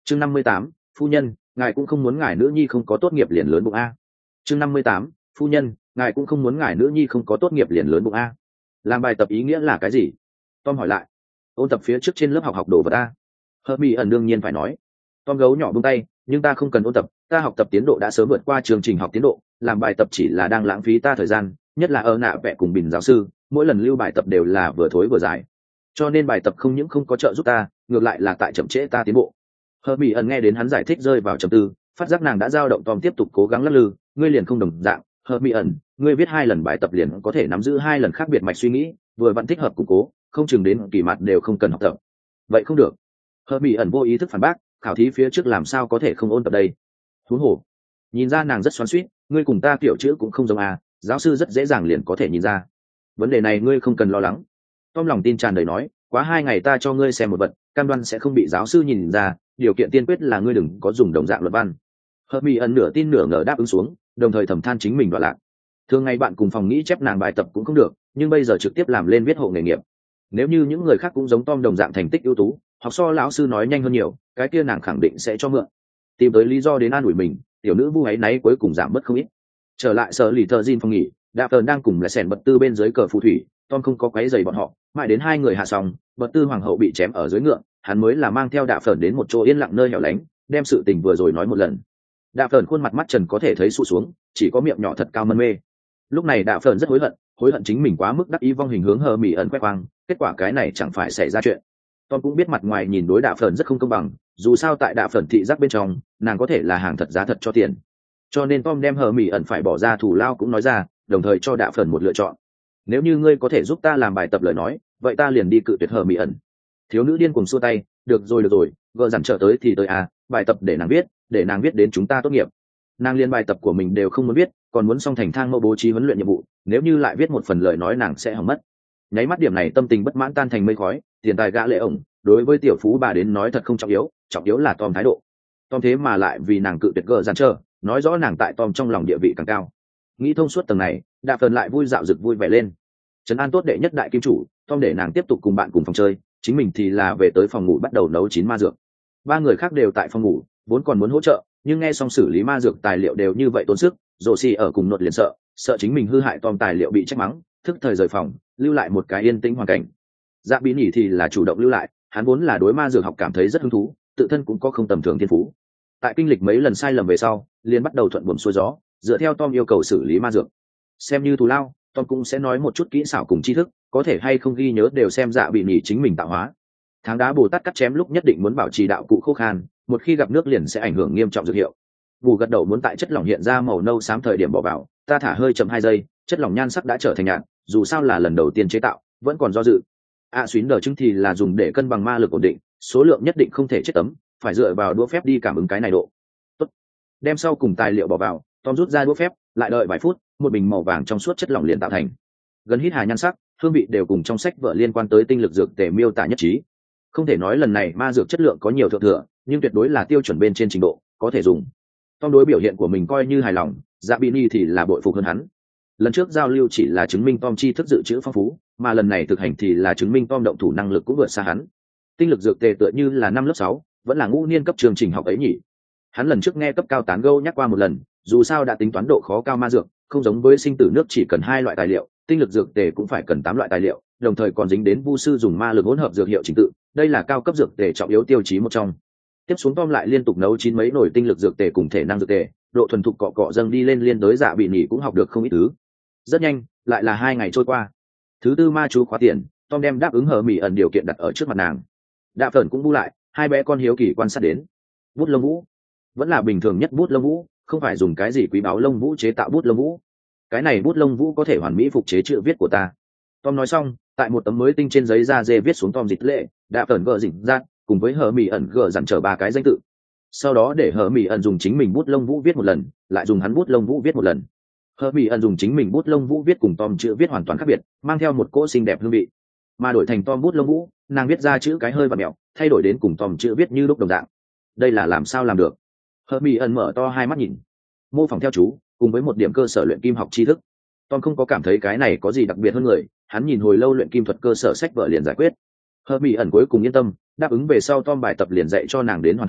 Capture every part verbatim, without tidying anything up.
chương năm mươi tám, phu nhân ngài cũng không muốn ngài nữ nhi không có tốt nghiệp liền lớn bụng a. chương năm mươi tám, phu nhân ngài cũng không muốn ngài nữ nhi không có tốt nghiệp liền lớn bụng a. Làm bài tập ý nghĩa là cái gì? Tom hỏi lại. Ôn tập phía trước trên lớp học học đồ vật a. Hermione ẩn đương nhiên phải nói. Tom gấu nhỏ buông tay, nhưng ta không cần ôn tập, ta học tập tiến độ đã sớm vượt qua chương trình học tiến độ, làm bài tập chỉ là đang lãng phí ta thời gian, nhất là ở nạ vẽ cùng bình giáo sư, mỗi lần lưu bài tập đều là vừa thối vừa dài. Cho nên bài tập không những không có trợ giúp ta, ngược lại là tại chậm trễ ta tiến bộ. Hermione ẩn nghe đến hắn giải thích rơi vào trầm tư, phát giác nàng đã dao động. Tom tiếp tục cố gắng lắc lư, ngươi liền không đồng dạng, Hermione ẩn, ngươi viết hai lần bài tập liền có thể nắm giữ hai lần khác biệt mạch suy nghĩ, vừa vẫn thích hợp củng cố, không chừng đến kỳ mặt đều không cần học tập. Vậy không được. Hermione ẩn vô ý thức phản bác, khảo thí phía trước làm sao có thể không ôn tập đây? Huống hồ, nhìn ra nàng rất xoắn xuýt, ngươi cùng ta kiểu chữ cũng không giống à, giáo sư rất dễ dàng liền có thể nhìn ra. Vấn đề này ngươi không cần lo lắng. Tom lòng tin tràn đầy nói, quá hai ngày ta cho ngươi xem một vật, cam đoan sẽ không bị giáo sư nhìn ra, điều kiện tiên quyết là ngươi đừng có dùng đồng dạng luận văn. Hermione ẩn nửa tin nửa ngờ đáp ứng xuống, đồng thời thầm than chính mình đoạn lạc. Thường ngày bạn cùng phòng nghĩ chép nàng bài tập cũng không được, nhưng bây giờ trực tiếp làm lên viết hộ nghề nghiệp. Nếu như những người khác cũng giống Tom đồng dạng thành tích ưu tú, học so lão sư nói nhanh hơn nhiều, cái kia nàng khẳng định sẽ cho mượn. Tìm tới lý do đến an ủi mình, tiểu nữ vu ấy náy cuối cùng giảm bớt không ít. Trở lại sở lì thợ Jin phòng nghỉ, Đạp Tờn đang cùng lại sèn bật tư bên dưới cờ phù thủy, Tom không có quấy giày bọn họ, mãi đến hai người hạ xong, bật tư hoàng hậu bị chém ở dưới ngựa, hắn mới là mang theo Đạp Tờn đến một chỗ yên lặng nơi hẻo lánh, đem sự tình vừa rồi nói một lần. Đạp Tờn khuôn mặt mắt trần có thể thấy sụ xuống, chỉ có miệng nhỏ thật cao mân mê. Lúc này Đạp Tờn rất hối hận, hối hận chính mình quá mức đắc ý vong hình hướng Hermione ẩn quét quang, kết quả cái này chẳng phải xảy ra chuyện. Tom cũng biết mặt ngoài nhìn đối Đạp Tờn rất không công bằng, dù sao tại Đạp Tờn thị giác bên trong, nàng có thể là hàng thật giá thật cho tiền. Cho nên Tom đem Hermione ẩn phải bỏ ra thủ lao cũng nói ra, đồng thời cho Đạp Tờn một lựa chọn. Nếu như ngươi có thể giúp ta làm bài tập lời nói, vậy ta liền đi cự tuyệt Hermione ẩn. Thiếu nữ điên cuồng xua tay, được rồi được rồi, gợ dặn trở tới thì tới à, bài tập để nàng viết, để nàng viết đến chúng ta tốt nghiệp. Nàng liên bài tập của mình đều không muốn viết, còn muốn xong thành thang mẫu bố trí huấn luyện nhiệm vụ, nếu như lại viết một phần lời nói nàng sẽ hỏng mất. Nháy mắt điểm này tâm tình bất mãn tan thành mây khói, tiền tài gã lệ ổng, đối với tiểu phú bà đến nói thật không trọng yếu, trọng yếu là Tom thái độ. Tom thế mà lại vì nàng cự tuyệt gợ dặn trở, nói rõ nàng tại Tom trong lòng địa vị càng cao. Nghĩ thông suốt tầng này, Đạp Tờn lại vui dạo rực vui vẻ lên. Trấn an tốt đệ nhất đại kim chủ, Tom để nàng tiếp tục cùng bạn cùng phòng chơi, chính mình thì là về tới phòng ngủ bắt đầu nấu chín ma dược. Ba người khác đều tại phòng ngủ, vốn còn muốn hỗ trợ, nhưng nghe xong xử lý ma dược tài liệu đều như vậy tốn sức, Rồ Xi ở cùng nột liền sợ, sợ chính mình hư hại Tom tài liệu bị trách mắng, thức thời rời phòng, lưu lại một cái yên tĩnh hoàn cảnh. Dạ Bí nhỉ thì là chủ động lưu lại, hắn vốn là đối ma dược học cảm thấy rất hứng thú, tự thân cũng có không tầm thường thiên phú. Tại kinh lịch mấy lần sai lầm về sau, liền bắt đầu thuận buồm xuôi gió, dựa theo Tom yêu cầu xử lý ma dược. Xem như thù lao, Tom cũng sẽ nói một chút kỹ xảo cùng tri thức, có thể hay không ghi nhớ đều xem Dạ Bí nhỉ chính mình tạo hóa. Tháng đá Bồ Tát cắt chém lúc nhất định muốn bảo trì đạo cụ khô khan, một khi gặp nước liền sẽ ảnh hưởng nghiêm trọng dược hiệu. Bù gật đầu muốn tại chất lỏng hiện ra màu nâu xám thời điểm bỏ vào, ta thả hơi chậm hai giây, chất lỏng nhan sắc đã trở thành nhạt, dù sao là lần đầu tiên chế tạo, vẫn còn do dự. A xuyến đờ chứng thì là dùng để cân bằng ma lực ổn định, số lượng nhất định không thể chết tấm, phải dựa vào đũa phép đi cảm ứng cái này độ. Tốt. Đem sau cùng tài liệu bỏ vào, Tom rút ra đũa phép, lại đợi vài phút, một bình màu vàng trong suốt chất lỏng liền tạo thành. Gần hít hà nhan sắc, hương vị đều cùng trong sách vở liên quan tới tinh lực dược tề miêu tả nhất trí. Không thể nói lần này ma dược chất lượng có nhiều thượng thừa, nhưng tuyệt đối là tiêu chuẩn bên trên trình độ, có thể dùng. Tom đối biểu hiện của mình coi như hài lòng, Dạ Bí nhỉ thì là bội phục hơn hắn. Lần trước giao lưu chỉ là chứng minh Tom tri thức dự trữ phong phú, mà lần này thực hành thì là chứng minh Tom động thủ năng lực cũng vượt xa hắn. Tinh lực dược tề tựa như là năm lớp sáu, vẫn là ngũ niên cấp chương trình học ấy nhỉ. Hắn lần trước nghe cấp cao tán gẫu nhắc qua một lần, dù sao đã tính toán độ khó cao ma dược, không giống với sinh tử nước chỉ cần hai loại tài liệu, tinh lực dược tề cũng phải cần tám loại tài liệu, đồng thời còn dính đến vu sư dùng ma lực hỗn hợp dược hiệu trình tự, đây là cao cấp dược tề trọng yếu tiêu chí một trong. Tiếp xuống Tom lại liên tục nấu chín mấy nồi tinh lực dược tề cùng thể năng dược tề, độ thuần thục cọ cọ dâng đi lên liên đối Dạ Bí nhỉ cũng học được không ít thứ. Rất nhanh, lại là hai ngày trôi qua. Thứ tư ma chú khóa tiền, Tom đem đáp ứng Hermione ẩn điều kiện đặt ở trước mặt nàng. Đạp Tờn cũng bu lại, hai bé con hiếu kỳ quan sát đến. Bút lông vũ, vẫn là bình thường nhất bút lông vũ, không phải dùng cái gì quý báu lông vũ chế tạo bút lông vũ. Cái này bút lông vũ có thể hoàn mỹ phục chế chữ viết của ta. Tom nói xong, tại một tấm mới tinh trên giấy da dê viết xuống Tom dịch lệ, Đạp Tờn gờ dỉnh ra, cùng với Hermione ẩn gờ dặn trở ba cái danh tự. Sau đó để Hermione ẩn dùng chính mình bút lông vũ viết một lần, lại dùng hắn bút lông vũ viết một lần. Hermione ẩn dùng chính mình bút lông vũ viết cùng Tom chữ viết hoàn toàn khác biệt, mang theo một cỗ xinh đẹp hương vị. Mà đổi thành Tom bút lông vũ, nàng viết ra chữ cái hơi vặn mẹo, thay đổi đến cùng Tom chữ viết như lúc đồng dạng. Đây là làm sao làm được? Hermione ẩn mở to hai mắt nhìn. Mô phỏng theo chú, cùng với một điểm cơ sở luyện kim học tri thức. Tom không có cảm thấy cái này có gì đặc biệt hơn người, hắn nhìn hồi lâu luyện kim thuật cơ sở sách vở liền giải quyết. Hermione ẩn cuối cùng yên tâm, đáp ứng về sau Tom bài tập liền dạy cho nàng đến hoàn thành,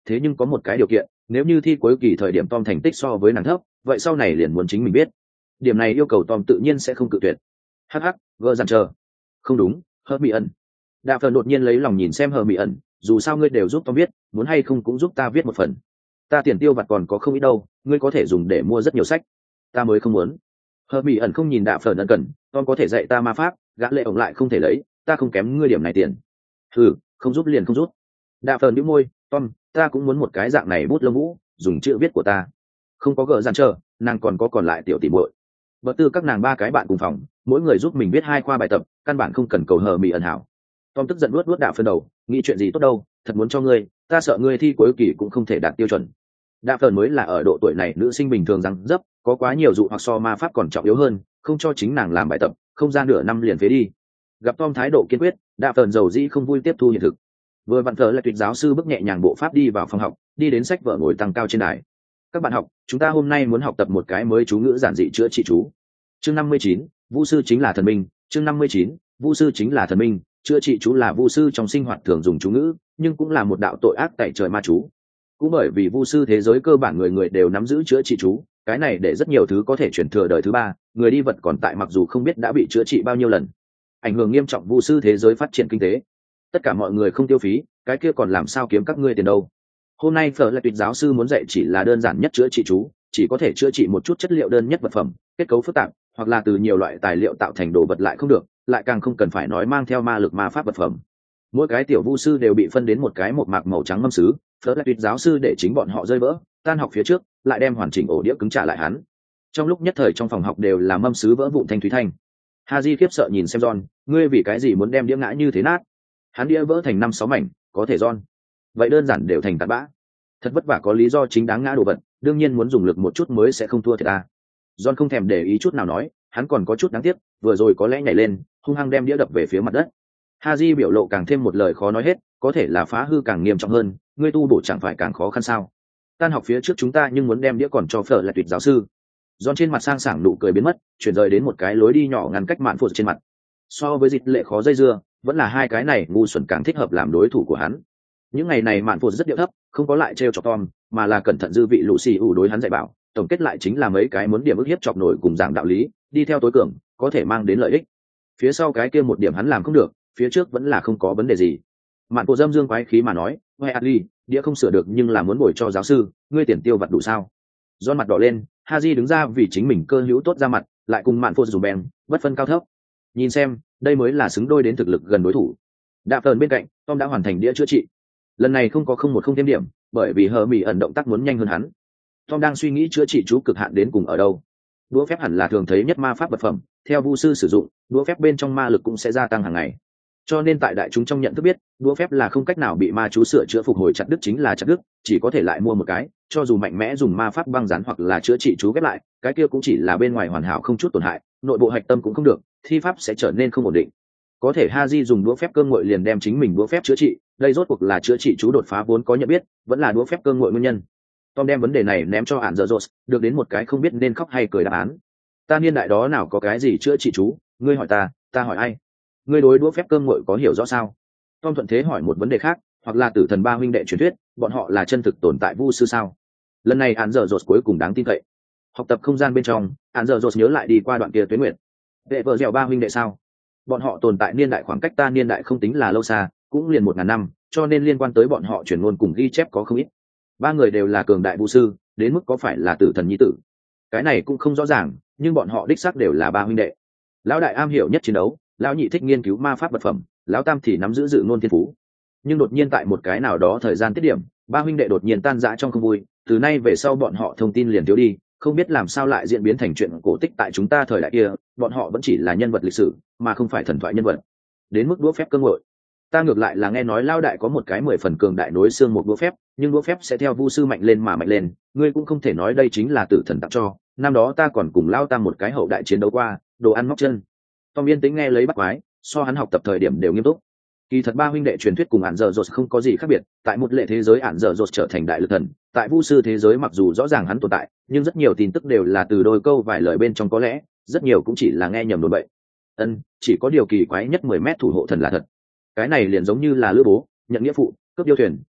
thế nhưng có một cái điều kiện, nếu như thi cuối kỳ thời điểm Tom thành tích so với nàng thấp, vậy sau này liền muốn chính mình biết. Điểm này yêu cầu Tom tự nhiên sẽ không cự tuyệt. Hắc hắc, gờ dằn chờ. Không đúng, hờ mỹ ẩn. Đạ phần đột nhiên lấy lòng nhìn xem hờ mỹ ẩn, dù sao ngươi đều giúp Tom viết, muốn hay không cũng giúp ta viết một phần. Ta tiền tiêu vặt còn có không ít đâu, ngươi có thể dùng để mua rất nhiều sách. Ta mới không muốn. Hờ mỹ ẩn không nhìn Đạ phần ân cần, Tom có thể dạy ta ma pháp, gã lệ ổng lại không thể lấy, ta không kém ngươi điểm này tiền. Ừ, không giúp liền không giúp. Đạ phần nhíu môi, Tom, ta cũng muốn một cái dạng này bút lông vũ, dùng chữ viết của ta. Không có gờ dàn chờ, nàng còn có còn lại tiểu tỷ muội. Bất tư các nàng ba cái bạn cùng phòng, mỗi người giúp mình viết hai khoa bài tập, căn bản không cần cầu hờ mỹ ẩn hảo. Tom tức giận luốt luốt Đạ phần đầu, nghĩ chuyện gì tốt đâu, thật muốn cho ngươi, ta sợ ngươi thi cuối kỳ cũng không thể đạt tiêu chuẩn. Đạ phần mới là ở độ tuổi này nữ sinh bình thường rằng dấp, có quá nhiều dụ hoặc so ma pháp còn trọng yếu hơn, không cho chính nàng làm bài tập, không ra nửa năm liền phế đi. Gặp Tom thái độ kiên quyết, Đạ phần dầu dĩ không vui tiếp thu hiện thực. Vừa vặn thờ là tuyệt giáo sư bước nhẹ nhàng bộ pháp đi vào phòng học, đi đến sách vở ngồi tăng cao trên đài. Các bạn học, chúng ta hôm nay muốn học tập một cái mới chú ngữ giản dị chữa trị chú. Chương năm mươi chín, Vu sư chính là thần minh. Chương năm mươi chín, Vu sư chính là thần minh. Chữa trị chú là Vu sư trong sinh hoạt thường dùng chú ngữ, nhưng cũng là một đạo tội ác tẩy trời ma chú. Cũng bởi vì Vu sư thế giới cơ bản người người đều nắm giữ chữa trị chú, cái này để rất nhiều thứ có thể chuyển thừa đời thứ ba, người đi vật còn tại mặc dù không biết đã bị chữa trị bao nhiêu lần, ảnh hưởng nghiêm trọng Vu sư thế giới phát triển kinh tế. Tất cả mọi người không tiêu phí, cái kia còn làm sao kiếm các ngươi tiền đâu. Hôm nay phở là tuyệt giáo sư muốn dạy chỉ là đơn giản nhất chữa trị chú, chỉ có thể chữa trị một chút chất liệu đơn nhất vật phẩm, kết cấu phức tạp, hoặc là từ nhiều loại tài liệu tạo thành đồ vật lại không được, lại càng không cần phải nói mang theo ma lực ma pháp vật phẩm. Mỗi cái tiểu vu sư đều bị phân đến một cái một mạc màu trắng mâm sứ, phở là tuyệt giáo sư để chính bọn họ rơi vỡ, tan học phía trước, lại đem hoàn chỉnh ổ đĩa cứng trả lại hắn. Trong lúc nhất thời trong phòng học đều là mâm sứ vỡ vụn thanh thúy thanh. Haji khiếp sợ nhìn xem John, ngươi vì cái gì muốn đem đĩa ngã như thế nát? Hắn đĩa vỡ thành năm sáu mảnh, có thể John. Vậy đơn giản đều thành tạt bã. Thật vất vả có lý do chính đáng ngã đồ vật, đương nhiên muốn dùng lực một chút mới sẽ không thua thiệt ta. John không thèm để ý chút nào nói, hắn còn có chút đáng tiếc, vừa rồi có lẽ nhảy lên, hung hăng đem đĩa đập về phía mặt đất. Haji biểu lộ càng thêm một lời khó nói hết, có thể là phá hư càng nghiêm trọng hơn, ngươi tu bổ chẳng phải càng khó khăn sao? Tan học phía trước chúng ta nhưng muốn đem đĩa còn cho phở là tuyệt giáo sư. John trên mặt sang sảng nụ cười biến mất, chuyển rời đến một cái lối đi nhỏ ngăn cách mạn phụ trên mặt. So với dịch lệ khó dây dưa, vẫn là hai cái này ngu xuẩn càng thích hợp làm đối thủ của hắn. Những ngày này mạn phụ rất điệu thấp, không có lại trêu chọc Tom, mà là cẩn thận dư vị lũ xì ủ đối hắn dạy bảo, tổng kết lại chính là mấy cái muốn điểm ức hiếp chọc nổi cùng giảng đạo lý, đi theo tối cường, có thể mang đến lợi ích. Phía sau cái kia một điểm hắn làm không được, phía trước vẫn là không có vấn đề gì. Mạn phụ dâm dương quái khí mà nói, "Hoè Adly, đĩa không sửa được nhưng là muốn bồi cho giáo sư, ngươi tiền tiêu vặt đủ sao?" John mặt đỏ lên, Haji đứng ra vì chính mình cơ hữu tốt ra mặt, lại cùng mạn phụ dùng bèn, bất phân cao thấp. Nhìn xem, đây mới là xứng đôi đến thực lực gần đối thủ. Đạp tờn bên cạnh, Tom đã hoàn thành đĩa chữa trị. Lần này không có không một không thêm điểm, bởi vì hờ mỹ ẩn động tác muốn nhanh hơn hắn. Tom đang suy nghĩ chữa trị chú cực hạn đến cùng ở đâu. Đũa phép hẳn là thường thấy nhất ma pháp vật phẩm, theo vu sư sử dụng, đũa phép bên trong ma lực cũng sẽ gia tăng hàng ngày. Cho nên tại đại chúng trong nhận thức biết, đũa phép là không cách nào bị ma chú sửa chữa phục hồi chặt đứt chính là chặt đứt, chỉ có thể lại mua một cái, cho dù mạnh mẽ dùng ma pháp băng dán hoặc là chữa trị chú ghép lại, cái kia cũng chỉ là bên ngoài hoàn hảo không chút tổn hại, nội bộ hạch tâm cũng không được, thi pháp sẽ trở nên không ổn định. Có thể Haji dùng đũa phép cơ ngội liền đem chính mình đũa phép chữa trị, đây rốt cuộc là chữa trị chú đột phá vốn có nhận biết, vẫn là đũa phép cơ ngội nguyên nhân. Tom đem vấn đề này ném cho Ản Dở Dột, được đến một cái không biết nên khóc hay cười đáp án. Ta niên đại đó nào có cái gì chữa trị chú, ngươi hỏi ta, ta hỏi ai? Ngươi đối đũa phép cơ ngội có hiểu rõ sao? Tom thuận thế hỏi một vấn đề khác, hoặc là tử thần ba huynh đệ truyền thuyết, bọn họ là chân thực tồn tại vu sư sao? Lần này Ản Dở Dột cuối cùng đáng tin cậy. Học tập không gian bên trong, Ản Dở Dột nhớ lại đi qua đoạn kia tuyến nguyệt. Vệ vợ dẻo ba huynh đệ sao? Bọn họ tồn tại niên đại khoảng cách ta niên đại không tính là lâu xa, cũng liền một ngàn năm, cho nên liên quan tới bọn họ truyền ngôn cùng ghi chép có không ít. Ba người đều là cường đại vu sư, đến mức có phải là tử thần nhi tử, cái này cũng không rõ ràng, nhưng bọn họ đích xác đều là ba huynh đệ. Lão đại am hiểu nhất chiến đấu, lão nhị thích nghiên cứu ma pháp vật phẩm, lão tam thì nắm giữ dự ngôn thiên phú. Nhưng đột nhiên tại một cái nào đó thời gian tiết điểm, ba huynh đệ đột nhiên tan rã trong không vui, từ nay về sau bọn họ thông tin liền thiếu đi, không biết làm sao lại diễn biến thành chuyện cổ tích tại chúng ta thời đại kia, bọn họ vẫn chỉ là nhân vật lịch sử, mà không phải thần thoại nhân vật. Đến mức đũa phép cơ ngội, ta ngược lại là nghe nói lao đại có một cái mười phần cường đại nối xương một đũa phép, nhưng đũa phép sẽ theo vu sư mạnh lên mà mạnh lên, ngươi cũng không thể nói đây chính là tử thần tặng cho. Năm đó ta còn cùng lao tam một cái hậu đại chiến đấu qua, đồ ăn móc chân. Tom yên tĩnh nghe lấy bắt quái, so hắn học tập thời điểm đều nghiêm túc. Kỳ thật ba huynh đệ truyền thuyết cùng Ản Dở Dột không có gì khác biệt, tại một lệ thế giới Ản Dở Dột trở thành đại lực thần, tại vu sư thế giới mặc dù rõ ràng hắn tồn tại, nhưng rất nhiều tin tức đều là từ đôi câu vài lời bên trong có lẽ, rất nhiều cũng chỉ là nghe nhầm đồn bậy. Ân, chỉ có điều kỳ quái nhất mười mét thủ hộ thần là thật. Cái này liền giống như là lữ bố, nhận nghĩa phụ, cướp điêu thuyền,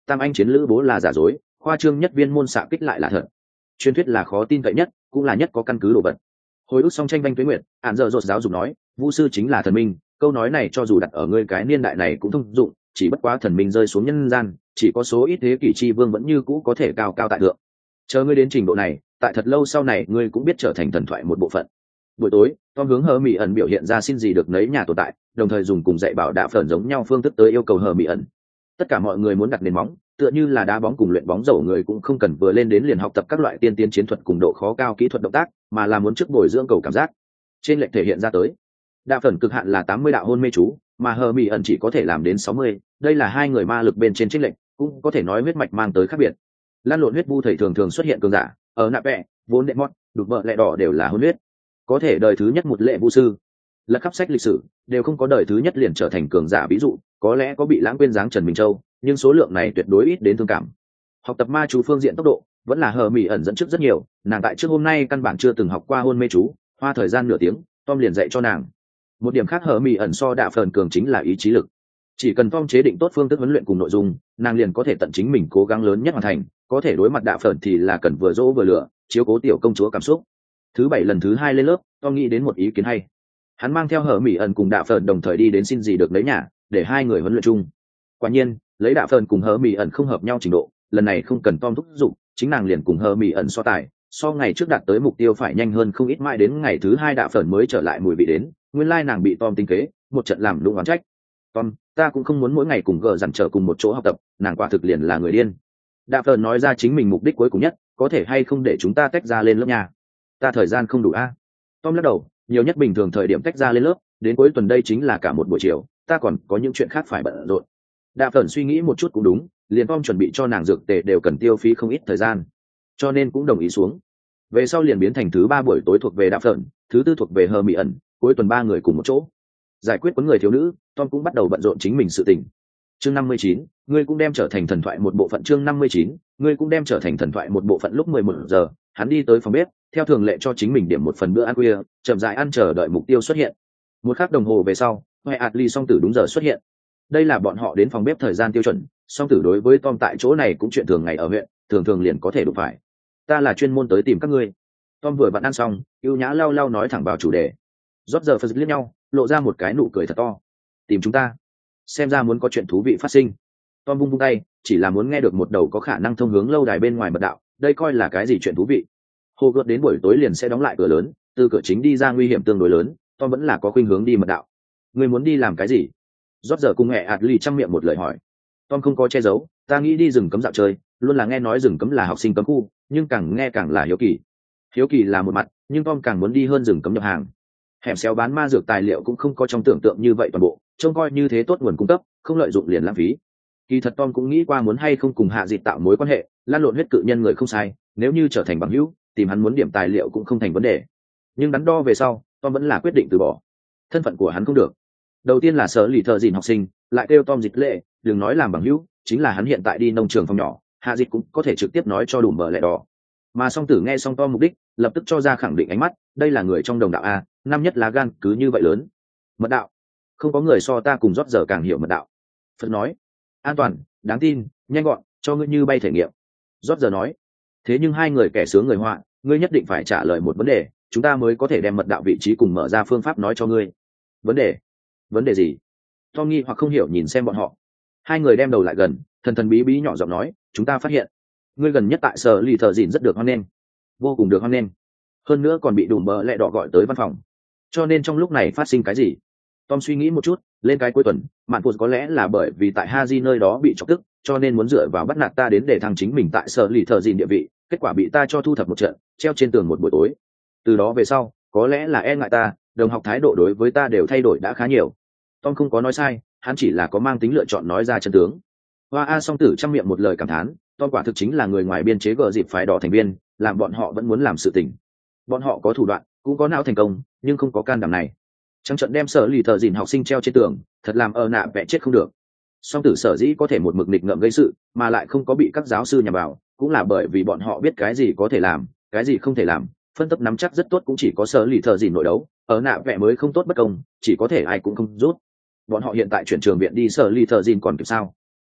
tam anh chiến lữ bố là giả dối, khoa trương nhất viên môn xạ kích lại là thật. Truyền thuyết là khó tin cậy nhất, cũng là nhất có căn cứ đồ vật. Hồi ức xong tranh vanh tuế nguyệt, ạn dở dột giáo dục nói, vu sư chính là thần minh, câu nói này cho dù đặt ở ngươi cái niên đại này cũng thông dụng, chỉ bất quá thần minh rơi xuống nhân gian, chỉ có số ít thế kỷ chi vương vẫn như cũ có thể cao cao tại thượng. Chờ ngươi đến trình độ này, tại thật lâu sau này ngươi cũng biết trở thành thần thoại một bộ phận. Buổi tối, Tom hướng hờ mỹ ẩn biểu hiện ra xin gì được nấy nhà tồn tại, đồng thời dùng cùng dạy bảo đạ phởn giống nhau phương thức tới yêu cầu hờ mỹ ẩn. Tất cả mọi người muốn đặt nền móng, tựa như là đá bóng cùng luyện bóng rổ, người cũng không cần vừa lên đến liền học tập các loại tiên tiến chiến thuật cùng độ khó cao kỹ thuật động tác, mà là muốn trước bồi dưỡng cầu cảm giác. Trên lệnh thể hiện ra tới, đạ phởn cực hạn là tám mươi đạo hôn mê chú, mà hờ mỹ ẩn chỉ có thể làm đến sáu mươi, đây là hai người ma lực bên trên chênh lệnh, cũng có thể nói huyết mạch mang tới khác biệt. Lan lộn huyết vu thầy thường thường xuất hiện cường giả, ở nạp vẽ, vốn đệ mót, đục vợ lẹ đỏ đều là hôn huyết. Có thể đời thứ nhất một lệ vu sư, lật khắp sách lịch sử đều không có đời thứ nhất liền trở thành cường giả, ví dụ có lẽ có bị lãng quên dáng Trần Minh Châu, nhưng số lượng này tuyệt đối ít đến thương cảm. Học tập ma chú phương diện tốc độ vẫn là hờ mỹ ẩn dẫn trước rất nhiều, nàng tại trước hôm nay căn bản chưa từng học qua hôn mê chú, hoa thời gian nửa tiếng Tom liền dạy cho nàng. Một điểm khác hờ mỹ ẩn so đạ phởn cường chính là ý chí lực, chỉ cần Tom chế định tốt phương thức huấn luyện cùng nội dung, nàng liền có thể tận chính mình cố gắng lớn nhất hoàn thành. Có thể đối mặt đạ phởn thì là cần vừa dỗ vừa lửa, chiếu cố tiểu công chúa cảm xúc. Thứ bảy lần thứ hai lên lớp, Tom nghĩ đến một ý kiến hay, hắn mang theo hờ mỹ ẩn cùng đạ phởn đồng thời đi đến xin gì được lấy nhà, để hai người huấn luyện chung. Quả nhiên lấy đạ phởn cùng hờ mỹ ẩn không hợp nhau trình độ, lần này không cần Tom thúc giục, chính nàng liền cùng hờ mỹ ẩn so tài, so ngày trước đạt tới mục tiêu phải nhanh hơn không ít, mãi đến ngày thứ hai đạ phởn mới trở lại mùi vị đến, nguyên lai nàng bị Tom tinh kế, một trận làm lung oán trách. Tom, ta cũng không muốn mỗi ngày cùng gờ dằn trở cùng một chỗ học tập, nàng quả thực liền là người điên. Đạ phởn nói ra chính mình mục đích cuối cùng nhất, có thể hay không để chúng ta tách ra lên lớp nhà? Ta thời gian không đủ a. Tom lắc đầu, nhiều nhất bình thường thời điểm tách ra lên lớp, đến cuối tuần đây chính là cả một buổi chiều, ta còn có những chuyện khác phải bận rộn. Đạ phởn suy nghĩ một chút cũng đúng, liền Tom chuẩn bị cho nàng dược tề đều cần tiêu phí không ít thời gian, cho nên cũng đồng ý xuống. Về sau liền biến thành thứ ba buổi tối thuộc về đạ phởn, thứ tư thuộc về hờ mỹ ẩn, cuối tuần ba người cùng một chỗ giải quyết quấn người thiếu nữ. Tom cũng bắt đầu bận rộn chính mình sự tình. Chương năm mươi chín, ngươi cũng đem trở thành thần thoại một bộ phận. Chương năm mươi chín, ngươi cũng đem trở thành thần thoại một bộ phận. Lúc mười một giờ, hắn đi tới phòng bếp, theo thường lệ cho chính mình điểm một phần bữa ăn khuya, chậm rãi ăn chờ đợi mục tiêu xuất hiện. Một khắc đồng hồ về sau, Hoè Atli song tử đúng giờ xuất hiện. Đây là bọn họ đến phòng bếp thời gian tiêu chuẩn, song tử đối với Tom tại chỗ này cũng chuyện thường ngày ở huyện, thường thường liền có thể đụng phải. Ta là chuyên môn tới tìm các ngươi. Tom vừa vặn ăn xong, ưu nhã lau lau nói thẳng vào chủ đề. Rót giờ phật liếc nhau, lộ ra một cái nụ cười thật to. Tìm chúng ta, xem ra muốn có chuyện thú vị phát sinh. Tom vung vung tay, chỉ là muốn nghe được một đầu có khả năng thông hướng lâu đài bên ngoài mật đạo, đây coi là cái gì chuyện thú vị. Hồ gợt đến buổi tối liền sẽ đóng lại cửa lớn, từ cửa chính đi ra nguy hiểm tương đối lớn, Tom vẫn là có khuynh hướng đi mật đạo. Ngươi muốn đi làm cái gì? Rót giờ cùng mẹ ạt lì trong miệng một lời hỏi. Tom không có che giấu, ta nghĩ đi rừng cấm dạo chơi, luôn là nghe nói rừng cấm là học sinh cấm khu, nhưng càng nghe càng là hiếu kỳ. Hiếu kỳ là một mặt, nhưng Tom càng muốn đi hơn rừng cấm nhập hàng. Hẻm xéo bán ma dược tài liệu cũng không có trong tưởng tượng như vậy toàn bộ, trông coi như thế tốt nguồn cung cấp, không lợi dụng liền lãng phí. Kỳ thật Tom cũng nghĩ qua muốn hay không cùng Hạ Dịch tạo mối quan hệ, lan lộn huyết cự nhân người không sai, nếu như trở thành bằng hữu, tìm hắn muốn điểm tài liệu cũng không thành vấn đề. Nhưng đắn đo về sau, Tom vẫn là quyết định từ bỏ. Thân phận của hắn không được. Đầu tiên là sở lì thợ dìn học sinh, lại kêu Tom Dịch lệ, đừng nói làm bằng hữu, chính là hắn hiện tại đi nông trường phòng nhỏ, Hạ Dịch cũng có thể trực tiếp nói cho đủ bờ lẹ đỏ. Mà song tử nghe xong Tom mục đích, lập tức cho ra khẳng định ánh mắt, đây là người trong đồng đạo a, năm nhất lá gan cứ như vậy lớn. Mật đạo, không có người so ta cùng rót giờ càng hiểu mật đạo. Phật nói, an toàn, đáng tin, nhanh gọn, cho ngươi như bay thể nghiệm. Rót giờ nói, thế nhưng hai người kẻ sướng người họa, ngươi nhất định phải trả lời một vấn đề, chúng ta mới có thể đem mật đạo vị trí cùng mở ra phương pháp nói cho ngươi. Vấn đề? Vấn đề gì? Tom nghi hoặc không hiểu nhìn xem bọn họ. Hai người đem đầu lại gần, thần thần bí bí nhỏ giọng nói, chúng ta phát hiện ngươi gần nhất tại sở lì thợ dìn rất được hoan nghênh, vô cùng được hoan nghênh, hơn nữa còn bị đủ bờ lẹ đỏ gọi tới văn phòng. Cho nên trong lúc này phát sinh cái gì? Tom suy nghĩ một chút, lên cái cuối tuần, mạn phụ có lẽ là bởi vì tại Haji nơi đó bị chọc tức, cho nên muốn dựa vào bắt nạt ta đến để thăng chính mình tại sở lì thợ dìn địa vị, kết quả bị ta cho thu thập một trận, treo trên tường một buổi tối. Từ đó về sau, có lẽ là e ngại ta, đồng học thái độ đối với ta đều thay đổi đã khá nhiều. Tom không có nói sai, hắn chỉ là có mang tính lựa chọn nói ra chân tướng. Hoa A song tử trong miệng một lời cảm thán, Tom quả thực chính là người ngoài biên chế gờ dịp phải đỏ thành viên, làm bọn họ vẫn muốn làm sự tình. Bọn họ có thủ đoạn, cũng có não thành công, nhưng không có can đảm này. Trắng trận đem sở lì thợ dìn học sinh treo trên tường, thật làm ở nạ vẽ chết không được. Song tử sở dĩ có thể một mực nghịch ngợm gây sự, mà lại không có bị các giáo sư nhằm vào, cũng là bởi vì bọn họ biết cái gì có thể làm, cái gì không thể làm, phân tích nắm chắc rất tốt, cũng chỉ có sở lì thợ dìn nội đấu, ở nạ vẽ mới không tốt bất công, chỉ có thể ai cũng không rút. Bọn họ hiện tại chuyển trường viện đi sở lì thợ dìn còn kịp sao?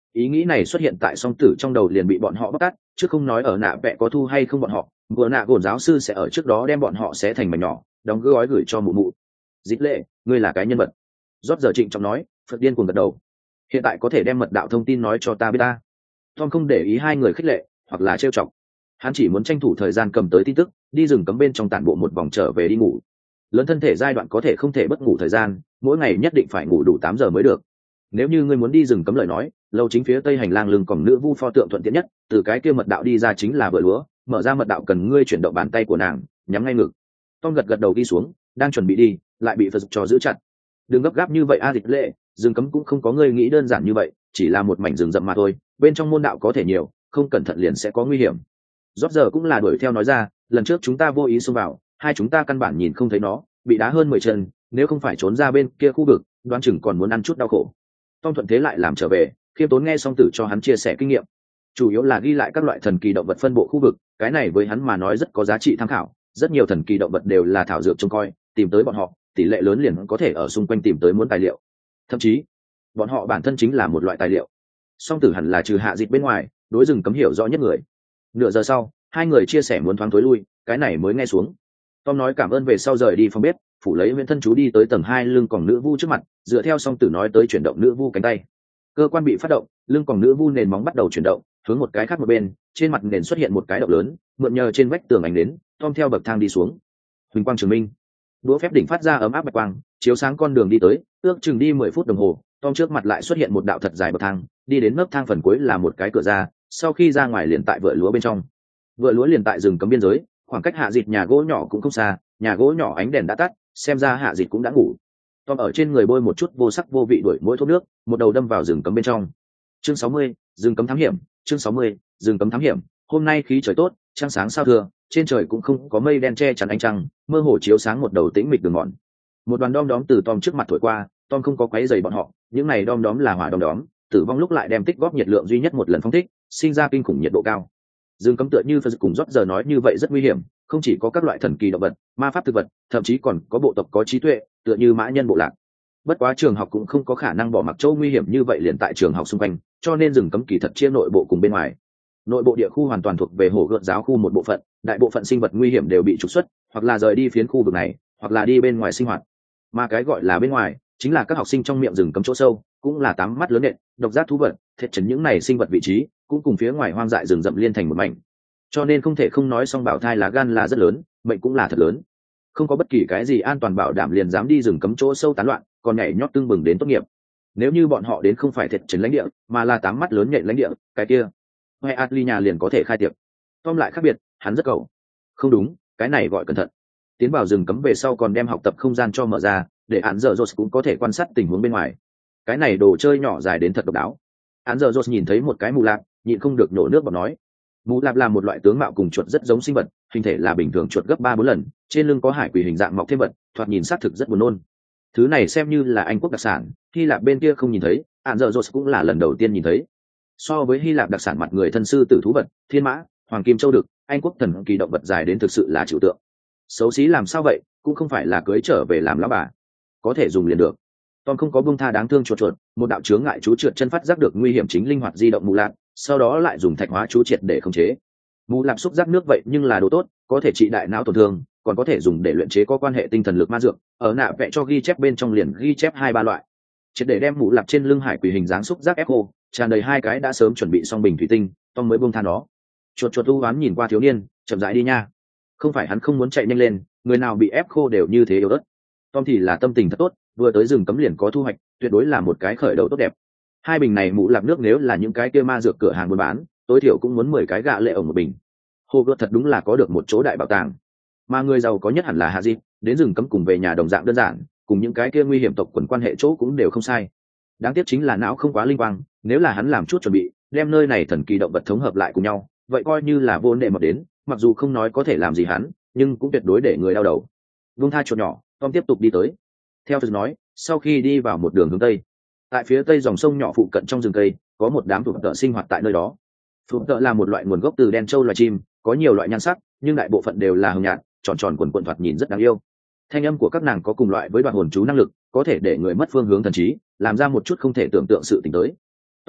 Ý nghĩ này xuất hiện tại song tử trong đầu liền bị bọn họ bóc tát, chứ không nói ở nạ vẽ có thu hay không bọn họ, vừa nạ gồn giáo sư sẽ ở trước đó đem bọn họ xé thành mảnh nhỏ, đóng gói gửi cho mụ mụ. Dít lệ, ngươi là cái nhân vật. Rót giờ trịnh trọng nói, Phật điên cuồng gật đầu. Hiện tại có thể đem mật đạo thông tin nói cho ta biết ta. Tom không để ý hai người khích lệ hoặc là trêu chọc, hắn chỉ muốn tranh thủ thời gian cầm tới tin tức, đi rừng cấm bên trong tản bộ một vòng trở về đi ngủ. Lớn thân thể giai đoạn có thể không thể bất ngủ thời gian, mỗi ngày nhất định phải ngủ đủ tám giờ mới được. Nếu như ngươi muốn đi rừng cấm lời nói, lâu chính phía tây hành lang lưng còn nữ vu pho tượng thuận tiện nhất, từ cái kia mật đạo đi ra chính là vựa lúa, mở ra mật đạo cần ngươi chuyển động bàn tay của nàng, nhắm ngay ngực. Tom gật gật đầu đi xuống, đang chuẩn bị đi, lại bị Phật cho giữ chặt. Đừng gấp gáp như vậy a Dịch Lệ, rừng cấm cũng không có ngươi nghĩ đơn giản như vậy, chỉ là một mảnh rừng rậm mà thôi, bên trong môn đạo có thể nhiều, không cẩn thận liền sẽ có nguy hiểm. Rốt giờ cũng là đuổi theo nói ra, lần trước chúng ta vô ý xông vào, hai chúng ta căn bản nhìn không thấy nó, bị đá hơn mười chân, nếu không phải trốn ra bên kia khu vực, đoán chừng còn muốn ăn chút đau khổ. Tom thuận thế lại làm trở về, khiêm tốn nghe xong tử cho hắn chia sẻ kinh nghiệm, chủ yếu là ghi lại các loại thần kỳ động vật phân bộ khu vực, cái này với hắn mà nói rất có giá trị tham khảo, rất nhiều thần kỳ động vật đều là thảo dược trông coi, tìm tới bọn họ, tỷ lệ lớn liền có thể ở xung quanh tìm tới muốn tài liệu, thậm chí bọn họ bản thân chính là một loại tài liệu. Song tử hẳn là trừ Hạ Dịch bên ngoài, đối rừng cấm hiểu rõ nhất người. Nửa giờ sau, hai người chia sẻ muốn thoáng tối lui, cái này mới nghe xuống. Tom nói cảm ơn về sau rời đi phòng bếp, phủ lấy Viễn thân chú đi tới tầng hai lưng còn nữ vu trước mặt, dựa theo song tử nói tới chuyển động nữ vu cánh tay. Cơ quan bị phát động, lưng còn nữ vu nền móng bắt đầu chuyển động, hướng một cái khác một bên, trên mặt nền xuất hiện một cái động lớn, mượn nhờ trên vách tường ánh đến, Tom theo bậc thang đi xuống. Huỳnh quang trường minh, đũa phép đỉnh phát ra ấm áp bạch quang, chiếu sáng con đường đi tới, ước chừng đi mười phút đồng hồ, Tom trước mặt lại xuất hiện một đạo thật dài bậc thang, đi đến nấc thang phần cuối là một cái cửa ra, sau khi ra ngoài liền tại vựa lúa bên trong. Vựa lúa liền tại rừng cấm biên giới, khoảng cách Hạ Dịch nhà gỗ nhỏ cũng không xa, nhà gỗ nhỏ ánh đèn đã tắt, xem ra Hạ Dịch cũng đã ngủ. Tom ở trên người bôi một chút vô sắc vô vị đuổi mũi thuốc nước, một đầu đâm vào rừng cấm bên trong. Chương sáu mươi, rừng cấm thám hiểm, chương sáu mươi, rừng cấm thám hiểm. Hôm nay khí trời tốt, trăng sáng sao thưa, trên trời cũng không có mây đen che chắn ánh trăng, mơ hồ chiếu sáng một đầu tĩnh mịch đường mòn. Một đoàn đom đóm từ Tom trước mặt thổi qua, Tom không có quấy rầy bọn họ, những này đom đóm là hỏa đom đóm, tử vong lúc lại đem tích góp nhiệt lượng duy nhất một lần phóng thích, sinh ra kinh khủng nhiệt độ cao. Rừng cấm tựa như Phật cùng rót giờ nói như vậy rất nguy hiểm, không chỉ có các loại thần kỳ động vật, ma pháp thực vật, thậm chí còn có bộ tộc có trí tuệ, tựa như mã nhân bộ lạc. Bất quá trường học cũng không có khả năng bỏ mặc chỗ nguy hiểm như vậy liền tại trường học xung quanh, cho nên rừng cấm kỳ thật chia nội bộ cùng bên ngoài. Nội bộ địa khu hoàn toàn thuộc về hồ gợt giáo khu một bộ phận, đại bộ phận sinh vật nguy hiểm đều bị trục xuất, hoặc là rời đi phiến khu vực này, hoặc là đi bên ngoài sinh hoạt. Mà cái gọi là bên ngoài, chính là các học sinh trong miệng rừng cấm chỗ sâu, cũng là tám mắt lớn nện, độc giác thú vật, thiệt chấn những này sinh vật vị trí, cũng cùng phía ngoài hoang dại rừng rậm liên thành một mảnh. Cho nên không thể không nói song bảo thai lá gan là rất lớn, mệnh cũng là thật lớn. Không có bất kỳ cái gì an toàn bảo đảm liền dám đi rừng cấm chỗ sâu tán loạn, còn nhảy nhót tương bừng đến tốt nghiệp. Nếu như bọn họ đến không phải thiệt chấn lãnh địa, mà là tám mắt lớn nhện lãnh địa, cái kia, hay Atli nhà liền có thể khai tiệc. Tom lại khác biệt, hắn rất cầu. Không đúng, cái này gọi cẩn thận. Tiến vào rừng cấm về sau còn đem học tập không gian cho mở ra, để án giờ Rose cũng có thể quan sát tình huống bên ngoài. Cái này đồ chơi nhỏ dài đến thật độc đáo. Án giờ Rose nhìn thấy một cái mù lạp, nhịn không được nổ nước bọt nói. Mù lạp là một loại tướng mạo cùng chuột rất giống sinh vật, hình thể là bình thường chuột gấp ba bốn lần, trên lưng có hải quỷ hình dạng mọc thêm vật, thoạt nhìn xác thực rất buồn nôn. Thứ này xem như là Anh quốc đặc sản, Hy Lạp bên kia không nhìn thấy, án giờ Rose cũng là lần đầu tiên nhìn thấy. So với Hy Lạp đặc sản mặt người thân sư tử thú vật, thiên mã, hoàng kim châu đực, Anh quốc thần kỳ động vật dài đến thực sự là trừu tượng. Xấu xí làm sao vậy, cũng không phải là cưới trở về làm lão bà, có thể dùng liền được. Tom không có buông tha đáng thương chuột chuột, một đạo chướng ngại chú trượt chân phát giác được nguy hiểm chính linh hoạt di động mù lạp, sau đó lại dùng thạch hóa chú triệt để khống chế. Mù lạp xúc giác nước vậy nhưng là đồ tốt, có thể trị đại não tổn thương, còn có thể dùng để luyện chế có quan hệ tinh thần lực ma dược, ở nạ vẽ cho ghi chép bên trong liền ghi chép hai ba loại. Triệt để đem mù lạp trên lưng hải quỷ hình dáng xúc giác ép khô, tràn đầy hai cái đã sớm chuẩn bị xong bình thủy tinh, Tom mới buông tha nó. Chuột chuột u oán nhìn qua thiếu niên, chậm rãi đi nha. Không phải hắn không muốn chạy nhanh lên, người nào bị ép khô đều như thế yếu ớt. Tom thì là tâm tình thật tốt, vừa tới rừng cấm liền có thu hoạch, tuyệt đối là một cái khởi đầu tốt đẹp. Hai bình này mũ lạp nước nếu là những cái kia ma dược cửa hàng buôn bán, tối thiểu cũng muốn mười cái gạ lệ ổng một bình. Hồ gợt thật đúng là có được một chỗ đại bảo tàng. Mà người giàu có nhất hẳn là Hạ Dịch, đến rừng cấm cùng về nhà đồng dạng đơn giản, cùng những cái kia nguy hiểm tộc quần quan hệ chỗ cũng đều không sai. Đáng tiếc chính là não không quá linh quang, nếu là hắn làm chút chuẩn bị, đem nơi này thần kỳ động vật thống hợp lại cùng nhau, vậy coi như là vô nệ mập đến, mặc dù không nói có thể làm gì hắn, nhưng cũng tuyệt đối để người đau đầu. Vung tha chuột nhỏ, Tom tiếp tục đi tới. Theo Phật nói, sau khi đi vào một đường hướng tây, tại phía tây dòng sông nhỏ phụ cận trong rừng cây, có một đám phụng tợ sinh hoạt tại nơi đó. Phụng tợ là một loại nguồn gốc từ đen trâu loài chim, có nhiều loại nhan sắc, nhưng đại bộ phận đều là hồng nhạt, tròn tròn quần quần thoạt nhìn rất đáng yêu. Thanh âm của các nàng có cùng loại với đoạn hồn chú năng lực, có thể để người mất phương hướng thần trí, làm ra một chút không thể tưởng tượng sự tình tới.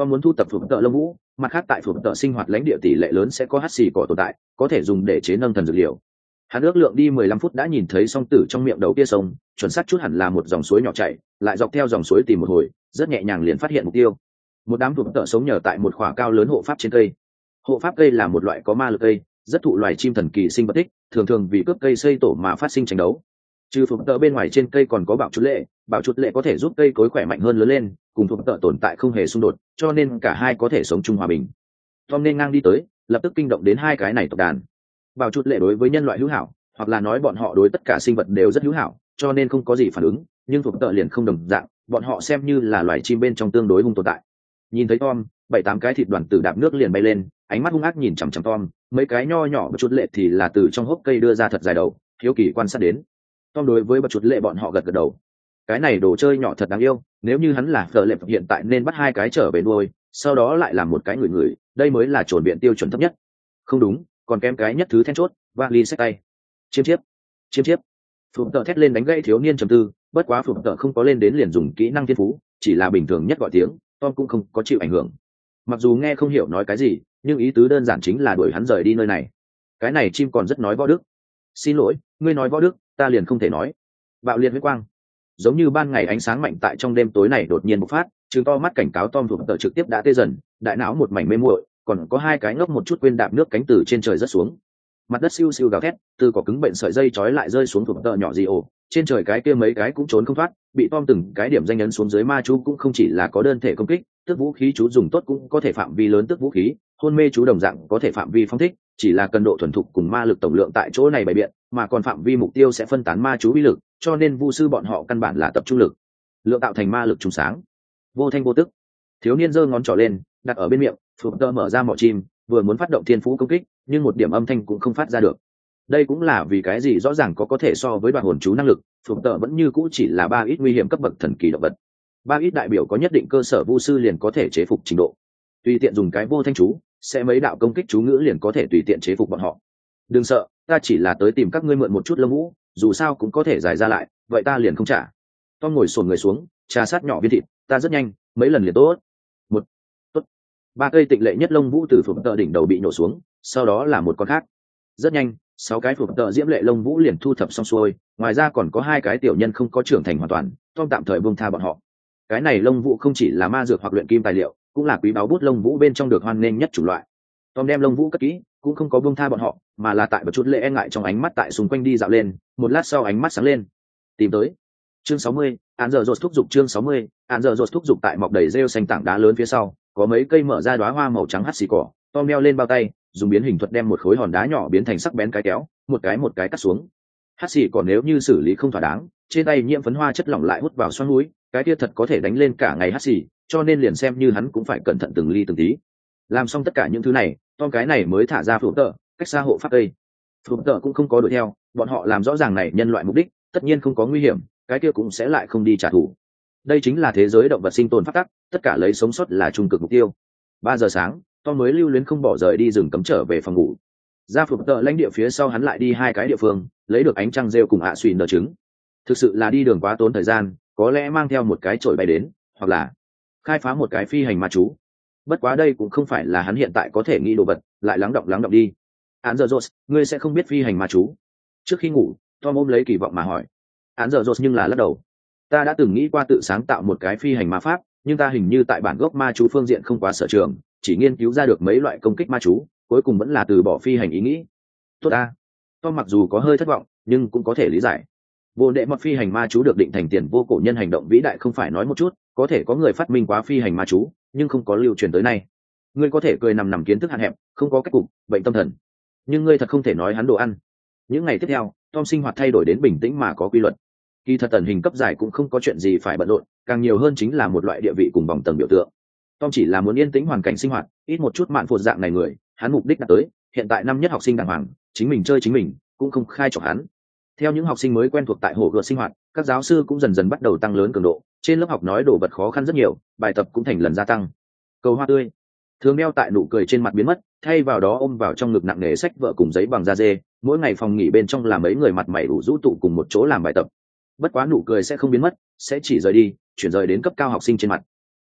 Tom muốn thu tập phụt tợ lông vũ, mặt khác tại phụt tợ sinh hoạt lãnh địa tỷ lệ lớn sẽ có hắc xì cỏ tồn tại, có thể dùng để chế nâng thần dược liệu. Hắn ước lượng đi mười lăm phút đã nhìn thấy song tử trong miệng đầu kia sông, chuẩn xác chút hẳn là một dòng suối nhỏ chảy, lại dọc theo dòng suối tìm một hồi, rất nhẹ nhàng liền phát hiện mục tiêu. Một đám phụt tợ sống nhờ tại một khỏa cao lớn hộ pháp trên cây. Hộ pháp cây là một loại có ma lực cây, rất thụ loài chim thần kỳ sinh vật thích, thường thường vì cướp cây xây tổ mà phát sinh tranh đấu. Trừ phụt tợ bên ngoài trên cây còn có bảo chút lệ, bảo chút lệ có thể giúp cây cối khỏe mạnh hơn lớn lên, cùng phụt tợ tồn tại không hề xung đột, cho nên cả hai có thể sống chung hòa bình. Tom nên ngang đi tới, lập tức kinh động đến hai cái này tộc đàn. Bảo chút lệ đối với nhân loại hữu hảo, hoặc là nói bọn họ đối tất cả sinh vật đều rất hữu hảo, cho nên không có gì phản ứng, nhưng phụt tợ liền không đồng dạng, bọn họ xem như là loài chim bên trong tương đối hung tồn tại. Nhìn thấy Tom, bảy tám cái thịt đoàn tử đạp nước liền bay lên, ánh mắt hung ác nhìn chằm chằm Tom, mấy cái nho nhỏ một chút lệ thì là từ trong hốc cây đưa ra thật dài đầu, hiếu kỳ quan sát đến. Tom đối với bậc chuột lệ bọn họ gật gật đầu. Cái này đồ chơi nhỏ thật đáng yêu, nếu như hắn là phở lệ hiện tại nên bắt hai cái trở về nuôi, sau đó lại làm một cái người người, đây mới là chuẩn biện tiêu chuẩn thấp nhất. Không đúng, còn kém cái nhất thứ then chốt, vali xách tay. Chiêm chiếp, chiêm chiếp. Phụt tợ thét lên đánh gãy thiếu niên trầm tư, bất quá phụt tợ không có lên đến liền dùng kỹ năng thiên phú, chỉ là bình thường nhất gọi tiếng, Tom cũng không có chịu ảnh hưởng. Mặc dù nghe không hiểu nói cái gì, nhưng ý tứ đơn giản chính là đuổi hắn rời đi nơi này. Cái này chim còn rất nói võ đức. Xin lỗi, ngươi nói võ đức, ta liền không thể nói. Bạo liệt huyết quang, giống như ban ngày ánh sáng mạnh tại trong đêm tối này đột nhiên bộc phát, trừng to mắt cảnh cáo Tom thuộc tợ trực tiếp đã tê dần, đại não một mảnh mê muội, còn có hai cái ngốc một chút quên đạp nước cánh từ trên trời rất xuống. Mặt đất siêu siêu gào thét, từ cỏ cứng bệnh sợi dây trói lại rơi xuống thuộc tợ nhỏ gì ổ, trên trời cái kia mấy cái cũng trốn không thoát, bị Tom từng cái điểm danh ấn xuống dưới ma chú cũng không chỉ là có đơn thể công kích, tức vũ khí chú dùng tốt cũng có thể phạm vi lớn tức vũ khí, hôn mê chú đồng dạng có thể phạm vi phong thích, chỉ là cần độ thuần thục cùng ma lực tổng lượng tại chỗ này bày biện, mà còn phạm vi mục tiêu sẽ phân tán ma chú uy lực, cho nên vu sư bọn họ căn bản là tập trung lực lượng tạo thành ma lực trùng sáng. Vô thanh vô tức, thiếu niên giơ ngón trỏ lên, đặt ở bên miệng, phụt tơ mở ra mỏ chim, vừa muốn phát động thiên phú công kích, nhưng một điểm âm thanh cũng không phát ra được. Đây cũng là vì cái gì rõ ràng có có thể so với đoạn hồn chú năng lực, phụt tơ vẫn như cũ chỉ là ba ít nguy hiểm cấp bậc thần kỳ động vật. Ba ít đại biểu có nhất định cơ sở vu sư liền có thể chế phục trình độ. Tùy tiện dùng cái vô thanh chú, sẽ mấy đạo công kích chú ngữ liền có thể tùy tiện chế phục bọn họ. Đừng sợ, ta chỉ là tới tìm các ngươi mượn một chút lông vũ, dù sao cũng có thể giải ra lại, vậy ta liền không trả. Tom ngồi xổm người xuống, trà sát nhỏ viên thịt, ta rất nhanh, mấy lần liền tốt. Một, tốt. Ba cây tịnh lệ nhất lông vũ từ phụt tợ đỉnh đầu bị nổ xuống, sau đó là một con khác. Rất nhanh, sáu cái phụt tợ diễm lệ lông vũ liền thu thập xong xuôi, ngoài ra còn có hai cái tiểu nhân không có trưởng thành hoàn toàn, Tom tạm thời buông tha bọn họ. Cái này lông vũ không chỉ là ma dược hoặc luyện kim tài liệu, cũng là quý báu bút lông vũ bên trong được hoan nghênh nhất chủng loại. Tom đem lông vũ cất kỹ, cũng không có buông tha bọn họ, mà là tại một chút lệ e ngại trong ánh mắt tại xung quanh đi dạo lên, một lát sau ánh mắt sáng lên. Tìm tới. Chương sáu mươi, án giờ rột thúc giục chương sáu mươi, án giờ rột thúc giục tại mọc đầy rêu xanh tảng đá lớn phía sau, có mấy cây mở ra đóa hoa màu trắng hắt xì cỏ, Tom đeo lên bao tay, dùng biến hình thuật đem một khối hòn đá nhỏ biến thành sắc bén cái kéo, một cái một cái cắt xuống. Hắt xì cỏ nếu như xử lý không thỏa đáng, trên tay nhiễm phấn hoa chất lỏng lại hút vào xoắn mũi, cái kia thật có thể đánh lên cả ngày hắt xì, cho nên liền xem như hắn cũng phải cẩn thận từng ly từng tí. Làm xong tất cả những thứ này, Tom cái này mới thả ra phụt tợ, cách xa hộ pháp cây. Phụt tợ cũng không có đuổi theo, bọn họ làm rõ ràng này nhân loại mục đích, tất nhiên không có nguy hiểm, cái kia cũng sẽ lại không đi trả thù. Đây chính là thế giới động vật sinh tồn pháp tắc, tất cả lấy sống sót là trung cực mục tiêu. Ba giờ sáng, Tom mới lưu luyến không bỏ rời đi rừng cấm trở về phòng ngủ. Ra phụt tợ lãnh địa phía sau hắn lại đi hai cái địa phương, lấy được ánh trăng rêu cùng ạ à xùy nở trứng. Thực sự là đi đường quá tốn thời gian, có lẽ mang theo một cái chổi bay đến, hoặc là khai phá một cái phi hành ma chú. Bất quá đây cũng không phải là hắn hiện tại có thể nghĩ đồ vật, lại lắng động lắng động đi. Án giờ rột, ngươi sẽ không biết phi hành ma chú. Trước khi ngủ, Tom ôm lấy kỳ vọng mà hỏi. Án giờ rột nhưng là lắc đầu. Ta đã từng nghĩ qua tự sáng tạo một cái phi hành ma pháp, nhưng ta hình như tại bản gốc ma chú phương diện không quá sở trường, chỉ nghiên cứu ra được mấy loại công kích ma chú, cuối cùng vẫn là từ bỏ phi hành ý nghĩ. Tốt ta. Tom mặc dù có hơi thất vọng, nhưng cũng có thể lý giải. Vô đệ mật phi hành ma chú được định thành tiền vô cổ nhân hành động vĩ đại không phải nói một chút, có thể có người phát minh quá phi hành ma chú, nhưng không có lưu truyền tới nay. Ngươi có thể cười nằm nằm kiến thức hạn hẹp, không có cách cục, bệnh tâm thần, nhưng ngươi thật không thể nói hắn đồ ăn. Những ngày tiếp theo, Tom sinh hoạt thay đổi đến bình tĩnh mà có quy luật. Kỳ thật tần hình cấp giải cũng không có chuyện gì phải bận rộn, càng nhiều hơn chính là một loại địa vị cùng vòng tầng biểu tượng. Tom chỉ là muốn yên tĩnh hoàn cảnh sinh hoạt, ít một chút mạn phụt dạng này người, hắn mục đích đã tới. Hiện tại năm nhất học sinh đàng hoàng, chính mình chơi chính mình, cũng không khai chọc hắn. Theo những học sinh mới quen thuộc tại hồ gợt sinh hoạt, các giáo sư cũng dần dần bắt đầu tăng lớn cường độ, trên lớp học nói đồ vật khó khăn rất nhiều, bài tập cũng thành lần gia tăng. Cầu hoa tươi thường đeo tại nụ cười trên mặt biến mất, thay vào đó ôm vào trong ngực nặng nề sách vợ cùng giấy bằng da dê, mỗi ngày phòng nghỉ bên trong là mấy người mặt mày đủ rũ tụ cùng một chỗ làm bài tập. Bất quá nụ cười sẽ không biến mất, sẽ chỉ rời đi, chuyển rời đến cấp cao học sinh trên mặt. Cười a,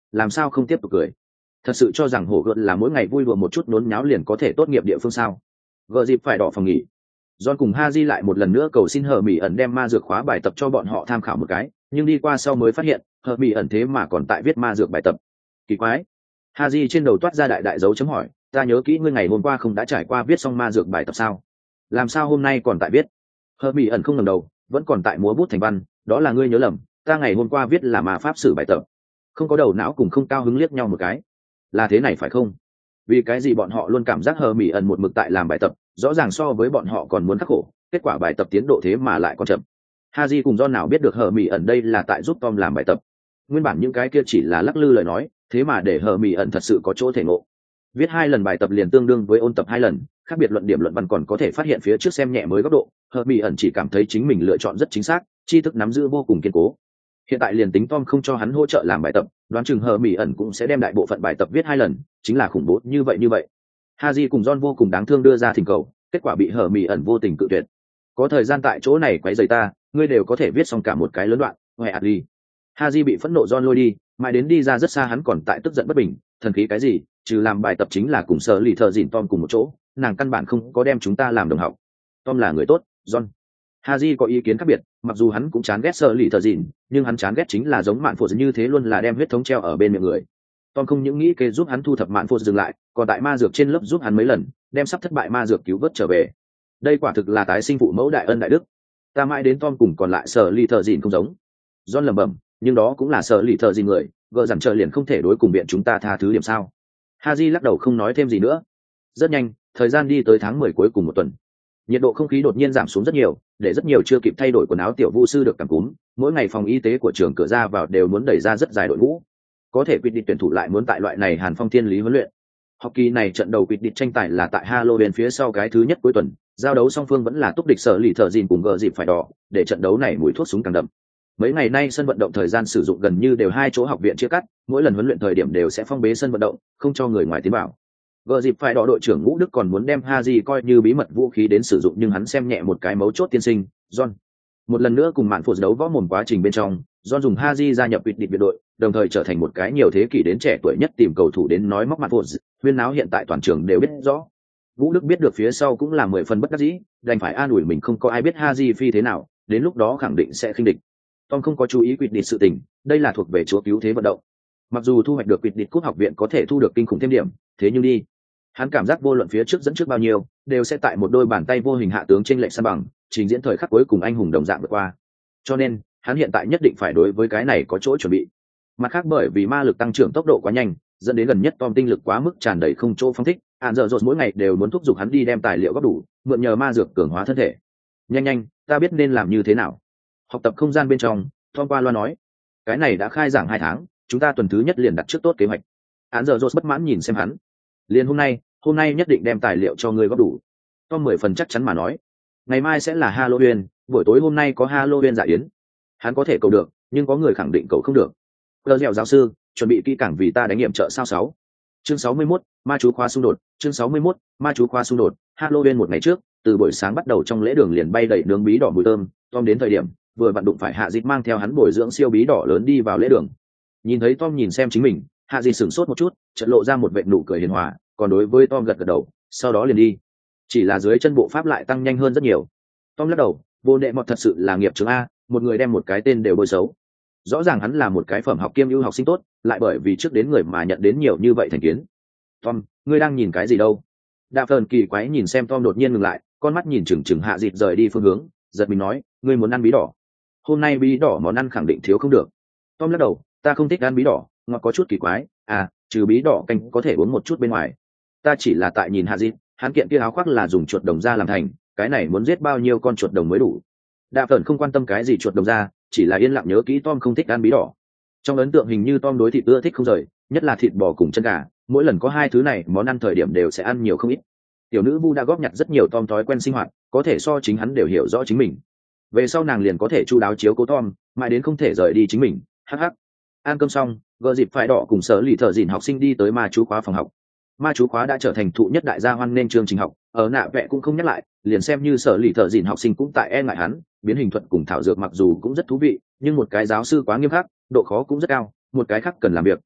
làm sao không tiếp tục cười? Thật sự cho rằng hổ gợt là mỗi ngày vui đùa một chút nốn nháo liền có thể tốt nghiệp địa phương sao? Gợ dịp phải đỏ phòng nghỉ. John cùng Haji lại một lần nữa cầu xin hờ mỹ ẩn đem ma dược khóa bài tập cho bọn họ tham khảo một cái, nhưng đi qua sau mới phát hiện hờ mỹ ẩn thế mà còn tại viết ma dược bài tập. Kỳ quái. Haji trên đầu toát ra đại đại dấu chấm hỏi, ta nhớ kỹ ngươi ngày hôm qua không đã trải qua viết xong ma dược bài tập sao? Làm sao hôm nay còn tại viết? Hờ mỹ ẩn không ngẩng đầu, vẫn còn tại múa bút thành văn, đó là ngươi nhớ lầm, ta ngày hôm qua viết là ma pháp sử bài tập. Không có đầu não cùng không cao hứng liếc nhau một cái. Là thế này phải không? Vì cái gì bọn họ luôn cảm giác hờ mỹ ẩn một mực tại làm bài tập, rõ ràng so với bọn họ còn muốn khắc khổ, kết quả bài tập tiến độ thế mà lại còn chậm. Haji cùng John nào biết được hờ mỹ ẩn đây là tại giúp Tom làm bài tập. Nguyên bản những cái kia chỉ là lắc lư lời nói, thế mà để hờ mỹ ẩn thật sự có chỗ thể ngộ. Viết hai lần bài tập liền tương đương với ôn tập hai lần, khác biệt luận điểm luận văn còn có thể phát hiện phía trước xem nhẹ mới góc độ, hờ mỹ ẩn chỉ cảm thấy chính mình lựa chọn rất chính xác, tri thức nắm giữ vô cùng kiên cố. Hiện tại liền tính Tom không cho hắn hỗ trợ làm bài tập, đoán chừng hờ mỹ ẩn cũng sẽ đem đại bộ phận bài tập viết hai lần, chính là khủng bố như vậy như vậy. Haji cùng John vô cùng đáng thương đưa ra thỉnh cầu, kết quả bị hờ mỹ ẩn vô tình cự tuyệt. Có thời gian tại chỗ này quấy rầy ta, ngươi đều có thể viết xong cả một cái lớn đoạn, hoè ạt đi. Haji bị phẫn nộ John lôi đi, mãi đến đi ra rất xa hắn còn tại tức giận bất bình, thần khí cái gì, trừ làm bài tập chính là cùng sở lì thợ dìn Tom cùng một chỗ, nàng căn bản không có đem chúng ta làm đồng học. Tom là người tốt, John. Haji có ý kiến khác biệt, mặc dù hắn cũng chán ghét sở lì thợ dìn, nhưng hắn chán ghét chính là giống mạn phụ như thế luôn là đem huyết thống treo ở bên miệng người. Tom không những nghĩ kế giúp hắn thu thập mạn phụ dừng lại, còn tại ma dược trên lớp giúp hắn mấy lần, đem sắp thất bại ma dược cứu vớt trở về. Đây quả thực là tái sinh phụ mẫu đại ân đại đức. Ta mãi đến Tom cùng còn lại sở lì thợ dìn không giống. John lẩm bẩm, nhưng đó cũng là sở lì thợ dìn người, gợ dằn chờ liền không thể đối cùng biện chúng ta tha thứ điểm sao? Haji lắc đầu không nói thêm gì nữa. Rất nhanh, thời gian đi tới tháng mười cuối cùng một tuần. Nhiệt độ không khí đột nhiên giảm xuống rất nhiều, để rất nhiều chưa kịp thay đổi quần áo tiểu vu sư được cảm cúm, mỗi ngày phòng y tế của trường cửa ra vào đều muốn đẩy ra rất dài đội ngũ. Có thể quyết định tuyển thủ lại muốn tại loại này Hàn Phong thiên lý huấn luyện. Học kỳ này trận đầu quyết định tranh tài là tại Halloween phía sau cái thứ nhất cuối tuần, giao đấu song phương vẫn là túc địch sở lì thợ dìn cùng gờ dịp phải đỏ, để trận đấu này mùi thuốc súng càng đậm. Mấy ngày nay sân vận động thời gian sử dụng gần như đều hai chỗ học viện chia cắt, mỗi lần huấn luyện thời điểm đều sẽ phong bế sân vận động, không cho người ngoài tiến vào. Gờ dịp phải đỏ đội trưởng Ngũ Đức còn muốn đem Haji coi như bí mật vũ khí đến sử dụng, nhưng hắn xem nhẹ một cái mấu chốt tiên sinh, John. Một lần nữa cùng mạn phụ đấu võ mồm quá trình bên trong, John dùng Haji gia nhập quyết định biệt đội, đồng thời trở thành một cái nhiều thế kỷ đến trẻ tuổi nhất tìm cầu thủ đến nói móc mạn phụ, huyên náo hiện tại toàn trường đều biết rõ. Vũ Đức biết được phía sau cũng là mười phần bất đắc dĩ, đành phải an ủi mình không có ai biết Haji phi thế nào, đến lúc đó khẳng định sẽ khinh địch. Tom không có chú ý quyết định sự tình, đây là thuộc về chúa cứu thế vận động. Mặc dù thu hoạch được quyết định cúp học viện có thể thu được kinh khủng thêm điểm, thế nhưng đi, hắn cảm giác vô luận phía trước dẫn trước bao nhiêu, đều sẽ tại một đôi bàn tay vô hình hạ tướng trên lệnh san bằng, trình diễn thời khắc cuối cùng anh hùng đồng dạng vượt qua. Cho nên, hắn hiện tại nhất định phải đối với cái này có chỗ chuẩn bị. Mặt khác bởi vì ma lực tăng trưởng tốc độ quá nhanh, dẫn đến gần nhất Tom tinh lực quá mức tràn đầy không chỗ phóng thích, hạn giờ rột mỗi ngày đều muốn thúc giục hắn đi đem tài liệu góp đủ, mượn nhờ ma dược cường hóa thân thể. Nhanh nhanh, ta biết nên làm như thế nào. Học tập không gian bên trong, Tom qua loa nói, cái này đã khai giảng hai tháng, chúng ta tuần thứ nhất liền đặt trước tốt kế hoạch. Hạn giờ rột bất mãn nhìn xem hắn, liền hôm nay, hôm nay nhất định đem tài liệu cho ngươi góp đủ. Tom mười phần chắc chắn mà nói, ngày mai sẽ là Halloween, buổi tối hôm nay có Halloween dạ yến. Hắn có thể cầu được, nhưng có người khẳng định cầu không được. Cờ dẻo giáo sư, chuẩn bị kỹ càng vì ta đánh nghiệm trợ sao sáu. Chương sáu mươi mốt, ma chú khoa xung đột. Chương sáu mươi mốt, ma chú khoa xung đột. Halloween một ngày trước, từ buổi sáng bắt đầu trong lễ đường liền bay đầy nướng bí đỏ mùi thơm. Tom đến thời điểm, vừa vặn đụng phải Hạ Dịch mang theo hắn bồi dưỡng siêu bí đỏ lớn đi vào lễ đường. Nhìn thấy Tom nhìn xem chính mình, Hạ Dịch sửng sốt một chút, chợt lộ ra một vệt nụ cười hiền hòa, còn đối với Tom gật gật đầu, sau đó liền đi. Chỉ là dưới chân bộ pháp lại tăng nhanh hơn rất nhiều. Tom lắc đầu, vô đệ mọt thật sự là nghiệp chướng a, một người đem một cái tên đều bôi xấu. Rõ ràng hắn là một cái phẩm học kiêm ưu học sinh tốt, lại bởi vì trước đến người mà nhận đến nhiều như vậy thành kiến. Tom, ngươi đang nhìn cái gì đâu? Đạp Phờn kỳ quái nhìn xem Tom đột nhiên ngừng lại, con mắt nhìn chừng chừng Hạ Dịch rời đi phương hướng, giật mình nói, ngươi muốn ăn bí đỏ? Hôm nay bí đỏ món ăn khẳng định thiếu không được. Tom lắc đầu, ta không thích ăn bí đỏ, ngọt có chút kỳ quái, à, trừ bí đỏ canh có thể uống một chút bên ngoài. Ta chỉ là tại nhìn Hạ Dịch, hắn kiện kia áo khoác là dùng chuột đồng da làm thành, cái này muốn giết bao nhiêu con chuột đồng mới đủ. Đạp Phờn không quan tâm cái gì chuột đồng da, chỉ là yên lặng nhớ kỹ Tom không thích ăn bí đỏ. Trong ấn tượng hình như Tom đối thịt ưa thích không rời, nhất là thịt bò cùng chân gà, mỗi lần có hai thứ này món ăn thời điểm đều sẽ ăn nhiều không ít. Tiểu nữ vu đã góp nhặt rất nhiều Tom thói quen sinh hoạt, có thể so chính hắn đều hiểu rõ chính mình. Về sau nàng liền có thể chu đáo chiếu cố Tom, mãi đến không thể rời đi chính mình. Hắc hắc. Ăn cơm xong, gợ dịp phải đỏ cùng sở lì thợ dìn học sinh đi tới ma chú khóa phòng học. Ma chú khóa đã trở thành thụ nhất đại gia hoan nên chương trình học, ở nạ vẽ cũng không nhắc lại, liền xem như sở lì thợ dìn học sinh cũng tại e ngại hắn. Biến hình thuật cùng thảo dược mặc dù cũng rất thú vị, nhưng một cái giáo sư quá nghiêm khắc, độ khó cũng rất cao, một cái khác cần làm việc,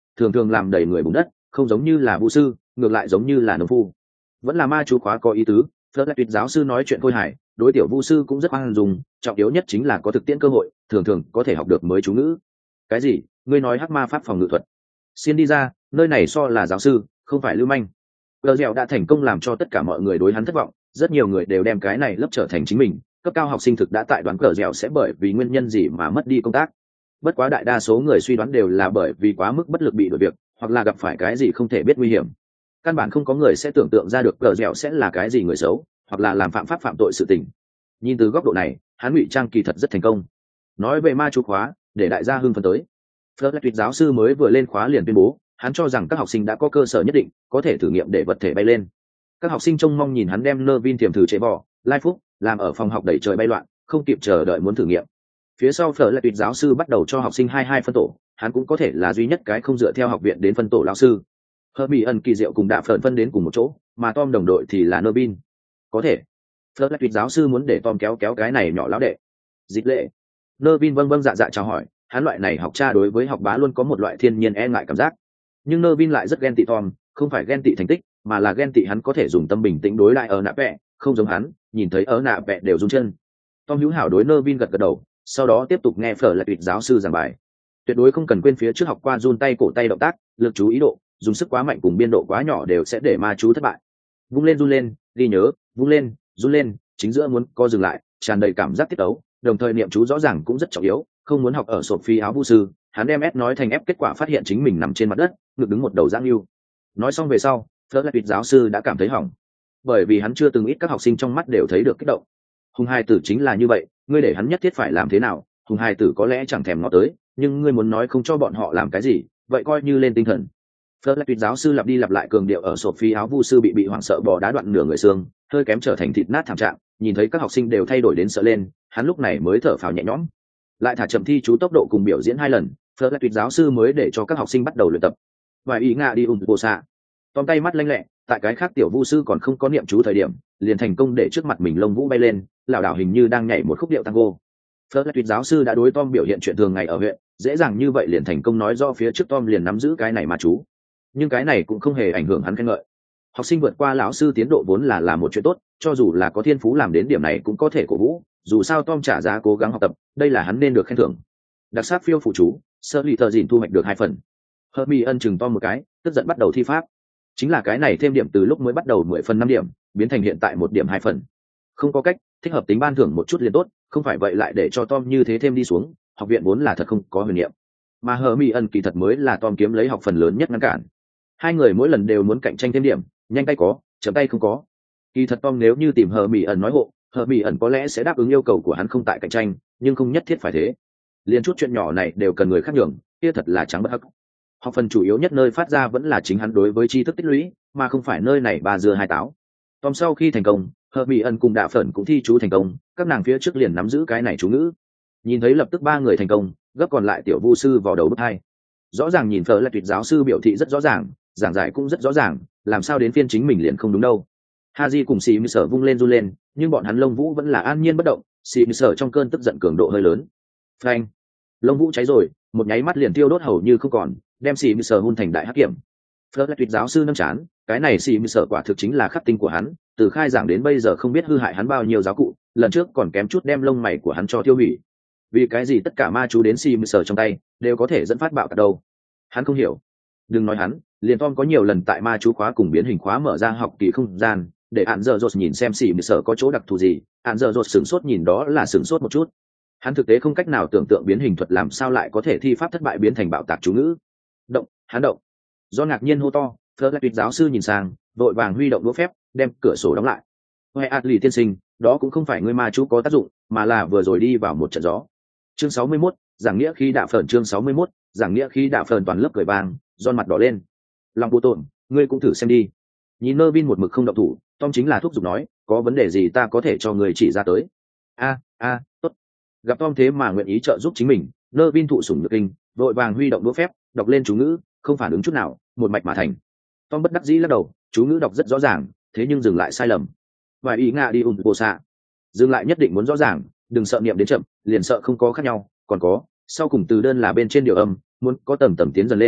thường thường làm đầy người bùn đất, không giống như là vũ sư, ngược lại giống như là nông phu. Vẫn là ma chú khóa có ý tứ. Fletcher giáo sư nói chuyện khôi hài, đối tiểu vu sư cũng rất hoan dùng, trọng yếu nhất chính là có thực tiễn cơ hội, thường thường có thể học được mới chú ngữ. Cái gì? Ngươi nói hắc ma pháp phòng ngự thuật? Xin đi ra, nơi này so là giáo sư, không phải lưu manh. Gờ dẻo đã thành công làm cho tất cả mọi người đối hắn thất vọng, rất nhiều người đều đem cái này lấp trở thành chính mình. Cấp cao học sinh thực đã tại đoán Gờ dẻo sẽ bởi vì nguyên nhân gì mà mất đi công tác. Bất quá đại đa số người suy đoán đều là bởi vì quá mức bất lực bị đuổi việc, hoặc là gặp phải cái gì không thể biết nguy hiểm. Căn bản không có người sẽ tưởng tượng ra được Gờ dẻo sẽ là cái gì người xấu, hoặc là làm phạm pháp phạm tội sự tình. Nhìn từ góc độ này, hắn ngụy trang kỳ thật rất thành công. Nói về ma chú khóa, để đại gia hưng phấn tới. Fletcher giáo sư mới vừa lên khóa liền tuyên bố, hắn cho rằng các học sinh đã có cơ sở nhất định, có thể thử nghiệm để vật thể bay lên. Các học sinh trông mong nhìn hắn đem Nervin tiềm thử chế bò, lai phúc, làm ở phòng học đẩy trời bay loạn, không kịp chờ đợi muốn thử nghiệm. Phía sau Fletcher giáo sư bắt đầu cho học sinh hai hai phân tổ, hắn cũng có thể là duy nhất cái không dựa theo học viện đến phân tổ lão sư. Hermione kỳ diệu cùng Đạ Phởn phân đến cùng một chỗ, mà Tom đồng đội thì là Nervin. Có thể. Fletcher giáo sư muốn để Tom kéo kéo cái này nhỏ lão đệ. Dịch lệ. Nervin vâng vâng dạ dạ chào hỏi, hắn loại này học cha đối với học bá luôn có một loại thiên nhiên e ngại cảm giác. Nhưng Nervin lại rất ghen tị Tom, không phải ghen tị thành tích, mà là ghen tị hắn có thể dùng tâm bình tĩnh đối lại ở nạ vẽ, không giống hắn, nhìn thấy ở nạ vẽ đều run chân. Tom hữu hảo đối Nervin gật gật đầu, sau đó tiếp tục nghe phở lại tuyệt giáo sư giảng bài. Tuyệt đối không cần quên phía trước học qua run tay cổ tay động tác, lực chú ý độ, dùng sức quá mạnh cùng biên độ quá nhỏ đều sẽ để ma chú thất bại. Vung lên run lên, ghi nhớ, vung lên, run lên, chính giữa muốn co dừng lại, tràn đầy cảm giác tiết tấu, đồng thời niệm chú rõ ràng cũng rất trọng yếu, không muốn học ở sộp phi áo vu sư, hắn đem S nói thành ép, kết quả phát hiện chính mình nằm trên mặt đất, ngực đứng một đầu giang lưu. Nói xong về sau, Fleur lại tuyệt giáo sư đã cảm thấy hỏng, bởi vì hắn chưa từng ít các học sinh trong mắt đều thấy được kích động. Hùng hai tử chính là như vậy, ngươi để hắn nhất thiết phải làm thế nào, Hùng hai tử có lẽ chẳng thèm ngó tới, nhưng ngươi muốn nói không cho bọn họ làm cái gì, vậy coi như lên tinh thần. Fleur lại tuyệt giáo sư lặp đi lặp lại cường điệu ở sộp phi áo vu sư bị bị hoảng sợ bỏ đá đoạn nửa người xương, hơi kém trở thành thịt nát thảm trạng, nhìn thấy các học sinh đều thay đổi đến sợ lên, hắn lúc này mới thở phào nhẹ nhõm. Lại thả chậm thi chú tốc độ cùng biểu diễn hai lần, Fleur lại tuyệt giáo sư mới để cho các học sinh bắt đầu luyện tập. Vài ý ngạ đi ùn bộ xạ. Tom tay mắt lanh lẹ, tại cái khác tiểu vu sư còn không có niệm chú thời điểm, liền thành công để trước mặt mình lông vũ bay lên, lảo đảo hình như đang nhảy một khúc điệu tango. Fleur lại tuyệt giáo sư đã đối Tom biểu hiện chuyện thường ngày ở huyện, dễ dàng như vậy liền thành công nói do phía trước Tom liền nắm giữ cái này mà chú. Nhưng cái này cũng không hề ảnh hưởng hắn khen ngợi. Học sinh vượt qua lão sư tiến độ vốn là là một chuyện tốt, cho dù là có thiên phú làm đến điểm này cũng có thể cổ vũ, dù sao Tom trả giá cố gắng học tập, đây là hắn nên được khen thưởng. Đặc sắc phiêu phụ chú, sơ lì tờ dìn thu hoạch được hai phần. Hermione chừng Tom một cái, tức giận bắt đầu thi pháp. Chính là cái này thêm điểm từ lúc mới bắt đầu mười phần năm điểm, biến thành hiện tại một điểm hai phần. Không có cách, thích hợp tính ban thưởng một chút liền tốt, không phải vậy lại để cho Tom như thế thêm đi xuống, học viện vốn là thật không có huyền niệm. Mà Hermione kỳ thật mới là Tom kiếm lấy học phần lớn nhất ngăn cản. Hai người mỗi lần đều muốn cạnh tranh thêm điểm, nhanh tay có, chậm tay không có. Kỳ thật Tom nếu như tìm Hermione nói hộ, Hermione có lẽ sẽ đáp ứng yêu cầu của hắn không tại cạnh tranh, nhưng không nhất thiết phải thế. Liên chút chuyện nhỏ này đều cần người khác nhường, kia thật là trắng bất hắc. Học phần chủ yếu nhất nơi phát ra vẫn là chính hắn đối với tri thức tích lũy, mà không phải nơi này ba dưa hai táo. Tom sau khi thành công, Hermione cùng Đạ Phởn cũng thi chú thành công, các nàng phía trước liền nắm giữ cái này chú ngữ. Nhìn thấy lập tức ba người thành công, gấp còn lại tiểu vu sư vào đầu bức hai. Rõ ràng nhìn Fleur là tuyệt giáo sư biểu thị rất rõ ràng, giảng giải cũng rất rõ ràng, làm sao đến phiên chính mình liền không đúng đâu. Haji cùng Sĩ Mị Sở vung lên run lên, nhưng bọn hắn lông vũ vẫn là an nhiên bất động, Sĩ Mị Sở trong cơn tức giận cường độ hơi lớn. Phanh! Lông vũ cháy rồi, một nháy mắt liền tiêu đốt hầu như không còn, đem Sĩ Mị Sở hun thành đại hắc kiểm. Fleur là tuyệt giáo sư nâng chán, cái này Sĩ Mị Sở quả thực chính là khắc tinh của hắn, từ khai giảng đến bây giờ không biết hư hại hắn bao nhiêu giáo cụ, lần trước còn kém chút đem lông mày của hắn cho tiêu hủy. Vì cái gì tất cả ma chú đến Sĩ Mị Sở trong tay đều có thể dẫn phát bạo tạc đâu? Hắn không hiểu. Đừng nói hắn, liền Tom có nhiều lần tại ma chú khóa cùng biến hình khóa mở ra học kỳ không gian, để Án Giờ Rột nhìn xem Sĩ Mị Sở có chỗ đặc thù gì, Án Giờ Rột sửng sốt nhìn đó là sửng sốt một chút. Hắn thực tế không cách nào tưởng tượng biến hình thuật làm sao lại có thể thi pháp thất bại biến thành bạo tạc chú ngữ. Động, hắn động. Do ngạc nhiên hô to, Fleur lại tuyệt giáo sư nhìn sang, vội vàng huy động đũa phép, đem cửa sổ đóng lại. Hoè Atli tiên sinh, đó cũng không phải ngươi ma chú có tác dụng, mà là vừa rồi đi vào một trận gió. Chương sáu mươi mốt, giảng nghĩa khi Đạ Phởn chương sáu mươi mốt, giảng nghĩa khi Đạ Phởn toàn lớp cười vang, Giòn mặt đỏ lên. Lòng vô tổn, ngươi cũng thử xem đi. Nhìn Nervin một mực không động thủ, Tom chính là thúc giục nói, có vấn đề gì ta có thể cho người chỉ ra tới. A, a, tốt. Gặp Tom thế mà nguyện ý trợ giúp chính mình, Nervin thụ sủng nhược kinh, vội vàng huy động đũa phép, đọc lên chú ngữ, không phản ứng chút nào, một mạch mà thành. Tom bất đắc dĩ lắc đầu, chú ngữ đọc rất rõ ràng, thế nhưng dừng lại sai lầm. Vài ý ngạ đi ùn bộ xạ. Dừng lại nhất định muốn rõ ràng, đừng sợ niệm đến chậm, liền sợ không có khác nhau, còn có, sau cùng từ đơn là bên trên điều âm, muốn có tầm tầm tiến dần lên,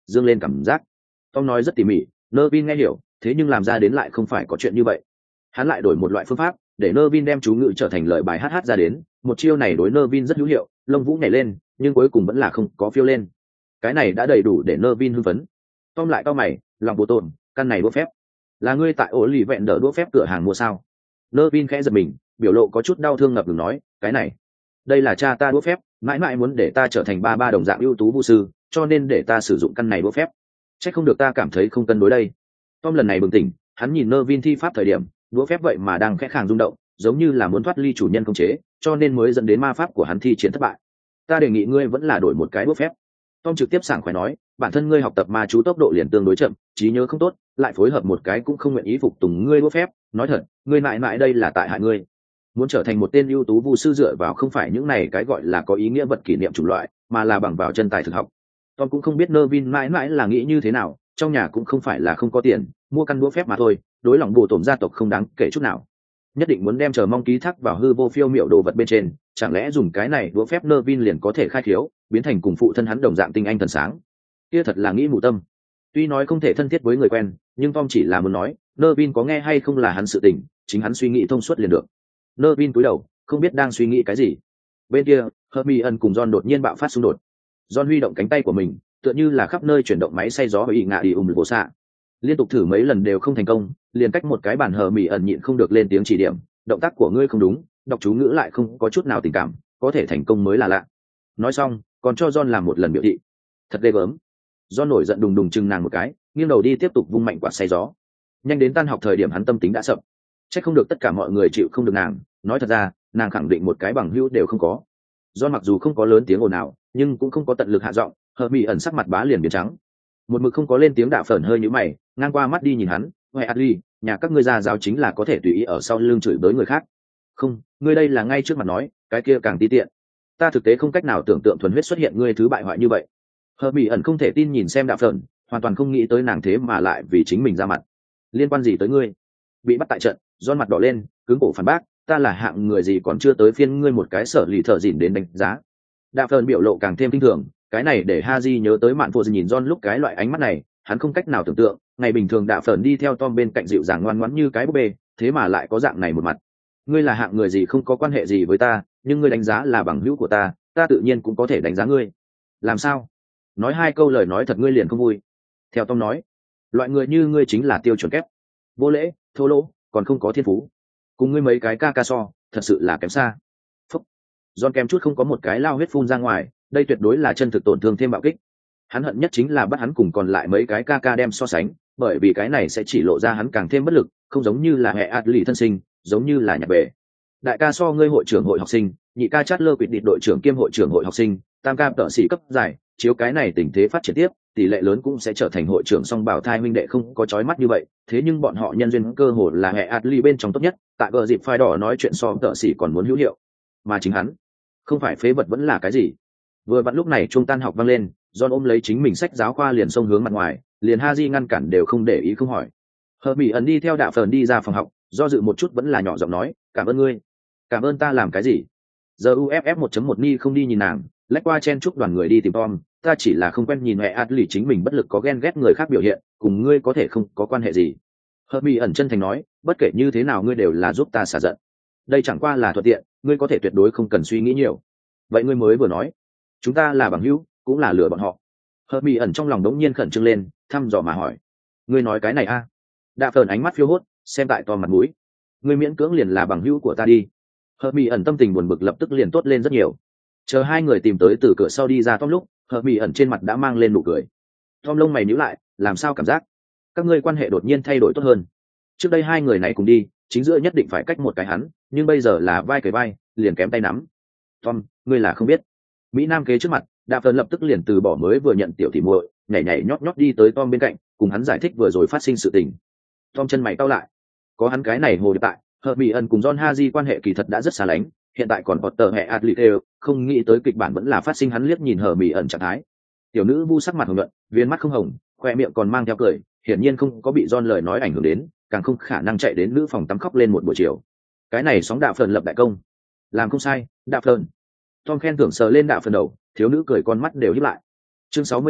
dương lên cảm giác. Tom nói rất tỉ mỉ, Nervin nghe hiểu, thế nhưng làm ra đến lại không phải có chuyện như vậy. Hắn lại đổi một loại phương pháp để Nervin đem chú ngữ trở thành lời bài hát hát ra đến, một chiêu này đối Nervin rất hữu hiệu, lông vũ nhảy lên nhưng cuối cùng vẫn là không có phiêu lên. Cái này đã đầy đủ để Nervin hưng phấn. Tom lại cau mày, lòng bộ tồn, căn này đũa phép là ngươi tại ổ lì vẹn đỡ đũa phép cửa hàng mua sao? Nervin khẽ giật mình, biểu lộ có chút đau thương ngập ngừng nói, cái này đây là cha ta đũa phép, mãi mãi muốn để ta trở thành ba ba đồng dạng ưu tú vũ sư, cho nên để ta sử dụng căn này đũa phép. Chắc không được ta cảm thấy không cân đối đây. Tom lần này bừng tỉnh, hắn nhìn Nervin thi pháp thời điểm, đũa phép vậy mà đang khẽ khàng rung động, giống như là muốn thoát ly chủ nhân khống chế, cho nên mới dẫn đến ma pháp của hắn thi triển thất bại. Ta đề nghị ngươi vẫn là đổi một cái đũa phép. Tom trực tiếp sảng khoái nói, bản thân ngươi học tập ma chú tốc độ liền tương đối chậm, trí nhớ không tốt, lại phối hợp một cái cũng không nguyện ý phục tùng ngươi đũa phép, nói thật, ngươi mãi mãi đây là tại hại ngươi. Muốn trở thành một tên ưu tú vu sư dựa vào không phải những này cái gọi là có ý nghĩa vật kỷ niệm chủng loại, mà là bằng vào chân tài thực học. Tom cũng không biết Nervin mãi mãi là nghĩ như thế nào, trong nhà cũng không phải là không có tiền, mua căn đũa phép mà thôi, đối lòng bồ tổm gia tộc không đáng kể chút nào. Nhất định muốn đem chờ mong ký thác vào hư vô phiêu miểu đồ vật bên trên, chẳng lẽ dùng cái này đũa phép Nervin liền có thể khai khiếu, biến thành cùng phụ thân hắn đồng dạng tinh anh thần sáng? Kia thật là nghĩ mù tâm. Tuy nói không thể thân thiết với người quen, nhưng Tom chỉ là muốn nói, Nervin có nghe hay không là hắn sự tình, chính hắn suy nghĩ thông suốt liền được. Nervin cúi đầu, không biết đang suy nghĩ cái gì. Bên kia, Hermione cùng John đột nhiên bạo phát xung đột. John huy động cánh tay của mình, tựa như là khắp nơi chuyển động máy xay gió ý ngạ đi ùm bổ xạ. Liên tục thử mấy lần đều không thành công, liền cách một cái bàn Hermione nhịn không được lên tiếng chỉ điểm, động tác của ngươi không đúng, đọc chú ngữ lại không có chút nào tình cảm, có thể thành công mới là lạ. Nói xong, còn cho John làm một lần biểu thị. Thật ghê gớm. John nổi giận đùng đùng chừng nàng một cái, nghiêng đầu đi tiếp tục vung mạnh quạt xay gió. Nhanh đến tan học thời điểm hắn tâm tính đã sập. Chắc không được tất cả mọi người chịu không được nàng, nói thật ra, nàng khẳng định một cái bằng hữu đều không có. John mặc dù không có lớn tiếng ồn nào, nhưng cũng không có tận lực hạ giọng, Hermione ẩn sắc mặt bá liền biến trắng. Một mực không có lên tiếng đạ phởn hơi nhíu mày, ngang qua mắt đi nhìn hắn, "Hoè Adly, nhà các ngươi gia giáo chính là có thể tùy ý ở sau lưng chửi bới người khác." "Không, ngươi đây là ngay trước mặt nói, cái kia càng ti tiện. Ta thực tế không cách nào tưởng tượng thuần huyết xuất hiện ngươi thứ bại hoại như vậy." Hermione không thể tin nhìn xem đạ phởn, hoàn toàn không nghĩ tới nàng thế mà lại vì chính mình ra mặt. "Liên quan gì tới ngươi?" Bị bắt tại trận, John mặt đỏ lên, cứng cổ phản bác, "Ta là hạng người gì còn chưa tới phiên ngươi một cái sở lì thợ dỉn đến đánh giá." Đạ phởn biểu lộ càng thêm kinh thường, cái này để Haji nhớ tới mạn phụ nhìn John lúc cái loại ánh mắt này, hắn không cách nào tưởng tượng, ngày bình thường Đạ phởn đi theo Tom bên cạnh dịu dàng ngoan ngoãn như cái búp bê, thế mà lại có dạng này một mặt. "Ngươi là hạng người gì không có quan hệ gì với ta, nhưng ngươi đánh giá là bằng hữu của ta, ta tự nhiên cũng có thể đánh giá ngươi." "Làm sao?" Nói hai câu lời nói thật ngươi liền không vui. Theo Tom nói, loại người như ngươi chính là tiêu chuẩn kép, vô lễ, thô lỗ, còn không có thiên phú, cùng ngươi mấy cái ca ca so, thật sự là kém xa. Phúc. John kém chút không có một cái lao huyết phun ra ngoài, đây tuyệt đối là chân thực tổn thương thêm bạo kích. Hắn hận nhất chính là bắt hắn cùng còn lại mấy cái ca ca đem so sánh, bởi vì cái này sẽ chỉ lộ ra hắn càng thêm bất lực, không giống như là hệ Adli thân sinh, giống như là nhạc bể. Đại ca so ngươi hội trưởng hội học sinh, nhị ca chát lơ quyết định đội trưởng kiêm hội trưởng hội học sinh, tam ca tợ sĩ cấp giải, chiếu cái này tình thế phát triển tiếp, tỷ lệ lớn cũng sẽ trở thành hội trưởng song bảo thai huynh đệ không có chói mắt như vậy, thế nhưng bọn họ nhân duyên cơ hồ là hệ Adli bên trong tốt nhất, tại gờ dịp phai đỏ nói chuyện so tợ sĩ còn muốn hữu hiệu, mà chính hắn không phải phế vật vẫn là cái gì. Vừa vặn lúc này trung tan học vang lên, John ôm lấy chính mình sách giáo khoa liền xông hướng mặt ngoài, liền Haji ngăn cản đều không để ý không hỏi. Hermione đi theo Đạ Phởn đi ra phòng học, do dự một chút vẫn là nhỏ giọng nói, "Cảm ơn ngươi." "Cảm ơn ta làm cái gì?" Giờ u ép ép một chấm một ni không đi nhìn nàng, lách qua chen chúc đoàn người đi tìm Tom, "Ta chỉ là không quen nhìn mẹ Adli chính mình bất lực có ghen ghét người khác biểu hiện, cùng ngươi có thể không có quan hệ gì." Hermione ẩn chân thành nói, "Bất kể như thế nào ngươi đều là giúp ta xả giận. Đây chẳng qua là thuận tiện, ngươi có thể tuyệt đối không cần suy nghĩ nhiều." "Vậy ngươi mới vừa nói, chúng ta là bằng hữu, cũng là lừa bọn họ." Hermione ẩn trong lòng đống nhiên khẩn trương lên, thăm dò mà hỏi, "Ngươi nói cái này a?" À? Đạ Phởn ánh mắt phiêu hốt, xem tại Tom mặt mũi, "Ngươi miễn cưỡng liền là bằng hữu của ta đi." Hermione ẩn tâm tình buồn bực lập tức liền tốt lên rất nhiều. Chờ hai người tìm tới từ cửa sau đi ra Tom lúc, Hermione ẩn trên mặt đã mang lên nụ cười. Tom lông mày nhíu lại, làm sao cảm giác các ngươi quan hệ đột nhiên thay đổi tốt hơn? Trước đây hai người này cùng đi, chính giữa nhất định phải cách một cái hắn, nhưng bây giờ là vai cởi vai, liền kém tay nắm. Tom, ngươi là không biết. Mỹ Nam kế trước mặt, Đạ Phởn lập tức liền từ bỏ mới vừa nhận tiểu tỷ muội, nhảy nhảy nhót nhót đi tới Tom bên cạnh, cùng hắn giải thích vừa rồi phát sinh sự tình. Tom chân mày cau lại, có hắn cái này hồ điệp tại, Hermione cùng John Haji quan hệ kỳ thật đã rất xa lánh, hiện tại còn Potter hệ Adliteo, không nghĩ tới kịch bản vẫn là phát sinh hắn liếc nhìn Hermione trạng thái. Tiểu nữ vu sắc mặt hồng nhuận, viên mắt không hồng, khoe miệng còn mang theo cười, hiển nhiên không có bị John lời nói ảnh hưởng đến, càng không khả năng chạy đến nữ phòng tắm khóc lên một buổi chiều. Cái này sóng Đạ Phởn lập đại công, làm không sai, Đạ Phởn. Tom khen thưởng sờ lên Đạ Phởn đầu, thiếu nữ cười con mắt đều híp lại. Chương sáu mươi hai,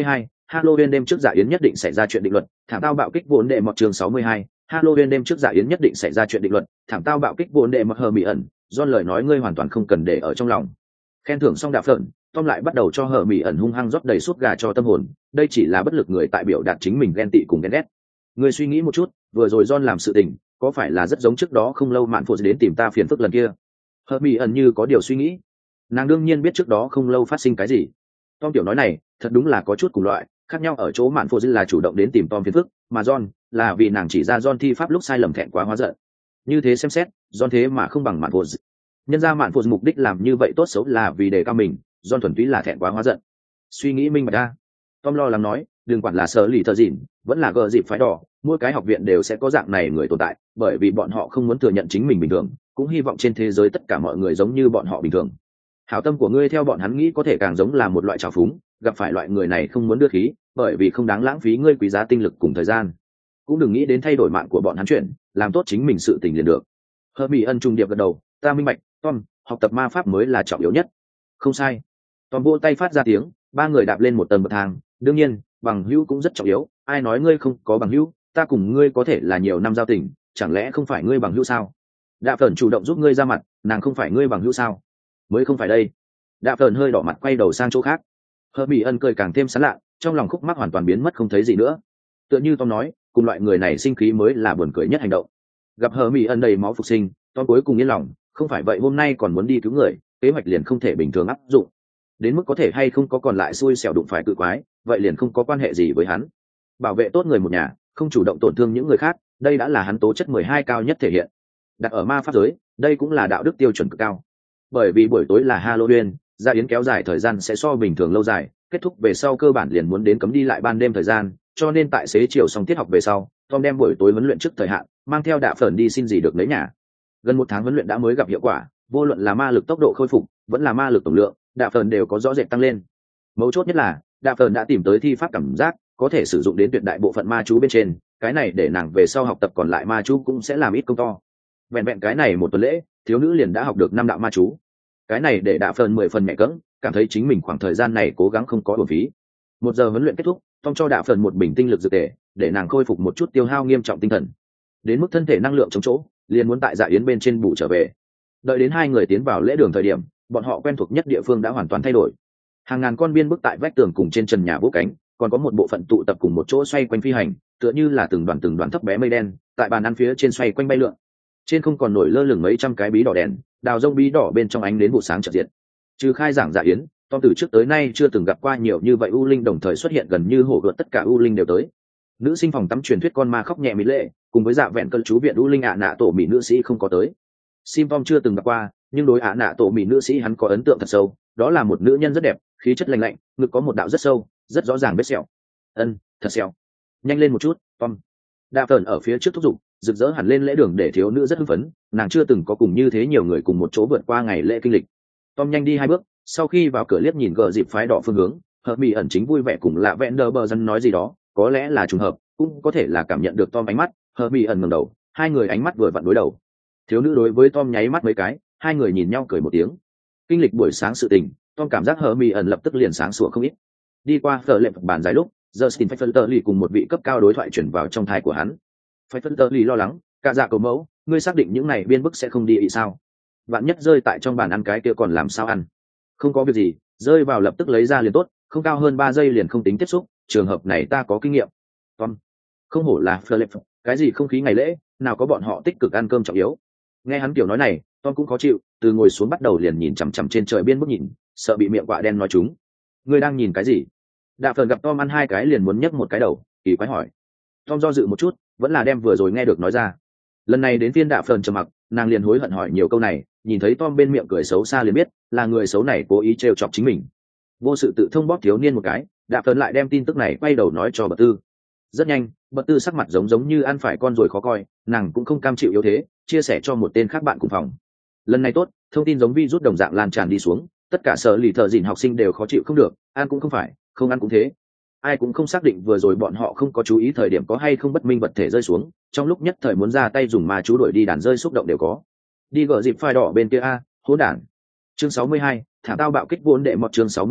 Halloween đêm trước dạ yến nhất định xảy ra chuyện định luật, thảm tao bạo kích vốn đệ mọt chương sáu mươi hai. Halloween đêm trước dạ yến nhất định xảy ra chuyện định luật, thảm tao bạo kích vốn đệ mọt hờ mỹ ẩn, do lời nói ngươi hoàn toàn không cần để ở trong lòng. Khen thưởng xong đạp phởn, Tom lại bắt đầu cho hờ mỹ ẩn hung hăng rót đầy suốt gà cho tâm hồn, đây chỉ là bất lực người tại biểu đạt chính mình ghen tị cùng ghen ghét. Ngươi suy nghĩ một chút, vừa rồi John làm sự tình, có phải là rất giống trước đó không lâu mạn phụ đến tìm ta phiền phức lần kia? Hờ mỹ ẩn như có điều suy nghĩ. Nàng đương nhiên biết trước đó không lâu phát sinh cái gì. Tom tiểu nói này, thật đúng là có chút cùng loại, khác nhau ở chỗ mạn phụ là chủ động đến tìm Tom phiền phức, mà John là vì nàng chỉ ra John thi pháp lúc sai lầm thẹn quá hóa giận. Như thế xem xét, John thế mà không bằng mạn phụ. Nhân ra mạn phụ mục đích làm như vậy tốt xấu là vì đề cao mình, John thuần túy là thẹn quá hóa giận. Suy nghĩ minh bạch ra. Tom lo lắng nói, đừng quản là sở lì thợ dịn, vẫn là gờ dịp phái đỏ, mỗi cái học viện đều sẽ có dạng này người tồn tại, bởi vì bọn họ không muốn thừa nhận chính mình bình thường, cũng hy vọng trên thế giới tất cả mọi người giống như bọn họ bình thường. Hảo tâm của ngươi theo bọn hắn nghĩ có thể càng giống là một loại trào phúng, gặp phải loại người này không muốn đưa khí, bởi vì không đáng lãng phí ngươi quý giá tinh lực cùng thời gian. Cũng đừng nghĩ đến thay đổi mạng của bọn hắn chuyện, làm tốt chính mình sự tình liền được. Hermione ân trung điệp gật đầu, ta minh bạch, Tom, học tập ma pháp mới là trọng yếu nhất. Không sai. Tom vỗ tay phát ra tiếng, ba người đạp lên một tầng bậc thang, đương nhiên, bằng hữu cũng rất trọng yếu, ai nói ngươi không có bằng hữu, ta cùng ngươi có thể là nhiều năm giao tình, chẳng lẽ không phải ngươi bằng hữu sao? Đạp Phởn chủ động giúp ngươi ra mặt, nàng không phải ngươi bằng hữu sao? Mới không phải đây. Đạp Phởn hơi đỏ mặt quay đầu sang chỗ khác. Hermione ân cười càng thêm sán lạ, trong lòng khúc mắc hoàn toàn biến mất không thấy gì nữa. Tựa như Tom nói, cùng loại người này sinh khí mới là buồn cười nhất hành động. Gặp Hermione ân đầy máu phục sinh, Tom cuối cùng yên lòng, không phải vậy hôm nay còn muốn đi cứu người, kế hoạch liền không thể bình thường áp dụng. Đến mức có thể hay không có còn lại xui xẻo đụng phải cự quái, vậy liền không có quan hệ gì với hắn. Bảo vệ tốt người một nhà, không chủ động tổn thương những người khác, đây đã là hắn tố chất mười hai cao nhất thể hiện. Đặt ở ma pháp giới, đây cũng là đạo đức tiêu chuẩn cực cao. Bởi vì buổi tối là Halloween, gia yến kéo dài thời gian sẽ so bình thường lâu dài, kết thúc về sau cơ bản liền muốn đến cấm đi lại ban đêm thời gian, cho nên tại xế chiều xong tiết học về sau, Tom đem buổi tối huấn luyện trước thời hạn, mang theo Đạ Phởn đi xin gì được lấy nhà. Gần một tháng huấn luyện đã mới gặp hiệu quả, vô luận là ma lực tốc độ khôi phục, vẫn là ma lực tổng lượng, Đạ Phởn đều có rõ rệt tăng lên. Mấu chốt nhất là, Đạ Phởn đã tìm tới thi pháp cảm giác, có thể sử dụng đến tuyệt đại bộ phận ma chú bên trên, cái này để nàng về sau học tập còn lại ma chú cũng sẽ làm ít công to. Vẹn vẹn cái này một tuần lễ, thiếu nữ liền đã học được năm đạo ma chú. Cái này để Đạ Phởn mười phần mẹ cẫng, cảm thấy chính mình khoảng thời gian này cố gắng không có uổng phí. Một giờ huấn luyện kết thúc, Tom cho Đạ Phởn một bình tinh lực dược tề, để nàng khôi phục một chút tiêu hao nghiêm trọng tinh thần. Đến mức thân thể năng lượng chống chỗ, liền muốn tại dạ yến bên trên bù trở về. Đợi đến hai người tiến vào lễ đường thời điểm, bọn họ quen thuộc nhất địa phương đã hoàn toàn thay đổi. Hàng ngàn con biên bức tại vách tường cùng trên trần nhà vỗ cánh, còn có một bộ phận tụ tập cùng một chỗ xoay quanh phi hành, tựa như là từng đoàn từng đoàn thấp bé mây đen, tại bàn ăn phía trên xoay quanh bay lượn. Trên không còn nổi lơ lửng mấy trăm cái bí đỏ đèn, đào rông bí đỏ bên trong ánh đến vụ sáng chợt diệt. Trừ khai giảng dạ yến, Tom từ trước tới nay chưa từng gặp qua nhiều như vậy u linh đồng thời xuất hiện, gần như hổ gợt tất cả u linh đều tới. Nữ sinh phòng tắm truyền thuyết con ma khóc nhẹ mỹ lệ, cùng với dạ vẹn cơn chú viện u linh ạ nạ tổ mỹ nữ sĩ không có tới. Sim Tom chưa từng gặp qua, nhưng đối ạ nạ tổ mỹ nữ sĩ hắn có ấn tượng thật sâu, đó là một nữ nhân rất đẹp, khí chất lành lạnh, ngực có một đạo rất sâu, rất rõ ràng vết sẹo. Ân, thật sẹo. Nhanh lên một chút, Tom. Đạ Phởn ở phía trước thúc giục, rực rỡ hẳn lên lễ đường để thiếu nữ rất hưng phấn, nàng chưa từng có cùng như thế nhiều người cùng một chỗ vượt qua ngày lễ kinh lịch. Tom nhanh đi hai bước, sau khi vào cửa liếc nhìn gờ dịp phái đỏ phương hướng, Hermione ẩn chính vui vẻ cùng lạ vẹn đờ bờ dân nói gì đó, có lẽ là trùng hợp, cũng có thể là cảm nhận được Tom ánh mắt. Hermione ẩn ngẩng đầu, hai người ánh mắt vừa vặn đối đầu. Thiếu nữ đối với Tom nháy mắt mấy cái, hai người nhìn nhau cười một tiếng. Kinh lịch buổi sáng sự tình, Tom cảm giác Hermione ẩn lập tức liền sáng sủa không ít. Đi qua phở lệm bàn dài lúc, Justin Pfefferly cùng một vị cấp cao đối thoại chuyển vào trong tai của hắn. Pfefferly lo lắng, cả dạ cầu mẫu, ngươi xác định những này biên bức sẽ không đi ý sao? Vạn nhất rơi tại trong bàn ăn cái kia còn làm sao ăn? Không có việc gì, rơi vào lập tức lấy ra liền tốt, không cao hơn ba giây liền không tính tiếp xúc, trường hợp này ta có kinh nghiệm. Tom, không hổ là Philip, cái gì không khí ngày lễ, nào có bọn họ tích cực ăn cơm trọng yếu. Nghe hắn kiểu nói này, Tom cũng khó chịu, từ ngồi xuống bắt đầu liền nhìn chằm chằm trên trời biên bức nhìn, sợ bị miệng quạ đen nói chúng. Ngươi đang nhìn cái gì? Đạ Phởn gặp Tom ăn hai cái liền muốn nhấc một cái đầu, kỳ quái hỏi. Tom do dự một chút, vẫn là đem vừa rồi nghe được nói ra. Lần này đến phiên Đạ Phởn trầm mặc, nàng liền hối hận hỏi nhiều câu này, nhìn thấy Tom bên miệng cười xấu xa liền biết là người xấu này cố ý trêu chọc chính mình. Vô sự tự thông bóp thiếu niên một cái, Đạ Phởn lại đem tin tức này quay đầu nói cho Bật Tư. Rất nhanh, Bật Tư sắc mặt giống giống như ăn phải con rồi khó coi, nàng cũng không cam chịu yếu thế, chia sẻ cho một tên khác bạn cùng phòng. Lần này tốt, thông tin giống virus đồng dạng lan tràn đi xuống, tất cả sở lì thợ dìn học sinh đều khó chịu không được, ăn cũng không phải, không ăn cũng thế. Ai cũng không xác định vừa rồi bọn họ không có chú ý thời điểm có hay không bất minh vật thể rơi xuống, trong lúc nhất thời muốn ra tay dùng ma chú đuổi đi đàn rơi xúc động đều có. Đi gỡ dịp phai đỏ bên kia a, hỗn đản. Chương sáu mươi hai, thả tao bạo kích vốn đệ một chương sáu mươi hai,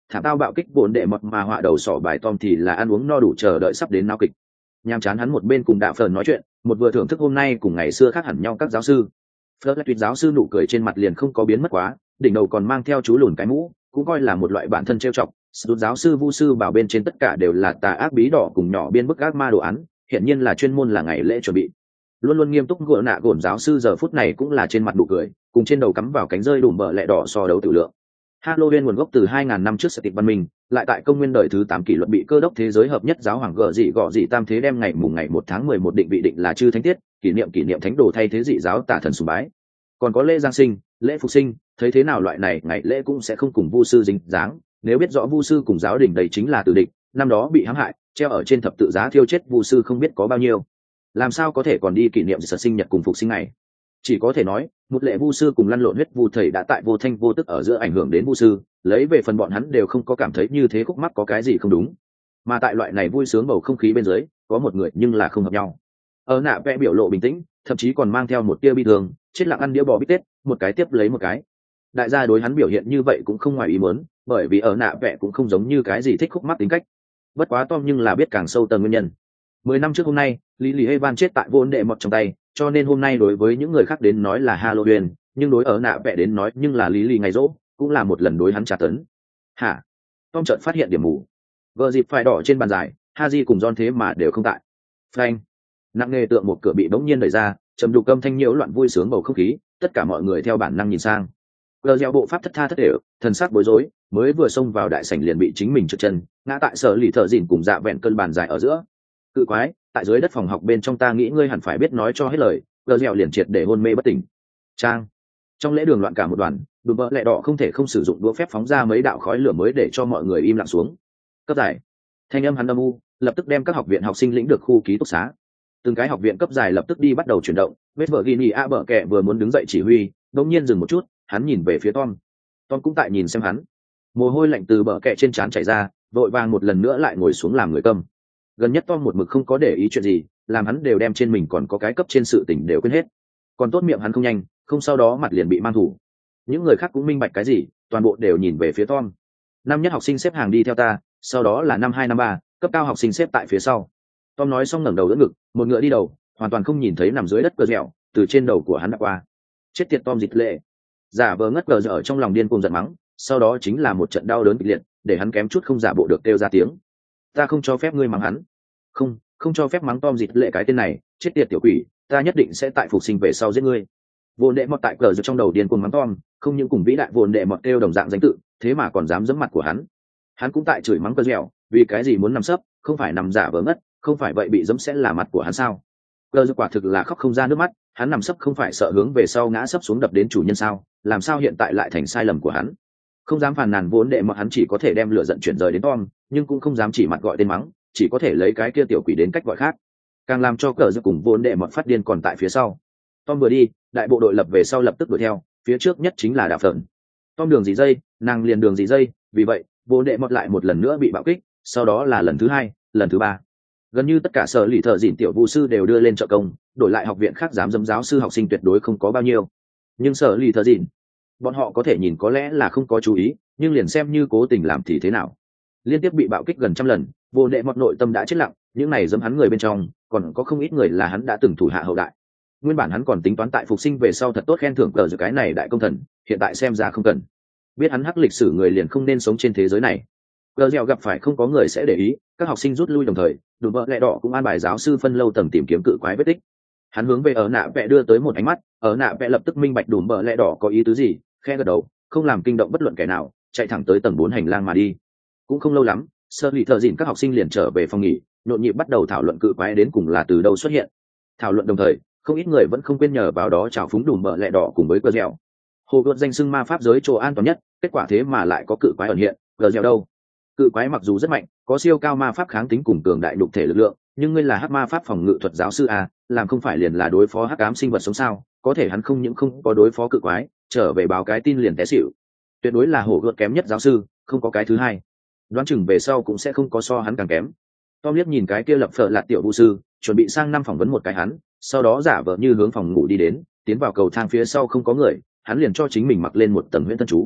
thảm tao bạo kích bổn đệ mọt mà họa đầu sỏ bài Tom thì là ăn uống no đủ chờ đợi sắp đến náo kịch. Nhàm chán hắn một bên cùng Đạ Phởn nói chuyện, một vừa thưởng thức hôm nay cùng ngày xưa khác hẳn nhau các giáo sư. Fleur tuyệt giáo sư nụ cười trên mặt liền không có biến mất quá, đỉnh đầu còn mang theo chú lùn cái mũ, cũng coi là một loại bản thân trêu chọc. Sút giáo sư vu sư bảo bên trên tất cả đều là tà ác bí đỏ cùng nhỏ biên bức ác ma đồ án, hiện nhiên là chuyên môn là ngày lễ chuẩn bị. Luôn luôn nghiêm túc gỡ nạ gổn giáo sư giờ phút này cũng là trên mặt nụ cười, cùng trên đầu cắm vào cánh rơi đùm bờ lẹ đỏ so đấu tự lượng. Halloween nguồn gốc từ hai nghìn năm trước sự tịch văn minh, lại tại công nguyên đời thứ tám kỷ luật bị cơ đốc thế giới hợp nhất giáo hoàng gở dị gọ dị tam thế đem ngày mùng ngày một tháng mười một định vị định là chư thánh tiết, kỷ niệm kỷ niệm thánh đồ thay thế dị giáo tả thần sùng bái. Còn có lễ giáng sinh, lễ phục sinh, thấy thế nào loại này ngày lễ cũng sẽ không cùng vu sư dính dáng, nếu biết rõ vu sư cùng giáo đình đây chính là tử địch, năm đó bị hãm hại, treo ở trên thập tự giá thiêu chết vu sư không biết có bao nhiêu, làm sao có thể còn đi kỷ niệm sự sinh nhật cùng phục sinh này. Chỉ có thể nói một lệ vu sư cùng lăn lộn huyết vu thầy đã tại vô thanh vô tức ở giữa ảnh hưởng đến vu sư, lấy về phần bọn hắn đều không có cảm thấy như thế khúc mắc có cái gì không đúng, mà tại loại này vui sướng bầu không khí bên dưới có một người nhưng là không hợp nhau. Ở nạ vẽ biểu lộ bình tĩnh, thậm chí còn mang theo một tia bi thương, chết lặng ăn đĩa bò bít tết, một cái tiếp lấy một cái. Đại gia đối hắn biểu hiện như vậy cũng không ngoài ý muốn, bởi vì ở nạ vẽ cũng không giống như cái gì thích khúc mắc tính cách. Bất quá Tom nhưng là biết càng sâu tầng nguyên nhân. Mười năm trước hôm nay, Lý Lý Evan chết tại vốn đệ mọt trong tay, cho nên hôm nay đối với những người khác đến nói là Halloween, nhưng đối ở nạ vẽ đến nói nhưng là Lý Lý ngày rỗ, cũng là một lần đối hắn tra tấn. Hả? Tom chợt phát hiện điểm mù. Vợ dịp phải đỏ trên bàn dài, Haji cùng John thế mà đều không tại. Frank, nặng nề tượng một cửa bị bỗng nhiên đẩy ra, trầm đục âm thanh nhiễu loạn vui sướng bầu không khí, tất cả mọi người theo bản năng nhìn sang. Gờ gieo bộ pháp thất tha thất đều, thần sắc bối rối, mới vừa xông vào đại sảnh liền bị chính mình trượt chân, ngã tại sở lì thợ dìn cùng dạ vẹn cân bàn dài ở giữa. Cự quái, tại dưới đất phòng học bên trong ta nghĩ ngươi hẳn phải biết nói cho hết lời. Gờ gieo liền triệt để hôn mê bất tỉnh. Trang, trong lễ đường loạn cả một đoàn, đùm bợ lẹ đỏ không thể không sử dụng đũa phép phóng ra mấy đạo khói lửa mới để cho mọi người im lặng xuống. Cấp giải, thanh âm hắn âm u, lập tức đem các học viện học sinh lĩnh được khu ký túc xá. Từng cái học viện cấp dài lập tức đi bắt đầu chuyển động. Vết vợ ghi a bờ kẹ vừa muốn đứng dậy chỉ huy, đột nhiên dừng một chút, hắn nhìn về phía Tom. Tom cũng tại nhìn xem hắn, mồ hôi lạnh từ bờ kẹ trên trán chảy ra, vội vàng một lần nữa lại ngồi xuống làm người câm. Gần nhất Tom một mực không có để ý chuyện gì, làm hắn đều đem trên mình còn có cái cấp trên sự tình đều quên hết. Còn tốt miệng hắn không nhanh, không sau đó mặt liền bị mang thủ. Những người khác cũng minh bạch cái gì, toàn bộ đều nhìn về phía Tom. Năm nhất học sinh xếp hàng đi theo ta, sau đó là năm hai năm ba, cấp cao học sinh xếp tại phía sau. Tom nói xong ngẩng đầu đỡ ngực, một ngựa đi đầu, hoàn toàn không nhìn thấy nằm dưới đất cờ dẻo, từ trên đầu của hắn đã qua. Chết tiệt Tom dịch lệ. Giả vờ ngất cờ ở trong lòng điên cuồng giận mắng, sau đó chính là một trận đau đớn kịch liệt, để hắn kém chút không giả bộ được kêu ra tiếng. Ta không cho phép ngươi mắng hắn. Không, không cho phép mắng Tom dịch lệ cái tên này, chết tiệt tiểu quỷ, ta nhất định sẽ tại phục sinh về sau giết ngươi. Vốn đệ mọt tại cờ giật trong đầu điên cuồng mắng Tom, không những cùng vĩ đại vốn đệ mọt kêu đồng dạng danh tự, thế mà còn dám giẫm mặt của hắn. Hắn cũng tại chửi mắng cờ dẻo, vì cái gì muốn nằm sấp, không phải nằm giả vờ ngất, không phải vậy bị giẫm sẽ là mặt của hắn sao? Cờ giật quả thực là khóc không ra nước mắt, hắn nằm sấp không phải sợ hướng về sau ngã sấp xuống đập đến chủ nhân sao? Làm sao hiện tại lại thành sai lầm của hắn? Không dám phàn nàn vốn đệ mọt hắn chỉ có thể đem lửa giận chuyển rời đến Tom, nhưng cũng không dám chỉ mặt gọi tên mắng, chỉ có thể lấy cái kia tiểu quỷ đến cách gọi khác. Càng làm cho cờ giật cùng vốn đệ mọt phát điên còn tại phía sau. Tom vừa đi, đại bộ đội lập về sau lập tức đuổi theo, phía trước nhất chính là Đạ Phởn. Tom đường gì dây, nàng liền đường gì dây, vì vậy vốn đệ mọt lại một lần nữa bị bạo kích, sau đó là lần thứ hai, lần thứ ba. Gần như tất cả sở lì thợ dịn tiểu vu sư đều đưa lên trợ công, đổi lại học viện khác dám dâm giáo sư học sinh tuyệt đối không có bao nhiêu. Nhưng sở lì thợ dịn, bọn họ có thể nhìn có lẽ là không có chú ý, nhưng liền xem như cố tình làm thì thế nào. Liên tiếp bị bạo kích gần trăm lần, vô đệ mọt nội tâm đã chết lặng, những này dẫm hắn người bên trong, còn có không ít người là hắn đã từng thủ hạ hậu đại. Nguyên bản hắn còn tính toán tại phục sinh về sau thật tốt khen thưởng cờ giữa cái này đại công thần, hiện tại xem ra không cần. Biết hắn hắc lịch sử người liền không nên sống trên thế giới này. Cờ dẻo gặp phải không có người sẽ để ý, các học sinh rút lui đồng thời, đùm bợ lẹ đỏ cũng an bài giáo sư phân lâu tầng tìm kiếm cự quái vết tích. Hắn hướng về ở nạ vẽ đưa tới một ánh mắt, ở nạ vẽ lập tức minh bạch đùm bợ lẹ đỏ có ý tứ gì, khe gật đầu, không làm kinh động bất luận kẻ nào, chạy thẳng tới tầng bốn hành lang mà đi. Cũng không lâu lắm, sơ lì thợ dịn các học sinh liền trở về phòng nghỉ, nhộn nhịp bắt đầu thảo luận cự quái đến cùng là từ đâu xuất hiện. Thảo luận đồng thời, không ít người vẫn không quên nhờ vào đó trào phúng đùm bợ lẹ đỏ cùng với cờ dẻo. Hồ gợt danh xưng ma pháp giới chỗ an toàn nhất, kết quả thế mà lại có cự quái ẩn hiện, cờ dẻo đâu? Cự quái mặc dù rất mạnh, có siêu cao ma pháp kháng tính cùng cường đại nhục thể lực lượng, nhưng ngươi là hắc ma pháp phòng ngự thuật giáo sư à, làm không phải liền là đối phó hắc ám sinh vật sống sao? Có thể hắn không những không có đối phó cự quái, trở về báo cái tin liền té xỉu. Tuyệt đối là hổ gợt kém nhất giáo sư, không có cái thứ hai. Đoán chừng về sau cũng sẽ không có so hắn càng kém. Tom liếc nhìn cái kia lập phở lạt tiểu vu sư, chuẩn bị sang năm phỏng vấn một cái hắn, sau đó giả vờ như hướng phòng ngủ đi đến, tiến vào cầu thang phía sau không có người, hắn liền cho chính mình mặc lên một tầng huyễn thân chú.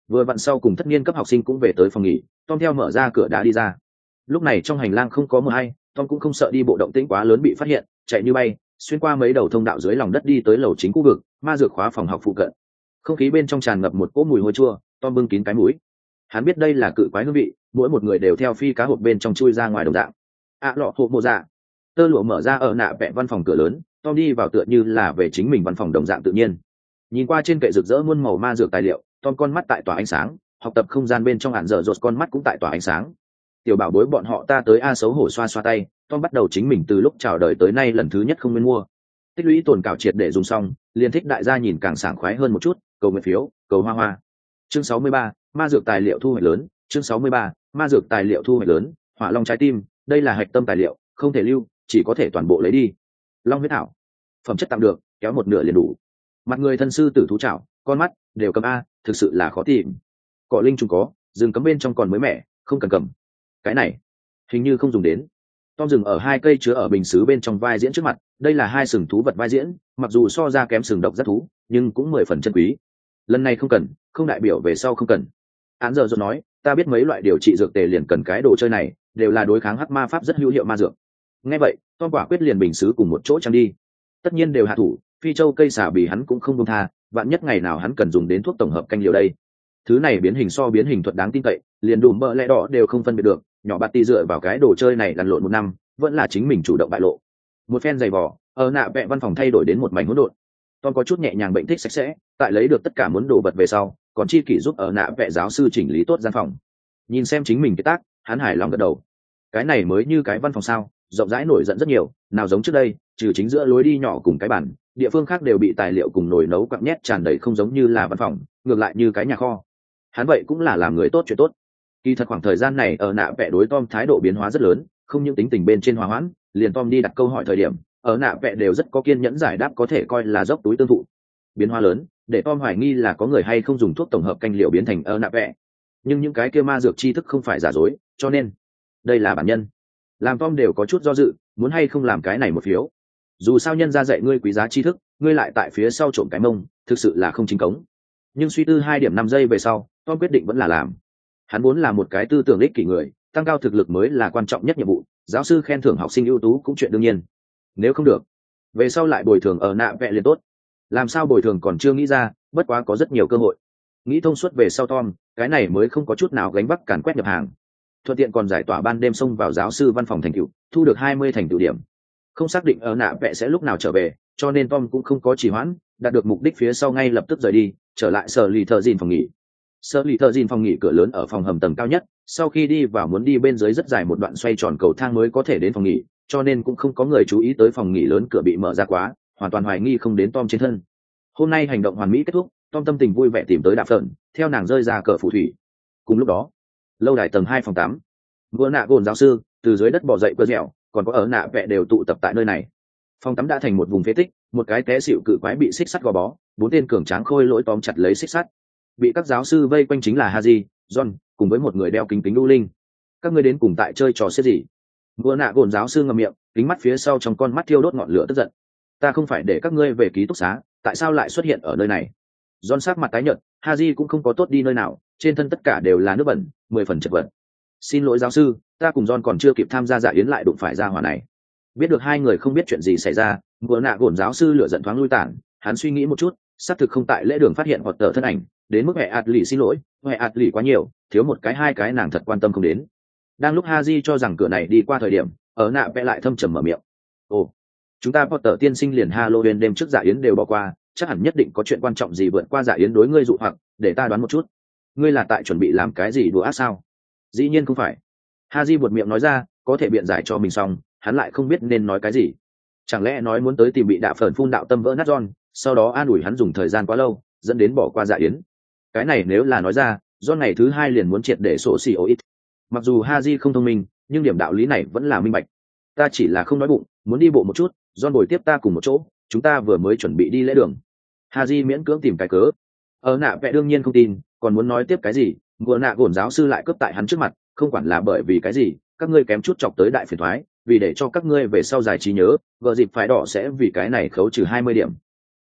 Vừa vặn sau cùng thất niên cấp học sinh cũng về tới phòng nghỉ, Tom theo mở ra cửa đá đi ra. Lúc này trong hành lang không có mưa hay, Tom cũng không sợ đi bộ động tĩnh quá lớn bị phát hiện, chạy như bay xuyên qua mấy đầu thông đạo dưới lòng đất đi tới lầu chính khu vực ma dược khóa phòng học phụ cận. Không khí bên trong tràn ngập một cỗ mùi hôi chua, Tom bưng kín cái mũi. Hắn biết đây là cự quái hương vị, mỗi một người đều theo phi cá hộp bên trong chui ra ngoài đồng dạng. À lọ hộp mộ dạ. Tơ lụa mở ra ở nạ vẽ văn phòng cửa lớn, Tom đi vào tựa như là về chính mình văn phòng đồng dạng tự nhiên. Nhìn qua trên kệ rực rỡ muôn màu ma dược tài liệu, Tom con mắt tại tỏa ánh sáng, học tập không gian bên trong hạn dở dột con mắt cũng tại tỏa ánh sáng. Tiểu bảo bối bọn họ ta tới a xấu hổ xoa xoa tay, Tom bắt đầu chính mình từ lúc chào đời tới nay lần thứ nhất không nên mua. Tích lũy tồn cảo triệt để dùng xong, liền thích đại gia nhìn càng sảng khoái hơn một chút, cầu nguyện phiếu, cầu hoa hoa. Chương sáu mươi ba, ma dược tài liệu thu hoạch lớn, chương sáu mươi ba, ma dược tài liệu thu hoạch lớn, hỏa long trái tim, đây là hạch tâm tài liệu, không thể lưu, chỉ có thể toàn bộ lấy đi. Long huyết thảo, phẩm chất tạm được, kéo một nửa liền đủ. Mặt người thân sư tử thú chảo, con mắt đều cầm a, thực sự là khó tìm. Cỏ linh trùng có, rừng cấm bên trong còn mới mẻ, không cần cầm. Cái này hình như không dùng đến. Tom dừng ở hai cây chứa ở bình sứ bên trong vai diễn trước mặt, đây là hai sừng thú vật vai diễn, mặc dù so ra kém sừng độc rất thú, nhưng cũng mười phần chân quý. Lần này không cần, không đại biểu về sau không cần. Án giờ rồi nói, ta biết mấy loại điều trị dược tề liền cần cái đồ chơi này, đều là đối kháng hắc ma pháp rất hữu hiệu ma dược. Nghe vậy, Tom quả quyết liền bình sứ cùng một chỗ trang đi. Tất nhiên đều hạ thủ, phi châu cây xả bì hắn cũng không buông tha, vạn nhất ngày nào hắn cần dùng đến thuốc tổng hợp canh liều đây. Thứ này biến hình so biến hình thuật đáng tin cậy, liền đùm bợ lẽ đỏ đều không phân biệt được, nhỏ bạt ti dựa vào cái đồ chơi này lăn lộn một năm, vẫn là chính mình chủ động bại lộ. Một phen giày vò, ở nạ vẽ văn phòng thay đổi đến một mảnh hỗn độn. Tom có chút nhẹ nhàng bệnh thích sạch sẽ, tại lấy được tất cả muốn đồ vật về sau, còn chi kỷ giúp ở nạ vẽ giáo sư chỉnh lý tốt gian phòng. Nhìn xem chính mình cái tác, hắn hài lòng gật đầu. Cái này mới như cái văn phòng sao, rộng rãi nổi giận rất nhiều, nào giống trước đây, trừ chính giữa lối đi nhỏ cùng cái bàn, địa phương khác đều bị tài liệu cùng nồi nấu quặng nhét tràn đầy, không giống như là văn phòng, ngược lại như cái nhà kho. Hắn vậy cũng là làm người tốt chuyện tốt. Kỳ thật khoảng thời gian này ở nạ vẽ đối Tom thái độ biến hóa rất lớn, không những tính tình bên trên hòa hoãn, liền Tom đi đặt câu hỏi thời điểm, ở nạ vẽ đều rất có kiên nhẫn giải đáp, có thể coi là dốc túi tương thụ. Biến hóa lớn, để Tom hoài nghi là có người hay không dùng thuốc tổng hợp canh liệu biến thành ở nạ vẽ. Nhưng những cái kia ma dược tri thức không phải giả dối, cho nên đây là bản nhân. Làm Tom đều có chút do dự, muốn hay không làm cái này một phiếu. Dù sao nhân ra dạy ngươi quý giá tri thức, ngươi lại tại phía sau trộm cái mông, thực sự là không chính cống. Nhưng suy tư hai điểm năm giây về sau, Tom quyết định vẫn là làm. Hắn vốn là một cái tư tưởng ích kỷ người, tăng cao thực lực mới là quan trọng nhất nhiệm vụ, giáo sư khen thưởng học sinh ưu tú cũng chuyện đương nhiên. Nếu không được, về sau lại bồi thường ở nạ vẽ liền tốt. Làm sao bồi thường còn chưa nghĩ ra, bất quá có rất nhiều cơ hội. Nghĩ thông suốt về sau Tom, cái này mới không có chút nào gánh vác càn quét nhập hàng. Thuận tiện còn giải tỏa ban đêm xông vào giáo sư văn phòng thành tựu, thu được hai mươi thành tựu điểm. Không xác định ở nạ vẽ sẽ lúc nào trở về, cho nên Tom cũng không có trì hoãn, đạt được mục đích phía sau ngay lập tức rời đi, trở lại sở lì thợ dìn phòng nghỉ. Sở lì thợ dìn phòng nghỉ cửa lớn ở phòng hầm tầng cao nhất, sau khi đi vào muốn đi bên dưới rất dài một đoạn xoay tròn cầu thang mới có thể đến phòng nghỉ, cho nên cũng không có người chú ý tới phòng nghỉ lớn cửa bị mở ra quá, hoàn toàn hoài nghi không đến Tom trên thân. Hôm nay hành động hoàn mỹ kết thúc, Tom tâm tình vui vẻ tìm tới Đạp Phởn, theo nàng rơi ra cờ phù thủy. Cùng lúc đó, lâu đài tầng hai phòng tám, vừa nạ gồn giáo sư từ dưới đất bò dậy cơ dẻo, còn có ở nạ vẽ đều tụ tập tại nơi này. Phòng tắm đã thành một vùng phế tích, một cái té xịu cự quái bị xích sắt gò bó, bốn tên cường tráng khôi lỗi tóm chặt lấy xích sắt. Bị các giáo sư vây quanh chính là Haji, John, cùng với một người đeo kính kính đu linh. Các ngươi đến cùng tại chơi trò xiết gì? Vừa nạ gồn giáo sư ngậm miệng, kính mắt phía sau trong con mắt thiêu đốt ngọn lửa tức giận. Ta không phải để các ngươi về ký túc xá, tại sao lại xuất hiện ở nơi này? John sắc mặt tái nhợt, Haji cũng không có tốt đi nơi nào, trên thân tất cả đều là nước bẩn, mười phần chật vật. Xin lỗi giáo sư, ta cùng John còn chưa kịp tham gia dạ yến lại đụng phải ra hỏa này. Biết được hai người không biết chuyện gì xảy ra, vừa nạ gồn giáo sư lửa giận thoáng lui tản, hắn suy nghĩ một chút, xác thực không tại lễ đường phát hiện hoặc tờ thân ảnh, đến mức hệ ạt lì xin lỗi, hệ ạt lì quá nhiều, thiếu một cái hai cái nàng thật quan tâm không đến. Đang lúc Haji cho rằng cửa này đi qua thời điểm, ở nạ vẽ lại thâm trầm mở miệng. Ồ, chúng ta Potter tiên sinh liền Halloween đêm trước dạ yến đều bỏ qua, chắc hẳn nhất định có chuyện quan trọng gì vượt qua dạ yến đối ngươi dụ hoặc, để ta đoán một chút. Ngươi là tại chuẩn bị làm cái gì đùa ác sao? Dĩ nhiên không phải. Haji buột miệng nói ra, có thể biện giải cho mình xong, hắn lại không biết nên nói cái gì. Chẳng lẽ nói muốn tới tìm bị Đạ Phởn phun đạo tâm vỡ nát John, sau đó an ủi hắn dùng thời gian quá lâu, dẫn đến bỏ qua dạ yến. Cái này nếu là nói ra, John ngày thứ hai liền muốn triệt để sổ xì ô ít. Mặc dù Haji không thông minh, nhưng điểm đạo lý này vẫn là minh bạch. Ta chỉ là không nói bụng, muốn đi bộ một chút, John bồi tiếp ta cùng một chỗ, chúng ta vừa mới chuẩn bị đi lễ đường. Haji miễn cưỡng tìm cái cớ. Ở nạ vẽ đương nhiên không tin, còn muốn nói tiếp cái gì, vừa nạ gồn giáo sư lại cướp tại hắn trước mặt, không quản là bởi vì cái gì, các ngươi kém chút chọc tới đại phiền toái, vì để cho các ngươi về sau giải trí nhớ, vợ dịp phải đỏ sẽ vì cái này khấu trừ hai mươi điểm.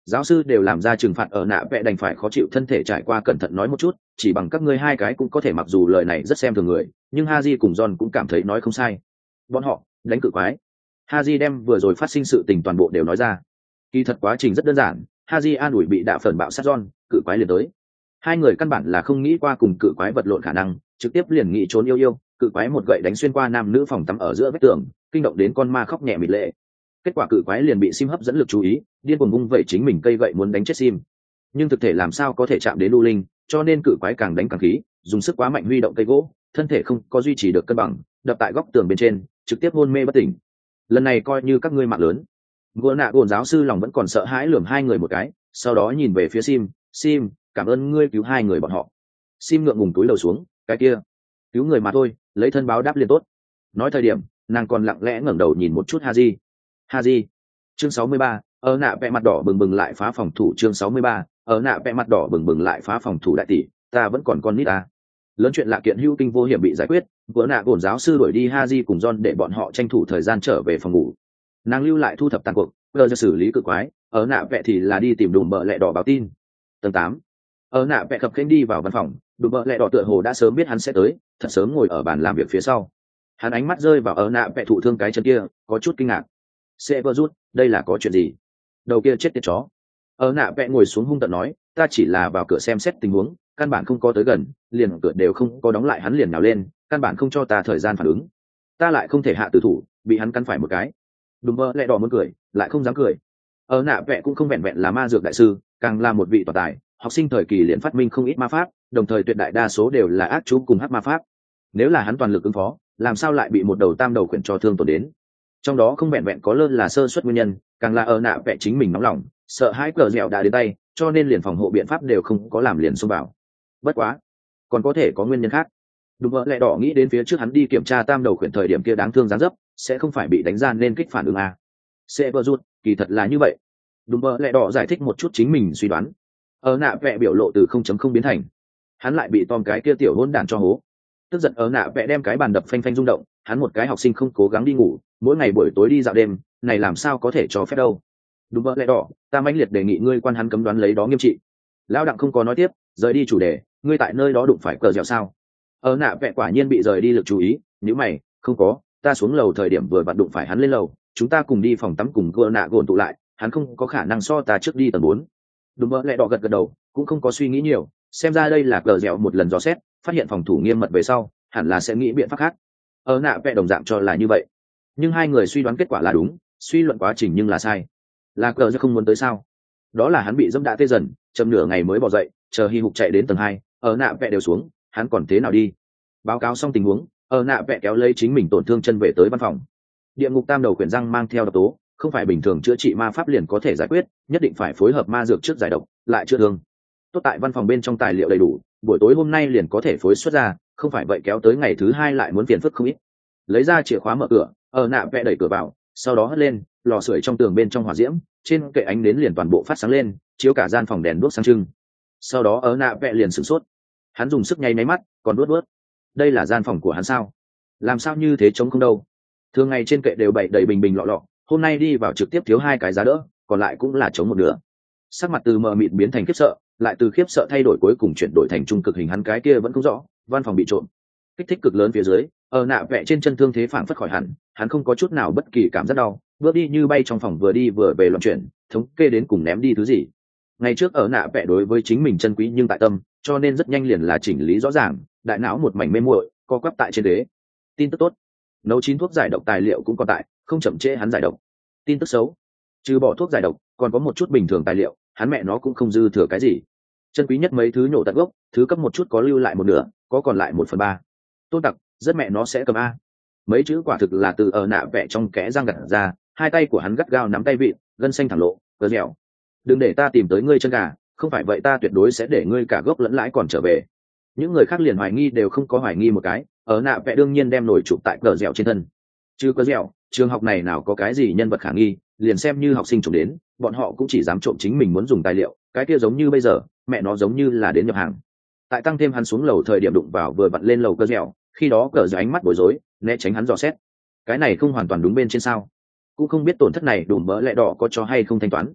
Giáo sư đều làm ra trừng phạt ở nạ vẽ đành phải khó chịu thân thể trải qua cẩn thận nói một chút, chỉ bằng các ngươi hai cái cũng có thể, mặc dù lời này rất xem thường người, nhưng Haji cùng John cũng cảm thấy nói không sai. Bọn họ đánh cự quái. Haji đem vừa rồi phát sinh sự tình toàn bộ đều nói ra. Kỳ thật quá trình rất đơn giản, Haji an ủi bị đạ phần bạo sát John, cự quái liền tới. Hai người căn bản là không nghĩ qua cùng cự quái vật lộn khả năng, trực tiếp liền nghĩ trốn yêu yêu, cự quái một gậy đánh xuyên qua nam nữ phòng tắm ở giữa vách tường, kinh động đến con ma khóc nhẹ mịt lệ. Kết quả cự quái liền bị Sim hấp dẫn lực chú ý, điên cuồng vung vẩy chính mình cây gậy muốn đánh chết Sim. Nhưng thực thể làm sao có thể chạm đến U Linh, cho nên cự quái càng đánh càng khí, dùng sức quá mạnh huy động cây gỗ, thân thể không có duy trì được cân bằng, đập tại góc tường bên trên, trực tiếp hôn mê bất tỉnh. Lần này coi như các ngươi mạng lớn. Gỗ nạ gồn giáo sư lòng vẫn còn sợ hãi lườm hai người một cái, sau đó nhìn về phía Sim, Sim, cảm ơn ngươi cứu hai người bọn họ. Sim ngượng ngùng túi đầu xuống, cái kia, cứu người mà thôi, lấy thân báo đáp liền tốt. Nói thời điểm, nàng còn lặng lẽ ngẩng đầu nhìn một chút Haji. Haji. Chương sáu mươi ba, ở nạ vẽ mặt đỏ bừng bừng lại phá phòng thủ. Chương sáu mươi ba, ở nạ vẽ mặt đỏ bừng bừng lại phá phòng thủ. Đại tỷ, ta vẫn còn con nít à. Lớn chuyện lạ kiện hữu kinh vô hiểm bị giải quyết, vừa nạ gồn giáo sư đuổi đi Haji cùng John để bọn họ tranh thủ thời gian trở về phòng ngủ. Nàng lưu lại thu thập tàn cuộc, vừa cho xử lý cự quái, ở nạ vẽ thì là đi tìm đùm bợ lẹ đỏ báo tin. Tầng tám. Ở nạ vẽ khập khênh đi vào văn phòng, đùm bợ lẹ đỏ tựa hồ đã sớm biết hắn sẽ tới, thật sớm ngồi ở bàn làm việc phía sau. Hắn ánh mắt rơi vào ở nạ vẽ thụ thương cái chân kia, có chút kinh ngạc. Sẽ vỡ rút, đây là có chuyện gì? Đầu kia chết tiệt chó. Ở nạ vẽ ngồi xuống hung tợn nói, ta chỉ là vào cửa xem xét tình huống, căn bản không có tới gần, liền cửa đều không có đóng lại, hắn liền nào lên, căn bản không cho ta thời gian phản ứng. Ta lại không thể hạ tử thủ, bị hắn cắn phải một cái. Đùm bơ lẹ đỏ muốn cười, lại không dám cười. Ở nạ vẽ cũng không vẹn vẹn là ma dược đại sư, càng là một vị tọa tài, học sinh thời kỳ liền phát minh không ít ma pháp, đồng thời tuyệt đại đa số đều là ác chú cùng hắc ma pháp. Nếu là hắn toàn lực ứng phó, làm sao lại bị một đầu tam đầu quyển cho thương tổn đến? Trong đó không vẹn vẹn có lơ là sơ suất nguyên nhân, càng là ở nạ vẽ chính mình nóng lòng, sợ hãi cờ dẻo đã đến tay, cho nên liền phòng hộ biện pháp đều không có làm liền xông vào. Bất quá, còn có thể có nguyên nhân khác. Đúng vợ lẹ đỏ nghĩ đến phía trước hắn đi kiểm tra tam đầu quyển thời điểm kia đáng thương gián dấp, sẽ không phải bị đánh ra nên kích phản ứng à. Sẽ vỡ rút, kỳ thật là như vậy. Đúng vợ lẹ đỏ giải thích một chút chính mình suy đoán. Ở nạ vẽ biểu lộ từ không chấm không biến thành. Hắn lại bị Tom cái kia tiểu hỗn đản cho hố. Tức giận ở nạ vẽ đem cái bàn đập phanh phanh rung động, hắn một cái học sinh không cố gắng đi ngủ, mỗi ngày buổi tối đi dạo đêm, này làm sao có thể cho phép đâu. Đúng vợ lẹ đỏ, ta mãnh liệt đề nghị ngươi quan hắn cấm đoán lấy đó nghiêm trị. Lão đặng không có nói tiếp, rời đi chủ đề, ngươi tại nơi đó đụng phải cờ dẻo sao? Ở nạ vẽ quả nhiên bị rời đi lực chú ý, nếu mày, không có, ta xuống lầu thời điểm vừa vặn đụng phải hắn lên lầu, chúng ta cùng đi phòng tắm cùng gỡ nạ gồn tụ lại, hắn không có khả năng so ta trước đi tầng bốn. Đúng vợ lẹ đỏ gật gật đầu, cũng không có suy nghĩ nhiều, xem ra đây là cờ dẻo một lần dò xét, phát hiện phòng thủ nghiêm mật về sau, hẳn là sẽ nghĩ biện pháp khác. Ở nạ vẽ đồng dạng cho là như vậy, nhưng hai người suy đoán kết quả là đúng, suy luận quá trình nhưng là sai. Là cờ dẻo không muốn tới sao? Đó là hắn bị dẫm đạ tê dần, chậm nửa ngày mới bỏ dậy, chờ Hi Hục chạy đến tầng hai, ở nạ vẽ đều xuống, hắn còn thế nào đi? Báo cáo xong tình huống, ở nạ vẽ kéo lấy chính mình tổn thương chân về tới văn phòng. Địa ngục tam đầu quyển răng mang theo độc tố, không phải bình thường chữa trị ma pháp liền có thể giải quyết, nhất định phải phối hợp ma dược trước giải độc, lại chữa thương. Tốt tại văn phòng bên trong tài liệu đầy đủ, buổi tối hôm nay liền có thể phối xuất ra, không phải vậy kéo tới ngày thứ hai lại muốn phiền phức không ít. Lấy ra chìa khóa mở cửa, ở nạ vẽ đẩy cửa vào, sau đó hất lên, lò sưởi trong tường bên trong hỏa diễm, trên kệ ánh nến liền toàn bộ phát sáng lên, chiếu cả gian phòng đèn đuốc sáng trưng. Sau đó ở nạ vẽ liền sửng sốt, hắn dùng sức nháy máy mắt, còn đuốt đuốt. Đây là gian phòng của hắn sao? Làm sao như thế trống không đâu? Thường ngày trên kệ đều bày đầy bình bình lọ lọ, hôm nay đi vào trực tiếp thiếu hai cái giá đỡ, còn lại cũng là trống một nửa. Sắc mặt từ mờ mịt biến thành khiếp sợ, lại từ khiếp sợ thay đổi cuối cùng chuyển đổi thành trung cực hình, hắn cái kia vẫn không rõ, văn phòng bị trộm. Kích thích cực lớn phía dưới, ở nạ vẽ trên chân thương thế phảng phất khỏi hẳn, hắn không có chút nào bất kỳ cảm giác đau, bước đi như bay trong phòng, vừa đi vừa về loạn chuyển, thống kê đến cùng ném đi thứ gì. Ngày trước ở nạ vẽ đối với chính mình chân quý nhưng tại tâm, cho nên rất nhanh liền là chỉnh lý rõ ràng, đại não một mảnh mê muội, co quắp tại trên đế. Tin tức tốt, nấu chín thuốc giải độc tài liệu cũng còn tại, không chậm trễ hắn giải độc. Tin tức xấu, trừ bỏ thuốc giải độc, còn có một chút bình thường tài liệu, hắn mẹ nó cũng không dư thừa cái gì. Chân quý nhất mấy thứ nhổ tận gốc, thứ cấp một chút có lưu lại một nửa, có còn lại một phần ba. Tôn tặc, rất mẹ nó sẽ cầm a. Mấy chữ quả thực là từ ở nạ vẽ trong kẽ răng gặt ra, hai tay của hắn gắt gao nắm tay vịn, gân xanh thẳng lộ, cờ dẻo. Đừng để ta tìm tới ngươi chân gà, không phải vậy ta tuyệt đối sẽ để ngươi cả gốc lẫn lãi còn trở về. Những người khác liền hoài nghi đều không có hoài nghi một cái, ở nạ vẽ đương nhiên đem nổi chụp tại cờ dẻo trên thân. Chứ cờ dẻo, trường học này nào có cái gì nhân vật khả nghi, liền xem như học sinh trộm đến, bọn họ cũng chỉ dám trộm chính mình muốn dùng tài liệu, cái kia giống như bây giờ, mẹ nó giống như là đến nhập hàng. Tại tăng thêm hắn xuống lầu thời điểm đụng vào vừa vặn lên lầu cờ dẻo, khi đó cờ dẻo ánh mắt bối rối, né tránh hắn dò xét. Cái này không hoàn toàn đúng bên trên sao? Cũng không biết tổn thất này đùm bỡ lẹ đỏ có cho hay không thanh toán.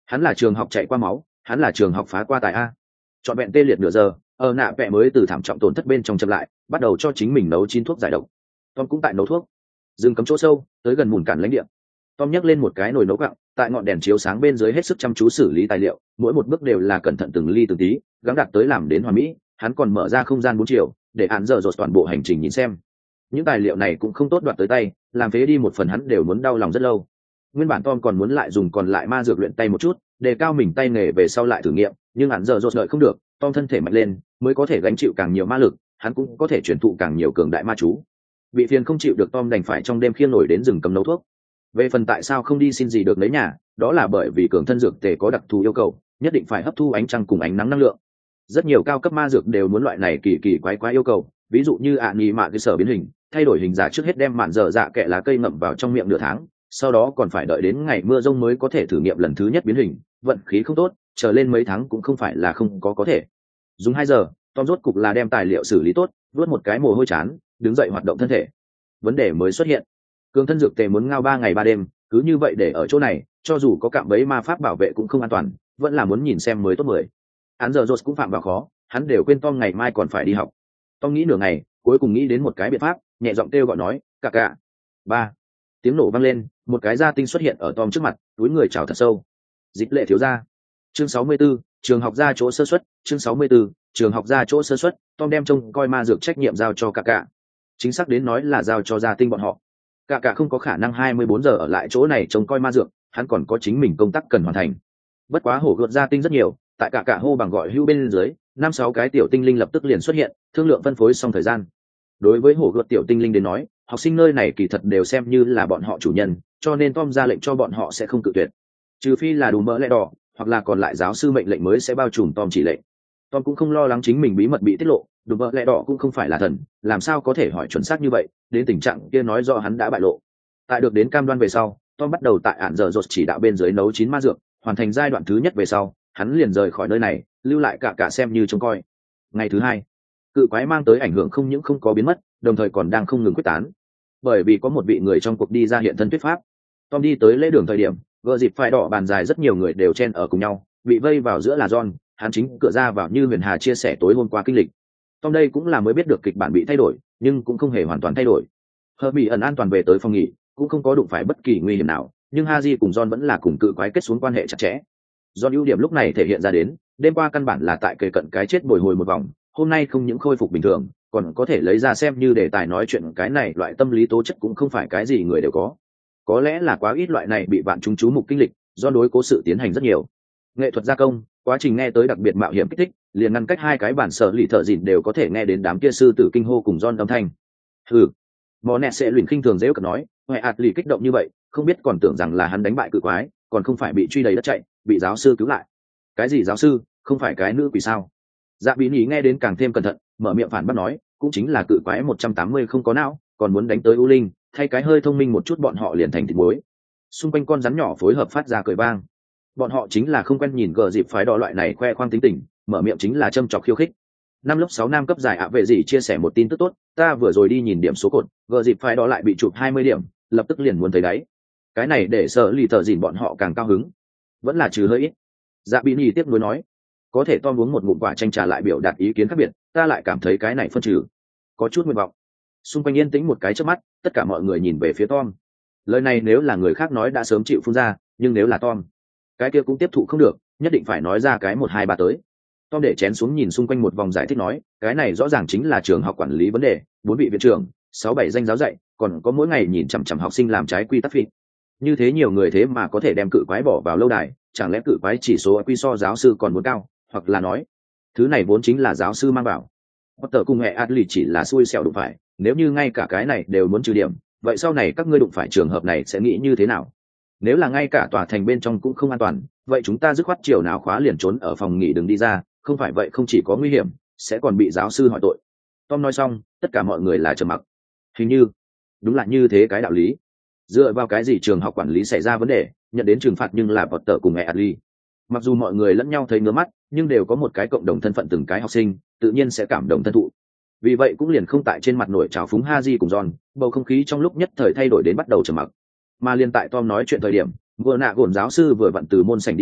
Hắn là trường học chạy qua máu, hắn là trường học phá qua tài a. Trọn vẹn tê liệt nửa giờ, ở nạ vẽ mới từ thảm trọng tổn thất bên trong chậm lại, bắt đầu cho chính mình nấu chín thuốc giải độc. Tom cũng tại nấu thuốc. Dừng cấm chỗ sâu, tới gần mùn cản lãnh địa. Tom nhấc lên một cái nồi nấu gạo, tại ngọn đèn chiếu sáng bên dưới hết sức chăm chú xử lý tài liệu, mỗi một bước đều là cẩn thận từng ly từng tí, gắng đạt tới làm đến hoàn mỹ. Hắn còn mở ra không gian bốn chiều, để hắn giờ dột toàn bộ hành trình nhìn xem. Những tài liệu này cũng không tốt đoạt tới tay, làm phế đi một phần hắn đều muốn đau lòng rất lâu. Nguyên bản Tom còn muốn lại dùng còn lại ma dược luyện tay một chút, đề cao mình tay nghề về sau lại thử nghiệm, nhưng hắn giờ dột đợi không được, Tom thân thể mạnh lên, mới có thể gánh chịu càng nhiều ma lực, hắn cũng có thể truyền thụ càng nhiều cường đại ma chú. Bị phiền không chịu được, Tom đành phải trong đêm khiêng nổi đến rừng cầm nấu thuốc. Về phần tại sao không đi xin gì được lấy nhà, đó là bởi vì cường thân dược tề có đặc thù yêu cầu, nhất định phải hấp thu ánh trăng cùng ánh nắng năng lượng. Rất nhiều cao cấp ma dược đều muốn loại này kỳ kỳ quái quái yêu cầu, ví dụ như ạ nhì mạ cơ sở biến hình, thay đổi hình giả trước hết đem mạn dở dạ kẹ lá cây ngậm vào trong miệng nửa tháng, sau đó còn phải đợi đến ngày mưa rông mới có thể thử nghiệm lần thứ nhất biến hình, vận khí không tốt chờ lên mấy tháng cũng không phải là không có có thể. Dùng hai giờ, Tom rốt cục là đem tài liệu xử lý tốt, vuốt một cái mồ hôi chán, đứng dậy hoạt động thân thể. Vấn đề mới xuất hiện, cường thân dược tề muốn ngao ba ngày ba đêm, cứ như vậy để ở chỗ này, cho dù có cạm bẫy ma pháp bảo vệ cũng không an toàn, vẫn là muốn nhìn xem mới tốt mười. Hắn giờ rốt cũng phạm vào khó, hắn đều quên Tom ngày mai còn phải đi học. Tom nghĩ nửa ngày, cuối cùng nghĩ đến một cái biện pháp, nhẹ giọng kêu gọi nói, "Cà cà." Ba. Tiếng nổ vang lên, một cái gia tinh xuất hiện ở Tom trước mặt, túi người chào thật sâu. Dịch lệ thiếu gia. Chương sáu mươi 64, trường học ra chỗ sơ suất, chương sáu mươi 64, trường học ra chỗ sơ suất, Tom đem trông coi ma dược trách nhiệm giao cho Cà cà. Chính xác đến nói là giao cho gia tinh bọn họ. Cà cà không có khả năng hai mươi bốn giờ ở lại chỗ này trông coi ma dược, hắn còn có chính mình công tác cần hoàn thành. Bất quá hổ gợt gia tinh rất nhiều, tại Cà cà hô bằng gọi hưu bên dưới, năm sáu cái tiểu tinh linh lập tức liền xuất hiện, thương lượng phân phối xong thời gian. Đối với hổ gợt tiểu tinh linh đến nói, học sinh nơi này kỳ thật đều xem như là bọn họ chủ nhân, cho nên Tom ra lệnh cho bọn họ sẽ không cự tuyệt, trừ phi là đủ mỡ lẽ đỏ hoặc là còn lại giáo sư mệnh lệnh mới sẽ bao trùm Tom chỉ lệnh. Tom cũng không lo lắng chính mình bí mật bị tiết lộ, đủ mỡ lẽ đỏ cũng không phải là thần, làm sao có thể hỏi chuẩn xác như vậy, đến tình trạng kia nói do hắn đã bại lộ. Tại được đến cam đoan về sau, Tom bắt đầu tại ản giờ rột chỉ đạo bên dưới nấu chín ma dược, hoàn thành giai đoạn thứ nhất về sau, hắn liền rời khỏi nơi này, lưu lại cả cả xem như trông coi. Ngày thứ hai, cự quái mang tới ảnh hưởng không những không có biến mất, đồng thời còn đang không ngừng quyết tán, bởi vì có một vị người trong cuộc đi ra hiện thân thuyết pháp. Tom đi tới lễ đường thời điểm, gờ dịp phải đỏ bàn dài rất nhiều người đều chen ở cùng nhau, bị vây vào giữa là John, hắn chính cửa ra vào như Huyền Hà chia sẻ tối hôm qua kinh lịch. Tom đây cũng là mới biết được kịch bản bị thay đổi, nhưng cũng không hề hoàn toàn thay đổi. Hermione ẩn an toàn về tới phòng nghỉ, cũng không có đụng phải bất kỳ nguy hiểm nào, nhưng Harry cùng John vẫn là cùng cự quái kết xuống quan hệ chặt chẽ. John ưu điểm lúc này thể hiện ra đến, đêm qua căn bản là tại kề cận cái chết bồi hồi một vòng, hôm nay không những khôi phục bình thường, còn có thể lấy ra xem như đề tài nói chuyện. Cái này loại tâm lý tố chất cũng không phải cái gì người đều có, có lẽ là quá ít loại này bị bạn chúng chú mục kinh lịch, do đối cố sự tiến hành rất nhiều. Nghệ thuật gia công, quá trình nghe tới đặc biệt mạo hiểm kích thích, liền ngăn cách hai cái bản sở lì thợ dịn đều có thể nghe đến đám kia sư tử kinh hô cùng John âm thanh. Hừ, mò nẹt sẽ luyện khinh thường dễ cợt nói, ngoại ạt lì kích động như vậy, không biết còn tưởng rằng là hắn đánh bại cự quái, còn không phải bị truy đầy đất chạy, bị giáo sư cứu lại. Cái gì giáo sư, không phải cái nữ quỷ sao? Dạ Bí Nhĩ nghe đến càng thêm cẩn thận, mở miệng phản bác nói, cũng chính là cự quái một trăm tám mươi không có não, còn muốn đánh tới U Linh, thay cái hơi thông minh một chút bọn họ liền thành thịt muối. Xung quanh con rắn nhỏ phối hợp phát ra cười vang. Bọn họ chính là không quen nhìn gờ dịp phái đỏ loại này khoe khoang tính tình, mở miệng chính là châm chọc khiêu khích. Năm lớp sáu nam cấp giải ạ vệ gì chia sẻ một tin tức tốt, ta vừa rồi đi nhìn điểm số cột, gờ dịp phái đỏ lại bị chụp hai mươi điểm, lập tức liền muốn thấy đáy. Cái này để sợ lì thợ dỉn bọn họ càng cao hứng. Vẫn là trừ hơi ít. Dạ Bí Nhĩ tiếp nối nói, có thể Tom uống một ngụm quả chanh trà lại biểu đạt ý kiến khác biệt, ta lại cảm thấy cái này phân trừ có chút nguyện vọng. Xung quanh yên tĩnh một cái chớp mắt, tất cả mọi người nhìn về phía Tom. Lời này nếu là người khác nói đã sớm chịu phun ra, nhưng nếu là Tom, cái kia cũng tiếp thụ không được, nhất định phải nói ra cái một hai ba tới. Tom để chén xuống nhìn xung quanh một vòng giải thích nói, cái này rõ ràng chính là trường học quản lý vấn đề, bốn vị viện trưởng, sáu bảy danh giáo dạy, còn có mỗi ngày nhìn chằm chằm học sinh làm trái quy tắc phỉ. Như thế nhiều người thế mà có thể đem cự quái bỏ vào lâu đài, chẳng lẽ cự quái chỉ số quy so giáo sư còn muốn cao, hoặc là nói, thứ này vốn chính là giáo sư mang vào. Potter cùng mẹ Adley chỉ là xui xẻo đụng phải, nếu như ngay cả cái này đều muốn trừ điểm, vậy sau này các ngươi đụng phải trường hợp này sẽ nghĩ như thế nào? Nếu là ngay cả tòa thành bên trong cũng không an toàn, vậy chúng ta dứt khoát chiều nào khóa liền trốn ở phòng nghỉ đừng đi ra, không phải vậy không chỉ có nguy hiểm, sẽ còn bị giáo sư hỏi tội. Tom nói xong, tất cả mọi người là trầm mặc. Hình như, đúng là như thế cái đạo lý. Dựa vào cái gì trường học quản lý xảy ra vấn đề, nhận đến trừng phạt nhưng là Potter cùng mẹ Adley. Mặc dù mọi người lẫn nhau thấy ngứa mắt, nhưng đều có một cái cộng đồng thân phận từng cái học sinh, tự nhiên sẽ cảm động thân thụ. Vì vậy cũng liền không tại trên mặt nổi trào phúng Haji cùng John, bầu không khí trong lúc nhất thời thay đổi đến bắt đầu trầm mặc. Mà liên tại Tom nói chuyện thời điểm, vừa nạ gồn giáo sư vừa vặn từ môn sảnh đi vào,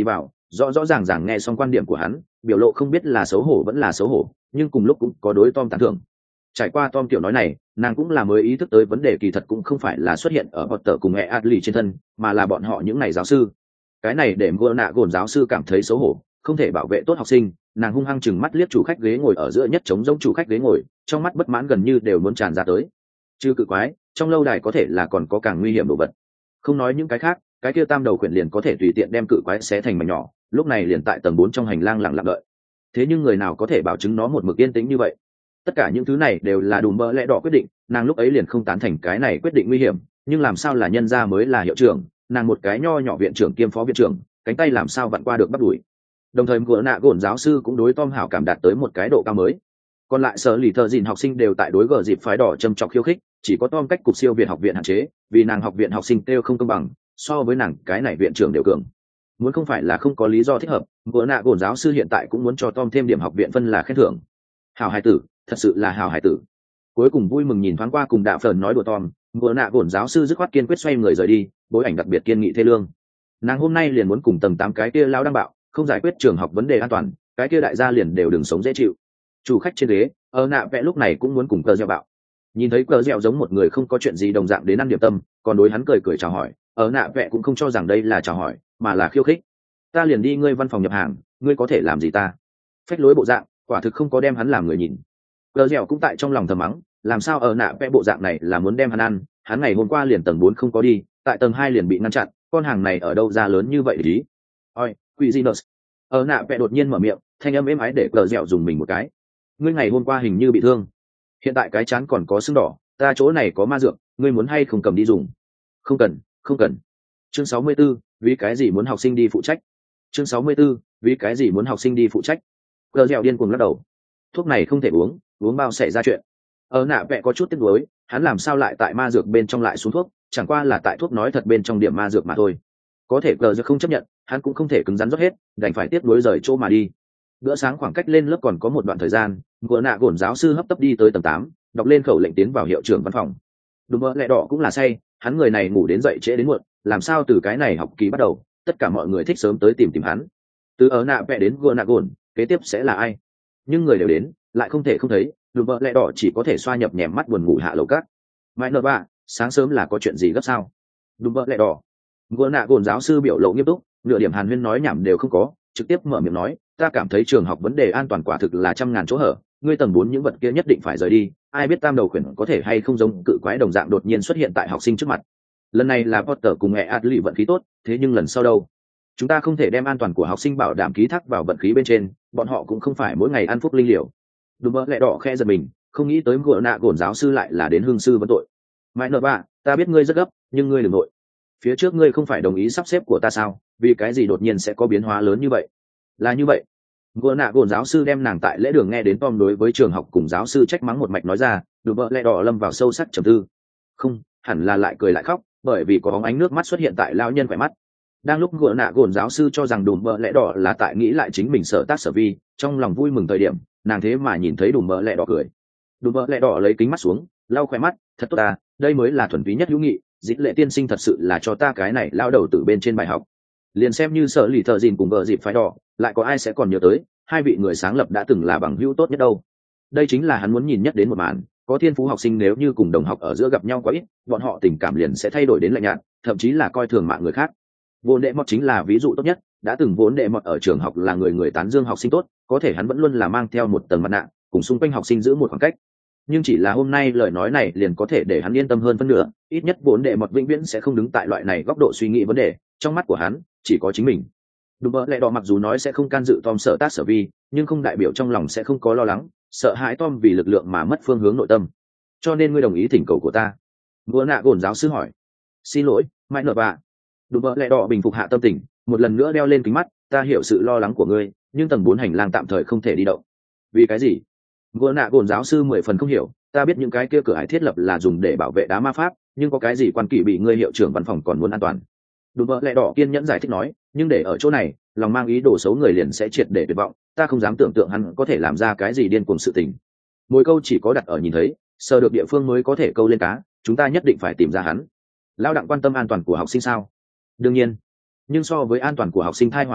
rõ rõ ràng ràng nghe xong quan điểm của hắn, biểu lộ không biết là xấu hổ vẫn là xấu hổ, nhưng cùng lúc cũng có đối Tom tán thưởng. Trải qua Tom kiểu nói này, nàng cũng là mới ý thức tới vấn đề kỳ thật cũng không phải là xuất hiện ở Potter cùng mẹ Adley trên thân, mà là bọn họ những này giáo sư. Cái này để Ngựa Nạ Gồn giáo sư cảm thấy xấu hổ, không thể bảo vệ tốt học sinh, nàng hung hăng chừng mắt liếc chủ khách ghế ngồi ở giữa nhất trống giống chủ khách ghế ngồi, trong mắt bất mãn gần như đều muốn tràn ra tới. Chứ cự quái, trong lâu đài có thể là còn có càng nguy hiểm đồ vật. Không nói những cái khác, cái kia tam đầu quyển liền có thể tùy tiện đem cự quái xé thành mảnh nhỏ, lúc này liền tại tầng bốn trong hành lang lặng lặng đợi. Thế nhưng người nào có thể bảo chứng nó một mực yên tĩnh như vậy? Tất cả những thứ này đều là Đùm Bơ Lẽ Đỏ quyết định, nàng lúc ấy liền không tán thành cái này quyết định nguy hiểm, nhưng làm sao là nhân gia mới là hiệu trưởng, nàng một cái nho nhỏ viện trưởng kiêm phó viện trưởng, cánh tay làm sao vặn qua được bắt đuổi. Đồng thời Ngựa Nạ Gồn giáo sư cũng đối Tom hảo cảm đạt tới một cái độ cao mới. Còn lại sở lì thợ dìn học sinh đều tại đối gờ dịp phái đỏ châm chọc khiêu khích, chỉ có Tom cách cục siêu việt học viện hạn chế, vì nàng học viện học sinh kêu không công bằng, so với nàng cái này viện trưởng đều cường. Muốn không phải là không có lý do thích hợp, Ngựa Nạ Gồn giáo sư hiện tại cũng muốn cho Tom thêm điểm học viện phân là khen thưởng. Hảo hài tử, thật sự là hảo hài tử. Cuối cùng vui mừng nhìn thoáng qua cùng Đạ Phởn nói đùa Tom, Ngựa Nạ Gồn giáo sư dứt khoát kiên quyết xoay người rời đi, bối ảnh đặc biệt kiên nghị thê lương. Nàng hôm nay liền muốn cùng tầng tám cái kia lao đang bạo, không giải quyết trường học vấn đề an toàn, cái kia đại gia liền đều đừng sống dễ chịu. Chủ khách trên ghế, ở nạ vẽ lúc này cũng muốn cùng cờ dẻo bạo. Nhìn thấy cờ dẻo giống một người không có chuyện gì đồng dạng đến ăn điểm tâm, còn đối hắn cười cười chào hỏi, ở nạ vẽ cũng không cho rằng đây là chào hỏi, mà là khiêu khích. Ta liền đi ngươi văn phòng nhập hàng, ngươi có thể làm gì ta? Phách lối bộ dạng, quả thực không có đem hắn làm người nhìn. Cờ dẻo cũng tại trong lòng thầm mắng, làm sao ở nạ vẽ bộ dạng này là muốn đem hắn ăn, hắn ngày hôm qua liền tầng bốn không có đi, tại tầng hai liền bị ngăn chặn, con hàng này ở đâu ra lớn như vậy ý? Oi, quỷ gì nợ? Ở nạ vẽ đột nhiên mở miệng, thanh âm êm ái để cờ dẻo dùng mình một cái. Ngươi ngày hôm qua hình như bị thương, hiện tại cái chán còn có sưng đỏ, ta chỗ này có ma dược, ngươi muốn hay không cầm đi dùng? Không cần, không cần. Chương sáu mươi 64, vì cái gì muốn học sinh đi phụ trách? Chương sáu mươi 64, vì cái gì muốn học sinh đi phụ trách? Cờ dẻo điên cuồng lắc đầu. Thuốc này không thể uống, uống bao xảy ra chuyện. Ở nạ vẽ có chút tiếc nuối, hắn làm sao lại tại ma dược bên trong lại xuống thuốc, chẳng qua là tại thuốc nói thật bên trong điểm ma dược mà thôi. Có thể cờ dẻo không chấp nhận, hắn cũng không thể cứng rắn rót hết, đành phải tiếp nối rời chỗ mà đi. Bữa sáng khoảng cách lên lớp còn có một đoạn thời gian, Ngựa Nạ Gồn giáo sư hấp tấp đi tới tầng tám, đọc lên khẩu lệnh tiến vào hiệu trưởng văn phòng. Đùm Bơ Lẽ Đỏ cũng là say, hắn người này ngủ đến dậy trễ đến muộn, làm sao từ cái này học kỳ bắt đầu, tất cả mọi người thích sớm tới tìm tìm hắn. Từ ở nạ vẽ đến Ngựa Nạ Gồn, kế tiếp sẽ là ai? Nhưng người đều đến, lại không thể không thấy, Đùm Bơ Lẽ Đỏ chỉ có thể xoa nhập nhèm mắt buồn ngủ hạ lầu cát. Mãi nợ ba, sáng sớm là có chuyện gì gấp sao? Đùm Bơ Lẽ Đỏ. Ngựa Nạ Gồn giáo sư biểu lộ nghiêm túc, nửa điểm hàn huyên nói nhảm đều không có, trực tiếp mở miệng nói, ta cảm thấy trường học vấn đề an toàn quả thực là trăm ngàn chỗ hở, ngươi tầng bốn những vật kia nhất định phải rời đi, ai biết tam đầu khuyển có thể hay không giống cự quái đồng dạng đột nhiên xuất hiện tại học sinh trước mặt. Lần này là Potter cùng mẹ Adley vận khí tốt, thế nhưng lần sau đâu? Chúng ta không thể đem an toàn của học sinh bảo đảm ký thác vào vận khí bên trên, bọn họ cũng không phải mỗi ngày ăn phúc linh liều. Đùm Bơ Lẽ Đỏ khẽ giật mình, không nghĩ tới Ngựa Nạ Gồn giáo sư lại là đến hương sư vấn tội. Mãi nợ ba, ta biết ngươi rất gấp, nhưng ngươi đừng nội. Phía trước ngươi không phải đồng ý sắp xếp của ta sao, vì cái gì đột nhiên sẽ có biến hóa lớn như vậy? Là như vậy. Ngựa Nạ Gồn giáo sư đem nàng tại lễ đường nghe đến Tom đối với trường học cùng giáo sư trách mắng một mạch nói ra, Đùm Bơ Lẽ Đỏ lâm vào sâu sắc trầm tư. Không, hẳn là lại cười lại khóc, bởi vì có bóng ánh nước mắt xuất hiện tại lão nhân khỏe mắt. Đang lúc Ngựa Nạ Gồn giáo sư cho rằng Đùm Bơ Lẽ Đỏ là tại nghĩ lại chính mình sở tác sở vi, trong lòng vui mừng thời điểm, nàng thế mà nhìn thấy Đùm Bơ Lẽ Đỏ cười. Đùm Bơ Lẽ Đỏ lấy kính mắt xuống, lau khỏe mắt, thật tốt ta, đây mới là thuần túy nhất hữu nghị, Dĩ Lệ tiên sinh thật sự là cho ta cái này lao đầu từ bên trên bài học. Liền xem như sở lì thợ dìn cùng vợ dịp phái đỏ, lại có ai sẽ còn nhớ tới hai vị người sáng lập đã từng là bằng hữu tốt nhất đâu. Đây chính là hắn muốn nhìn nhất đến một màn, có thiên phú học sinh nếu như cùng đồng học ở giữa gặp nhau quá ít, bọn họ tình cảm liền sẽ thay đổi đến lạnh nhạt, thậm chí là coi thường mạng người khác. Vốn đệ mọt chính là ví dụ tốt nhất, đã từng vốn đệ mọt ở trường học là người người tán dương học sinh tốt, có thể hắn vẫn luôn là mang theo một tầng mặt nạ, cùng xung quanh học sinh giữ một khoảng cách. Nhưng chỉ là hôm nay lời nói này liền có thể để hắn yên tâm hơn phân nửa, ít nhất vốn đệ mọt vĩnh viễn sẽ không đứng tại loại này góc độ suy nghĩ vấn đề, trong mắt của hắn chỉ có chính mình. Đùm Bơ Lẽ Đỏ mặc dù nói sẽ không can dự Tom sở tác sở vi, nhưng không đại biểu trong lòng sẽ không có lo lắng, sợ hãi Tom vì lực lượng mà mất phương hướng nội tâm. Cho nên ngươi đồng ý thỉnh cầu của ta? Ngựa Nạ Gồn giáo sư hỏi. Xin lỗi, mãi nợ bà. Đùm Bơ Lẽ Đỏ bình phục hạ tâm tình, một lần nữa đeo lên kính mắt, ta hiểu sự lo lắng của ngươi, nhưng tầng bốn hành lang tạm thời không thể đi động. Vì cái gì? Ngựa Nạ Gồn giáo sư mười phần không hiểu, ta biết những cái kia cửa ải thiết lập là dùng để bảo vệ đá ma pháp, nhưng có cái gì quan kỵ bị ngươi hiệu trưởng văn phòng còn muốn an toàn? Đùm Bơ Lẽ Đỏ kiên nhẫn giải thích nói, nhưng để ở chỗ này, lòng mang ý đồ xấu người liền sẽ triệt để tuyệt vọng, ta không dám tưởng tượng hắn có thể làm ra cái gì điên cuồng sự tình. Mỗi câu chỉ có đặt ở nhìn thấy, sờ được địa phương mới có thể câu lên cá, chúng ta nhất định phải tìm ra hắn. Lão Đặng quan tâm an toàn của học sinh sao? Đương nhiên, nhưng so với an toàn của học sinh thai hoàng ẩm,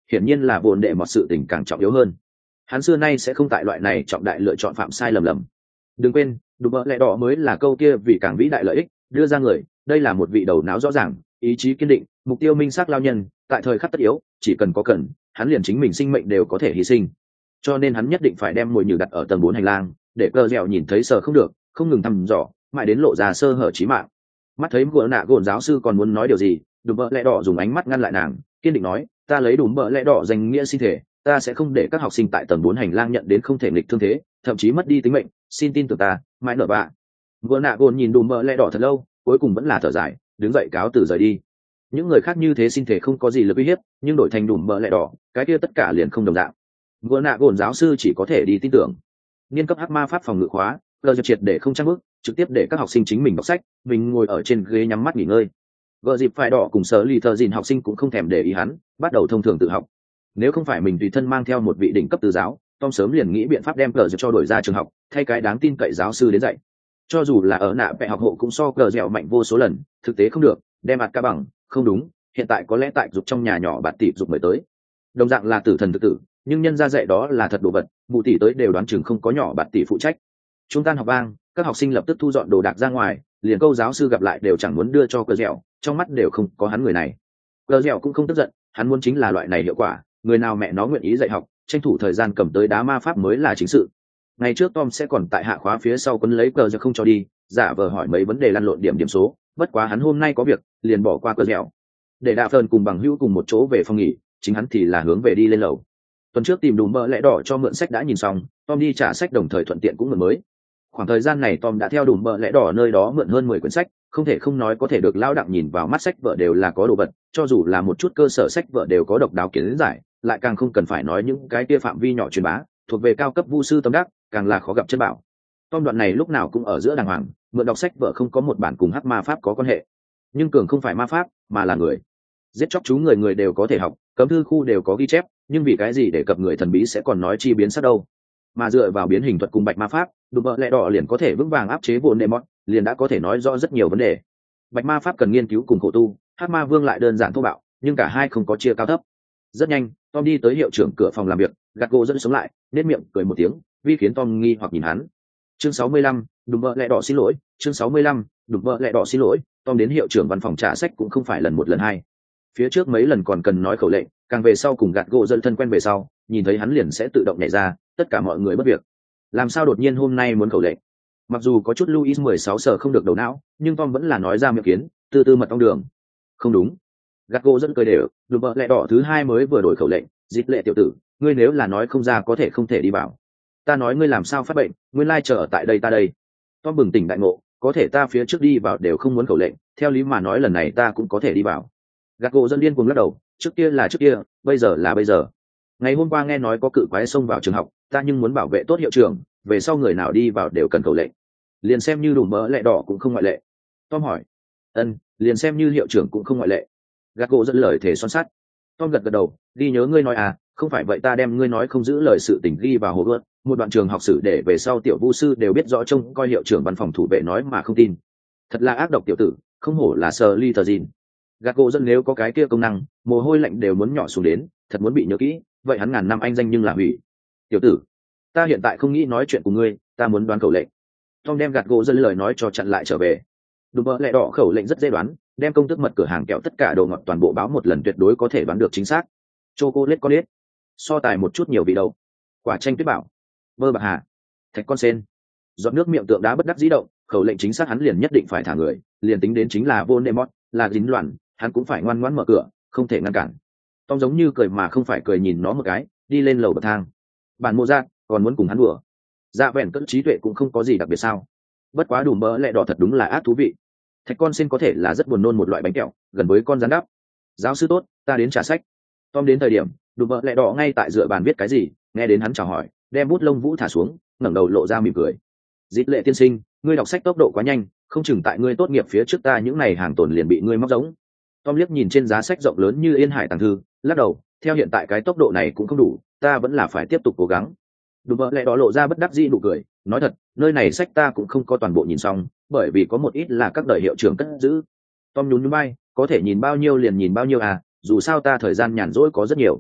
hiển nhiên là vốn đệ một sự tình càng trọng yếu hơn. Hắn xưa nay sẽ không tại loại này trọng đại lựa chọn phạm sai lầm lầm. Đừng quên, đùm bợ lẹ đỏ mới là câu kia vì càng vĩ đại lợi ích đưa ra người, đây là một vị đầu não rõ ràng, ý chí kiên định, mục tiêu minh xác lao nhân, tại thời khắc tất yếu chỉ cần có cần, hắn liền chính mình sinh mệnh đều có thể hy sinh. Cho nên hắn nhất định phải đem mồi nhử đặt ở tầng bốn hành lang, để cờ dẻo nhìn thấy sờ không được, không ngừng thăm dò, mãi đến lộ ra sơ hở chí mạng. Mắt thấy gỗ nạ gồn giáo sư còn muốn nói điều gì, đùm bợ lẹ đỏ dùng ánh mắt ngăn lại nàng, kiên định nói, ta lấy đùm bợ lẹ đỏ danh nghĩa xin thể, ta sẽ không để các học sinh tại tầng bốn hành lang nhận đến không thể nghịch thương thế, thậm chí mất đi tính mệnh, xin tin tưởng ta, mãi nở bạ. Gỗ nạ gồn nhìn đùm bợ lẹ đỏ thật lâu, cuối cùng vẫn là thở dài, đứng dậy cáo từ rời đi. Những người khác như thế xin thể không có gì lực uy hiếp, nhưng đổi thành đùm bợ lẹ đỏ, cái kia tất cả liền không đồng dạng. Gỗ nạ gồn giáo sư chỉ có thể đi tin tưởng. Niên cấp hắc ma pháp phòng ngự khóa, lờ triệt để không trang bước, trực tiếp để các học sinh chính mình đọc sách, mình ngồi ở trên ghế nhắm mắt nghỉ ngơi. Gợ dịp phải đỏ cùng sở lì thợ dìn học sinh cũng không thèm để ý hắn, bắt đầu thông thường tự học. Nếu không phải mình tùy thân mang theo một vị đỉnh cấp từ giáo, Tom sớm liền nghĩ biện pháp đem cờ cho đổi ra trường học, thay cái đáng tin cậy giáo sư đến dạy. Cho dù là ở nạ vẽ học hộ cũng so cờ dẻo mạnh vô số lần, thực tế không được, đem ạt ca bằng, không đúng, hiện tại có lẽ tại dục trong nhà nhỏ bạn tỷ dục mới tới. Đồng dạng là tử thần tự tử, nhưng nhân ra dạy đó là thật đồ vật, mụ tỷ tới đều đoán chừng không có nhỏ bạn tỷ phụ trách. Chúng tan học vang, các học sinh lập tức thu dọn đồ đạc ra ngoài, liền câu giáo sư gặp lại đều chẳng muốn đưa cho cờ dẻo, trong mắt đều không có hắn người này. Cờ dẻo cũng không tức giận, hắn muốn chính là loại này hiệu quả, người nào mẹ nó nguyện ý dạy học, tranh thủ thời gian cầm tới đá ma pháp mới là chính sự. Ngày trước Tom sẽ còn tại hạ khóa phía sau quấn lấy cờ dẻo không cho đi, giả vờ hỏi mấy vấn đề lăn lộn điểm điểm số, bất quá hắn hôm nay có việc, liền bỏ qua cờ dẻo. Để đạ phơn cùng bằng hữu cùng một chỗ về phòng nghỉ, chính hắn thì là hướng về đi lên lầu. Tuần trước tìm đùm bợ lẽ đỏ cho mượn sách đã nhìn xong, Tom đi trả sách đồng thời thuận tiện cũng mượn mới. Khoảng thời gian này Tom đã theo đùm bợ lẽ đỏ nơi đó mượn hơn mười quyển sách, không thể không nói có thể được lao đặng nhìn vào mắt sách vợ đều là có đồ vật, cho dù là một chút cơ sở sách vợ đều có độc đáo kiến giải, lại càng không cần phải nói những cái kia phạm vi nhỏ truyền bá, thuộc về cao cấp vu sư tâm đắc, càng là khó gặp chân bảo. Tom đoạn này lúc nào cũng ở giữa đàng hoàng, mượn đọc sách vợ không có một bản cùng hắc ma pháp có quan hệ, nhưng cường không phải ma pháp mà là người. Giết chóc chú người người đều có thể học, cấm thư khu đều có ghi chép, nhưng vì cái gì để cập người thần bí sẽ còn nói chi biến sắc đâu? Mà dựa vào biến hình thuật cùng bạch ma pháp, đùm bợ lẽ đỏ liền có thể vững vàng áp chế vốn đệ mót, liền đã có thể nói rõ rất nhiều vấn đề. Bạch ma pháp cần nghiên cứu cùng khổ tu, hắc ma vương lại đơn giản thô bạo, nhưng cả hai không có chia cao thấp. Rất nhanh, Tom đi tới hiệu trưởng cửa phòng làm việc, gạt gỗ dẫn sống lại, nét miệng cười một tiếng, vi khiến Tom nghi hoặc nhìn hắn. Chương sáu mươi lăm, đùm bợ lẽ đỏ xin lỗi. Chương sáu mươi lăm, đùm bợ lẽ đỏ xin lỗi. Tom đến hiệu trưởng văn phòng trả sách cũng không phải lần một lần hai. Phía trước mấy lần còn cần nói khẩu lệnh, càng về sau cùng gạt gỗ dẫn thân quen về sau, nhìn thấy hắn liền sẽ tự động nhảy ra, tất cả mọi người bất việc. Làm sao đột nhiên hôm nay muốn khẩu lệnh? Mặc dù có chút Louis mười sáu sở không được đầu não, nhưng Tom vẫn là nói ra miệng kiến, từ từ mật ong đường. Không đúng. Gạt gỗ dẫn cười đều, đùm bợ lẽ đỏ thứ hai mới vừa đổi khẩu lệnh, dịch lệ tiểu tử, ngươi nếu là nói không ra có thể không thể đi vào. Ta nói ngươi làm sao phát bệnh, nguyên lai chờ ở tại đây ta đây. Tom bừng tỉnh đại ngộ, có thể ta phía trước đi vào đều không muốn khẩu lệnh, theo lý mà nói lần này ta cũng có thể đi vào. Gạt gỗ dẫn điên cuồng lắc đầu, trước kia là trước kia, bây giờ là bây giờ. Ngày hôm qua nghe nói có cự quái xông vào trường học, ta nhưng muốn bảo vệ tốt hiệu trưởng, về sau người nào đi vào đều cần khẩu lệnh. Liền xem như đùm bợ lẽ đỏ cũng không ngoại lệ. Tom hỏi. Ân, liền xem như hiệu trưởng cũng không ngoại lệ. Gạt gỗ dẫn lời thể son sắt. Tom gật gật đầu, đi nhớ ngươi nói à, không phải vậy ta đem ngươi nói không giữ lời sự tình ghi vào hồ gươm, một đoạn trường học sử để về sau tiểu vu sư đều biết rõ trông coi hiệu trưởng văn phòng thủ vệ nói mà không tin. Thật là ác độc tiểu tử, không hổ là sờ ly tờ gìn. Gạt gỗ dẫn nếu có cái kia công năng, mồ hôi lạnh đều muốn nhỏ xuống đến, thật muốn bị nhớ kỹ, vậy hắn ngàn năm anh danh nhưng là hủy. Tiểu tử, ta hiện tại không nghĩ nói chuyện cùng ngươi, ta muốn đoán khẩu lệnh. Tom đem gạt gỗ dẫn lời nói cho chặn lại trở về. Đùm bợ lẽ đỏ khẩu lệnh rất dễ đoán, đem công thức mật cửa hàng kẹo tất cả đồ ngọt toàn bộ báo một lần tuyệt đối có thể đoán được chính xác. Chocolate con đít, so tài một chút nhiều vị đâu. Quả chanh tuyết bảo, bơ bạc hà, thạch con sen. Giọt nước miệng tượng đá bất đắc dĩ động, khẩu lệnh chính xác hắn liền nhất định phải thả người, liền tính đến chính là Voldemort, là dính loạn, hắn cũng phải ngoan ngoãn mở cửa, không thể ngăn cản. Tom giống như cười mà không phải cười nhìn nó một cái, đi lên lầu bậc thang. Bản mô ra, còn muốn cùng hắn đùa. Dạ vẹn cỡ trí tuệ cũng không có gì đặc biệt sao. Bất quá đùm bỡ lẹ đỏ thật đúng là ác thú vị. Thạch con sen có thể là rất buồn nôn một loại bánh kẹo, gần với con rắn đắp. Giáo sư tốt, ta đến trả sách. Tom đến thời điểm, đùm bỡ lẹ đỏ ngay tại dựa bàn viết cái gì, nghe đến hắn chào hỏi, đem bút lông vũ thả xuống, ngẩng đầu lộ ra mỉm cười. Dít lệ tiên sinh, ngươi đọc sách tốc độ quá nhanh, không chừng tại ngươi tốt nghiệp phía trước ta những ngày hàng tồn liền bị ngươi móc giống. Tom liếc nhìn trên giá sách rộng lớn như yên hải tàng thư, lắc đầu, theo hiện tại cái tốc độ này cũng không đủ, ta vẫn là phải tiếp tục cố gắng. Đùm bỡ lẹ đỏ lộ ra bất đắc dĩ nụ cười, nói thật, nơi này sách ta cũng không có toàn bộ nhìn xong, bởi vì có một ít là các đời hiệu trưởng cất giữ. Tom nhún nhún bay, có thể nhìn bao nhiêu liền nhìn bao nhiêu à, dù sao ta thời gian nhàn rỗi có rất nhiều.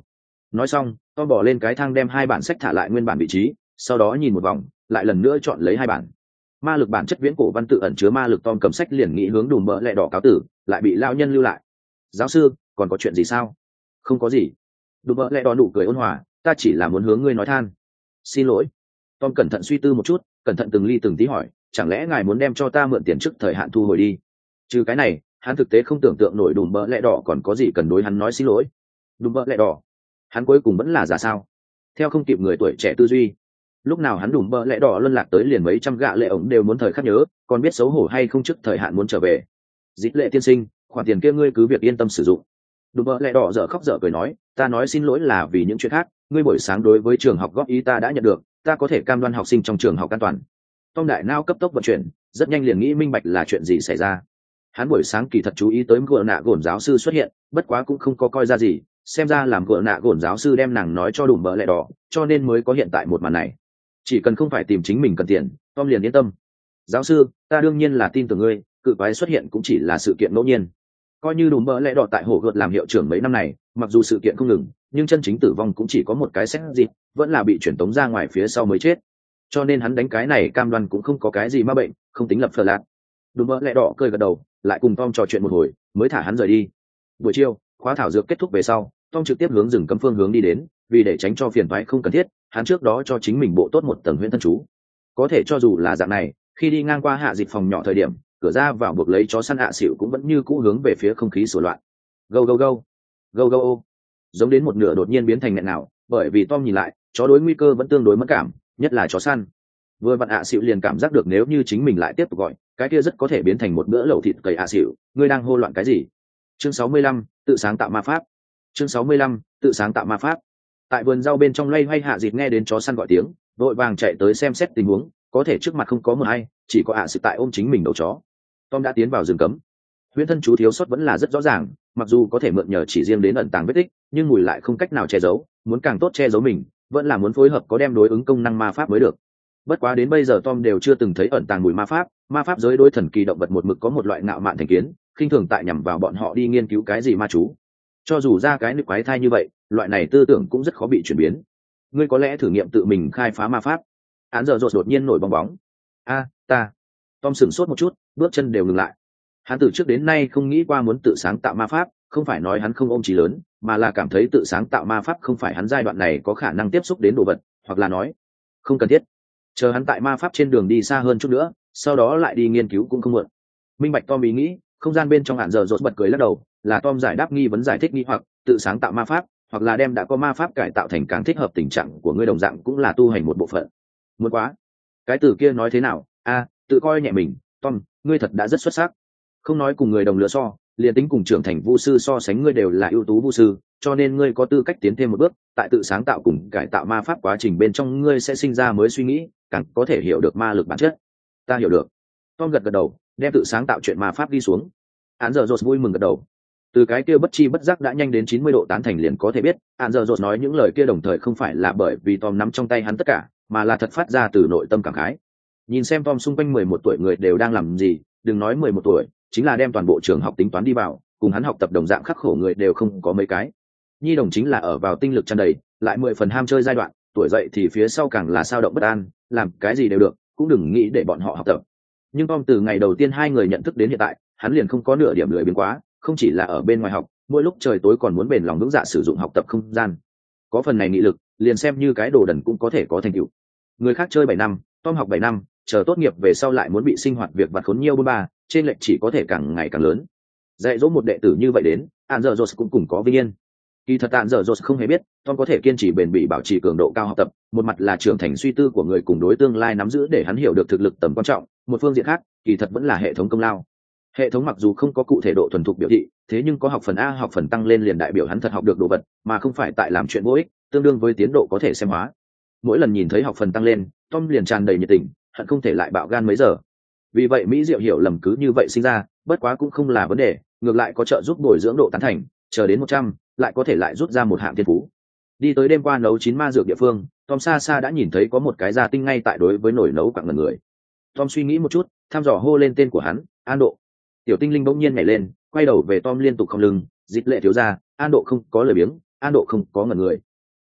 Nói xong, Tom bỏ lên cái thang đem hai bản sách thả lại nguyên bản vị trí, sau đó nhìn một vòng, lại lần nữa chọn lấy hai bản. Ma lực bản chất viễn cổ văn tự ẩn chứa ma lực. Tom cầm sách liền nghĩ hướng Đùm Bợ Lẹ Đỏ cáo tử, lại bị lão nhân lưu lại. Giáo sư, còn có chuyện gì sao? Không có gì. Đùm Bợ Lẹ Đỏ nụ cười ôn hòa, ta chỉ là muốn hướng ngươi nói than. Xin lỗi. Tom cẩn thận suy tư một chút, cẩn thận từng ly từng tí hỏi, chẳng lẽ ngài muốn đem cho ta mượn tiền trước thời hạn thu hồi đi? Trừ cái này, hắn thực tế không tưởng tượng nổi Đùm Bợ Lẹ Đỏ còn có gì cần đối hắn nói xin lỗi. Đùm Bợ Lẹ Đỏ, hắn cuối cùng vẫn là giả sao? Theo không kịp người tuổi trẻ tư duy, lúc nào hắn Đùm Bợ Lẹ Đỏ luân lạc tới liền mấy trăm gạ lệ ổng đều muốn thời khắc nhớ, còn biết xấu hổ hay không trước thời hạn muốn trở về. Dít Lệ tiên sinh, khoản tiền kia ngươi cứ việc yên tâm sử dụng. Đùm Bợ Lẹ Đỏ dở khóc dở cười nói, ta nói xin lỗi là vì những chuyện khác, ngươi buổi sáng đối với trường học góp ý ta đã nhận được, ta có thể cam đoan học sinh trong trường học an toàn. Tom đại nao cấp tốc vận chuyển, rất nhanh liền nghĩ minh bạch là chuyện gì xảy ra. Hắn buổi sáng kỳ thật chú ý tới gỡ nạ gổn giáo sư xuất hiện, bất quá cũng không có coi ra gì, xem ra làm gỡ nạ gổn giáo sư đem nàng nói cho Đùm Bợ Lẹ Đỏ, cho nên mới có hiện tại một màn này. Chỉ cần không phải tìm chính mình cần tiền, Tom liền yên tâm. Giáo sư, ta đương nhiên là tin tưởng ngươi, cự quái xuất hiện cũng chỉ là sự kiện ngẫu nhiên. Coi như Đùm Bợ Lẹ Đỏ tại hồ gợt làm hiệu trưởng mấy năm này, mặc dù sự kiện không ngừng, nhưng chân chính tử vong cũng chỉ có một cái xét dịp, vẫn là bị chuyển tống ra ngoài phía sau mới chết. Cho nên hắn đánh cái này cam đoan cũng không có cái gì ma bệnh, không tính lập phờ lạc. Đùm Bợ Lẹ Đỏ cười gật đầu, lại cùng Tom trò chuyện một hồi, mới thả hắn rời đi. Buổi chiều, khóa thảo dược kết thúc về sau, Tom trực tiếp hướng rừng cấm phương hướng đi đến, vì để tránh cho phiền toái không cần thiết, hắn trước đó cho chính mình bộ tốt một tầng huyễn thân chú. Có thể cho dù là dạng này, khi đi ngang qua hạ dịch phòng nhỏ thời điểm, cửa ra vào buộc lấy chó săn hạ xỉu cũng vẫn như cũ hướng về phía không khí sổ loạn. Go go go, go go ô, giống đến một nửa đột nhiên biến thành nghẹn nào, bởi vì Tom nhìn lại, chó đối nguy cơ vẫn tương đối mất cảm, nhất là chó săn. Vừa vặn hạ xỉu liền cảm giác được nếu như chính mình lại tiếp tục gọi, cái kia rất có thể biến thành một bữa lẩu thịt cầy hạ xỉu. Ngươi đang hô loạn cái gì? Chương sáu mươi lăm, tự sáng tạo ma pháp. Chương sáu mươi lăm, tự sáng tạo ma pháp. Tại vườn rau bên trong loay hoay hạ dịt nghe đến chó săn gọi tiếng, vội vàng chạy tới xem xét tình huống, có thể trước mặt không có một ai, chỉ có hạ sự tại ôm chính mình đầu chó. Tom đã tiến vào rừng cấm. Huyễn thân chú thiếu sót vẫn là rất rõ ràng, mặc dù có thể mượn nhờ chỉ riêng đến ẩn tàng vết tích, nhưng mùi lại không cách nào che giấu, muốn càng tốt che giấu mình, vẫn là muốn phối hợp có đem đối ứng công năng ma pháp mới được. Bất quá đến bây giờ Tom đều chưa từng thấy ẩn tàng mùi ma pháp, ma pháp giới đối thần kỳ động vật một mực có một loại ngạo mạn thành kiến, khinh thường tại nhằm vào bọn họ đi nghiên cứu cái gì ma chú. Cho dù ra cái nữ quái thai như vậy, loại này tư tưởng cũng rất khó bị chuyển biến. Ngươi có lẽ thử nghiệm tự mình khai phá ma pháp. Án giờ rột đột nhiên nổi bong bóng. A, ta. Tom sửng sốt một chút, bước chân đều ngừng lại. Hắn từ trước đến nay không nghĩ qua muốn tự sáng tạo ma pháp, không phải nói hắn không ôm chí lớn, mà là cảm thấy tự sáng tạo ma pháp không phải hắn giai đoạn này có khả năng tiếp xúc đến đồ vật, hoặc là nói không cần thiết. Chờ hắn tại ma pháp trên đường đi xa hơn chút nữa, sau đó lại đi nghiên cứu cũng không muộn. Minh bạch Tom ý nghĩ, không gian bên trong hạn giờ rột bật cười lắc đầu, là Tom giải đáp nghi vấn giải thích nghi hoặc tự sáng tạo ma pháp, hoặc là đem đã có ma pháp cải tạo thành càng thích hợp tình trạng của ngươi đồng dạng cũng là tu hành một bộ phận. Muốn quá. Cái từ kia nói thế nào? A, tự coi nhẹ mình, Tom, ngươi thật đã rất xuất sắc. Không nói cùng người đồng lứa so, liền tính cùng trưởng thành vu sư so sánh ngươi đều là ưu tú vu sư, cho nên ngươi có tư cách tiến thêm một bước, tại tự sáng tạo cùng cải tạo ma pháp quá trình bên trong ngươi sẽ sinh ra mới suy nghĩ, càng có thể hiểu được ma lực bản chất. Ta hiểu được. Tom gật gật đầu, đem tự sáng tạo chuyện ma pháp đi xuống. Án giờ rột vui mừng gật đầu. Từ cái kia bất chi bất giác đã nhanh đến chín mươi độ tán thành liền có thể biết, án giờ rột nói những lời kia đồng thời không phải là bởi vì Tom nắm trong tay hắn tất cả, mà là thật phát ra từ nội tâm cảm khái. Nhìn xem Tom xung quanh mười một tuổi người đều đang làm gì, đừng nói mười một tuổi, chính là đem toàn bộ trường học tính toán đi vào, cùng hắn học tập đồng dạng khắc khổ người đều không có mấy cái. Nhi đồng chính là ở vào tinh lực tràn đầy, lại mười phần ham chơi giai đoạn, tuổi dậy thì phía sau càng là sao động bất an, làm cái gì đều được, cũng đừng nghĩ để bọn họ học tập. Nhưng Tom từ ngày đầu tiên hai người nhận thức đến hiện tại, hắn liền không có nửa điểm lười biếng quá, không chỉ là ở bên ngoài học, mỗi lúc trời tối còn muốn bền lòng vững dạ sử dụng học tập không gian. Có phần này nghị lực, liền xem như cái đồ đần cũng có thể có thành tựu. Người khác chơi bảy năm, Tom học bảy năm, chờ tốt nghiệp về sau lại muốn bị sinh hoạt việc vặt khốn nhiều bôn ba, trên lệch chỉ có thể càng ngày càng lớn. Dạy dỗ một đệ tử như vậy đến, Án giờ Rose cũng cùng có vinh yên. Kỳ thật Án giờ Rose không hề biết, Tom có thể kiên trì bền bỉ bảo trì cường độ cao học tập, một mặt là trưởng thành suy tư của người cùng đối tương lai nắm giữ để hắn hiểu được thực lực tầm quan trọng, một phương diện khác, kỳ thật vẫn là hệ thống công lao. Hệ thống mặc dù không có cụ thể độ thuần thục biểu thị, thế nhưng có học phần A học phần tăng lên liền đại biểu hắn thật học được đồ vật, mà không phải tại làm chuyện vô ích, tương đương với tiến độ có thể xem hóa. Mỗi lần nhìn thấy học phần tăng lên, Tom liền tràn đầy nhiệt tình, hận không thể lại bạo gan mấy giờ. Vì vậy Mỹ Diệu hiểu lầm cứ như vậy sinh ra, bất quá cũng không là vấn đề, ngược lại có trợ giúp bồi dưỡng độ tán thành, chờ đến một trăm, lại có thể lại rút ra một hạng thiên phú. Đi tới đêm qua nấu chín ma dược địa phương, Tom xa xa đã nhìn thấy có một cái gia tinh ngay tại đối với nồi nấu quặng ngần người. Tom suy nghĩ một chút, thăm dò hô lên tên của hắn, An Độ. Tiểu tinh linh bỗng nhiên nhảy lên, quay đầu về Tom liên tục không lưng, dịch lệ thiếu ra, An Độ không có lời biếng, An Độ không có ngần người.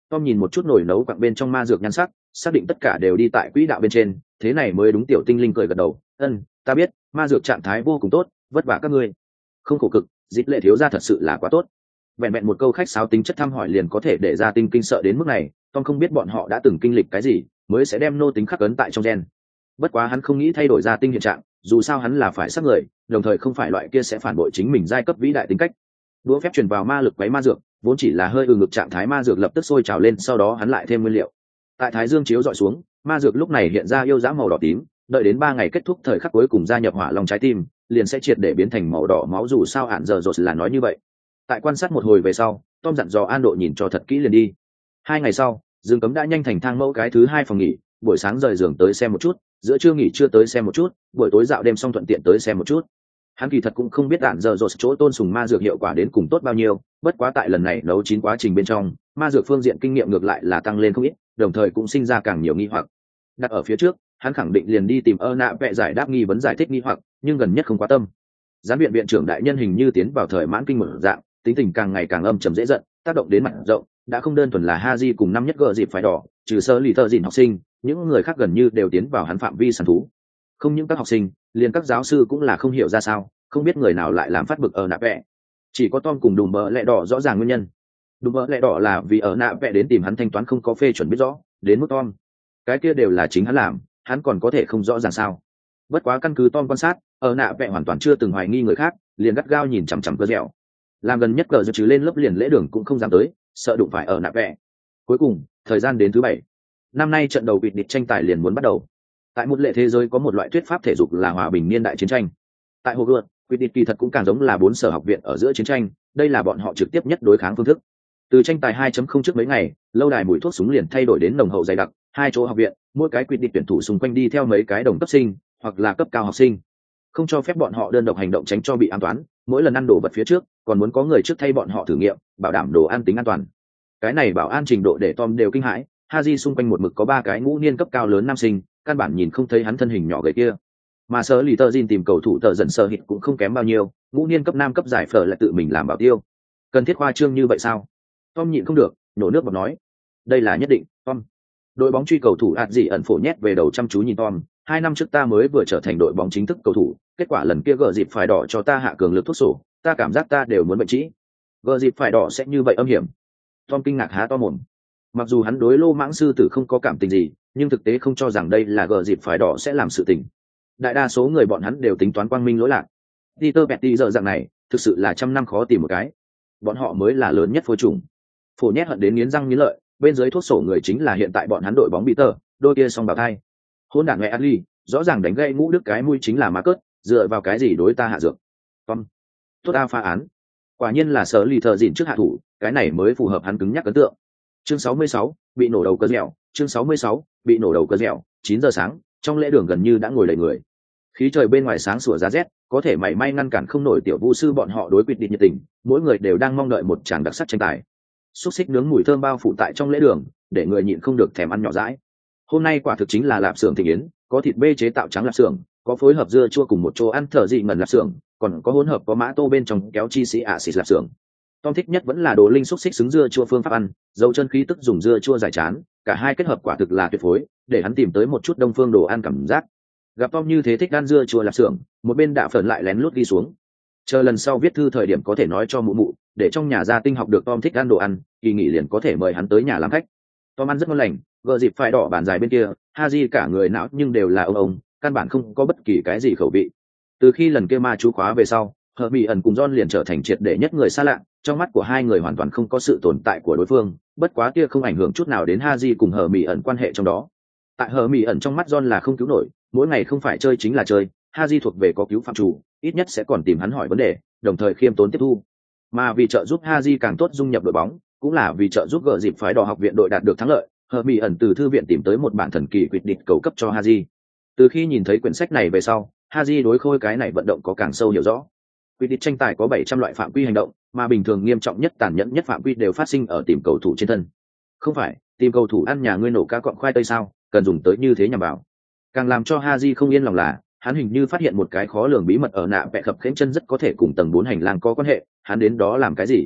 Tom nhìn một chút nồi nấu quặng bên trong ma dược nhan sắc, xác định tất cả đều đi tại quỹ đạo bên trên, thế này mới đúng. Tiểu tinh linh cười gật đầu, ân, ta biết, ma dược trạng thái vô cùng tốt, vất vả các ngươi. Không khổ cực, Dịch Lệ thiếu gia thật sự là quá tốt. Vẹn vẹn một câu khách sáo tính chất thăm hỏi liền có thể để ra tinh kinh sợ đến mức này. Tom không biết bọn họ đã từng kinh lịch cái gì, mới sẽ đem nô tính khắc ấn tại trong gen. Bất quá hắn không nghĩ thay đổi ra tinh hiện trạng, dù sao hắn là phải sắc người, đồng thời không phải loại kia sẽ phản bội chính mình giai cấp vĩ đại tính cách. Đũa phép truyền vào ma lực quấy ma dược, vốn chỉ là hơi ừ ngực trạng thái ma dược lập tức sôi trào lên, sau đó hắn lại thêm nguyên liệu. Tại thái dương chiếu dọi xuống, ma dược lúc này hiện ra yêu dã màu đỏ tím, đợi đến ba ngày kết thúc thời khắc cuối cùng gia nhập hỏa long trái tim, liền sẽ triệt để biến thành màu đỏ máu, dù sao hạn giờ rột là nói như vậy. Tại quan sát một hồi về sau, Tom dặn dò An Độ nhìn cho thật kỹ liền đi. Hai ngày sau, Dương Cấm đã nhanh thành thang mẫu cái thứ hai phòng nghỉ, buổi sáng rời giường tới xem một chút, giữa trưa nghỉ trưa tới xem một chút, buổi tối dạo đêm xong thuận tiện tới xem một chút. Hắn kỳ thật cũng không biết đạn giờ rột chỗ tôn sùng ma dược hiệu quả đến cùng tốt bao nhiêu, bất quá tại lần này nấu chín quá trình bên trong, ma dược phương diện kinh nghiệm ngược lại là tăng lên không ít, đồng thời cũng sinh ra càng nhiều nghi hoặc. Đặt ở phía trước, hắn khẳng định liền đi tìm ơ nạ vẽ giải đáp nghi vấn giải thích nghi hoặc, nhưng gần nhất không quá tâm. Giám viện viện trưởng đại nhân hình như tiến vào thời mãn kinh mở dạng, tính tình càng ngày càng âm trầm dễ giận, tác động đến mặt rộng, đã không đơn thuần là Haji cùng năm nhất gờ dịp phải đỏ, trừ sơ lì thợ dìn học sinh, những người khác gần như đều tiến vào hắn phạm vi săn thú. Không những các học sinh, liền các giáo sư cũng là không hiểu ra sao, không biết người nào lại làm phát bực ở nạ vẽ. Chỉ có Tom cùng đùm bờ lẹ đỏ rõ ràng nguyên nhân. Đùm bờ lẹ đỏ là vì ở nạ vẽ đến tìm hắn thanh toán không có phê chuẩn biết rõ, đến mức Tom, cái kia đều là chính hắn làm, hắn còn có thể không rõ ràng sao? Bất quá căn cứ Tom quan sát, ở nạ vẽ hoàn toàn chưa từng hoài nghi người khác, liền gắt gao nhìn chằm chằm cơ dẻo. Làm gần nhất cờ giật chứ lên lớp liền lễ đường cũng không dám tới, sợ đụng phải ở nạ vẽ. Cuối cùng, thời gian đến thứ bảy. Năm nay trận đầu vịt địch tranh tài liền muốn bắt đầu. Tại một lệ thế giới có một loại thuyết pháp thể dục là hòa bình niên đại chiến tranh. Tại Hogwarts, vịt địch kỳ thật cũng càng giống là bốn sở học viện ở giữa chiến tranh, đây là bọn họ trực tiếp nhất đối kháng phương thức. Từ tranh tài hai chấm không trước mấy ngày, lâu đài mùi thuốc súng liền thay đổi đến nồng hậu dày đặc, hai chỗ học viện, mỗi cái quyết định tuyển thủ xung quanh đi theo mấy cái đồng cấp sinh hoặc là cấp cao học sinh, không cho phép bọn họ đơn độc hành động tránh cho bị an toán. Mỗi lần ăn đồ vật phía trước còn muốn có người trước thay bọn họ thử nghiệm, bảo đảm đồ ăn tính an toàn. Cái này bảo an trình độ để Tom đều kinh hãi. Haji xung quanh một mực có ba cái ngũ niên cấp cao lớn nam sinh, căn bản nhìn không thấy hắn thân hình nhỏ gầy kia. Mà sơ lì tơ Jin tìm cầu thủ tờ dần sơ hít cũng không kém bao nhiêu, ngũ niên cấp nam cấp giải phở lại tự mình làm bảo tiêu. Cần thiết khoa trương như vậy sao? Tom nhịn không được, nổ nước bọt nói, đây là nhất định. Tom, đội bóng truy cầu thủ ạt gì ẩn phổ nhét về đầu chăm chú nhìn Tom. Hai năm trước ta mới vừa trở thành đội bóng chính thức cầu thủ, kết quả lần kia gờ dịp phải đỏ cho ta hạ cường lực thuốc sổ, ta cảm giác ta đều muốn bệnh trĩ. Gờ dịp phải đỏ sẽ như vậy âm hiểm? Tom kinh ngạc há to mồm. Mặc dù hắn đối lô mãng sư tử không có cảm tình gì, nhưng thực tế không cho rằng đây là gờ dịp phải đỏ sẽ làm sự tình. Đại đa số người bọn hắn đều tính toán quang minh lỗi lạc. Peter Petty giờ dạng này, thực sự là trăm năm khó tìm một cái. Bọn họ mới là lớn nhất phối trùng. Phổ nhét hận đến nghiến răng nghiến lợi, bên dưới thuốc sổ người chính là hiện tại bọn hắn đội bóng Peter, đôi kia song bảo thai. Hôn đản mẹ Adli, rõ ràng đánh gãy ngũ đức cái mũi chính là Marcus, dựa vào cái gì đối ta hạ dược? Tom, tốt a phá án. Quả nhiên là sở lì thợ dịn trước hạ thủ, cái này mới phù hợp hắn cứng nhắc ấn tượng. Chương sáu mươi sáu, bị nổ đầu cơ dẻo. Chương sáu mươi sáu, bị nổ đầu cơ dẻo. Chín giờ sáng, trong lễ đường gần như đã ngồi đầy người. Khí trời bên ngoài sáng sủa giá rét, có thể mảy may ngăn cản không nổi tiểu vu sư bọn họ đối quyết định nhiệt tình, mỗi người đều đang mong đợi một tràng đặc sắc tranh tài. Xúc xích nướng mùi thơm bao phủ tại trong lễ đường, để người nhịn không được thèm ăn nhỏ dãi. Hôm nay quả thực chính là lạp xưởng thịnh yến, có thịt bê chế tạo trắng lạp xưởng, có phối hợp dưa chua cùng một chỗ ăn thở dị ngần lạp xưởng, còn có hỗn hợp có mã tô bên trong kéo chi sĩ ạ xịt lạp xưởng. Tom thích nhất vẫn là đồ linh xúc xích xứng dưa chua phương pháp ăn, dầu chân khí tức dùng dưa chua giải chán, cả hai kết hợp quả thực là tuyệt phối, để hắn tìm tới một chút đông phương đồ ăn cảm giác. Gặp Tom như thế thích ăn dưa chua lạp xưởng, một bên đạ phần lại lén lút đi xuống. Chờ lần sau viết thư thời điểm có thể nói cho mụ mụ, để trong nhà gia tinh học được Tom thích ăn đồ ăn, kỳ nghỉ liền có thể mời hắn tới nhà làm khách. Tom ăn rất ngon lành, gờ dịp phải đỏ bàn dài bên kia, Haji cả người não nhưng đều là ông ông, căn bản không có bất kỳ cái gì khẩu vị. Từ khi lần kia ma chú khóa về sau, Hermione ẩn cùng John liền trở thành triệt để nhất người xa lạ, trong mắt của hai người hoàn toàn không có sự tồn tại của đối phương, bất quá kia không ảnh hưởng chút nào đến Haji cùng Hermione ẩn quan hệ trong đó. Tại Hermione ẩn trong mắt John là không cứu nổi, mỗi ngày không phải chơi chính là chơi, Haji thuộc về có cứu phạm chủ, ít nhất sẽ còn tìm hắn hỏi vấn đề, đồng thời khiêm tốn tiếp thu. Mà vì trợ giúp Haji càng tốt dung nhập đội bóng, cũng là vì trợ giúp gỡ dịp phái đỏ học viện đội đạt được thắng lợi, Hermione ẩn từ thư viện tìm tới một bản thần kỳ quyết định cầu cấp cho Haji. Từ khi nhìn thấy quyển sách này về sau, Haji đối khôi cái này vận động có càng sâu hiểu rõ. Quyết định tranh tài có bảy trăm loại phạm quy hành động, mà bình thường nghiêm trọng nhất tàn nhẫn nhất phạm quy đều phát sinh ở tìm cầu thủ trên thân. Không phải, tìm cầu thủ ăn nhà ngươi nổ cá cọn khoai tây sao, cần dùng tới như thế nhằm vào. Càng làm cho Haji không yên lòng là, hắn hình như phát hiện một cái khó lường bí mật ở nạ vẽ khập khẽnh chân rất có thể cùng tầng bốn hành lang có quan hệ, hắn đến đó làm cái gì?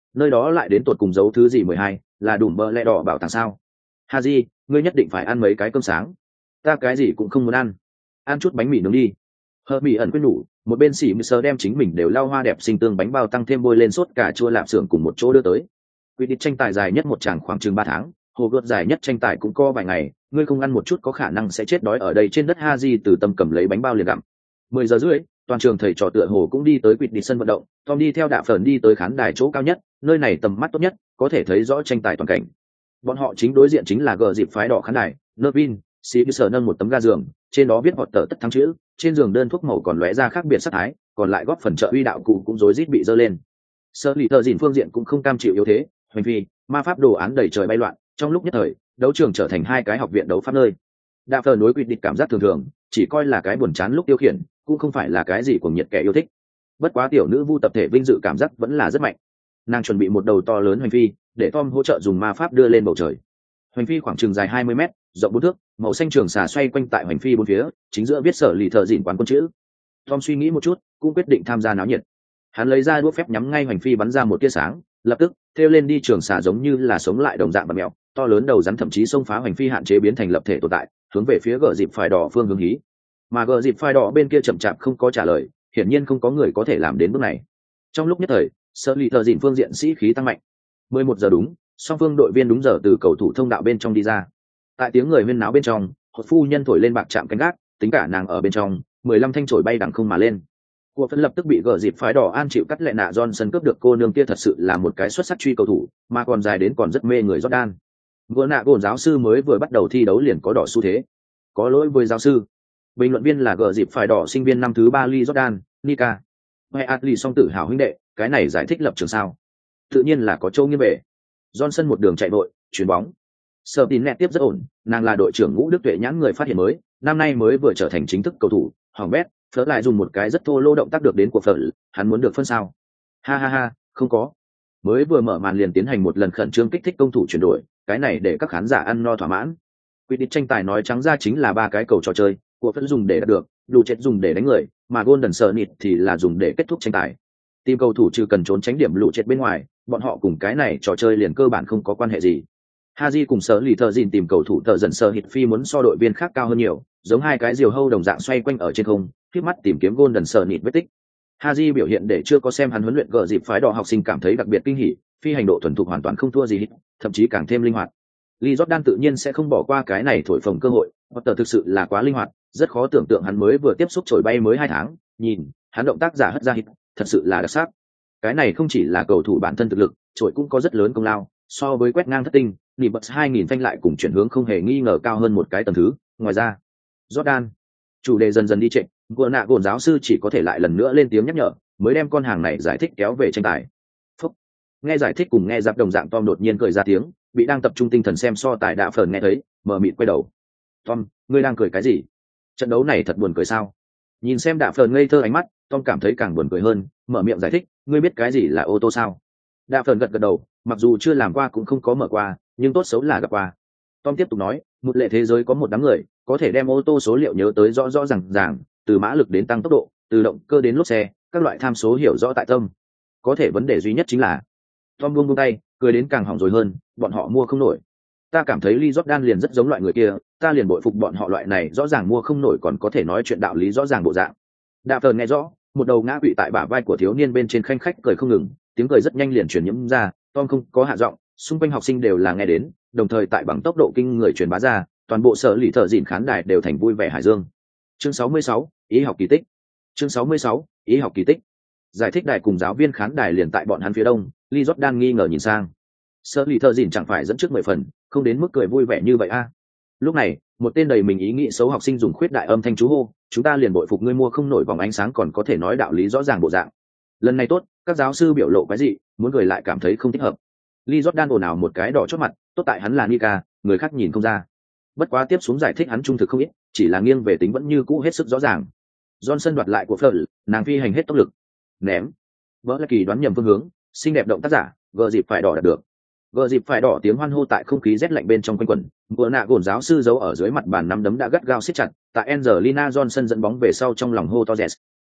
nơi đó lại đến tột cùng giấu thứ gì mười hai, là đủ bơ lẹ đỏ bảo tàng sao? Haji, ngươi nhất định phải ăn mấy cái cơm sáng. Ta cái gì cũng không muốn ăn. Ăn chút bánh mì nướng đi. Hờ Mỹ ẩn quyết nhủ, một bên xỉ mư sơ đem chính mình đều lau hoa đẹp xinh tương bánh bao tăng thêm bôi lên sốt cà chua lạp xưởng cùng một chỗ đưa tới. Quy định tranh tài dài nhất một chàng khoảng chừng ba tháng, hồ gợt dài nhất tranh tài cũng có vài ngày, ngươi không ăn một chút có khả năng sẽ chết đói ở đây trên đất. Haji từ tâm cầm lấy bánh bao liền gặm. Mười giờ rưỡi, toàn trường thầy trò tựa hồ cũng đi tới Quy định sân vận động, Tom đi theo Đạ Phởn đi tới khán đài chỗ cao nhất, nơi này tầm mắt tốt nhất, có thể thấy rõ tranh tài toàn cảnh. Bọn họ chính đối diện chính là gờ dịp phái đỏ khán đài, Nervin, sĩ sở nâng một tấm ga giường, trên đó viết họ tờ tất thắng chữ, trên giường đơn thuốc màu còn lóe ra khác biệt sắc thái, còn lại góp phần trợ uy đạo cụ cũng rối rít bị dơ lên. Sơ lì thợ dìn phương diện cũng không cam chịu yếu thế, hành vi ma pháp đồ án đầy trời bay loạn, trong lúc nhất thời đấu trường trở thành hai cái học viện đấu pháp nơi. Đạ Phởn đối Quy định cảm giác thường thường, chỉ coi là cái buồn chán lúc tiêu khiển, cũng không phải là cái gì cuồng nhiệt kẻ yêu thích. Bất quá tiểu nữ vu tập thể vinh dự cảm giác vẫn là rất mạnh. Nàng chuẩn bị một đầu to lớn hành phi, để Tom hỗ trợ dùng ma pháp đưa lên bầu trời. Hành phi khoảng chừng dài hai mươi mét, rộng bốn thước, màu xanh trường xà xoay quanh tại hành phi bốn phía, chính giữa viết sở lì thợ dìn quán quân chữ. Tom suy nghĩ một chút, cũng quyết định tham gia náo nhiệt. Hắn lấy ra đũa phép nhắm ngay hành phi bắn ra một tia sáng, lập tức thêu lên đi trường xà giống như là sống lại đồng dạng và mèo, to lớn đầu rắn thậm chí xông phá hành phi hạn chế biến thành lập thể tồn tại, hướng về phía gờ dịp phái đỏ phương hướng hí. Mà gờ dịp phái đỏ bên kia chậm chạp không có trả lời, hiển nhiên không có người có thể làm đến bước này. Trong lúc nhất thời, sở lì thợ dìn phương diện sĩ khí tăng mạnh. Mười một giờ đúng, song phương đội viên đúng giờ từ cầu thủ thông đạo bên trong đi ra. Tại tiếng người huyên náo bên trong, một phu nhân thổi lên bạc chạm canh gác, tính cả nàng ở bên trong, mười lăm thanh chổi bay đằng không mà lên. Cuộc phân lập tức bị gờ dịp phái đỏ an chịu cắt lệ nạ Johnson cướp được. Cô nương kia thật sự là một cái xuất sắc truy cầu thủ, mà còn dài đến còn rất mê người Jordan. Vừa nạ gồn giáo sư mới vừa bắt đầu thi đấu liền có đỏ xu thế. Có lỗi với giáo sư. Bình luận viên là gờ dịp phái đỏ sinh viên năm thứ ba Lee Jordan, Nika. Hay Atli song tử hào huynh đệ, cái này giải thích lập trường sao? Tự nhiên là có châu nghiêng về. Johnson một đường chạy vội, chuyền bóng. Sở tín nẹt tiếp rất ổn, nàng là đội trưởng ngũ đức tuệ nhãn người phát hiện mới, năm nay mới vừa trở thành chính thức cầu thủ. Hoàng bét, Phở lại dùng một cái rất thô lô động tác được đến của Phở, hắn muốn được phân sao? Ha ha ha, không có. Mới vừa mở màn liền tiến hành một lần khẩn trương kích thích công thủ chuyển đổi, cái này để các khán giả ăn no thỏa mãn. Quy định tranh tài nói trắng ra chính là ba cái cầu trò chơi, của Phở dùng để đạt được, Blue chết dùng để đánh người, mà Golden Snit thì là dùng để kết thúc tranh tài. Team cầu thủ trừ cần trốn tránh điểm Blue chết bên ngoài, bọn họ cùng cái này trò chơi liền cơ bản không có quan hệ gì. Haji cùng sở lì thợ dìn tìm cầu thủ thợ dần sơ hít phi muốn so đội viên khác cao hơn nhiều, giống hai cái diều hâu đồng dạng xoay quanh ở trên không, khép mắt tìm kiếm Golden Snit vết tích. Haji biểu hiện để chưa có xem hắn huấn luyện gỡ dịp phái đỏ học sinh cảm thấy đặc biệt kinh hỉ, phi hành độ thuần thục hoàn toàn không thua gì hết, thậm chí càng thêm linh hoạt. Lee Jordan tự nhiên sẽ không bỏ qua cái này thổi phồng cơ hội, Potter thực sự là quá linh hoạt, rất khó tưởng tượng hắn mới vừa tiếp xúc chổi bay mới hai tháng, nhìn, hắn động tác giả hất ra hít, thật sự là đặc sắc. Cái này không chỉ là cầu thủ bản thân thực lực, chổi cũng có rất lớn công lao, so với quét ngang thất tinh, nỉ bật hai nghìn phanh lại cùng chuyển hướng không hề nghi ngờ cao hơn một cái tầng thứ. Ngoài ra, Jordan, chủ đề dần dần đi trệ, vừa nạ gồn giáo sư chỉ có thể lại lần nữa lên tiếng nhắc nhở, mới đem con hàng này giải thích kéo về tranh tài. Phúc. Nghe giải thích cùng nghe giáp đồng dạng, Tom đột nhiên cười ra tiếng, bị đang tập trung tinh thần xem so tài Đạ Phởn nghe thấy, mờ mịt quay đầu. Tom, ngươi đang cười cái gì? Trận đấu này thật buồn cười sao? Nhìn xem Đạ Phởn ngây thơ ánh mắt, Tom cảm thấy càng buồn cười hơn, mở miệng giải thích, ngươi biết cái gì là ô tô sao? Đạ Phởn gật gật đầu, mặc dù chưa làm qua cũng không có mở qua, nhưng tốt xấu là gặp qua. Tom tiếp tục nói, một lệ thế giới có một đám người có thể đem ô tô số liệu nhớ tới rõ rõ ràng ràng, từ mã lực đến tăng tốc độ, từ động cơ đến lốp xe, các loại tham số hiểu rõ tại tâm. Có thể vấn đề duy nhất chính là, Tom buông buông tay, cười đến càng hỏng rồi hơn, bọn họ mua không nổi. Ta cảm thấy Lee Jordan liền rất giống loại người kia, ta liền bội phục bọn họ loại này rõ ràng mua không nổi còn có thể nói chuyện đạo lý rõ ràng bộ dạng. Đạ Phởn nghe rõ, một đầu ngã quỵ tại bả vai của thiếu niên bên trên khanh khách cười không ngừng, tiếng cười rất nhanh liền truyền nhiễm ra. Tom không có hạ giọng, xung quanh học sinh đều là nghe đến, đồng thời tại bằng tốc độ kinh người truyền bá ra, toàn bộ sở lì thợ dịn khán đài đều thành vui vẻ hải dương. Chương sáu mươi sáu, ý học kỳ tích. Chương sáu mươi sáu, ý học kỳ tích. Giải thích đài cùng giáo viên khán đài liền tại bọn hắn phía đông, Lee Jordan nghi ngờ nhìn sang. Sở lì thợ dịn chẳng phải dẫn trước mười phần, không đến mức cười vui vẻ như vậy a. À. Lúc này, một tên đầy mình ý nghĩ xấu học sinh dùng khuyết đại âm thanh chú hô, chúng ta liền bội phục ngươi mua không nổi vòng ánh sáng còn có thể nói đạo lý rõ ràng bộ dạng. Lần này tốt, các giáo sư biểu lộ cái gì, muốn cười lại cảm thấy không thích hợp. Lee Jordan ồn ào một cái đỏ chót mặt, tốt tại hắn là Nika, người khác nhìn không ra. Bất quá tiếp xuống giải thích hắn trung thực không ít, chỉ là nghiêng về tính vẫn như cũ hết sức rõ ràng. Johnson đoạt lại của Fleur, nàng phi hành hết tốc lực, ném. Vỡ là kỳ đoán nhầm phương hướng, xinh đẹp động tác giả, gờ dịp phải đỏ đạt được. Gờ dịp phải đỏ tiếng hoan hô tại không khí rét lạnh bên trong quanh quẩn. Vừa nạ gồn giáo sư giấu ở dưới mặt bàn nắm đấm đã gắt gao siết chặt, tại Angelina Johnson dẫn bóng về sau trong lòng hô to yes.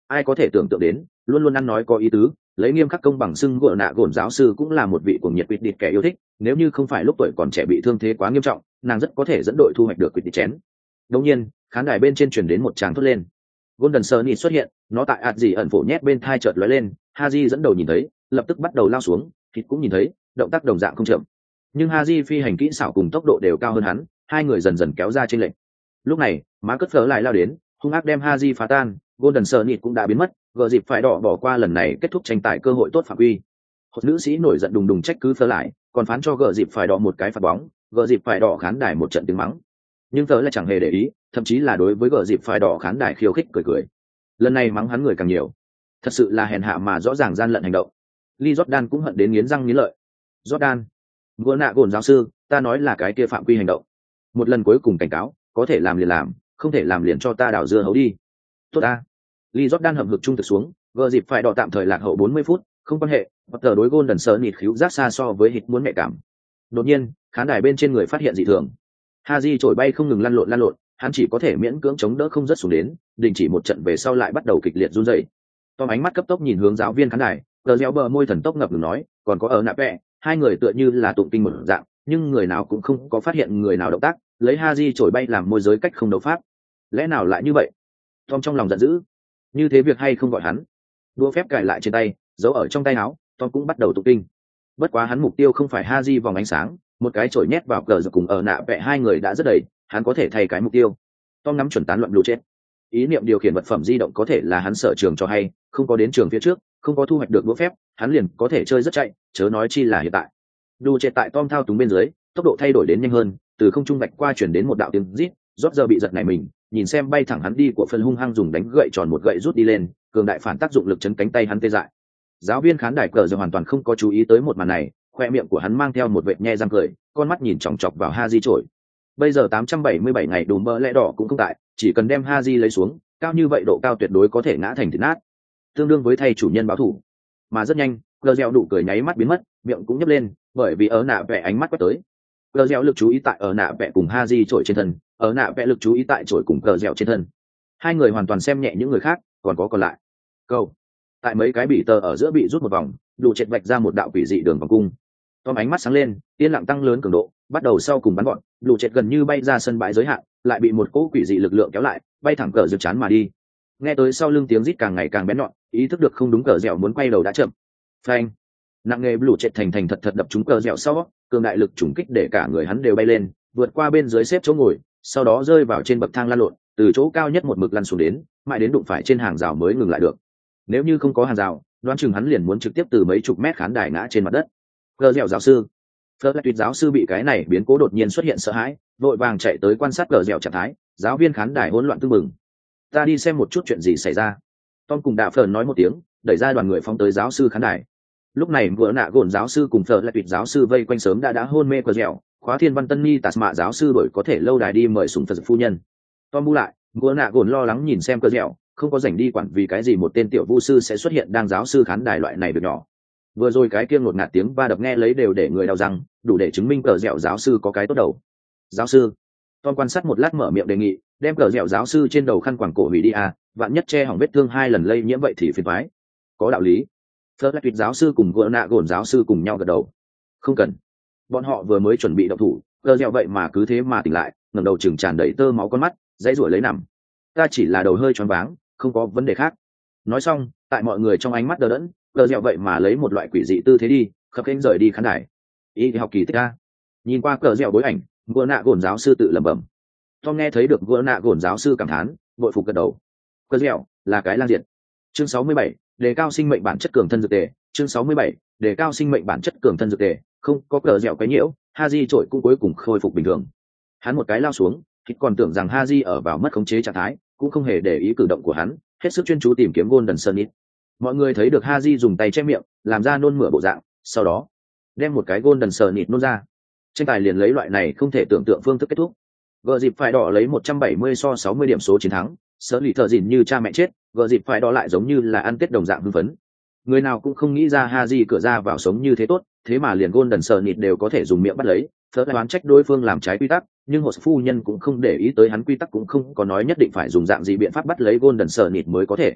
ai có thể tưởng tượng đến luôn luôn ăn nói có ý tứ, lấy nghiêm khắc công bằng xưng gỡ nạ gồn giáo sư cũng là một vị cuồng nhiệt quýt địt kẻ yêu thích, nếu như không phải lúc tuổi còn trẻ bị thương thế quá nghiêm trọng, nàng rất có thể dẫn đội thu hoạch được quýt địt chén. Đột nhiên, khán đài bên trên truyền đến một tràng thốt lên. Golden Sunny xuất hiện, nó tại ạt gì ẩn phổ nhét bên thai chợt lóe lên, Haji dẫn đầu nhìn thấy, lập tức bắt đầu lao xuống, thịt cũng nhìn thấy, động tác đồng dạng không chậm. Nhưng Haji phi hành kỹ xảo cùng tốc độ đều cao hơn hắn, hai người dần dần kéo ra trên lệnh. Lúc này, má cất phở lại lao đến, hung ác đem Haji phá tan, Golden Sunny cũng đã biến mất, gờ dịp phải đỏ bỏ qua lần này kết thúc tranh tài cơ hội tốt phạm quy. Một nữ sĩ nổi giận đùng đùng trách cứ phở lại, còn phán cho gờ dịp phải đỏ một cái phạt bóng, gờ dịp phải đỏ khán đài một trận tiếng mắng. Nhưng phở lại chẳng hề để ý, thậm chí là đối với gờ dịp phải đỏ khán đài khiêu khích cười cười. Lần này mắng hắn người càng nhiều, thật sự là hèn hạ mà rõ ràng gian lận hành động. Lee Jordan cũng hận đến nghiến răng nghiến lợi. Jordan, vừa nạ gồn giáo sư, ta nói là cái kia phạm quy hành động. Một lần cuối cùng cảnh cáo, có thể làm liền làm, không thể làm liền cho ta đảo dưa hấu đi. Tốt ta. Lee Jordan hậm hực trung thực xuống, gờ dịp phải đỏ tạm thời lạc hậu bốn mươi phút, không quan hệ, hoặc tờ đối Golden Sunny khíu giác xa so với hít muốn mẹ cảm. Đột nhiên, khán đài bên trên người phát hiện dị thường. Haji trổi bay không ngừng lăn lộn lăn lộn, hắn chỉ có thể miễn cưỡng chống đỡ không rất xuống đến, đình chỉ một trận về sau lại bắt đầu kịch liệt run rẩy. Tom ánh mắt cấp tốc nhìn hướng giáo viên khán đài, gờ réo bờ môi thần tốc ngập ngừng nói, còn có ở nạ vẹ, hai người tựa như là tụng kinh một dạng, nhưng người nào cũng không có phát hiện người nào động tác, lấy Haji trổi bay làm môi giới cách không đấu pháp. Lẽ nào lại như vậy? Tom trong lòng giận dữ. Như thế việc hay không gọi hắn. Đũa phép cài lại trên tay, giấu ở trong tay áo, Tom cũng bắt đầu tụng kinh. Bất quá hắn mục tiêu không phải Haji vòng ánh sáng, một cái chổi nhét vào cờ giật cùng ở nạ vẹ hai người đã rất đầy, hắn có thể thay cái mục tiêu. Tom nắm chuẩn tán loạn blue chết. Ý niệm điều khiển vật phẩm di động có thể là hắn sở trường cho hay, không có đến trường phía trước, không có thu hoạch được đũa phép, hắn liền có thể chơi rất chạy, chớ nói chi là hiện tại. Blue chết tại Tom thao túng bên dưới, tốc độ thay đổi đến nhanh hơn, từ không trung vạch qua chuyển đến một đạo tiếng rít, rốt giờ bị giật này mình, nhìn xem bay thẳng hắn đi của phần hung hăng dùng đánh gậy tròn một gậy rút đi lên, cường đại phản tác dụng lực chấn cánh tay hắn tê dại. Giáo viên khán đài cờ giờ hoàn toàn không có chú ý tới một màn này, khoe miệng của hắn mang theo một vệt nhe răng cười, con mắt nhìn chòng chọc vào Haji trổi. Bây giờ tám trăm bảy mươi bảy ngày đùm bơ lẽ đỏ cũng không tại, chỉ cần đem Haji lấy xuống, cao như vậy độ cao tuyệt đối có thể ngã thành thịt nát, tương đương với thay chủ nhân báo thủ. Mà rất nhanh, Cờ Dẻo đủ cười nháy mắt biến mất, miệng cũng nhếch lên, bởi vì ở nạ vẽ ánh mắt quét tới. Cờ Dẻo lực chú ý tại ở nạ vẽ cùng Haji trổi trên thân, ở nạ vẽ lực chú ý tại trổi cùng Cờ Dẻo trên thân. Hai người hoàn toàn xem nhẹ những người khác, còn có còn lại. Câu. Tại mấy cái bị tờ ở giữa bị rút một vòng, đủ chệch vạch ra một đạo quỷ dị đường vòng cung. Tom ánh mắt sáng lên, yên lặng tăng lớn cường độ, bắt đầu sau cùng bắn gọn, đủ chệch gần như bay ra sân bãi giới hạn, lại bị một cỗ quỷ dị lực lượng kéo lại, bay thẳng cờ giật chán mà đi. Nghe tới sau lưng tiếng rít càng ngày càng bén nhọn, ý thức được không đúng, Cờ Dẻo muốn quay đầu đã chậm. Phanh. Nặng nghề đủ chệch thành thành thật thật đập trúng Cờ Dẻo sau, cường đại lực trùng kích để cả người hắn đều bay lên, vượt qua bên dưới xếp chỗ ngồi, sau đó rơi vào trên bậc thang lăn lộn, từ chỗ cao nhất một mực lăn xuống đến, mãi đến đụng phải trên hàng rào mới ngừng lại được. Nếu như không có hàng rào, đoán chừng hắn liền muốn trực tiếp từ mấy chục mét khán đài ngã trên mặt đất. Cờ Dẻo giáo sư, Phớt Tuyệt giáo sư bị cái này biến cố đột nhiên xuất hiện sợ hãi, vội vàng chạy tới quan sát Cờ Dẻo trạng thái, giáo viên khán đài hỗn loạn tưng bừng. Ta đi xem một chút chuyện gì xảy ra. Tom cùng Đạ Phởn nói một tiếng, đẩy ra đoàn người phóng tới giáo sư khán đài. Lúc này vừa nạ gồn giáo sư cùng Phớt Tuyệt giáo sư vây quanh sớm đã đã hôn mê Cờ Dẻo, khóa thiên văn tân ni tạt mạ giáo sư đổi có thể lâu đài đi mời sủng Phật phu nhân. Tom bu lại, vừa nạ gồn lo lắng nhìn xem Cờ Dẻo, không có rảnh đi quản vì cái gì một tên tiểu vu sư sẽ xuất hiện đang giáo sư khán đài loại này việc nhỏ. Vừa rồi cái kia ngột ngạt tiếng va đập nghe lấy đều để người đau răng, đủ để chứng minh Cờ Dẻo giáo sư có cái tốt đầu. Giáo sư, Tom quan sát một lát mở miệng đề nghị, đem Cờ Dẻo giáo sư trên đầu khăn quàng cổ hủy đi à, vạn nhất che hỏng vết thương hai lần lây nhiễm vậy thì phiền toái. Có đạo lý. Phớt Tuyệt giáo sư cùng gỡ nạ gồn giáo sư cùng nhau gật đầu. Không cần. Bọn họ vừa mới chuẩn bị động thủ, Cờ Dẻo vậy mà cứ thế mà tỉnh lại, ngẩng đầu chừng tràn đầy tơ máu con mắt, dãy rủa lấy nằm. Ta chỉ là đầu hơi choáng váng, không có vấn đề khác. Nói xong, tại mọi người trong ánh mắt đờ đẫn, Cờ Dẻo vậy mà lấy một loại quỷ dị tư thế đi, khập khiễng rời đi khán đài. Y học kỳ tích a. Nhìn qua Cờ Dẻo bối ảnh, gỡ nạ gồn giáo sư tự lẩm bẩm. Tom nghe thấy được gỡ nạ gồn giáo sư cảm thán, bội phục gật đầu. Cờ Dẻo là cái lang diện. Chương sáu mươi bảy, đề cao sinh mệnh bản chất cường thân dược tề. Chương sáu mươi bảy, đề cao sinh mệnh bản chất cường thân dược tề. Không có Cờ Dẻo cái nhiễu, Haji trội cũng cuối cùng khôi phục bình thường. Hắn một cái lao xuống, thì còn tưởng rằng Haji ở vào mất khống chế trạng thái, cũng không hề để ý cử động của hắn, hết sức chuyên chú tìm kiếm Golden Sunny. Mọi người thấy được Haji dùng tay che miệng, làm ra nôn mửa bộ dạng, sau đó đem một cái Golden Sunny nôn ra. Tranh tài liền lấy loại này không thể tưởng tượng phương thức kết thúc. Gờ dịp phải đỏ lấy một trăm bảy mươi so sáu mươi điểm số chiến thắng, Sở lì thợ dỉn như cha mẹ chết, gờ dịp phải đỏ lại giống như là ăn tết đồng dạng hưng phấn. Người nào cũng không nghĩ ra Haji cửa ra vào sống như thế tốt, thế mà liền Golden Sunny đều có thể dùng miệng bắt lấy. Phớt đoán trách đối phương làm trái quy tắc, nhưng hộ phu nhân cũng không để ý tới hắn, quy tắc cũng không có nói nhất định phải dùng dạng gì biện pháp bắt lấy Golden Sunny mới có thể.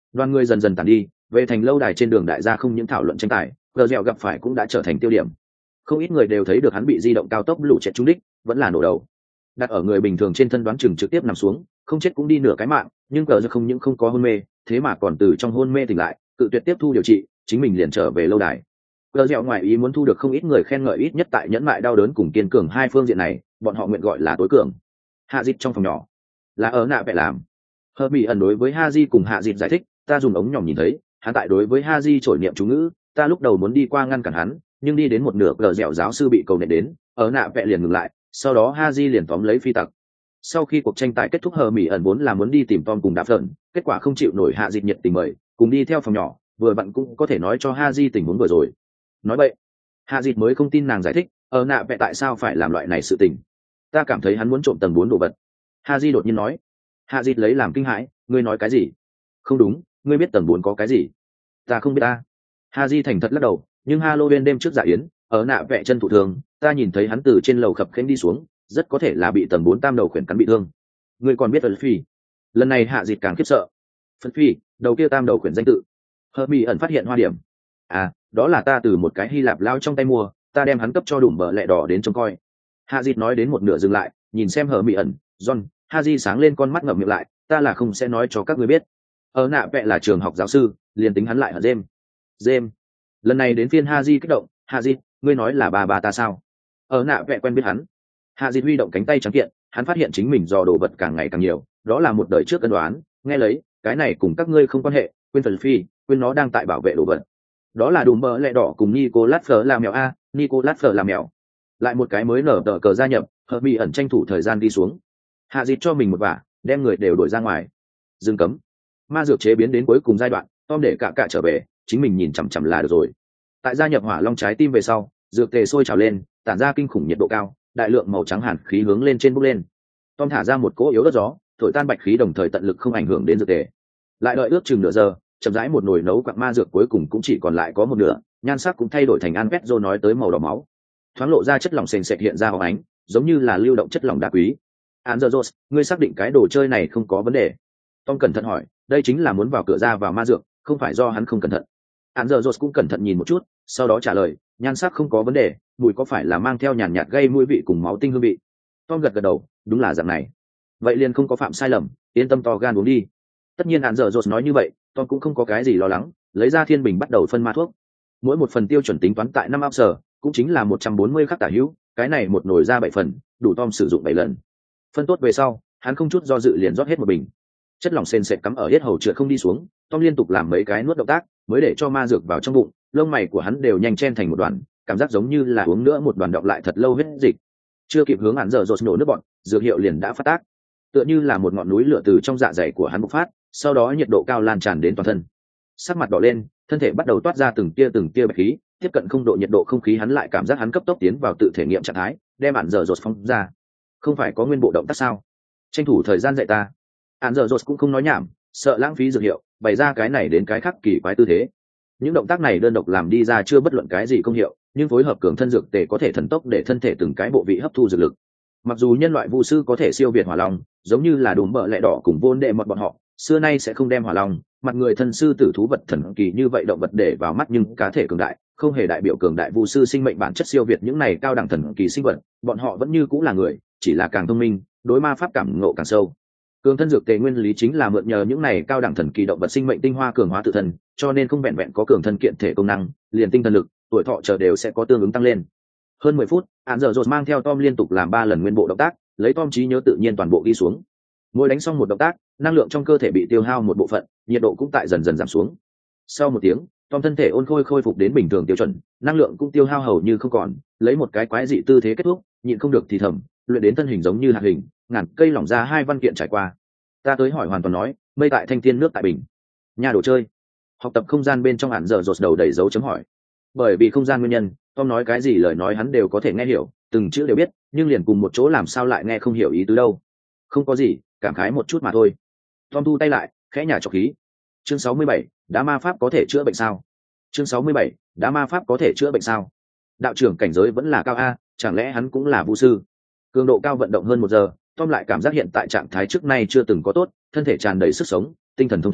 Đoàn người dần dần tàn đi, về thành lâu đài trên đường đại gia không những thảo luận tranh tài, gờ dẻo gặp phải cũng đã trở thành tiêu điểm. Không ít người đều thấy được hắn bị di động cao tốc lũ chết trúng đích, vẫn là nổ đầu. Đặt ở người bình thường trên thân đoán chừng trực tiếp nằm xuống, không chết cũng đi nửa cái mạng, nhưng gờ dẻo không những không có hôn mê, thế mà còn từ trong hôn mê tỉnh lại, cự tuyệt tiếp thu điều trị, chính mình liền trở về lâu đài. Gờ dẻo ngoài ý muốn thu được không ít người khen ngợi, ít nhất tại nhẫn mại đau đớn cùng kiên cường hai phương diện này, bọn họ nguyện gọi là tối cường. Hạ Dịch trong phòng nhỏ, là ở nạ vẽ làm. Hờ bị ẩn đối với Haji cùng Hạ Dịch giải thích, ta dùng ống nhòm nhìn thấy, hắn tại đối với Haji trổi niệm chú ngữ, ta lúc đầu muốn đi qua ngăn cản hắn, nhưng đi đến một nửa gờ dẻo giáo sư bị cầu nện đến, ở nạ vẽ liền ngừng lại, sau đó Haji liền tóm lấy phi tặc. Sau khi cuộc tranh tài kết thúc, Hờ Mỹ ẩn vốn là muốn đi tìm Tom cùng Đạp Phởn, kết quả không chịu nổi Hạ Dịch nhiệt tình mời, cùng đi theo phòng nhỏ, vừa bạn cũng có thể nói cho Haji tình huống vừa rồi. Nói vậy, Hạ Dịch mới không tin nàng giải thích, ở nạ vẽ tại sao phải làm loại này sự tình. Ta cảm thấy hắn muốn trộm tầng bốn đồ vật. Haji đột nhiên nói. Hạ Dịch lấy làm kinh hãi, ngươi nói cái gì? Không đúng, ngươi biết tầng bốn có cái gì? Ta không biết ta. Haji thành thật lắc đầu, nhưng Halloween đêm trước dạ yến, ở nạ vẽ chân thụ thương, ta nhìn thấy hắn từ trên lầu khập khênh đi xuống, rất có thể là bị tầng bốn tam đầu khuyển cắn bị thương. Ngươi còn biết Phân Phi? Lần này Hạ Dịch càng khiếp sợ. Phân Phi, đầu kia tam đầu khuyển danh tự. Hermione ẩn phát hiện hoa điểm. À, đó là ta từ một cái Hy Lạp lao trong tay mua, ta đem hắn cấp cho đùm bờ lẹ đỏ đến trông coi. Hạ Dịch nói đến một nửa dừng lại, nhìn xem Hermione ẩn, John, Haji sáng lên con mắt ngậm miệng lại, ta là không sẽ nói cho các ngươi biết. Ở nạ vẽ là trường học giáo sư, liền tính hắn lại ở James. James. Lần này đến phiên Haji kích động, Haji, ngươi nói là bà bà ta sao? Ở nạ vẽ quen biết hắn. Haji huy động cánh tay trắng kiện, hắn phát hiện chính mình dò đồ vật càng ngày càng nhiều, đó là một đời trước cân đoán, nghe lấy, cái này cùng các ngươi không quan hệ, quên phần phi, quên nó đang tại bảo vệ đồ vật. Đó là đùm bờ lẹ đỏ cùng Nicolas Fleur làm mèo a, Nicolas Fleur làm mèo. Lại một cái mới nở tờ cờ gia nhập, Hermione ẩn tranh thủ thời gian đi xuống. Hạ Dịch cho mình một vả, đem người đều đuổi ra ngoài. Dừng cấm. Ma dược chế biến đến cuối cùng giai đoạn, Tom để cả cả trở về, chính mình nhìn chằm chằm là được rồi. Tại gia nhập hỏa long trái tim về sau, dược tề sôi trào lên, tản ra kinh khủng nhiệt độ cao, đại lượng màu trắng hàn khí hướng lên trên bốc lên. Tom thả ra một cỗ yếu đất gió, thổi tan bạch khí, đồng thời tận lực không ảnh hưởng đến dược tề. Lại đợi ước chừng nửa giờ, chậm rãi một nồi nấu quặng ma dược cuối cùng cũng chỉ còn lại có một nửa, nhan sắc cũng thay đổi thành Anvetzo nói tới màu đỏ máu, thoáng lộ ra chất lỏng sền sệt hiện ra hào ánh, giống như là lưu động chất lỏng đá quý. Anvetzo, ngươi xác định cái đồ chơi này không có vấn đề? Tom cẩn thận hỏi, đây chính là muốn vào cửa ra vào ma dược, không phải do hắn không cẩn thận. Anvetzo cũng cẩn thận nhìn một chút, sau đó trả lời, nhan sắc không có vấn đề, mùi có phải là mang theo nhàn nhạt gây mùi vị cùng máu tinh hương vị? Tom gật gật đầu, đúng là dạng này. Vậy liền không có phạm sai lầm, yên tâm to gan uống đi. Tất nhiên Anvetzo nói như vậy, Tom cũng không có cái gì lo lắng, lấy ra thiên bình bắt đầu phân ma thuốc. Mỗi một phần tiêu chuẩn tính toán tại năm ounce, cũng chính là một trăm bốn mươi khắc tả hữu, cái này một nồi ra bảy phần, đủ Tom sử dụng bảy lần. Phân tốt về sau, hắn không chút do dự liền rót hết một bình. Chất lỏng sền sệt cắm ở hết hầu trượt không đi xuống, Tom liên tục làm mấy cái nuốt động tác, mới để cho ma dược vào trong bụng, lông mày của hắn đều nhanh chen thành một đoàn, cảm giác giống như là uống nữa một đoàn đọng lại thật lâu hết dịch. Chưa kịp hướng hắn giờ rột nổ nước bọn, dược hiệu liền đã phát tác, tựa như là một ngọn núi lửa từ trong dạ dày của hắn bộc phát, sau đó nhiệt độ cao lan tràn đến toàn thân. Sắc mặt đỏ lên, thân thể bắt đầu toát ra từng tia từng tia bạch khí, tiếp cận không độ nhiệt độ không khí, hắn lại cảm giác hắn cấp tốc tiến vào tự thể nghiệm trạng thái, đem bản giờ rột phóng ra. Không phải có nguyên bộ động tác sao? Tranh thủ thời gian dạy ta. Án giờ rột cũng không nói nhảm, sợ lãng phí dược hiệu, bày ra cái này đến cái khác kỳ quái tư thế. Những động tác này đơn độc làm đi ra chưa bất luận cái gì công hiệu, nhưng phối hợp cường thân dược tề có thể thần tốc để thân thể từng cái bộ vị hấp thu dược lực. Mặc dù nhân loại vu sư có thể siêu việt hỏa long, giống như là đùm bợ lẹ đỏ cùng vôn đệ mọt bọn họ, xưa nay sẽ không đem hỏa long, mặt người thân sư tử thú vật thần kỳ như vậy động vật để vào mắt, nhưng cá thể cường đại không hề đại biểu cường đại vu sư sinh mệnh bản chất siêu việt những này cao đẳng thần kỳ sinh vật, bọn họ vẫn như cũng là người, chỉ là càng thông minh, đối ma pháp cảm ngộ càng sâu. Cường thân dược tề nguyên lý chính là mượn nhờ những này cao đẳng thần kỳ động vật sinh mệnh tinh hoa cường hóa tự thân, cho nên không vẹn vẹn có cường thân kiện thể công năng, liền tinh thần lực, tuổi thọ chờ đều sẽ có tương ứng tăng lên. Hơn mười phút, Án giờ rột mang theo Tom liên tục làm ba lần nguyên bộ động tác, lấy Tom trí nhớ tự nhiên toàn bộ ghi xuống. Mỗi đánh xong một động tác, năng lượng trong cơ thể bị tiêu hao một bộ phận, nhiệt độ cũng tại dần dần giảm xuống. Sau một tiếng, Tom thân thể ôn khôi khôi phục đến bình thường tiêu chuẩn, năng lượng cũng tiêu hao hầu như không còn, lấy một cái quái dị tư thế kết thúc, nhịn không được thì thầm, luyện đến thân hình giống như hạt hình, ngàn cây lỏng ra hai văn kiện trải qua. Ta tới hỏi hoàn toàn nói, mây tại thanh thiên nước tại bình. Nhà đồ chơi. Học tập không gian bên trong Án giờ rột đầu đầy dấu chấm hỏi. Bởi vì không gian nguyên nhân, Tom nói cái gì lời nói hắn đều có thể nghe hiểu, từng chữ đều biết, nhưng liền cùng một chỗ làm sao lại nghe không hiểu ý tứ đâu. Không có gì, cảm khái một chút mà thôi. Tom thu tay lại, khẽ nhả trọc khí. Chương sáu mươi bảy, đá ma pháp có thể chữa bệnh sao? Chương sáu mươi bảy, đá ma pháp có thể chữa bệnh sao? Đạo trưởng cảnh giới vẫn là cao a, chẳng lẽ hắn cũng là vu sư? Cường độ cao vận động hơn một giờ, Tom lại cảm giác hiện tại trạng thái trước nay chưa từng có tốt, thân thể tràn đầy sức sống, tinh thần thông thấu,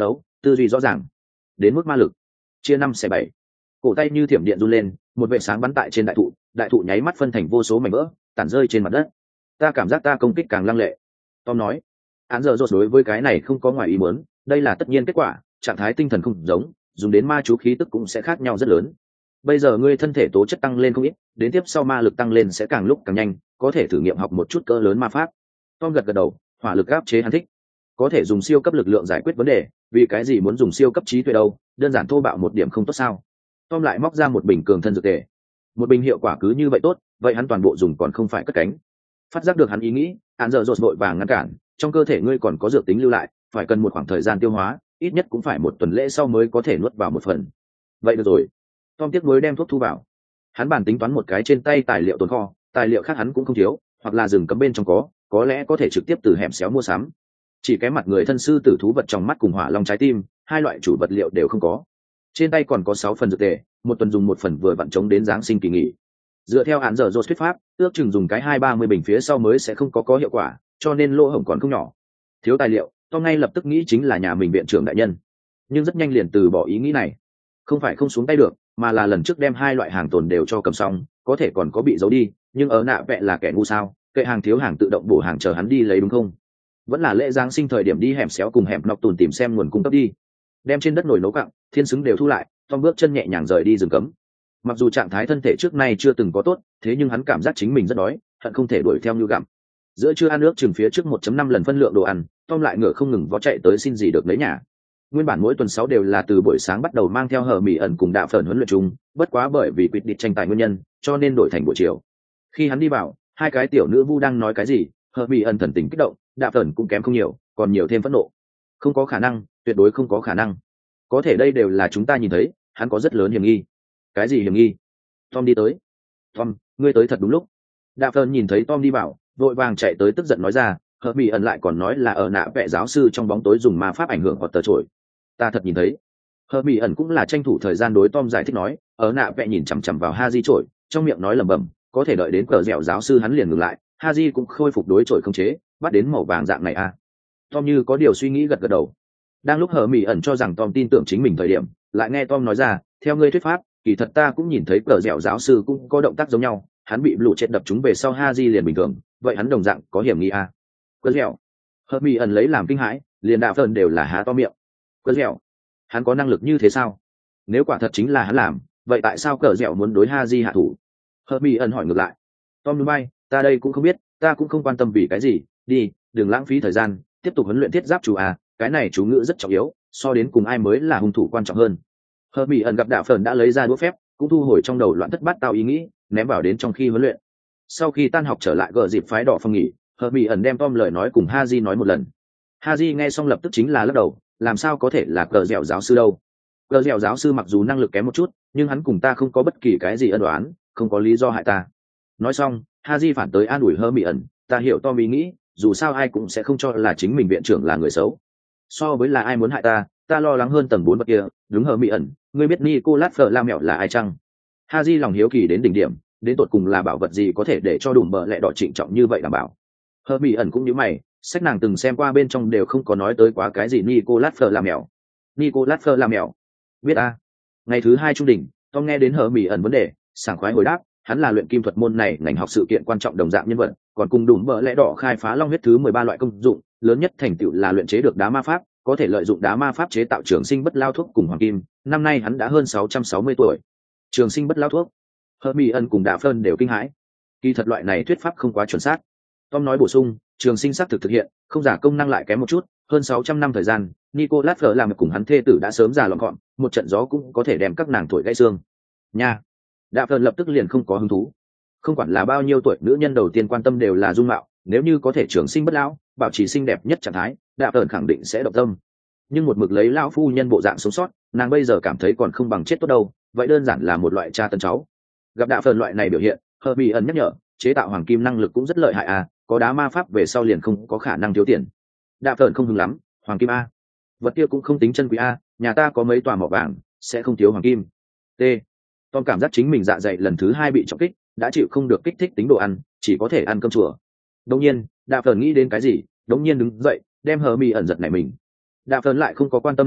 tư duy rõ ràng đến mức ma lực chia năm xẻ bảy. Cổ tay như thiểm điện run lên, một vệ sáng bắn tại trên đại thụ, đại thụ nháy mắt phân thành vô số mảnh vỡ tản rơi trên mặt đất. Ta cảm giác ta công kích càng lăng lệ, Tom nói. Án giờ rột đối với cái này không có ngoài ý muốn, đây là tất nhiên kết quả, trạng thái tinh thần không giống, dùng đến ma chú khí tức cũng sẽ khác nhau rất lớn. Bây giờ ngươi thân thể tố chất tăng lên không ít, đến tiếp sau ma lực tăng lên sẽ càng lúc càng nhanh, có thể thử nghiệm học một chút cỡ lớn ma pháp. Tom gật gật đầu, hỏa lực áp chế hắn thích, có thể dùng siêu cấp lực lượng giải quyết vấn đề, vì cái gì muốn dùng siêu cấp trí tuệ đâu, đơn giản thô bạo một điểm không tốt sao? Tom lại móc ra một bình cường thân dược tề, một bình hiệu quả cứ như vậy tốt, vậy hắn toàn bộ dùng còn không phải cất cánh. Phát giác được hắn ý nghĩ, án giờ rột vội vàng ngăn cản, trong cơ thể ngươi còn có dược tính lưu lại, phải cần một khoảng thời gian tiêu hóa, ít nhất cũng phải một tuần lễ sau mới có thể nuốt vào một phần. Vậy được rồi. Tom tiếc nuối đem thuốc thu vào. Hắn bàn tính toán một cái trên tay tài liệu tồn kho, tài liệu khác hắn cũng không thiếu, hoặc là rừng cấm bên trong có, có lẽ có thể trực tiếp từ hẻm xéo mua sắm. Chỉ cái mặt người thân sư tử thú vật trong mắt cùng hỏa long trái tim, hai loại chủ vật liệu đều không có. Trên tay còn có sáu phần dược tề, một tuần dùng một phần vừa vặn chống đến giáng sinh kỳ nghỉ. Dựa theo án giờ rột thuyết pháp, ước chừng dùng cái hai ba mươi bình phía sau mới sẽ không có có hiệu quả, cho nên lỗ hổng còn không nhỏ. Thiếu tài liệu, Tom ngay lập tức nghĩ chính là nhà mình viện trưởng đại nhân, nhưng rất nhanh liền từ bỏ ý nghĩ này. Không phải không xuống tay được, mà là lần trước đem hai loại hàng tồn đều cho cầm xong, có thể còn có bị giấu đi, nhưng ở nạ vẽ là kẻ ngu sao, kệ hàng thiếu hàng tự động bổ hàng chờ hắn đi lấy đúng không? Vẫn là lễ giáng sinh thời điểm đi hẻm xéo cùng hẻm nọc tùn tìm xem nguồn cung cấp đi. Đem trên đất nồi nấu cặn, thiên xứng đều thu lại, Tom bước chân nhẹ nhàng rời đi rừng cấm. Mặc dù trạng thái thân thể trước nay chưa từng có tốt, thế nhưng hắn cảm giác chính mình rất đói, hận không thể đuổi theo như gặm. Giữa trưa ăn nước chừng phía trước một phẩy năm lần phân lượng đồ ăn, Tom lại ngựa không ngừng vó chạy tới xin gì được lấy nhà. Nguyên bản mỗi tuần sáu đều là từ buổi sáng bắt đầu mang theo hờ mỉ ẩn cùng đạ phởn huấn luyện chung, bất quá bởi vì quyết định tranh tài nguyên nhân, cho nên đổi thành buổi chiều. Khi hắn đi vào, hai cái tiểu nữ vu đang nói cái gì, hờ mỉ ẩn thần tình kích động, đạ phởn cũng kém không nhiều, còn nhiều thêm phẫn nộ. Không có khả năng, tuyệt đối không có khả năng. Có thể đây đều là chúng ta nhìn thấy, hắn có rất lớn hiểm nghi. Cái gì hiểm nghi? Tom đi tới. Tom, ngươi tới thật đúng lúc. Đạ phởn nhìn thấy Tom đi vào, vội vàng chạy tới tức giận nói ra, hờ mỉ ẩn lại còn nói là ở nạ vẽ giáo sư trong bóng tối dùng ma pháp ảnh hưởng hoặc tờ trội. Ta thật nhìn thấy. Hờ mỉ ẩn cũng là tranh thủ thời gian đối Tom giải thích nói, ở nạ vẽ nhìn chằm chằm vào Haji trội, trong miệng nói lẩm bẩm, có thể đợi đến cờ dẻo giáo sư hắn liền ngừng lại, Haji cũng khôi phục đối trội không chế, bắt đến màu vàng dạng này à? Tom như có điều suy nghĩ gật gật đầu. Đang lúc hờ mỉ ẩn cho rằng Tom tin tưởng chính mình thời điểm, lại nghe Tom nói ra, theo ngươi thuyết pháp, kỳ thật ta cũng nhìn thấy cờ dẻo giáo sư cũng có động tác giống nhau, hắn bị lũ chết đập chúng về sau Haji liền bình thường, vậy hắn đồng dạng có hiểm nghi à? Cờ dẻo. Hờ mỉ ẩn lấy làm kinh hãi, liền đạo phần đều là há to miệng. Cờ dẻo, hắn có năng lực như thế sao? Nếu quả thật chính là hắn làm, vậy tại sao cờ dẻo muốn đối Haji hạ thủ? Hờ mỉ ẩn hỏi ngược lại. Tom núi bay, ta đây cũng không biết, ta cũng không quan tâm vì cái gì, đi, đừng lãng phí thời gian, tiếp tục huấn luyện thiết giáp chủ à, cái này chú ngữ rất trọng yếu, so đến cùng ai mới là hung thủ quan trọng hơn. Hờ mỉ ẩn gặp đạo phần đã lấy ra đũa phép, cũng thu hồi trong đầu loạn thất bát tao ý nghĩ, ném vào đến trong khi huấn luyện. Sau khi tan học trở lại gờ dịp phái đỏ phòng nghỉ, Hờ mỉ ẩn đem Tom lời nói cùng Haji nói một lần. Haji nghe xong lập tức chính là lắc đầu, làm sao có thể là cờ dẻo giáo sư đâu? Cờ dẻo giáo sư mặc dù năng lực kém một chút, nhưng hắn cùng ta không có bất kỳ cái gì ân oán, không có lý do hại ta. Nói xong, Haji phản tới an ủi Hờ mỉ ẩn, ta hiểu Tom ý nghĩ, dù sao ai cũng sẽ không cho là chính mình viện trưởng là người xấu. So với là ai muốn hại ta, ta lo lắng hơn tầng bốn bậc kia. Đúng Hờ mỉ ẩn, ngươi biết Nicolas Flamel là ai chăng? Haji lòng hiếu kỳ đến đỉnh điểm, đến tột cùng là bảo vật gì có thể để cho đùm bờ lẹ đỏ trịnh trọng như vậy đảm bảo? Hờ mỉ ẩn cũng như mày, sách nàng từng xem qua bên trong đều không có nói tới quá cái gì Nicolas Flamel. Nicolas Flamel, biết a? Ngày thứ hai trung đỉnh, Tom nghe đến Hờ mỉ ẩn vấn đề, sảng khoái hồi đáp, hắn là luyện kim thuật môn này ngành học sự kiện quan trọng đồng dạng nhân vật, còn cùng đùm bờ lẽ đỏ khai phá long huyết thứ mười ba loại công dụng, lớn nhất thành tựu là luyện chế được đá ma pháp, có thể lợi dụng đá ma pháp chế tạo trường sinh bất lao thuốc cùng hoàng kim. Năm nay hắn đã hơn sáu trăm sáu mươi tuổi. Trường sinh bất lao thuốc. Hermione cùng Đạ Phơn đều kinh hãi. Kỳ thật loại này thuyết pháp không quá chuẩn xác. Tom nói bổ sung, trường sinh xác thực thực hiện, không giả công năng lại kém một chút, hơn sáu trăm năm thời gian, Nicolas Fleur làm cùng hắn thê tử đã sớm già lọn gọn, một trận gió cũng có thể đem các nàng thổi gãy xương. Nha. Đạ Phơn lập tức liền không có hứng thú. Không quản là bao nhiêu tuổi, nữ nhân đầu tiên quan tâm đều là dung mạo, nếu như có thể trường sinh bất lão, bảo trì xinh đẹp nhất trạng thái, Đạ Phơn khẳng định sẽ động tâm. Nhưng một mực lấy lão phu nhân bộ dạng sống sót, nàng bây giờ cảm thấy còn không bằng chết tốt đâu, vậy đơn giản là một loại cha tân cháu. Gặp Đạ Phơn loại này biểu hiện, Hermione nhắc nhở, chế tạo hoàng kim năng lực cũng rất lợi hại à, có đá ma pháp về sau liền không có khả năng thiếu tiền. Đạ Phơn không hứng lắm, hoàng kim a, vật kia cũng không tính chân quý a, nhà ta có mấy tòa mỏ vàng, sẽ không thiếu hoàng kim. T. Tom cảm giác chính mình dạ dày lần thứ hai bị trọng kích, đã chịu không được kích thích tính đồ ăn, chỉ có thể ăn cơm chùa. Đột nhiên, Đạ Phơn nghĩ đến cái gì, đột nhiên đứng dậy, đem Hermione ẩn giật nảy mình. Đạ Phơn lại không có quan tâm nàng,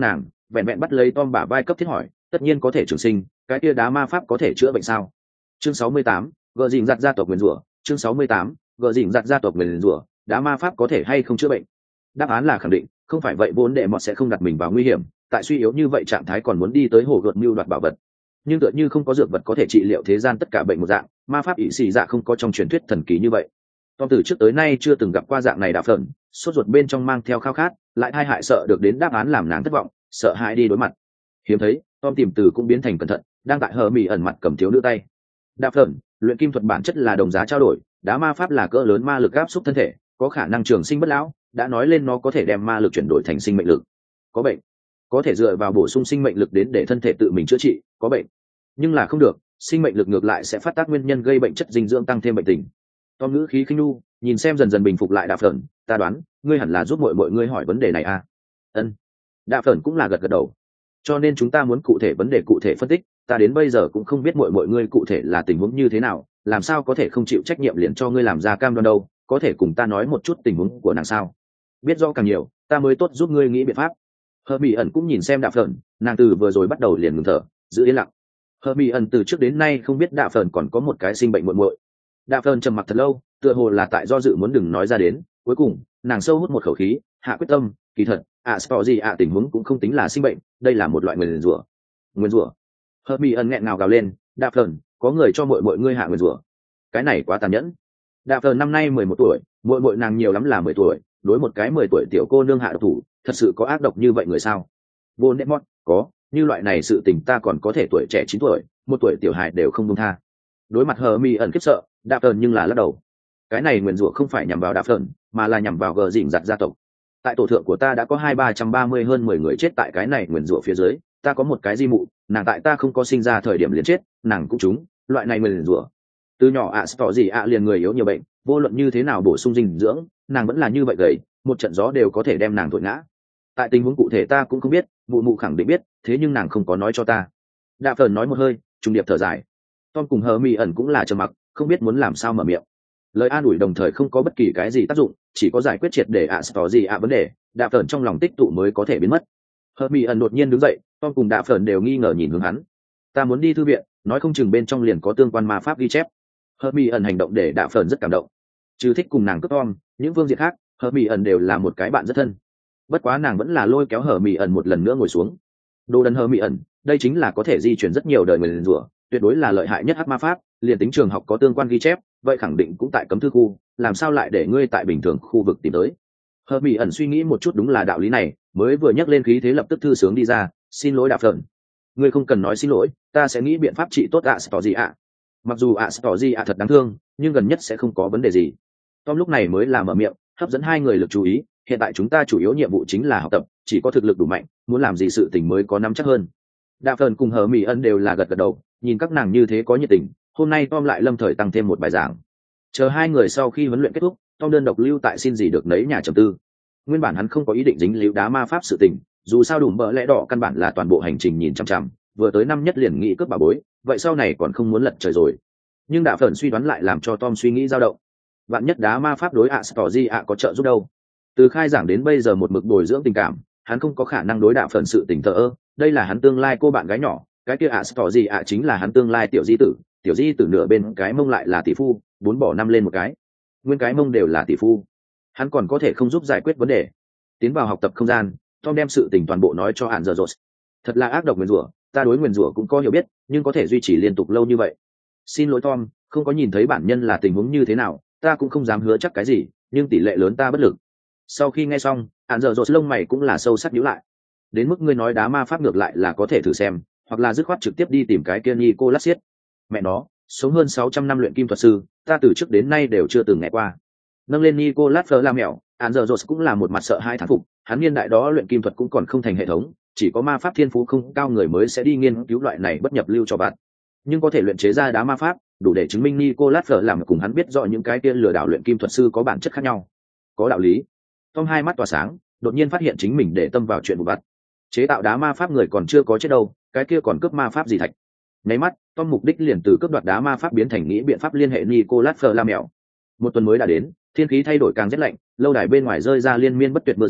vẹn vẹn bắt lấy Tom bả vai cấp thiết hỏi, tất nhiên có thể trường sinh, cái kia đá ma pháp có thể chữa bệnh sao? Chương sáu mươi tám, gờ dình giặt gia tộc nguyên rủa. Chương sáu mươi tám, gờ dình giặt gia tộc nguyên rủa, đá ma pháp có thể hay không chữa bệnh? Đáp án là khẳng định, không phải vậy vốn đệ mọt sẽ không đặt mình vào nguy hiểm, tại suy yếu như vậy trạng thái còn muốn đi tới hồ gợt mưu đoạt bảo vật. Nhưng tựa như không có dược vật có thể trị liệu thế gian tất cả bệnh một dạng, ma pháp ỷ xì dạ không có trong truyền thuyết thần kỳ như vậy. Tom từ trước tới nay chưa từng gặp qua dạng này đạp phởn, sốt ruột bên trong mang theo khao khát, lại hai hại sợ được đến đáp án làm nàng thất vọng, sợ hãi đi đối mặt. Hiếm thấy, Tom tìm từ cũng biến thành cẩn thận, đang tại hờ mỉ ẩn mặt cầm thiếu nữ tay. Đạp phởn, luyện kim thuật bản chất là đồng giá trao đổi, đá ma pháp là cỡ lớn ma lực áp xúc thân thể, có khả năng trường sinh bất lão, đã nói lên nó có thể đem ma lực chuyển đổi thành sinh mệnh lực. Có bệnh, có thể dựa vào bổ sung sinh mệnh lực đến để thân thể tự mình chữa trị, có bệnh, nhưng là không được, sinh mệnh lực ngược lại sẽ phát tác nguyên nhân gây bệnh chất dinh dưỡng tăng thêm bệnh tình. Tom ngữ khí khinh nu, nhìn xem dần dần bình phục lại Đạp phởn, ta đoán, ngươi hẳn là giúp mọi mọi ngươi hỏi vấn đề này à? Ân. Đạp phởn cũng là gật gật đầu. Cho nên chúng ta muốn cụ thể vấn đề cụ thể phân tích, ta đến bây giờ cũng không biết mọi mọi ngươi cụ thể là tình huống như thế nào, làm sao có thể không chịu trách nhiệm liền cho ngươi làm ra cam đoan đâu, có thể cùng ta nói một chút tình huống của nàng sao? Biết rõ càng nhiều, ta mới tốt giúp ngươi nghĩ biện pháp. Hờ Mỹ ẩn cũng nhìn xem Đạp phởn, nàng từ vừa rồi bắt đầu liền ngừng thở, giữ yên lặng. Hờ Mỹ ẩn từ trước đến nay không biết Đạp phởn còn có một cái sinh bệnh muội muội. Đạp phởn trầm mặc thật lâu, tựa hồ là tại do dự muốn đừng nói ra đến, cuối cùng nàng sâu hút một khẩu khí, hạ quyết tâm, kỳ thật, ạ à, gì ạ à, tình huống cũng không tính là sinh bệnh, đây là một loại nguyền rủa. Nguyền rủa? Hờ Mỹ ẩn nghẹn ngào gào lên, Đạp phởn, có người cho muội muội ngươi hạ nguyền rủa. Cái này quá tàn nhẫn. Đạp phởn năm nay mười một tuổi, muội muội nàng nhiều lắm là mười tuổi, đối một cái mười tuổi tiểu cô nương hạ độc thủ, thật sự có ác độc như vậy người sao? Voldemort, có, như loại này sự tình ta còn có thể tuổi trẻ chín tuổi, một tuổi tiểu hài đều không buông tha. Đối mặt Hờ Mỹ ẩn khiếp sợ, Đạp phởn nhưng là lắc đầu. Cái này nguyền rủa không phải nhằm vào Đạp phởn, mà là nhằm vào gờ dình giặt gia tộc. Tại tổ thượng của ta đã có hai ba trăm ba mươi hơn mười người chết tại cái này nguyền rủa phía dưới, ta có một cái di mụ, nàng tại ta không có sinh ra thời điểm liền chết, nàng cũng trúng loại này nguyền rủa. Từ nhỏ ạ à, gì ạ à, liền người yếu nhiều bệnh, vô luận như thế nào bổ sung dinh dưỡng, nàng vẫn là như vậy gầy, một trận gió đều có thể đem nàng thổi ngã. Tại tình huống cụ thể ta cũng không biết, mụ mụ khẳng định biết, thế nhưng nàng không có nói cho ta. Đạp phởn nói một hơi, trung điệp thở dài. Tom cùng Hờ Mỹ ẩn cũng là trầm mặc, không biết muốn làm sao mở miệng. Lời an ủi đồng thời không có bất kỳ cái gì tác dụng, chỉ có giải quyết triệt để ạ à, gì ạ à vấn đề, Đạp phởn trong lòng tích tụ mới có thể biến mất. Hờ Mỹ ẩn đột nhiên đứng dậy, Tom cùng Đạp phởn đều nghi ngờ nhìn hướng hắn. Ta muốn đi thư viện, nói không chừng bên trong liền có tương quan ma pháp ghi chép. Hờ Mỹ ẩn hành động để Đạp phởn rất cảm động. Trừ thích cùng nàng cướp Tom, những phương diện khác, Hờ Mỹ ẩn đều là một cái bạn rất thân. Bất quá nàng vẫn là lôi kéo Hờ Mỹ ẩn một lần nữa ngồi xuống. Đồ đần Hờ Mỹ ẩn, đây chính là có thể di chuyển rất nhiều đời người liền rủa, tuyệt đối là lợi hại nhất hắc ma pháp, liền tính trường học có tương quan ghi chép, vậy khẳng định cũng tại cấm thư khu, làm sao lại để ngươi tại bình thường khu vực tìm tới? Hờ Mỹ ẩn suy nghĩ một chút đúng là đạo lý này, mới vừa nhắc lên khí thế lập tức thư sướng đi ra, xin lỗi Đạp phởn. Ngươi không cần nói xin lỗi, ta sẽ nghĩ biện pháp trị tốt ạ à, gì ạ. Mặc dù ạ à, gì ạ thật đáng thương, nhưng gần nhất sẽ không có vấn đề gì. Tom lúc này mới là mở miệng, hấp dẫn hai người lực chú ý, hiện tại chúng ta chủ yếu nhiệm vụ chính là học tập, chỉ có thực lực đủ mạnh, muốn làm gì sự tình mới có nắm chắc hơn. Đạp phởn cùng Hờ Mỹ ẩn đều là gật gật đầu, nhìn các nàng như thế có nhiệt tình, hôm nay Tom lại lâm thời tăng thêm một bài giảng. Chờ hai người sau khi huấn luyện kết thúc, Tom đơn độc lưu tại xin gì được nấy nhà trầm tư. Nguyên bản hắn không có ý định dính líu đá ma pháp sự tình, dù sao đủ bỡ lẽ đỏ căn bản là toàn bộ hành trình nhìn chằm chằm, vừa tới năm nhất liền nghĩ cướp bà bối, vậy sau này còn không muốn lật trời rồi. Nhưng Đạp phởn suy đoán lại làm cho Tom suy nghĩ dao động. Vạn nhất đá ma pháp đối ạ à, gì ạ có trợ giúp đâu? Từ khai giảng đến bây giờ một mực bồi dưỡng tình cảm, hắn không có khả năng đối Đạp phởn sự tình thờ ơ, đây là hắn tương lai cô bạn gái nhỏ, cái kia ạ à, gì ạ chính là hắn tương lai tiểu di tử, tiểu di tử nửa bên cái mông lại là tỷ phu, bốn bỏ năm lên một cái, nguyên cái mông đều là tỷ phu, hắn còn có thể không giúp giải quyết vấn đề. Tiến vào học tập không gian, Tom đem sự tình toàn bộ nói cho hạn giờ rồi. Thật là ác độc nguyền rủa, ta đối nguyền rủa cũng có hiểu biết, nhưng có thể duy trì liên tục lâu như vậy. Xin lỗi Tom, không có nhìn thấy bản nhân là tình huống như thế nào, ta cũng không dám hứa chắc cái gì, nhưng tỷ lệ lớn ta bất lực. Sau khi nghe xong, hạn giờ rồi lông mày cũng là sâu sắc nhíu lại. Đến mức ngươi nói đá ma pháp ngược lại là có thể thử xem, hoặc là dứt khoát trực tiếp đi tìm cái kia Nicolas Siết. Mẹ nó, sống hơn sáu trăm năm luyện kim thuật sư, ta từ trước đến nay đều chưa từng nghe qua. Nâng lên Nicolas Flamel, Angelos cũng là một mặt sợ hai thán phục, hắn niên đại đó luyện kim thuật cũng còn không thành hệ thống, chỉ có ma pháp thiên phú không cao người mới sẽ đi nghiên cứu loại này bất nhập lưu cho bạn. Nhưng có thể luyện chế ra đá ma pháp, đủ để chứng minh Nicolas Flamel cùng hắn biết rõ những cái kia lừa đảo luyện kim thuật sư có bản chất khác nhau. Có đạo lý. Tom hai mắt tỏa sáng, đột nhiên phát hiện chính mình để tâm vào chuyện vụ vặt. Chế tạo đá ma pháp người còn chưa có chết đâu, cái kia còn cướp ma pháp gì thạch. Nháy mắt, Tom mục đích liền từ cướp đoạt đá ma pháp biến thành nghĩ biện pháp liên hệ Nicolas Flamel. Một tuần mới đã đến, thiên khí thay đổi càng rét lạnh, lâu đài bên ngoài rơi ra liên miên bất tuyệt mưa rầm,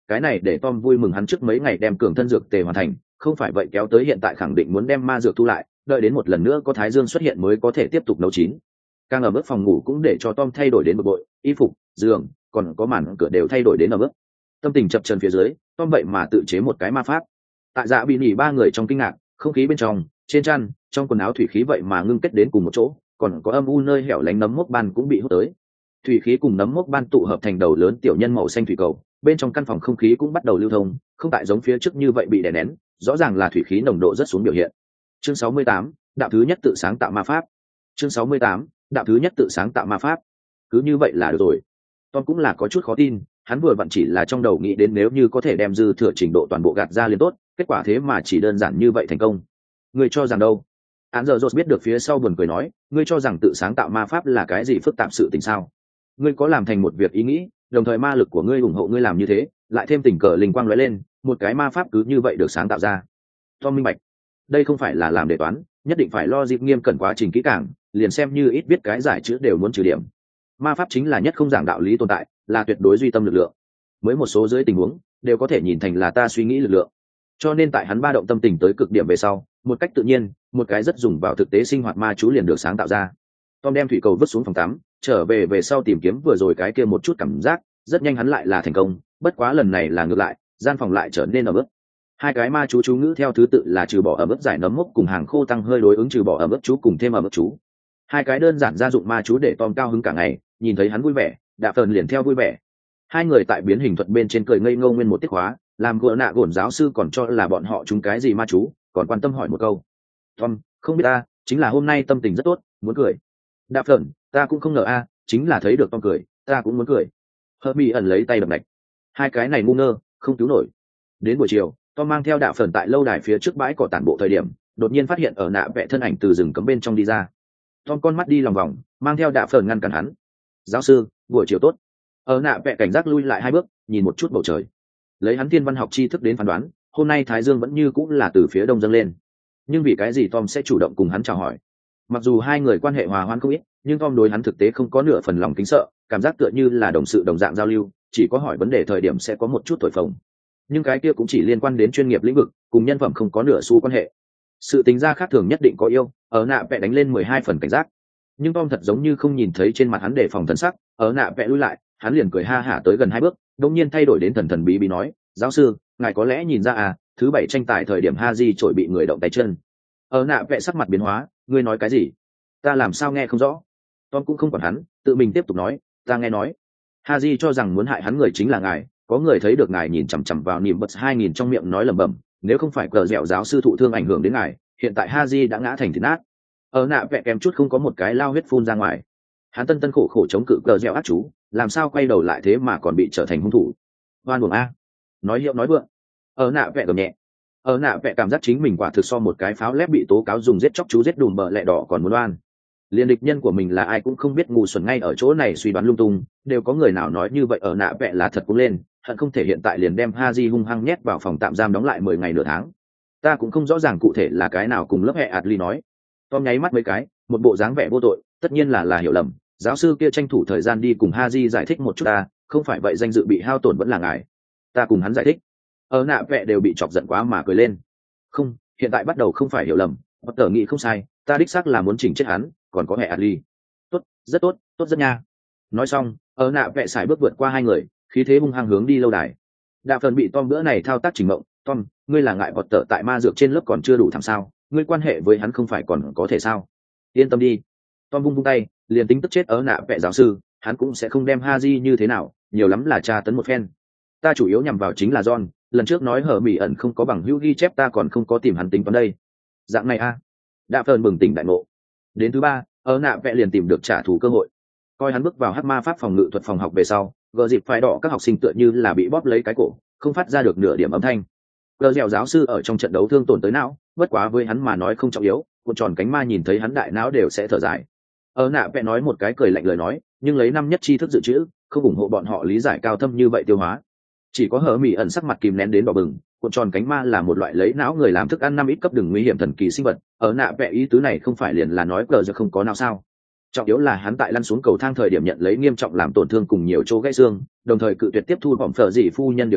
cái này để Tom vui mừng, hắn trước mấy ngày đem cường thân dược tề hoàn thành, không phải vậy kéo tới hiện tại khẳng định muốn đem ma dược thu lại, đợi đến một lần nữa có thái dương xuất hiện mới có thể tiếp tục nấu chín. Càng ở mức phòng ngủ cũng để cho Tom thay đổi đến bực bội, y phục, giường, còn có màn cửa đều thay đổi đến ở mức. Tâm tình chập chờn phía dưới, Tom vậy mà tự chế một cái ma pháp. Tại Dạ bị nhỉ ba người trong kinh ngạc, không khí bên trong, trên chăn, trong quần áo thủy khí vậy mà ngưng kết đến cùng một chỗ, còn có âm u nơi hẻo lánh nấm mốc ban cũng bị hút tới. Thủy khí cùng nấm mốc ban tụ hợp thành đầu lớn tiểu nhân màu xanh thủy cầu, bên trong căn phòng không khí cũng bắt đầu lưu thông, không tại giống phía trước như vậy bị đè nén, rõ ràng là thủy khí nồng độ rất xuống biểu hiện. Chương sáu mươi tám, đạo thứ nhất tự sáng tạo ma pháp. Chương sáu mươi tám, đạo thứ nhất tự sáng tạo ma pháp. Cứ như vậy là được rồi. Tom cũng là có chút khó tin, hắn vừa vặn chỉ là trong đầu nghĩ đến nếu như có thể đem dư thừa trình độ toàn bộ gạt ra liền tốt, kết quả thế mà chỉ đơn giản như vậy thành công. Ngươi cho rằng đâu? Án giờ Rốt biết được phía sau buồn cười nói, ngươi cho rằng tự sáng tạo ma pháp là cái gì phức tạp sự tình sao? Ngươi có làm thành một việc ý nghĩ, đồng thời ma lực của ngươi ủng hộ ngươi làm như thế, lại thêm tình cờ linh quang lóe lên, một cái ma pháp cứ như vậy được sáng tạo ra. Tom minh bạch, đây không phải là làm đề toán, nhất định phải lo dịp nghiêm cẩn quá trình kỹ càng, liền xem như ít biết cái giải chữ đều muốn trừ điểm. Ma pháp chính là nhất không giảng đạo lý tồn tại, là tuyệt đối duy tâm lực lượng. Mới một số dưới tình huống đều có thể nhìn thành là ta suy nghĩ lực lượng. Cho nên tại hắn ba động tâm tình tới cực điểm về sau, một cách tự nhiên, một cái rất dùng vào thực tế sinh hoạt ma chú liền được sáng tạo ra. Tom đem thủy cầu vứt xuống phòng tắm, trở về về sau tìm kiếm vừa rồi cái kia một chút cảm giác, rất nhanh hắn lại là thành công, bất quá lần này là ngược lại, gian phòng lại trở nên ẩm ướt. Hai cái ma chú chú ngữ theo thứ tự là trừ bỏ ẩm ướt giải nấm mốc cùng hàng khô tăng hơi đối ứng trừ bỏ ẩm ướt chú cùng thêm ẩm ướt chú. Hai cái đơn giản gia dụng ma chú để Tom cao hứng cả ngày, nhìn thấy hắn vui vẻ, Đạ Phần liền theo vui vẻ. Hai người tại biến hình thuật bên trên cười ngây ngô nguyên một tiết khóa, làm gỡ nạ gổn giáo sư còn cho là bọn họ chúng cái gì ma chú, còn quan tâm hỏi một câu. Tom, không biết ta, chính là hôm nay tâm tình rất tốt, muốn cười. Đạ Phần, ta cũng không ngờ a, chính là thấy được Tom cười, ta cũng muốn cười. Herbie ẩn lấy tay đập lạch. Hai cái này ngu ngơ, không cứu nổi. Đến buổi chiều, Tom mang theo Đạ Phần tại lâu đài phía trước bãi cỏ tản bộ thời điểm, đột nhiên phát hiện ở nạ vẽ thân ảnh từ rừng cấm bên trong đi ra. Tom con mắt đi lòng vòng, mang theo Đạ Phần ngăn cản hắn. Giáo sư, buổi chiều tốt. Ở nạ vẽ cảnh giác lui lại hai bước, nhìn một chút bầu trời. Lấy hắn thiên văn học tri thức đến phán đoán, hôm nay thái dương vẫn như cũng là từ phía đông dâng lên. Nhưng vì cái gì Tom sẽ chủ động cùng hắn chào hỏi? Mặc dù hai người quan hệ hòa hoãn không ít, nhưng Tom đối hắn thực tế không có nửa phần lòng kính sợ, cảm giác tựa như là đồng sự đồng dạng giao lưu, chỉ có hỏi vấn đề thời điểm sẽ có một chút thổi phồng. Nhưng cái kia cũng chỉ liên quan đến chuyên nghiệp lĩnh vực, cùng nhân phẩm không có nửa xu quan hệ. Sự tính ra khác thường nhất định có yêu, ở nạ vẽ đánh lên mười hai phần cảnh giác. Nhưng Tom thật giống như không nhìn thấy trên mặt hắn đề phòng thần sắc, ở nạ vẽ lui lại, hắn liền cười ha hả tới gần hai bước, đột nhiên thay đổi đến thần thần bí bí nói, giáo sư, ngài có lẽ nhìn ra à, thứ bảy tranh tài thời điểm Haji trội bị người động tay chân. Ở nạ vẽ sắc mặt biến hóa, ngươi nói cái gì? Ta làm sao nghe không rõ? Tom cũng không quản hắn, tự mình tiếp tục nói, ta nghe nói, Haji cho rằng muốn hại hắn người chính là ngài, có người thấy được ngài nhìn chằm chằm vào niệm bật hai nghìn trong miệng nói lẩm bẩm, nếu không phải cờ dẻo giáo sư thụ thương ảnh hưởng đến ngài, hiện tại Haji đã ngã thành thịt nát. Ở nạ vẽ kèm chút không có một cái lao huyết phun ra ngoài. Hắn tân tân khổ khổ chống cự cờ dẻo ác chú, làm sao quay đầu lại thế mà còn bị trở thành hung thủ. Hoan buồng a, nói hiệu nói vượng. Ở nạ vẽ gầm nhẹ. Ở nạ vẽ cảm giác chính mình quả thực so một cái pháo lép bị tố cáo dùng giết chóc chú giết đùm bợ lẹ đỏ còn muốn oan. Liên địch nhân của mình là ai cũng không biết, ngu xuẩn ngay ở chỗ này suy đoán lung tung, đều có người nào nói như vậy. Ở nạ vẽ là thật cũng lên, hận không thể hiện tại liền đem Haji hung hăng nhét vào phòng tạm giam đóng lại mười ngày nửa tháng. Ta cũng không rõ ràng cụ thể là cái nào, cùng lớp hệ Adli nói. Tom nháy mắt mấy cái, một bộ dáng vẻ vô tội, tất nhiên là là hiểu lầm, giáo sư kia tranh thủ thời gian đi cùng Haji giải thích một chút ta, không phải vậy danh dự bị hao tổn vẫn là ngài. Ta cùng hắn giải thích. Ở nạ vẽ đều bị chọc giận quá mà cười lên. Không, hiện tại bắt đầu không phải hiểu lầm, bất tờ nghĩ không sai, ta đích xác là muốn chỉnh chết hắn, còn có hệ Adli. Tốt, rất tốt, tốt rất nha. Nói xong, ở nạ vẽ xài bước vượt qua hai người, khí thế hung hăng hướng đi lâu đài. Đạ Phần bị Tom bữa này thao tác chỉnh mộng, Tom, ngươi là ngại bọt tợ tại ma dược trên lớp còn chưa đủ thảm sao, ngươi quan hệ với hắn không phải còn có thể sao? Yên tâm đi. Tom vung vung tay, liền tính tức chết ở nạ vẽ giáo sư, hắn cũng sẽ không đem Haji như thế nào, nhiều lắm là tra tấn một phen. Ta chủ yếu nhằm vào chính là John, lần trước nói hở mỉ ẩn không có bằng hữu ghi chép, ta còn không có tìm hắn tính toán đây. Dạng này a. À. Đạ Phần bừng tỉnh đại ngộ. Đến thứ ba, ở nạ vẽ liền tìm được trả thù cơ hội. Coi hắn bước vào hắc ma pháp phòng ngự thuật phòng học về sau, gờ dịp phái đỏ các học sinh tựa như là bị bóp lấy cái cổ, không phát ra được nửa điểm âm thanh. Gờ dẻo giáo sư ở trong trận đấu thương tổn tới não, bất quá với hắn mà nói không trọng yếu, cuộn tròn cánh ma nhìn thấy hắn đại não đều sẽ thở dài. Ở nạ vẽ nói một cái cười lạnh lời nói, nhưng lấy năm nhất tri thức dự trữ, không ủng hộ bọn họ lý giải cao thâm như vậy tiêu hóa. Chỉ có hở mỉ ẩn sắc mặt kìm nén đến đỏ bừng, cuộn tròn cánh ma là một loại lấy não người làm thức ăn năm ít cấp đường nguy hiểm thần kỳ sinh vật. Ở nạ vẽ ý tứ này không phải liền là nói cờ giờ không có nào sao? Trọng yếu là hắn tại lăn xuống cầu thang thời điểm nhận lấy nghiêm trọng làm tổn thương cùng nhiều chỗ gãy xương, đồng thời cự tuyệt tiếp thu bỏng phở dị phu nhân điều trị,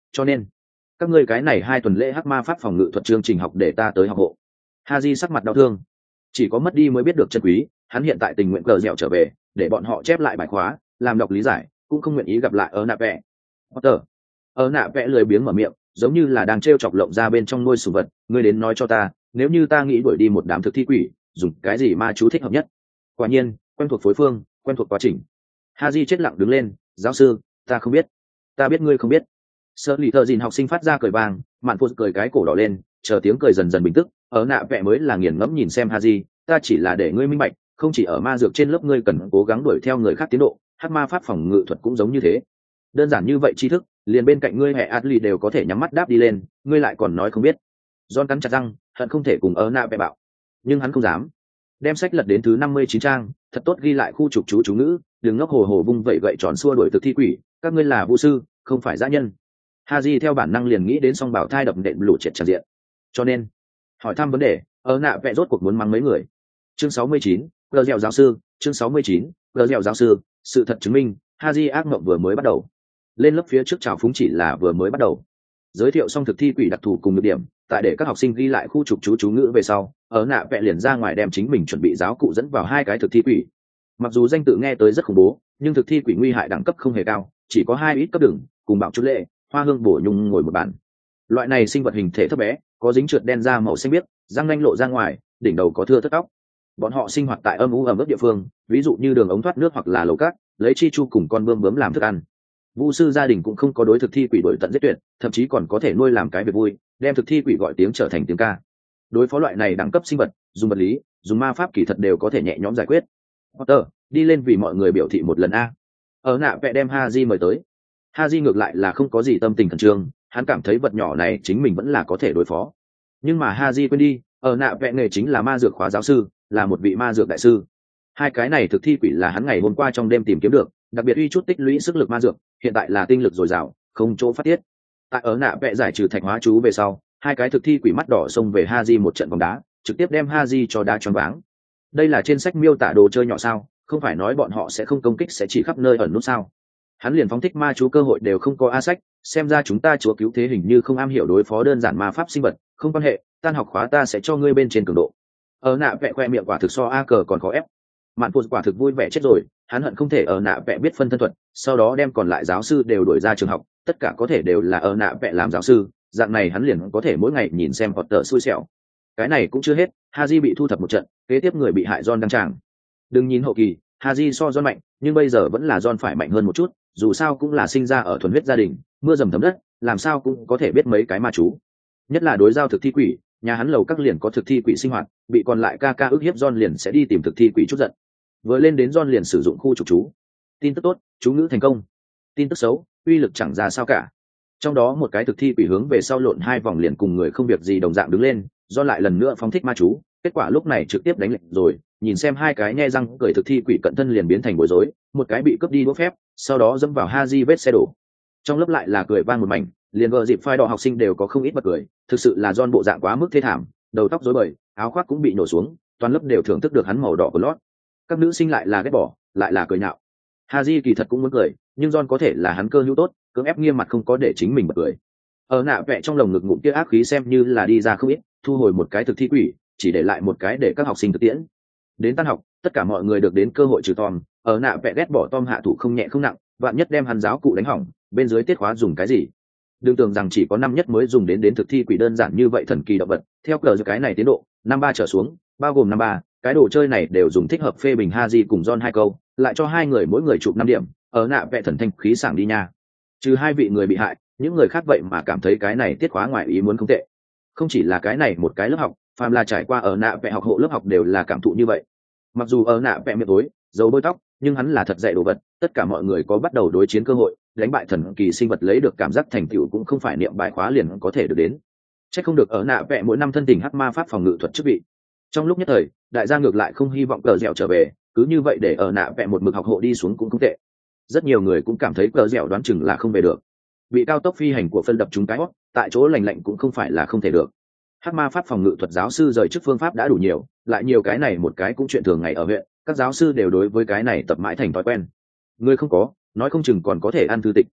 cho nên các ngươi cái này hai tuần lễ hắc ma pháp phòng ngự thuật chương trình học để ta tới học hộ. Haji sắc mặt đau thương, chỉ có mất đi mới biết được chân quý, hắn hiện tại tình nguyện cờ dẻo trở về để bọn họ chép lại bài khóa làm đọc lý giải, cũng không nguyện ý gặp lại ở nạ vẽ. Potter, ở nạ vẽ lười biếng mở miệng, giống như là đang trêu chọc lộng ra bên trong nuôi sủng vật, ngươi đến nói cho ta, nếu như ta nghĩ đuổi đi một đám thực thi quỷ, dùng cái gì ma chú thích hợp nhất? Quả nhiên quen thuộc phối phương, quen thuộc quá trình. Haji chết lặng đứng lên, giáo sư, ta không biết. Ta biết ngươi không biết. Sợ lì thợ dìn học sinh phát ra cười vang, mạn phụ cười cái cổ đỏ lên, chờ tiếng cười dần dần bình tức. Ở nạ vẽ mới là nghiền ngẫm nhìn xem Haji, ta chỉ là để ngươi minh bạch, không chỉ ở ma dược trên lớp ngươi cần cố gắng đuổi theo người khác tiến độ, hắc ma pháp phòng ngự thuật cũng giống như thế. Đơn giản như vậy tri thức, liền bên cạnh ngươi hệ Adli đều có thể nhắm mắt đáp đi lên, ngươi lại còn nói không biết. John cắn chặt răng, hận không thể cùng ở nạ vẽ bạo, nhưng hắn không dám. Đem sách lật đến thứ năm mươi chín trang, thật tốt ghi lại khu trục chú chú ngữ, đừng ngốc hồ hồ vung vậy gậy tròn xua đuổi thực thi quỷ, các ngươi là vũ sư, không phải dã nhân. Haji theo bản năng liền nghĩ đến song bảo thai đập nện lũ triệt tràn diện, cho nên hỏi thăm vấn đề, ở nạ vẽ rốt cuộc muốn mắng mấy người. Chương sáu mươi chín, gờ dẻo giáo sư, chương sáu mươi chín, gờ dẻo giáo sư, sự thật chứng minh, Haji ác mộng vừa mới bắt đầu. Lên lớp phía trước chào phúng chỉ là vừa mới bắt đầu. Giới thiệu xong thực thi quỷ đặc thù cùng nhược điểm, tại để các học sinh ghi lại khu trục chú chú ngữ về sau, ở nạ vẽ liền ra ngoài đem chính mình chuẩn bị giáo cụ dẫn vào hai cái thực thi quỷ. Mặc dù danh tự nghe tới rất khủng bố, nhưng thực thi quỷ nguy hại đẳng cấp không hề cao, chỉ có hai ít cấp đường, cùng bảo chút lệ, hoa hương bổ nhung ngồi một bàn. Loại này sinh vật hình thể thấp bé, có dính trượt đen da màu xanh biếc, răng nanh lộ ra ngoài, đỉnh đầu có thưa thớt tóc. Bọn họ sinh hoạt tại âm u ẩm ướt địa phương, ví dụ như đường ống thoát nước hoặc là lầu cát, lấy chi chu cùng con bươm bướm làm thức ăn. Vu sư gia đình cũng không có đối thực thi quỷ đổi tận giết tuyệt, thậm chí còn có thể nuôi làm cái việc vui, đem thực thi quỷ gọi tiếng trở thành tiếng ca. Đối phó loại này đẳng cấp sinh vật, dùng vật lý, dùng ma pháp kỳ thật đều có thể nhẹ nhõm giải quyết. Potter, đi lên vì mọi người biểu thị một lần a. Ở nạ vẽ đem Haji mời tới. Haji ngược lại là không có gì tâm tình khẩn trương, hắn cảm thấy vật nhỏ này chính mình vẫn là có thể đối phó. Nhưng mà Haji quên đi, ở nạ vẽ nghề chính là ma dược khóa giáo sư, là một vị ma dược đại sư. Hai cái này thực thi quỷ là hắn ngày hôm qua trong đêm tìm kiếm được, đặc biệt uy chút tích lũy sức lực ma dược, hiện tại là tinh lực dồi dào, không chỗ phát tiết. Tại ở nạ vẽ giải trừ thạch hóa chú về sau, hai cái thực thi quỷ mắt đỏ xông về Haji một trận bóng đá, trực tiếp đem Haji cho đá choáng váng. Đây là trên sách miêu tả đồ chơi nhỏ sao, không phải nói bọn họ sẽ không công kích sẽ chỉ khắp nơi ẩn nút sao? Hắn liền phóng thích ma chú cơ hội đều không có a sách, xem ra chúng ta chúa cứu thế hình như không am hiểu đối phó đơn giản ma pháp sinh vật, không quan hệ, tan học khóa ta sẽ cho ngươi bên trên cường độ. Ở nạ vẽ khoe miệng quả thực so a cờ còn khó ép. Mạn Phụ quả thực vui vẻ chết rồi, hắn hận không thể ở nạ vẽ biết phân thân thuật, sau đó đem còn lại giáo sư đều đuổi ra trường học, tất cả có thể đều là ở nạ vẽ làm giáo sư, dạng này hắn liền có thể mỗi ngày nhìn xem Potter xui xẻo. Cái này cũng chưa hết, Haji bị thu thập một trận, kế tiếp người bị hại John đăng tràng. Đừng nhìn hậu kỳ, Haji so John mạnh, nhưng bây giờ vẫn là John phải mạnh hơn một chút, dù sao cũng là sinh ra ở thuần huyết gia đình, mưa dầm thấm đất, làm sao cũng có thể biết mấy cái ma chú. Nhất là đối giao thực thi quỷ, nhà hắn lầu các liền có thực thi quỷ sinh hoạt, bị còn lại ca ca ức hiếp John liền sẽ đi tìm thực thi quỷ chút giận. Vừa lên đến John liền sử dụng khu trục chú. Tin tức tốt, chú ngữ thành công. Tin tức xấu, uy lực chẳng ra sao cả. Trong đó một cái thực thi quỷ hướng về sau lộn hai vòng liền cùng người không việc gì đồng dạng đứng lên, John lại lần nữa phóng thích ma chú, kết quả lúc này trực tiếp đánh lệnh rồi, nhìn xem hai cái nhe răng cười thực thi quỷ cận thân liền biến thành bối rối, một cái bị cướp đi đũa phép, sau đó dẫm vào Haji vết xe đổ. Trong lớp lại là cười vang một mảnh, liền vợ dịp phai đỏ học sinh đều có không ít bật cười, thực sự là John bộ dạng quá mức thê thảm, đầu tóc rối bời, áo khoác cũng bị nổ xuống, toàn lớp đều thưởng thức được hắn màu đỏ của lót. Các nữ sinh lại là ghét bỏ, lại là cười nhạo. Haji kỳ thật cũng muốn cười, nhưng John có thể là hắn cơ hữu tốt, cưỡng ép nghiêm mặt không có để chính mình bật cười. Ở nạ vẽ trong lồng ngực ngụm kia ác khí xem như là đi ra không ít, thu hồi một cái thực thi quỷ, chỉ để lại một cái để các học sinh thực tiễn. Đến tan học, tất cả mọi người được đến cơ hội trừ Tom, ở nạ vẽ ghét bỏ Tom hạ thủ không nhẹ không nặng, vạn nhất đem hắn giáo cụ đánh hỏng, bên dưới tiết khóa dùng cái gì? Đừng tưởng rằng chỉ có năm nhất mới dùng đến đến thực thi quỷ đơn giản như vậy thần kỳ động vật, theo cờ cái này tiến độ, năm ba trở xuống, bao gồm năm ba, cái đồ chơi này đều dùng thích hợp phê bình Haji cùng John hai câu, lại cho hai người mỗi người chụp năm điểm, ở nạ vẽ thần thanh khí sảng đi nha. Trừ hai vị người bị hại, những người khác vậy mà cảm thấy cái này tiết khóa ngoài ý muốn không tệ. Không chỉ là cái này một cái lớp học, phàm là trải qua ở nạ vẽ học hộ lớp học đều là cảm thụ như vậy. Mặc dù ở nạ vẽ miệng tối, dầu bôi tóc, nhưng hắn là thật dạy đồ vật, tất cả mọi người có bắt đầu đối chiến cơ hội, đánh bại thần kỳ sinh vật lấy được cảm giác thành tựu cũng không phải niệm bài khóa liền có thể được đến. Chắc không được ở nạ vẽ mỗi năm thân tình hắc ma pháp phòng ngự thuật chức vị. Trong lúc nhất thời, đại gia ngược lại không hy vọng cờ dẻo trở về, cứ như vậy để ở nạ vẽ một mực học hộ đi xuống cũng không tệ. Rất nhiều người cũng cảm thấy cờ dẻo đoán chừng là không về được. Bị cao tốc phi hành của phân đập trúng cái hót, tại chỗ lành lạnh cũng không phải là không thể được. Hắc ma pháp phòng ngự thuật giáo sư rời chức phương pháp đã đủ nhiều, lại nhiều cái này một cái cũng chuyện thường ngày ở huyện, các giáo sư đều đối với cái này tập mãi thành thói quen. Người không có, nói không chừng còn có thể ăn thư tịch.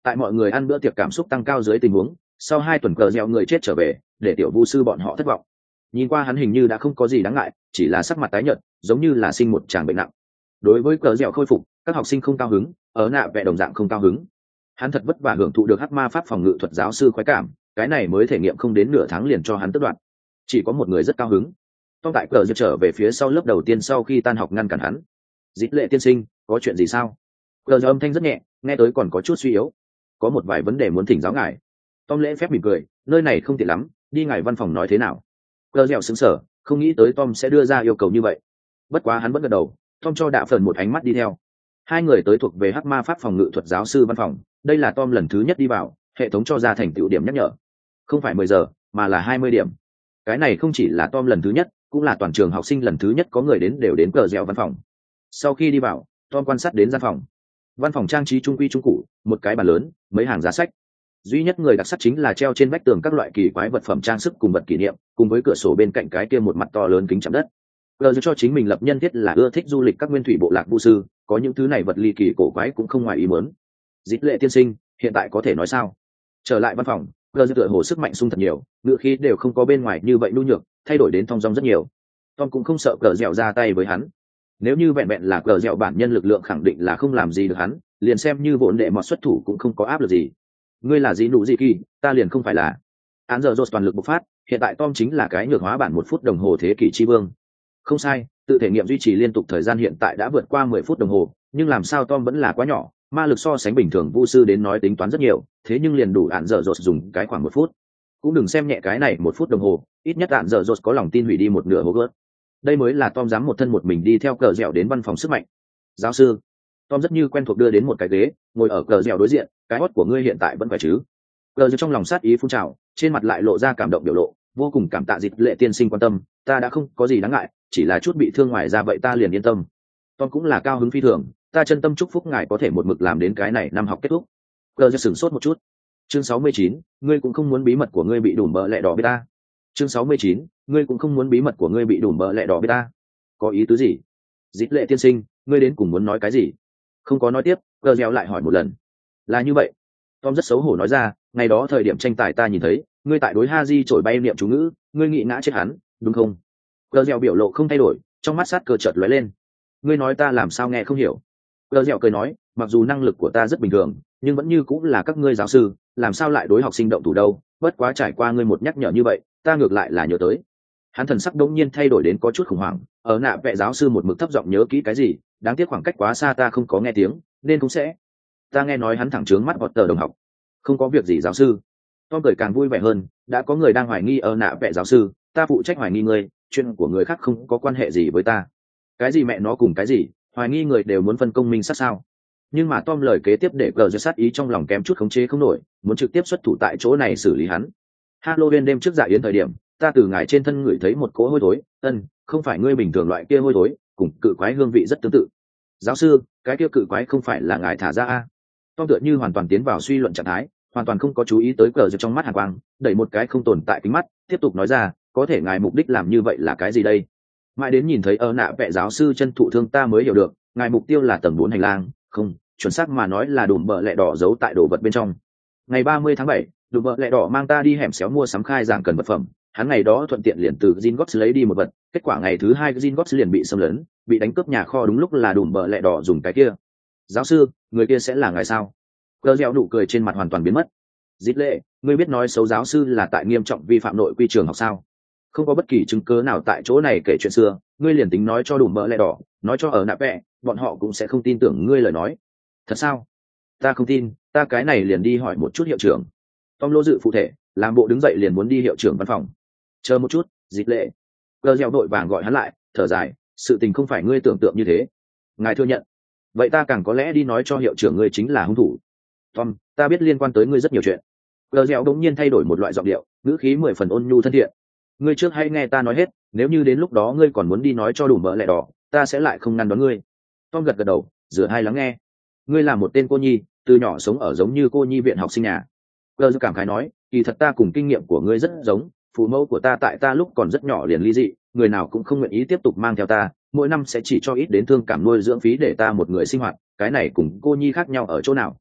Tại mọi người ăn bữa tiệc cảm xúc tăng cao dưới tình huống, sau hai tuần cờ dẻo người chết trở về, để tiểu vu sư bọn họ thất vọng. Nhìn qua hắn hình như đã không có gì đáng ngại, chỉ là sắc mặt tái nhợt, giống như là sinh một tràng bệnh nặng. Đối với cờ dẻo khôi phục, các học sinh không cao hứng, ở nạ vẽ đồng dạng không cao hứng. Hắn thật vất vả hưởng thụ được hắc ma pháp phòng ngự thuật giáo sư khoái cảm, cái này mới thể nghiệm không đến nửa tháng liền cho hắn tước đoạt. Chỉ có một người rất cao hứng. Tom tại cờ dẻo trở về phía sau lớp đầu tiên sau khi tan học ngăn cản hắn. Dít Lệ tiên sinh, có chuyện gì sao? Cờ dẻo âm thanh rất nhẹ, nghe tới còn có chút suy yếu. Có một vài vấn đề muốn thỉnh giáo ngài. Tom lễ phép mỉm cười, nơi này không tiện lắm, đi ngài văn phòng nói thế nào? Cờ dẻo sững sờ, không nghĩ tới Tom sẽ đưa ra yêu cầu như vậy. Bất quá hắn vẫn gật đầu. Tom cho Đạ Phần một ánh mắt đi theo. Hai người tới thuộc về hắc ma pháp phòng ngự thuật giáo sư văn phòng. Đây là Tom lần thứ nhất đi vào, hệ thống cho ra thành tựu điểm nhắc nhở. Không phải mười giờ, mà là hai mươi điểm. Cái này không chỉ là Tom lần thứ nhất, cũng là toàn trường học sinh lần thứ nhất có người đến đều đến cờ dẻo văn phòng. Sau khi đi vào, Tom quan sát đến gian phòng. Văn phòng trang trí trung quy trung cụ, một cái bàn lớn, mấy hàng giá sách. Duy nhất người đặc sắc chính là treo trên vách tường các loại kỳ quái vật phẩm trang sức cùng vật kỷ niệm, cùng với cửa sổ bên cạnh cái kia một mặt to lớn kính chạm đất. Gờ cho chính mình lập nhân thiết là ưa thích du lịch các nguyên thủy bộ lạc vu sư, có những thứ này vật ly kỳ cổ quái cũng không ngoài ý muốn. Dít Lệ tiên sinh, hiện tại có thể nói sao? Trở lại văn phòng, Gờ tựa hồ sức mạnh sung thật nhiều, ngựa khí đều không có bên ngoài như vậy nhu nhược, thay đổi đến thong dong rất nhiều. Tom cũng không sợ Gờ dẻo ra tay với hắn. Nếu như vẹn vẹn là Gờ dẻo bản nhân lực lượng khẳng định là không làm gì được hắn, liền xem như vốn đệ mọt xuất thủ cũng không có áp lực gì. Ngươi là gì nụ gì kỳ, ta liền không phải là. Án giờ rốt toàn lực bộc phát, hiện tại Tom chính là cái nhược hóa bản một phút đồng hồ thế kỷ chi vương. Không sai, tự thể nghiệm duy trì liên tục thời gian hiện tại đã vượt qua mười phút đồng hồ, nhưng làm sao Tom vẫn là quá nhỏ, ma lực so sánh bình thường vu sư đến nói tính toán rất nhiều, thế nhưng liền đủ án giờ rốt dùng cái khoảng một phút. Cũng đừng xem nhẹ cái này một phút đồng hồ, ít nhất án giờ rốt có lòng tin hủy đi một nửa hố gớt. Đây mới là Tom dám một thân một mình đi theo cờ dẻo đến văn phòng sức mạnh. Giáo sư, Tom rất như quen thuộc đưa đến một cái ghế, ngồi ở cờ dẻo đối diện, cái hót của ngươi hiện tại vẫn khỏe chứ? Cờ dẻo trong lòng sát ý phun trào, trên mặt lại lộ ra cảm động biểu lộ, vô cùng cảm tạ Dít Lệ tiên sinh quan tâm, ta đã không có gì đáng ngại, chỉ là chút bị thương ngoài ra vậy ta liền yên tâm. Tom cũng là cao hứng phi thường, ta chân tâm chúc phúc ngài có thể một mực làm đến cái này năm học kết thúc. Cờ dẻo sửng sốt một chút. Chương sáu mươi chín, ngươi cũng không muốn bí mật của ngươi bị đùm bợ lẹ đỏ biết ta. Chương sáu mươi chín, ngươi cũng không muốn bí mật của ngươi bị đùm bợ lẹ đỏ biết ta. Có ý tứ gì? Dít Lệ tiên sinh, ngươi đến cùng muốn nói cái gì? Không có nói tiếp, Cờ dẻo lại hỏi một lần. Là như vậy. Tom rất xấu hổ nói ra, ngày đó thời điểm tranh tài ta nhìn thấy, ngươi tại đối Haji trổi bay niệm chú ngữ, ngươi nghĩ ngã chết hắn, đúng không? Cờ dẻo biểu lộ không thay đổi, trong mắt sát cơ chợt lóe lên. Ngươi nói ta làm sao nghe không hiểu? Cờ dẻo cười nói, mặc dù năng lực của ta rất bình thường, nhưng vẫn như cũng là các ngươi giáo sư, làm sao lại đối học sinh động thủ đâu? Bất quá trải qua ngươi một nhắc nhở như vậy, ta ngược lại là nhớ tới. Hắn thần sắc đống nhiên thay đổi đến có chút khủng hoảng, ở nạ vẽ giáo sư một mực thấp giọng nhớ kỹ cái gì, đáng tiếc khoảng cách quá xa ta không có nghe tiếng, nên cũng sẽ. Ta nghe nói hắn thẳng trướng mắt Potter đồng học. Không có việc gì giáo sư. Tom cười càng vui vẻ hơn, đã có người đang hoài nghi ở nạ vẽ giáo sư, ta phụ trách hoài nghi ngươi, chuyện của người khác không có quan hệ gì với ta. Cái gì mẹ nó cùng cái gì, hoài nghi người đều muốn phân công minh sát sao? Nhưng mà Tom lời kế tiếp để cờ giật sát ý trong lòng kém chút khống chế không nổi, muốn trực tiếp xuất thủ tại chỗ này xử lý hắn. Halloween đêm trước dạ yến thời điểm, ta từ ngài trên thân ngửi thấy một cỗ hôi thối, ân, không phải ngươi bình thường loại kia hôi thối, cùng cự quái hương vị rất tương tự. Giáo sư, cái kia cự quái không phải là ngài thả ra a? Tom tựa như hoàn toàn tiến vào suy luận trạng thái, hoàn toàn không có chú ý tới cờ giật trong mắt hàn quang, đẩy một cái không tồn tại kính mắt, tiếp tục nói ra, có thể ngài mục đích làm như vậy là cái gì đây? Mãi đến nhìn thấy ở nạ vẽ giáo sư chân thụ thương ta mới hiểu được, ngài mục tiêu là tầng bốn hành lang, không, chuẩn xác mà nói là đùm bợ lẹ đỏ giấu tại đồ vật bên trong. Ngày ba mươi tháng bảy, đùm bợ lẹ đỏ mang ta đi hẻm xéo mua sắm khai giảng cần vật phẩm, hắn ngày đó thuận tiện liền từ Gringotts lấy đi một vật, kết quả ngày thứ hai Gringotts liền bị xâm lấn, bị đánh cướp nhà kho đúng lúc là đùm bợ lẹ đỏ dùng cái kia. Giáo sư, người kia sẽ là ngài sao? Gờ dẻo nụ cười trên mặt hoàn toàn biến mất. Dít Lệ, ngươi biết nói xấu giáo sư là tại nghiêm trọng vi phạm nội quy trường học sao? Không có bất kỳ chứng cứ nào tại chỗ này kể chuyện xưa, ngươi liền tính nói cho đùm bợ lẹ đỏ, nói cho ở nạ vẽ, bọn họ cũng sẽ không tin tưởng ngươi lời nói. Thật sao? Ta không tin, ta cái này liền đi hỏi một chút hiệu trưởng. Tom lô dự phụ thể, làm bộ đứng dậy liền muốn đi hiệu trưởng văn phòng. Chờ một chút, Dít Lệ. Gờ dẻo đội vàng gọi hắn lại, thở dài, sự tình không phải ngươi tưởng tượng như thế. Ngài thừa nhận. Vậy ta càng có lẽ đi nói cho hiệu trưởng ngươi chính là hung thủ. Tom, ta biết liên quan tới ngươi rất nhiều chuyện. Gờ dẻo đống nhiên thay đổi một loại giọng điệu, ngữ khí mười phần ôn nhu thân thiện. Ngươi trước hãy nghe ta nói hết, nếu như đến lúc đó ngươi còn muốn đi nói cho đủ mỡ lẹ đỏ, ta sẽ lại không ngăn đón ngươi. Tom gật gật đầu, rửa hai lắng nghe. Ngươi là một tên cô nhi, từ nhỏ sống ở giống như cô nhi viện học sinh nhà. Gờ dẻo cảm khái nói, kỳ thật ta cùng kinh nghiệm của ngươi rất giống, phụ mẫu của ta tại ta lúc còn rất nhỏ liền ly dị, người nào cũng không nguyện ý tiếp tục mang theo ta, mỗi năm sẽ chỉ cho ít đến thương cảm nuôi dưỡng phí để ta một người sinh hoạt, cái này cùng cô nhi khác nhau ở chỗ nào?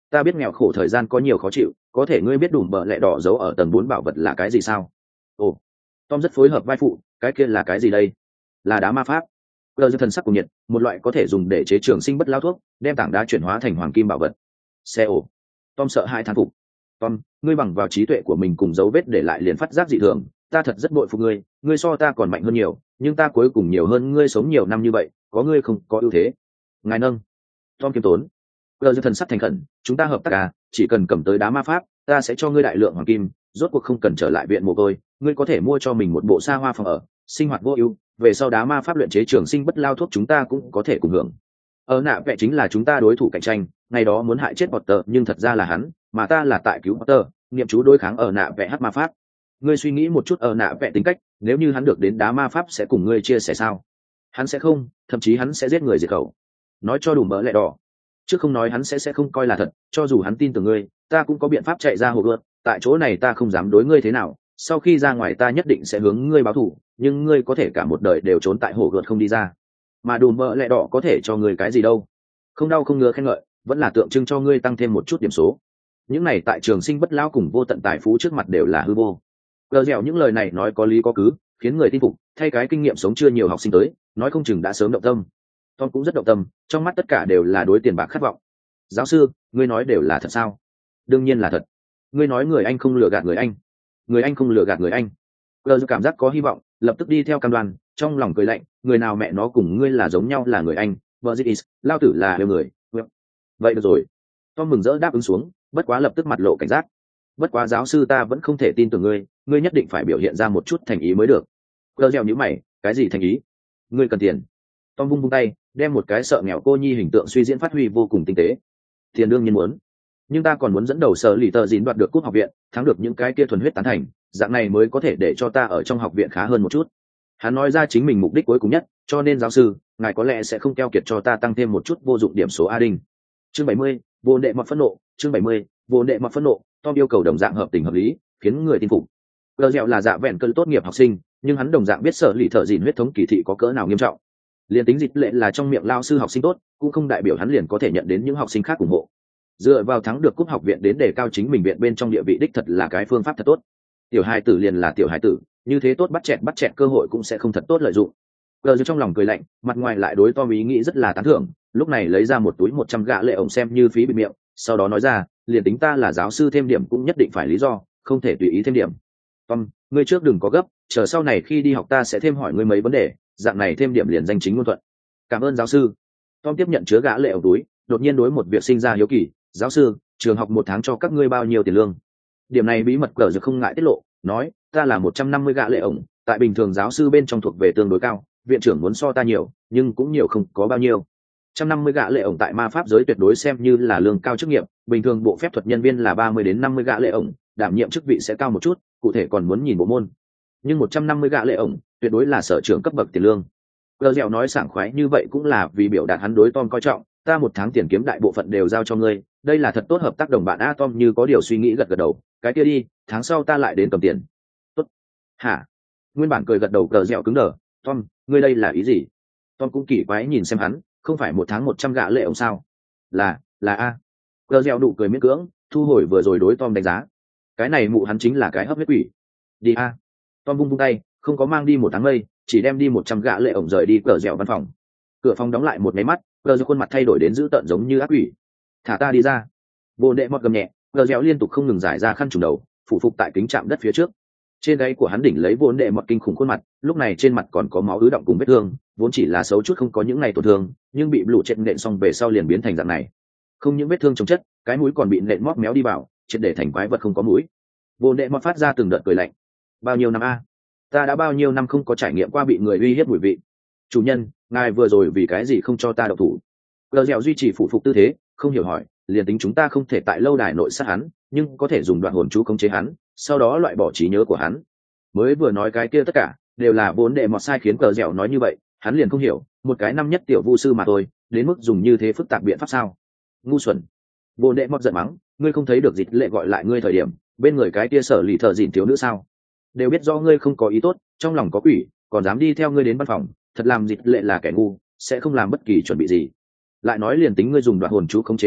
Ta biết nghèo khổ thời gian có nhiều khó chịu, có thể ngươi biết đùm bợ lẹ đỏ giấu ở tầng bốn bảo vật là cái gì sao? Ồ, Tom rất phối hợp vai phụ, cái kia là cái gì đây? Là đá ma pháp. Gờ thần sắc của nhiệt, một loại có thể dùng để chế trường sinh bất lao thuốc, đem tảng đá chuyển hóa thành hoàng kim bảo vật. Xe ổ. Tom sợ hai thán phục. Tom, ngươi bằng vào trí tuệ của mình cùng dấu vết để lại liền phát giác dị thường, ta thật rất bội phục ngươi, ngươi so ta còn mạnh hơn nhiều, nhưng ta cuối cùng nhiều hơn ngươi sống nhiều năm như vậy, có ngươi không có ưu thế. Ngài nâng. Tom kiêm tốn. Gờ thần sắc thành khẩn, chúng ta hợp tác à, chỉ cần cầm tới đá ma pháp, ta sẽ cho ngươi đại lượng hoàng kim, rốt cuộc không cần trở lại viện mồ côi, ngươi có thể mua cho mình một bộ xa hoa phòng ở, sinh hoạt vô ưu, về sau đá ma pháp luyện chế trường sinh bất lao thuốc chúng ta cũng có thể cùng hưởng. Ở nạ vẽ chính là chúng ta đối thủ cạnh tranh, ngày đó muốn hại chết Potter nhưng thật ra là hắn, mà ta là tại cứu Potter, niệm chú đối kháng ở nạ vẽ hắc ma pháp. Ngươi suy nghĩ một chút ở nạ vẽ tính cách, nếu như hắn được đến đá ma pháp sẽ cùng ngươi chia sẻ sao? Hắn sẽ không, thậm chí hắn sẽ giết người diệt khẩu. Nói cho đủ mỡ lẹ đỏ. Chứ không nói hắn sẽ sẽ không coi là thật, cho dù hắn tin tưởng ngươi, ta cũng có biện pháp chạy ra hồ gợt, tại chỗ này ta không dám đối ngươi thế nào, sau khi ra ngoài ta nhất định sẽ hướng ngươi báo thù, nhưng ngươi có thể cả một đời đều trốn tại hồ gợt không đi ra. Mà đùm bợ lẹ đỏ có thể cho ngươi cái gì đâu? Không đau không ngứa khen ngợi, vẫn là tượng trưng cho ngươi tăng thêm một chút điểm số. Những này tại trường sinh bất lão cùng vô tận tài phú trước mặt đều là hư vô. Gờ dẻo những lời này nói có lý có cứ, khiến người tin phục, thay cái kinh nghiệm sống chưa nhiều học sinh tới, nói không chừng đã sớm động tâm. Tom cũng rất động tâm, trong mắt tất cả đều là đối tiền bạc khát vọng. Giáo sư, ngươi nói đều là thật sao? Đương nhiên là thật. Ngươi nói người anh không lừa gạt người anh, người anh không lừa gạt người anh. Gờ cảm giác có hy vọng, lập tức đi theo cam đoan, trong lòng cười lạnh, người nào mẹ nó cùng ngươi là giống nhau là người anh, Virgis, lao tử là yêu người. Vậy được rồi. Tom mừng rỡ đáp ứng xuống, bất quá lập tức mặt lộ cảnh giác. Bất quá giáo sư ta vẫn không thể tin tưởng ngươi, ngươi nhất định phải biểu hiện ra một chút thành ý mới được. Gờ dẻo nhíu mày, cái gì thành ý? Ngươi cần tiền. Tom vung vung tay, đem một cái sợ nghèo cô nhi hình tượng suy diễn phát huy vô cùng tinh tế. Tiền đương nhiên muốn, nhưng ta còn muốn dẫn đầu sở lì tờ dìn đoạt được cúp học viện, thắng được những cái kia thuần huyết tán thành, dạng này mới có thể để cho ta ở trong học viện khá hơn một chút. Hắn nói ra chính mình mục đích cuối cùng nhất, cho nên giáo sư, ngài có lẽ sẽ không keo kiệt cho ta tăng thêm một chút vô dụng điểm số a đinh. Chương bảy mươi, vô đệ mặc phẫn nộ. Chương bảy mươi, vô đệ mặc phẫn nộ. Tom yêu cầu đồng dạng hợp tình hợp lý, khiến người tin phục. Gờ dẻo là dạ vẹn cơn tốt nghiệp học sinh, nhưng hắn đồng dạng biết sở lì thợ dìn huyết thống kỳ thị có cỡ nào nghiêm trọng. Liên tính dịch lệ là trong miệng lao sư học sinh tốt, cũng không đại biểu hắn liền có thể nhận đến những học sinh khác ủng hộ. Dựa vào thắng được cúp học viện đến đề cao chính mình viện bên trong địa vị đích thật là cái phương pháp thật tốt. Tiểu hài tử liền là tiểu hài tử, như thế tốt bắt chẹt bắt chẹt cơ hội cũng sẽ không thật tốt lợi dụng. Gờ trong lòng cười lạnh, mặt ngoài lại đối Tom ý nghĩ rất là tán thưởng, lúc này lấy ra một túi một trăm gạ lệ ổng xem như phí bị miệng, sau đó nói ra, liền tính ta là giáo sư thêm điểm cũng nhất định phải lý do, không thể tùy ý thêm điểm. Tom, ngươi trước đừng có gấp, chờ sau này khi đi học ta sẽ thêm hỏi ngươi mấy vấn đề, dạng này thêm điểm liền danh chính ngôn thuận. Cảm ơn giáo sư. Tom tiếp nhận chứa gã lệ ổng túi, đột nhiên đối một việc sinh ra hiếu kỳ, giáo sư, trường học một tháng cho các ngươi bao nhiêu tiền lương? Điểm này bí mật cờ giờ không ngại tiết lộ, nói, ta là một trăm năm mươi gã lệ ổng, tại bình thường giáo sư bên trong thuộc về tương đối cao, viện trưởng muốn so ta nhiều, nhưng cũng nhiều không có bao nhiêu. một trăm năm mươi gã lệ ổng tại ma pháp giới tuyệt đối xem như là lương cao chức nghiệp, bình thường bộ phép thuật nhân viên là ba mươi đến năm mươi gã lệ ổng, đảm nhiệm chức vị sẽ cao một chút, cụ thể còn muốn nhìn bộ môn. Nhưng một trăm năm mươi gã lệ ổng, tuyệt đối là sở trưởng cấp bậc tiền lương. Gờ dẻo nói sảng khoái như vậy cũng là vì biểu đạt hắn đối Tom coi trọng, ta một tháng tiền kiếm đại bộ phận đều giao cho ngươi, đây là thật tốt hợp tác đồng bạn a. Tom như có điều suy nghĩ gật gật đầu, cái kia đi, tháng sau ta lại đến cầm tiền. Tốt. Hả? Nguyên bản cười gật đầu Gờ dẻo cứng đờ, Tom, ngươi đây là ý gì? Tom cũng kỳ quái nhìn xem hắn, không phải một tháng một trăm gã lệ ổng sao? Là, là a. Gờ dẻo nụ cười miễn cưỡng, thu hồi vừa rồi đối Tom đánh giá. Cái này mụ hắn chính là cái hấp huyết quỷ. Đi a. Tom vung vung tay, không có mang đi một tháng mây, chỉ đem đi một trăm gã lệ ổng rời đi Gờ dẻo văn phòng. Cửa phòng đóng lại một máy mắt, Gờ dẻo khuôn mặt thay đổi đến dữ tợn giống như ác quỷ. Thả ta đi ra. Vô đệ mọt gầm nhẹ, Gờ dẻo liên tục không ngừng giải ra khăn trùm đầu, phủ phục tại kính chạm đất phía trước. Trên gáy của hắn đỉnh lấy vô đệ mọt kinh khủng khuôn mặt, lúc này trên mặt còn có máu ứ động cùng vết thương, vốn chỉ là xấu chút không có những ngày tổn thương, nhưng bị lũ chết nện xong về sau liền biến thành dạng này. Không những vết thương chống chất, cái mũi còn bị nện móp méo đi vào, triệt để thành quái vật không có mũi. Vô đệ mọt phát ra từng đợt cười lạnh. Bao nhiêu năm a? Ta đã bao nhiêu năm không có trải nghiệm qua bị người uy hiếp mùi vị. Chủ nhân, ngài vừa rồi vì cái gì không cho ta độc thủ? Gờ dẻo duy trì phụ phục tư thế, không hiểu hỏi, liền tính chúng ta không thể tại lâu đài nội sát hắn, nhưng có thể dùng đoạn hồn chú khống chế hắn, sau đó loại bỏ trí nhớ của hắn. Mới vừa nói cái kia tất cả đều là vốn đệ mọt sai khiến Gờ dẻo nói như vậy, hắn liền không hiểu, một cái năm nhất tiểu vu sư mà thôi, đến mức dùng như thế phức tạp biện pháp sao? Ngu xuẩn. Vốn đệ mọt giận mắng, ngươi không thấy được dịch lệ gọi lại ngươi thời điểm, bên người cái kia sở lì thợ dịn thiếu nữ sao? Đều biết do ngươi không có ý tốt, trong lòng có quỷ, còn dám đi theo ngươi đến văn phòng, thật làm dịch lệ là kẻ ngu, sẽ không làm bất kỳ chuẩn bị gì. Lại nói liền tính ngươi dùng đoạn hồn chú khống chế hắn,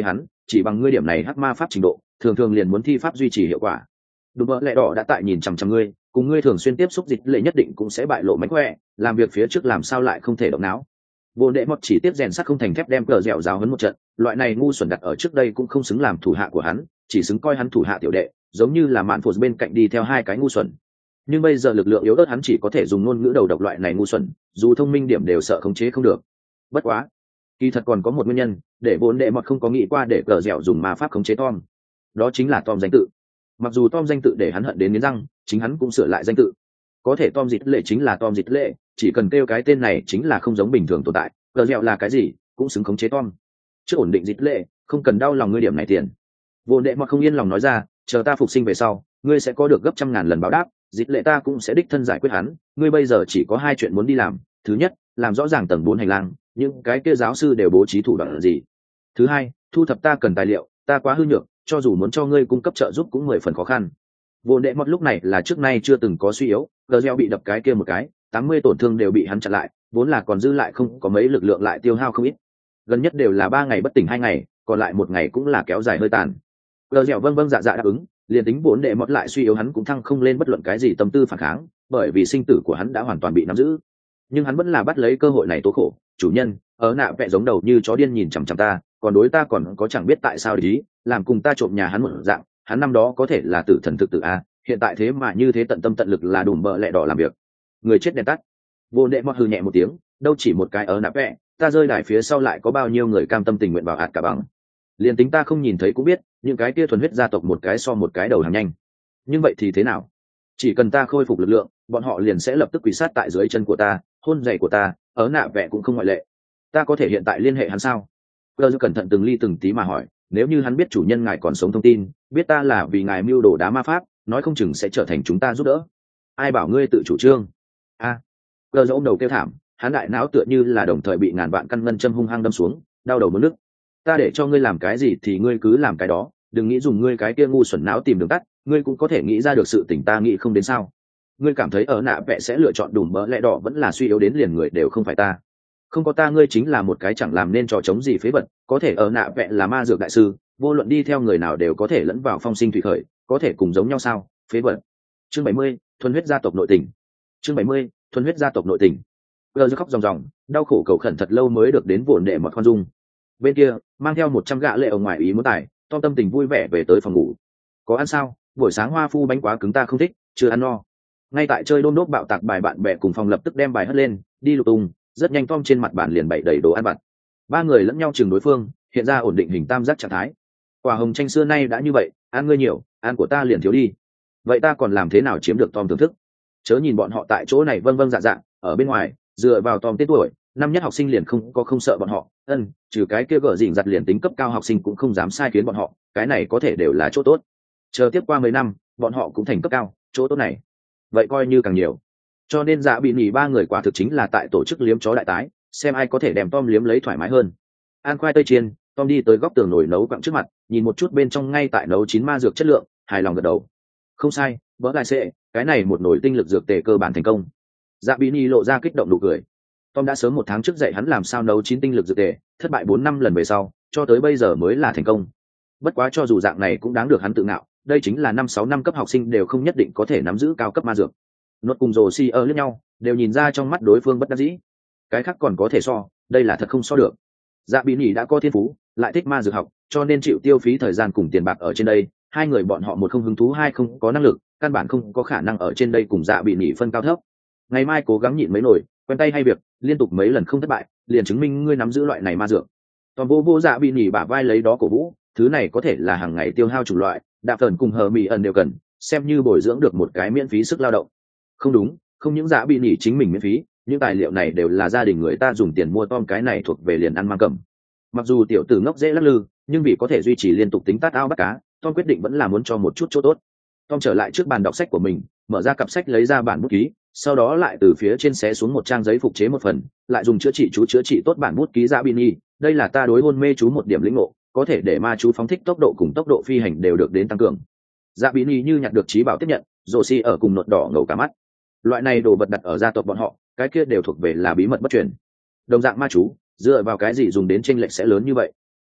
chỉ bằng ngươi điểm này hắc ma pháp trình độ thường thường liền muốn thi pháp duy trì hiệu quả. Đùm bợ lẹ đỏ đã tại nhìn chằm chằm ngươi, cùng ngươi thường xuyên tiếp xúc dịch lệ nhất định cũng sẽ bại lộ mánh khỏe, làm việc phía trước làm sao lại không thể động não. Vô đệ mọt chỉ tiếp rèn sắt không thành thép đem cờ dẻo giáo hấn một trận, loại này ngu xuẩn đặt ở trước đây cũng không xứng làm thủ hạ của hắn, chỉ xứng coi hắn thủ hạ tiểu đệ, giống như là mạn phụt bên cạnh đi theo hai cái ngu xuẩn. Nhưng bây giờ lực lượng yếu ớt hắn chỉ có thể dùng ngôn ngữ đầu độc loại này ngu xuẩn, dù thông minh điểm đều sợ khống chế không được. Bất quá, kỳ thật còn có một nguyên nhân để vốn đệ mọt không có nghĩ qua để cờ dẻo dùng ma pháp khống chế Tom, đó chính là Tom danh tự. Mặc dù Tom danh tự để hắn hận đến nghiến răng, chính hắn cũng sửa lại danh tự. Có thể Tom dịch lệ chính là Tom dịch lệ, chỉ cần kêu cái tên này chính là không giống bình thường tồn tại. Cờ dẻo là cái gì cũng xứng khống chế Tom. Trước ổn định dịch lệ, không cần đau lòng ngươi điểm này tiền. Vô đệ mọt không yên lòng nói ra, chờ ta phục sinh về sau, ngươi sẽ có được gấp trăm ngàn lần báo đáp, dịch lệ ta cũng sẽ đích thân giải quyết hắn. Ngươi bây giờ chỉ có hai chuyện muốn đi làm, thứ nhất, làm rõ ràng tầng bốn hành lang, những cái kia giáo sư đều bố trí thủ đoạn gì. Thứ hai, thu thập ta cần tài liệu, ta quá hư nhược, cho dù muốn cho ngươi cung cấp trợ giúp cũng mười phần khó khăn. Vô đệ mọt lúc này là trước nay chưa từng có suy yếu, gờ reo bị đập cái kia một cái, tám mươi tổn thương đều bị hắn chặn lại, vốn là còn dư lại không có mấy lực lượng lại tiêu hao không ít. Gần nhất đều là ba ngày bất tỉnh hai ngày, còn lại một ngày cũng là kéo dài hơi tàn. Gờ reo vâng vâng dạ dạ đáp ứng, liền tính vốn đệ mọt lại suy yếu hắn cũng thăng không lên bất luận cái gì tâm tư phản kháng, bởi vì sinh tử của hắn đã hoàn toàn bị nắm giữ. Nhưng hắn vẫn là bắt lấy cơ hội này tố khổ, chủ nhân, ở nạ vẽ giống đầu như chó điên nhìn chằm chằm ta, còn đối ta còn có chẳng biết tại sao để ý, làm cùng ta trộm nhà hắn một dạng, hắn năm đó có thể là tử thần thực tử a, hiện tại thế mà như thế tận tâm tận lực là đùm bợ lẹ đỏ làm việc. Người chết đèn tắt. Vô đệ mọt hừ nhẹ một tiếng, đâu chỉ một cái ở nạ vẽ, ta rơi đài phía sau lại có bao nhiêu người cam tâm tình nguyện vào hạt cả bằng. Liền tính ta không nhìn thấy cũng biết, những cái kia thuần huyết gia tộc một cái so một cái đầu hàng nhanh. Nhưng vậy thì thế nào? Chỉ cần ta khôi phục lực lượng, bọn họ liền sẽ lập tức quỳ sát tại dưới chân của ta, hôn giày của ta, ở nạ vẽ cũng không ngoại lệ. Ta có thể hiện tại liên hệ hắn sao? Cơ cẩn thận từng ly từng tí mà hỏi, nếu như hắn biết chủ nhân ngài còn sống thông tin, biết ta là vì ngài mưu đồ đá ma pháp, nói không chừng sẽ trở thành chúng ta giúp đỡ. Ai bảo ngươi tự chủ trương? A. Cơ ôm đầu kêu thảm, hắn đại não tựa như là đồng thời bị ngàn vạn căn ngân châm hung hăng đâm xuống, đau đầu muốn nức. Ta để cho ngươi làm cái gì thì ngươi cứ làm cái đó, đừng nghĩ dùng ngươi cái kia ngu xuẩn não tìm đường tắt, ngươi cũng có thể nghĩ ra được sự tình ta nghĩ không đến sao? Ngươi cảm thấy ở nạ vẽ sẽ lựa chọn đùm bỡ lẽ đỏ vẫn là suy yếu đến liền người đều không phải ta. Không có ta ngươi chính là một cái chẳng làm nên trò chống gì phế vật, có thể ở nạ vẽ là ma dược đại sư, vô luận đi theo người nào đều có thể lẫn vào phong sinh thủy khởi, có thể cùng giống nhau sao? Phế vật. Chương bảy mươi, thuần huyết gia tộc nội tình. Chương bảy mươi, thuần huyết gia tộc nội tình. Gờ khóc ròng ròng, đau khổ cầu khẩn thật lâu mới được đến vồn đệ một con dung. Bên kia, mang theo một trăm gã lệ ở ngoài ý muốn tài, Tom tâm tình vui vẻ về tới phòng ngủ. Có ăn sao? Buổi sáng hoa phu bánh quá cứng ta không thích, chưa ăn no. Ngay tại chơi đôn đốt bạo tạc bài bạn bè cùng phòng lập tức đem bài hất lên, đi lục tung, rất nhanh Tom trên mặt bàn liền bày đầy đồ ăn vặt. Ba người lẫn nhau chừng đối phương, hiện ra ổn định hình tam giác trạng thái. Quả hồng tranh xưa nay đã như vậy, ăn ngươi nhiều, ăn của ta liền thiếu đi. Vậy ta còn làm thế nào chiếm được Tom thưởng thức? Chớ nhìn bọn họ tại chỗ này vâng vâng dạ dạ, ở bên ngoài, dựa vào Tom tên tuổi, năm nhất học sinh liền không có không sợ bọn họ, ân, trừ cái kia gở dỉn giặt liền tính cấp cao học sinh cũng không dám sai khiến bọn họ, cái này có thể đều là chỗ tốt. Chờ tiếp qua mấy năm, bọn họ cũng thành cấp cao, chỗ tốt này, vậy coi như càng nhiều. Cho nên Dạ Bị Nhỉ ba người quả thực chính là tại tổ chức liếm chó đại tái, xem ai có thể đem Tom liếm lấy thoải mái hơn. Ăn khoai tây chiên, Tom đi tới góc tường nồi nấu quặng trước mặt, nhìn một chút bên trong ngay tại nấu chín ma dược chất lượng, hài lòng gật đầu. Không sai, vỡ lại sẽ, cái này một nồi tinh lực dược tề cơ bản thành công. Dạ Bị Nhỉ lộ ra kích động nụ cười. Tom đã sớm một tháng trước dạy hắn làm sao nấu chín tinh lực dược tề, thất bại bốn năm lần về sau, cho tới bây giờ mới là thành công. Bất quá cho dù dạng này cũng đáng được hắn tự ngạo, đây chính là năm sáu năm cấp học sinh đều không nhất định có thể nắm giữ cao cấp ma dược. Nốt cùng rồ si ở lẫn nhau, đều nhìn ra trong mắt đối phương bất đắc dĩ. Cái khác còn có thể so, đây là thật không so được. Dạ Bị Nhỉ đã có thiên phú, lại thích ma dược học, cho nên chịu tiêu phí thời gian cùng tiền bạc ở trên đây. Hai người bọn họ một không hứng thú, hai không có năng lực, căn bản không có khả năng ở trên đây cùng Dạ Bị Nhỉ phân cao thấp. Ngày mai cố gắng nhịn mấy nổi, quen tay hay việc, liên tục mấy lần không thất bại, liền chứng minh ngươi nắm giữ loại này ma dược. Toàn vô vô Dạ Bị Nhỉ bả vai lấy đó cổ vũ, thứ này có thể là hàng ngày tiêu hao chủng loại, đạp thần cùng hờ mì ẩn đều cần, xem như bồi dưỡng được một cái miễn phí sức lao động. Không đúng, không những Dạ Bị Nhỉ chính mình miễn phí, những tài liệu này đều là gia đình người ta dùng tiền mua. Tom cái này thuộc về liền ăn mang cầm. Mặc dù tiểu tử ngốc dễ lắc lư, nhưng vì có thể duy trì liên tục tính tát ao bắt cá, Tom quyết định vẫn là muốn cho một chút chỗ tốt. Tom trở lại trước bàn đọc sách của mình, mở ra cặp sách lấy ra bản bút ký, sau đó lại từ phía trên xé xuống một trang giấy phục chế một phần, lại dùng chữa trị chú chữa trị tốt bản bút ký Dạ Bị Nhỉ. Đây là ta đối hôn mê chú một điểm lĩnh ngộ, có thể để ma chú phóng thích tốc độ cùng tốc độ phi hành đều được đến tăng cường. Dạ Bị Nhỉ như nhặt được trí bảo tiếp nhận, rồ si ở cùng nột đỏ ngầu cả mắt. Loại này đồ vật đặt ở gia tộc bọn họ, cái kia đều thuộc về là bí mật bất truyền. Đồng dạng ma chú, dựa vào cái gì dùng đến chênh lệch sẽ lớn như vậy?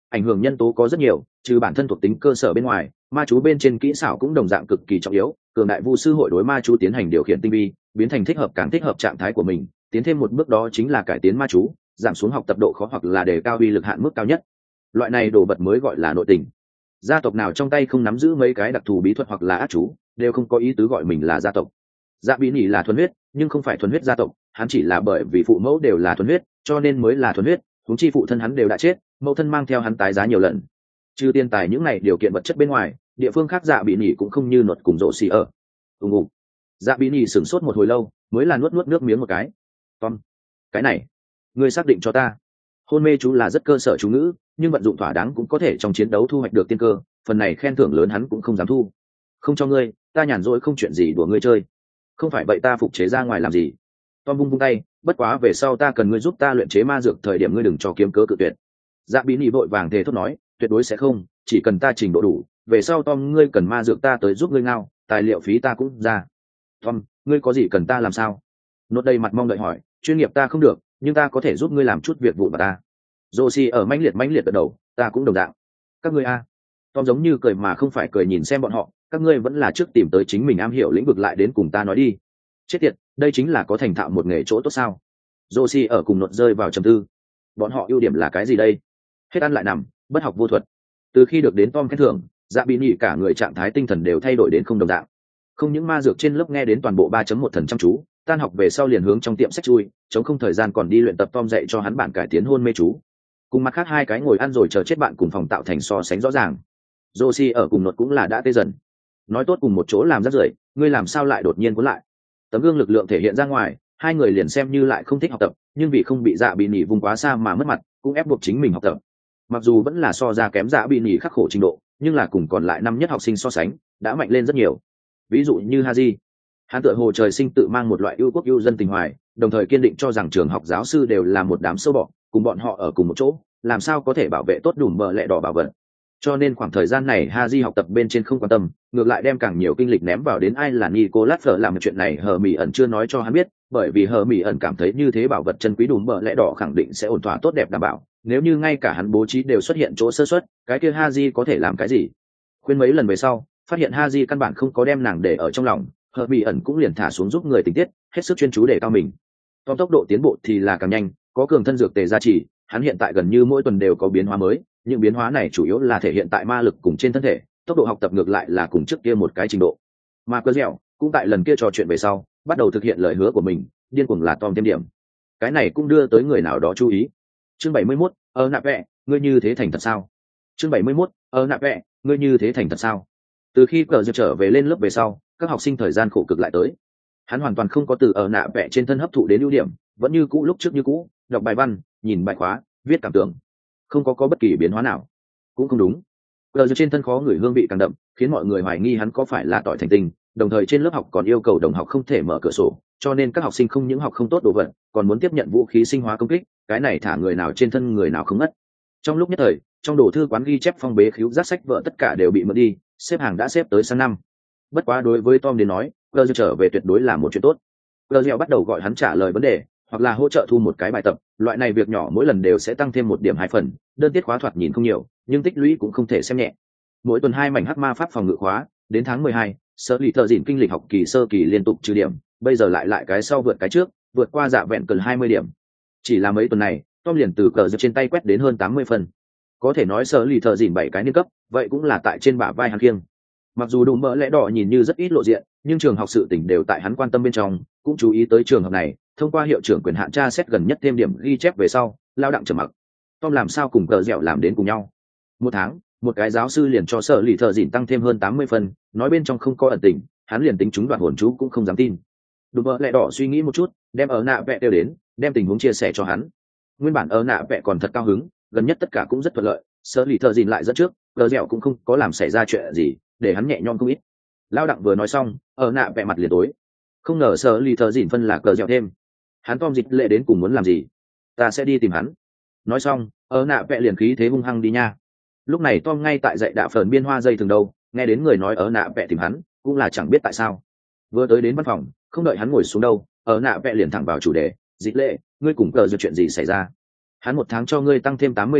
ảnh hưởng nhân tố có rất nhiều, trừ bản thân thuộc tính cơ sở bên ngoài, ma chú bên trên kỹ xảo cũng đồng dạng cực kỳ trọng yếu. Cường đại vu sư hội đối ma chú tiến hành điều khiển tinh vi, biến thành thích hợp càng thích hợp trạng thái của mình, tiến thêm một bước đó chính là cải tiến ma chú, giảm xuống học tập độ khó hoặc là đề cao uy lực hạn mức cao nhất. Loại này đồ vật mới gọi là nội tình. Gia tộc nào trong tay không nắm giữ mấy cái đặc thù bí thuật hoặc là ác chú, đều không có ý tứ gọi mình là gia tộc. Dạ Bí Nhỉ là thuần huyết, nhưng không phải thuần huyết gia tộc, hắn chỉ là bởi vì phụ mẫu đều là thuần huyết, cho nên mới là thuần huyết, huống chi phụ thân hắn đều đã chết, mẫu thân mang theo hắn tái giá nhiều lần. Trừ tiền tài những này điều kiện vật chất bên ngoài, địa phương khác Dạ Bí Nhỉ cũng không như nột cùng rộ xì ở. Ùng ùng. Dạ Bí Nhỉ sửng sốt một hồi lâu, mới là nuốt nuốt nước miếng một cái. Tom, cái này, ngươi xác định cho ta. Hôn mê chú là rất cơ sở chú ngữ, nhưng vận dụng thỏa đáng cũng có thể trong chiến đấu thu hoạch được tiên cơ, phần này khen thưởng lớn hắn cũng không dám thu. Không cho ngươi, ta nhàn rỗi không chuyện gì đùa ngươi chơi. Không phải vậy ta phục chế ra ngoài làm gì? Tom bung bung tay, bất quá về sau ta cần ngươi giúp ta luyện chế ma dược, thời điểm ngươi đừng cho kiếm cớ cự tuyệt. Dạ Bí Nhỉ vội vàng thề thốt nói, tuyệt đối sẽ không, chỉ cần ta trình độ đủ, về sau Tom ngươi cần ma dược ta tới giúp ngươi ngao, tài liệu phí ta cũng ra. Tom, ngươi có gì cần ta làm sao? Nốt đây mặt mong đợi hỏi, chuyên nghiệp ta không được, nhưng ta có thể giúp ngươi làm chút việc vụ mà ta. Josie ở mãnh liệt mãnh liệt gật đầu, ta cũng đồng dạng. Các ngươi a? Tom giống như cười mà không phải cười nhìn xem bọn họ, các ngươi vẫn là trước tìm tới chính mình am hiểu lĩnh vực lại đến cùng ta nói đi. Chết tiệt, đây chính là có thành thạo một nghề chỗ tốt sao? Josie ở cùng nốt rơi vào trầm tư. Bọn họ ưu điểm là cái gì đây? Hết ăn lại nằm, bất học vô thuật. Từ khi được đến Tom khen thưởng, Dạ Bí Nhỉ cả người trạng thái tinh thần đều thay đổi đến không đồng dạng. Không những ma dược trên lớp nghe đến toàn bộ ba chấm một thần chăm chú, tan học về sau liền hướng trong tiệm sách chui, chống không thời gian còn đi luyện tập Tom dạy cho hắn bản cải tiến hôn mê chú. Cùng mặt khác hai cái ngồi ăn rồi chờ chết bạn cùng phòng tạo thành so sánh rõ ràng. Josie ở cùng nốt cũng là đã tê dần. Nói tốt cùng một chỗ làm rất rưởi, ngươi làm sao lại đột nhiên cuốn lại? Tấm gương lực lượng thể hiện ra ngoài, hai người liền xem như lại không thích học tập, nhưng vì không bị Dạ Bí Nhỉ vùng quá xa mà mất mặt, cũng ép buộc chính mình học tập. Mặc dù vẫn là so ra kém Dạ Bí Nhỉ khắc khổ trình độ, nhưng là cùng còn lại năm nhất học sinh so sánh, đã mạnh lên rất nhiều. Ví dụ như Haji, hắn tựa hồ trời sinh tự mang một loại yêu quốc yêu dân tình hoài, đồng thời kiên định cho rằng trường học giáo sư đều là một đám sâu bọ, cùng bọn họ ở cùng một chỗ, làm sao có thể bảo vệ tốt đủ bờ lẹ đỏ bảo vật. Cho nên khoảng thời gian này Haji học tập bên trên không quan tâm, ngược lại đem càng nhiều kinh lịch ném vào đến ai là Nicolas Fleur làm chuyện này hờ mỉ ẩn chưa nói cho hắn biết, bởi vì hờ mỉ ẩn cảm thấy như thế bảo vật chân quý đủ bờ lẹ đỏ khẳng định sẽ ổn thỏa tốt đẹp đảm bảo, nếu như ngay cả hắn bố trí đều xuất hiện chỗ sơ suất, cái kia Haji có thể làm cái gì? Khuyên mấy lần về sau, phát hiện Haji căn bản không có đem nàng để ở trong lòng, hờ mỉ ẩn cũng liền thả xuống giúp người tình tiết, hết sức chuyên chú để cao mình. Tom tốc độ tiến bộ thì là càng nhanh, có cường thân dược tề gia trì, hắn hiện tại gần như mỗi tuần đều có biến hóa mới, những biến hóa này chủ yếu là thể hiện tại ma lực cùng trên thân thể, tốc độ học tập ngược lại là cùng trước kia một cái trình độ. Mà cơ dẻo cũng tại lần kia trò chuyện về sau, bắt đầu thực hiện lời hứa của mình, điên cuồng là Tom thêm điểm. Cái này cũng đưa tới người nào đó chú ý. Chương bảy mươi mốt, ơ nạp vẹ, ngươi như thế thành thật sao? Chương bảy mươi mốt, ơ nạp vẹ, ngươi như thế thành thật sao? Từ khi cờ dẻo trở về lên lớp về sau, các học sinh thời gian khổ cực lại tới. Hắn hoàn toàn không có từ ở nạ vẽ trên thân hấp thụ đến ưu điểm, vẫn như cũ lúc trước như cũ, đọc bài văn, nhìn bài khóa, viết cảm tưởng, không có có bất kỳ biến hóa nào. Cũng không đúng, cờ dẻo trên thân khó ngửi hương vị càng đậm, khiến mọi người hoài nghi hắn có phải là tỏi thành tinh. Đồng thời trên lớp học còn yêu cầu đồng học không thể mở cửa sổ, cho nên các học sinh không những học không tốt đồ vật, còn muốn tiếp nhận vũ khí sinh hóa công kích, cái này thả người nào trên thân người nào không ngất. Trong lúc nhất thời, trong đồ thư quán ghi chép phong bế khiếu giác sách vợ tất cả đều bị mượn đi, xếp hàng đã xếp tới sang năm. Bất quá đối với Tom đến nói, cờ dẻo trở về tuyệt đối là một chuyện tốt. Cờ dẻo bắt đầu gọi hắn trả lời vấn đề, hoặc là hỗ trợ thu một cái bài tập, loại này việc nhỏ mỗi lần đều sẽ tăng thêm một điểm hai phần, đơn tiết khóa thoạt nhìn không nhiều, nhưng tích lũy cũng không thể xem nhẹ. Mỗi tuần hai mảnh hắc ma pháp phòng ngự khóa, đến tháng mười hai, sở lì thợ dịn kinh lịch học kỳ sơ kỳ liên tục trừ điểm, bây giờ lại lại cái sau vượt cái trước, vượt qua dạ vẹn cần hai mươi điểm. Chỉ là mấy tuần này, Tom liền từ cờ dẻo trên tay quét đến hơn tám mươi phần. Có thể nói sở lì thợ dịn bảy cái niên cấp, vậy cũng là tại trên bả vai hắn kiêng. Mặc dù đủ mỡ lẽ đỏ nhìn như rất ít lộ diện, nhưng trường học sự tình đều tại hắn quan tâm bên trong, cũng chú ý tới trường học này, thông qua hiệu trưởng quyền hạn tra xét gần nhất thêm điểm ghi chép về sau, lao đặng trầm mặc. Tom làm sao cùng cờ dẻo làm đến cùng nhau? Một tháng, một cái giáo sư liền cho sở lì thợ dịn tăng thêm hơn tám mươi phần, nói bên trong không có ẩn tình, hắn liền tính chúng đoạn hồn chú cũng không dám tin. Đủ mỡ lẽ đỏ suy nghĩ một chút, đem ở nạ vẽ đều đến, đem tình huống chia sẻ cho hắn. Nguyên bản ở nạ vẽ còn thật cao hứng, gần nhất tất cả cũng rất thuận lợi, sở lì thợ dịn lại dẫn trước, cờ dẻo cũng không có làm xảy ra chuyện gì, để hắn nhẹ nhõm không ít. Lao đặng vừa nói xong, ở nạ vẽ mặt liền tối, không ngờ sở lì thợ dịn phân là cờ dẻo thêm. Hắn Tom dịch lệ đến cùng muốn làm gì? Ta sẽ đi tìm hắn. Nói xong, ở nạ vẽ liền khí thế hung hăng đi nha. Lúc này Tom ngay tại dạy đạ phần biên hoa dây thường đâu, nghe đến người nói ở nạ vẽ tìm hắn, cũng là chẳng biết tại sao. Vừa tới đến văn phòng, không đợi hắn ngồi xuống đâu, ở nạ vẽ liền thẳng vào chủ đề. Dịch lệ, ngươi cùng cờ dẻo chuyện gì xảy ra? Hắn một tháng cho ngươi tăng thêm tám mươi điểm,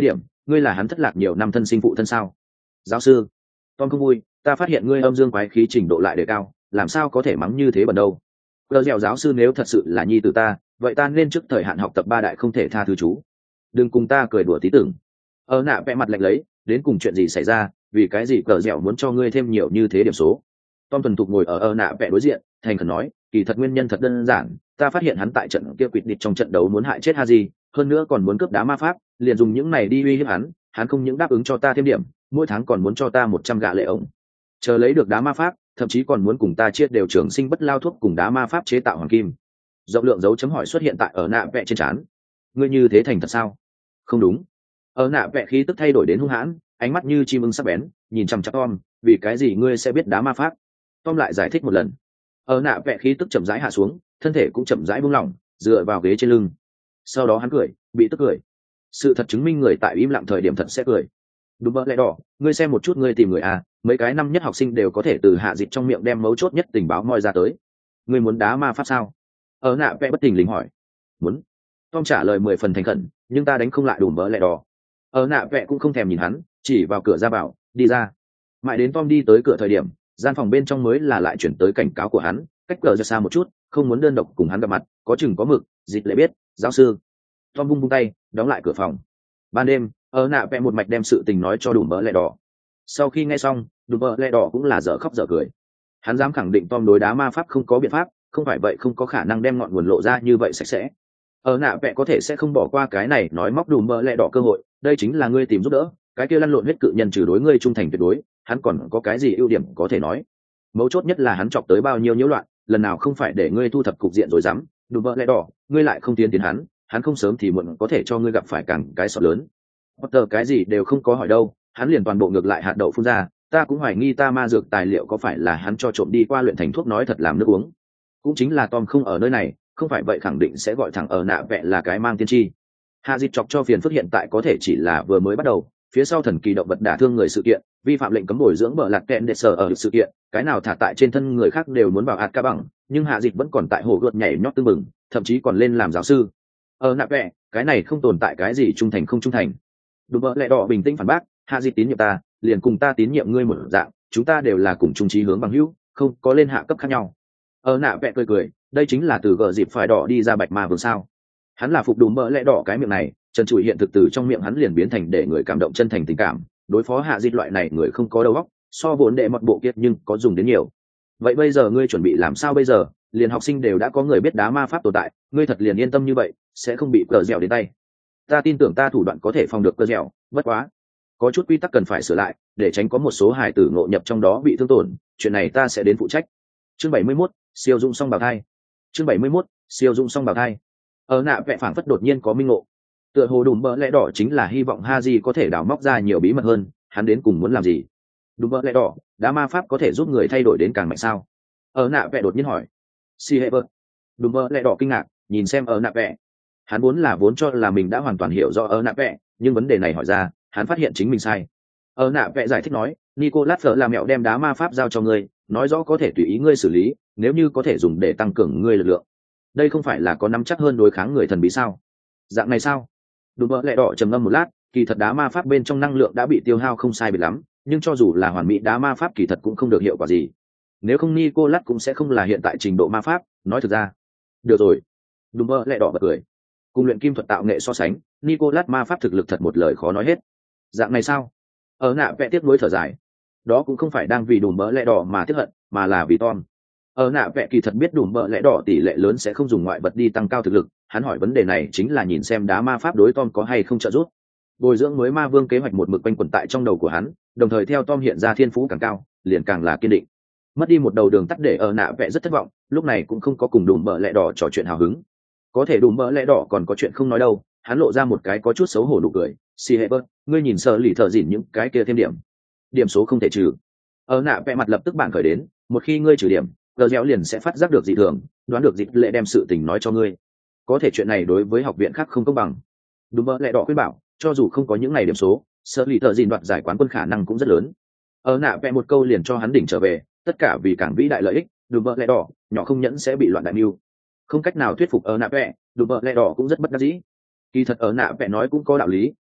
ngươi là hắn thất lạc nhiều năm thân sinh phụ thân sao? Giáo sư, Tom không vui, ta phát hiện ngươi âm dương quái khí trình độ lại đề cao, làm sao có thể mắng như thế bẩn đâu? Cờ dẻo giáo sư nếu thật sự là nhi tử ta, vậy ta nên trước thời hạn học tập ba đại không thể tha thứ chú. Đừng cùng ta cười đùa tí tưởng. Ở nạ vẽ mặt lạnh lấy, đến cùng chuyện gì xảy ra, vì cái gì cờ dẻo muốn cho ngươi thêm nhiều như thế điểm số? Tom thuần thục ngồi ở ở nạ vẽ đối diện, thành khẩn nói, kỳ thật nguyên nhân thật đơn giản, ta phát hiện hắn tại trận kia quỵt địch trong trận đấu muốn hại chết Haji, hơn nữa còn muốn cướp đá ma pháp, liền dùng những này đi uy hiếp hắn, hắn không những đáp ứng cho ta thêm điểm, mỗi tháng còn muốn cho ta một trăm gạ lệ ổng. Chờ lấy được đá ma pháp, thậm chí còn muốn cùng ta chia đều trường sinh bất lao thuốc cùng đá ma pháp chế tạo hoàng kim. Rộng lượng dấu chấm hỏi xuất hiện tại ở nạ vẽ trên trán. Ngươi như thế thành thật sao? Không đúng. Ở nạ vẽ khí tức thay đổi đến hung hãn, ánh mắt như chim ưng sắc bén, nhìn chằm chằm Tom, vì cái gì ngươi sẽ biết đá ma pháp? Tom lại giải thích một lần. Ở nạ vẽ khí tức chậm rãi hạ xuống, thân thể cũng chậm rãi buông lỏng, dựa vào ghế trên lưng. Sau đó hắn cười, bị tức cười. Sự thật chứng minh người tại im lặng thời điểm thật sẽ cười. Đúng vậy, lẽ đỏ, ngươi xem một chút ngươi tìm người à, mấy cái năm nhất học sinh đều có thể từ hạ dịch trong miệng đem mấu chốt nhất tình báo moi ra tới. Ngươi muốn đá ma pháp sao? Ở nạ vẽ bất tình lính hỏi. Muốn. Tom trả lời mười phần thành khẩn, nhưng ta đánh không lại đùm bỡ lẽ đỏ. Ở nạ vẽ cũng không thèm nhìn hắn, chỉ vào cửa ra bảo, đi ra. Mãi đến Tom đi tới cửa thời điểm, gian phòng bên trong mới là lại chuyển tới cảnh cáo của hắn, cách cửa ra xa một chút, không muốn đơn độc cùng hắn gặp mặt, có chừng có mực, dịch lệ biết, giáo sư. Tom bung bung tay, đóng lại cửa phòng. Ban đêm, ở nạ vẽ một mạch đem sự tình nói cho đùm bỡ lẽ đỏ. Sau khi nghe xong, đùm bỡ lẽ đỏ cũng là dở khóc dở cười. Hắn dám khẳng định Tom đối đá ma pháp không có biện pháp, không phải vậy không có khả năng đem ngọn nguồn lộ ra như vậy sạch sẽ. Ở nạ vẽ có thể sẽ không bỏ qua cái này nói móc đùm bỡ lẽ đỏ cơ hội, đây chính là ngươi tìm giúp đỡ, cái kia lăn lộn huyết cự nhân trừ đối ngươi trung thành tuyệt đối, hắn còn có cái gì ưu điểm có thể nói. Mấu chốt nhất là hắn chọc tới bao nhiêu nhiễu loạn, lần nào không phải để ngươi thu thập cục diện rồi dám, đùm bỡ lẽ đỏ, ngươi lại không tiến tiến hắn, hắn không sớm thì muộn có thể cho ngươi gặp phải càng cái sọt lớn. Potter cái gì đều không có hỏi đâu, hắn liền toàn bộ ngược lại hạt đậu phun ra, ta cũng hoài nghi ta ma dược tài liệu có phải là hắn cho trộm đi qua luyện thành thuốc nói thật làm nước uống. Cũng chính là Tom không ở nơi này, không phải vậy khẳng định sẽ gọi thẳng ở nạ vẽ là cái mang tiên tri. Hạ dịch chọc cho phiền phức hiện tại có thể chỉ là vừa mới bắt đầu, phía sau thần kỳ động vật đả thương người sự kiện, vi phạm lệnh cấm bồi dưỡng bờ lạc kẹn để sở ở sự kiện, cái nào thả tại trên thân người khác đều muốn vào hạt ca bằng, nhưng hạ dịch vẫn còn tại hồ gợt nhảy nhót tưng bừng, thậm chí còn lên làm giáo sư. Ở nạ vẽ, cái này không tồn tại cái gì trung thành không trung thành. Đúng vậy, lẽ đỏ bình tĩnh phản bác, hạ dịch tín nhiệm ta, liền cùng ta tín nhiệm ngươi một dạng, chúng ta đều là cùng chung chí hướng bằng hữu, không có lên hạ cấp khác nhau. Ở nạ vẽ cười cười, đây chính là từ gờ dịp phải đỏ đi ra bạch ma vương sao? Hắn là phục đùm bỡ lẽ đỏ cái miệng này, trần trụi hiện thực từ trong miệng hắn liền biến thành để người cảm động chân thành tình cảm, đối phó hạ dịch loại này người không có đầu óc, so vốn đệ mọt bộ kiệt nhưng có dùng đến nhiều. Vậy bây giờ ngươi chuẩn bị làm sao bây giờ? Liền học sinh đều đã có người biết đá ma pháp tồn tại, ngươi thật liền yên tâm như vậy, sẽ không bị cờ dẻo đến tay. Ta tin tưởng ta thủ đoạn có thể phòng được cờ dẻo, bất quá có chút quy tắc cần phải sửa lại, để tránh có một số hài tử ngộ nhập trong đó bị thương tổn, chuyện này ta sẽ đến phụ trách. Chương bảy mươi mốt, siêu dung song bào thai. Chương bảy mươi mốt, siêu dung song bào thai. Ở nạ vẽ phảng phất đột nhiên có minh ngộ. Tựa hồ đùm bỡ lẽ đỏ chính là hy vọng Haji có thể đào móc ra nhiều bí mật hơn, hắn đến cùng muốn làm gì? Đùm bỡ lẽ đỏ, đá ma pháp có thể giúp người thay đổi đến càng mạnh sao? Ở nạ vẽ đột nhiên hỏi. Si Heber. Đùm bỡ lẽ đỏ kinh ngạc, nhìn xem ở nạ vẽ. Hắn vốn là vốn cho là mình đã hoàn toàn hiểu rõ ở nạ vẽ, nhưng vấn đề này hỏi ra, hắn phát hiện chính mình sai. Ở nạ vẽ giải thích nói, Nicolas Fleur là mẹo đem đá ma pháp giao cho ngươi, nói rõ có thể tùy ý ngươi xử lý, nếu như có thể dùng để tăng cường ngươi lực lượng. Đây không phải là có nắm chắc hơn đối kháng người thần bí sao? Dạng này sao? Đùm bỡ lẽ đỏ trầm ngâm một lát, kỳ thật đá ma pháp bên trong năng lượng đã bị tiêu hao không sai biệt lắm, nhưng cho dù là hoàn mỹ đá ma pháp kỳ thật cũng không được hiệu quả gì. Nếu không Nicolas cũng sẽ không là hiện tại trình độ ma pháp, nói thực ra. Được rồi. Đùm bỡ lẽ đỏ bật cười. Cùng luyện kim thuật tạo nghệ so sánh, Nicolas ma pháp thực lực thật một lời khó nói hết. Dạng này sao? Ở nạ vẽ tiếp nối thở dài. Đó cũng không phải đang vì đùm bỡ lẽ đỏ mà tiếc hận, mà là vì Tom. Ở nạ vẽ kỳ thật biết đùm bỡ lẽ đỏ tỷ lệ lớn sẽ không dùng ngoại vật đi tăng cao thực lực, hắn hỏi vấn đề này chính là nhìn xem đá ma pháp đối Tom có hay không trợ giúp. Bồi dưỡng mới ma vương kế hoạch một mực quanh quẩn tại trong đầu của hắn, đồng thời theo Tom hiện ra thiên phú càng cao, liền càng là kiên định. Mất đi một đầu đường tắt để ở nạ vẽ rất thất vọng, lúc này cũng không có cùng đùm bỡ lẽ đỏ trò chuyện hào hứng. Có thể đùm bỡ lẽ đỏ còn có chuyện không nói đâu, hắn lộ ra một cái có chút xấu hổ nụ cười. Si Heber, ngươi nhìn sợ lì thợ dỉn những cái kia thêm điểm, điểm số không thể trừ. Ở nạ vẽ mặt lập tức bạn khởi đến, một khi ngươi trừ điểm, gờ réo liền sẽ phát giác được dị thường, đoán được dịch lệ đem sự tình nói cho ngươi. Có thể chuyện này đối với học viện khác không công bằng. Đúng mơ lẽ đỏ khuyên bảo, cho dù không có những ngày điểm số, sợ lì thợ dìn đoạt giải quán quân khả năng cũng rất lớn. Ở nạ vẽ một câu liền cho hắn đỉnh trở về, tất cả vì cảng vĩ đại lợi ích. Đúng mơ lẽ đỏ, nhỏ không nhẫn sẽ bị loạn đại mưu. Không cách nào thuyết phục ở nạ vẽ, đúng mơ lẽ đỏ cũng rất bất đắc dĩ. Kỳ thật ở nạ vẽ nói cũng có đạo lý,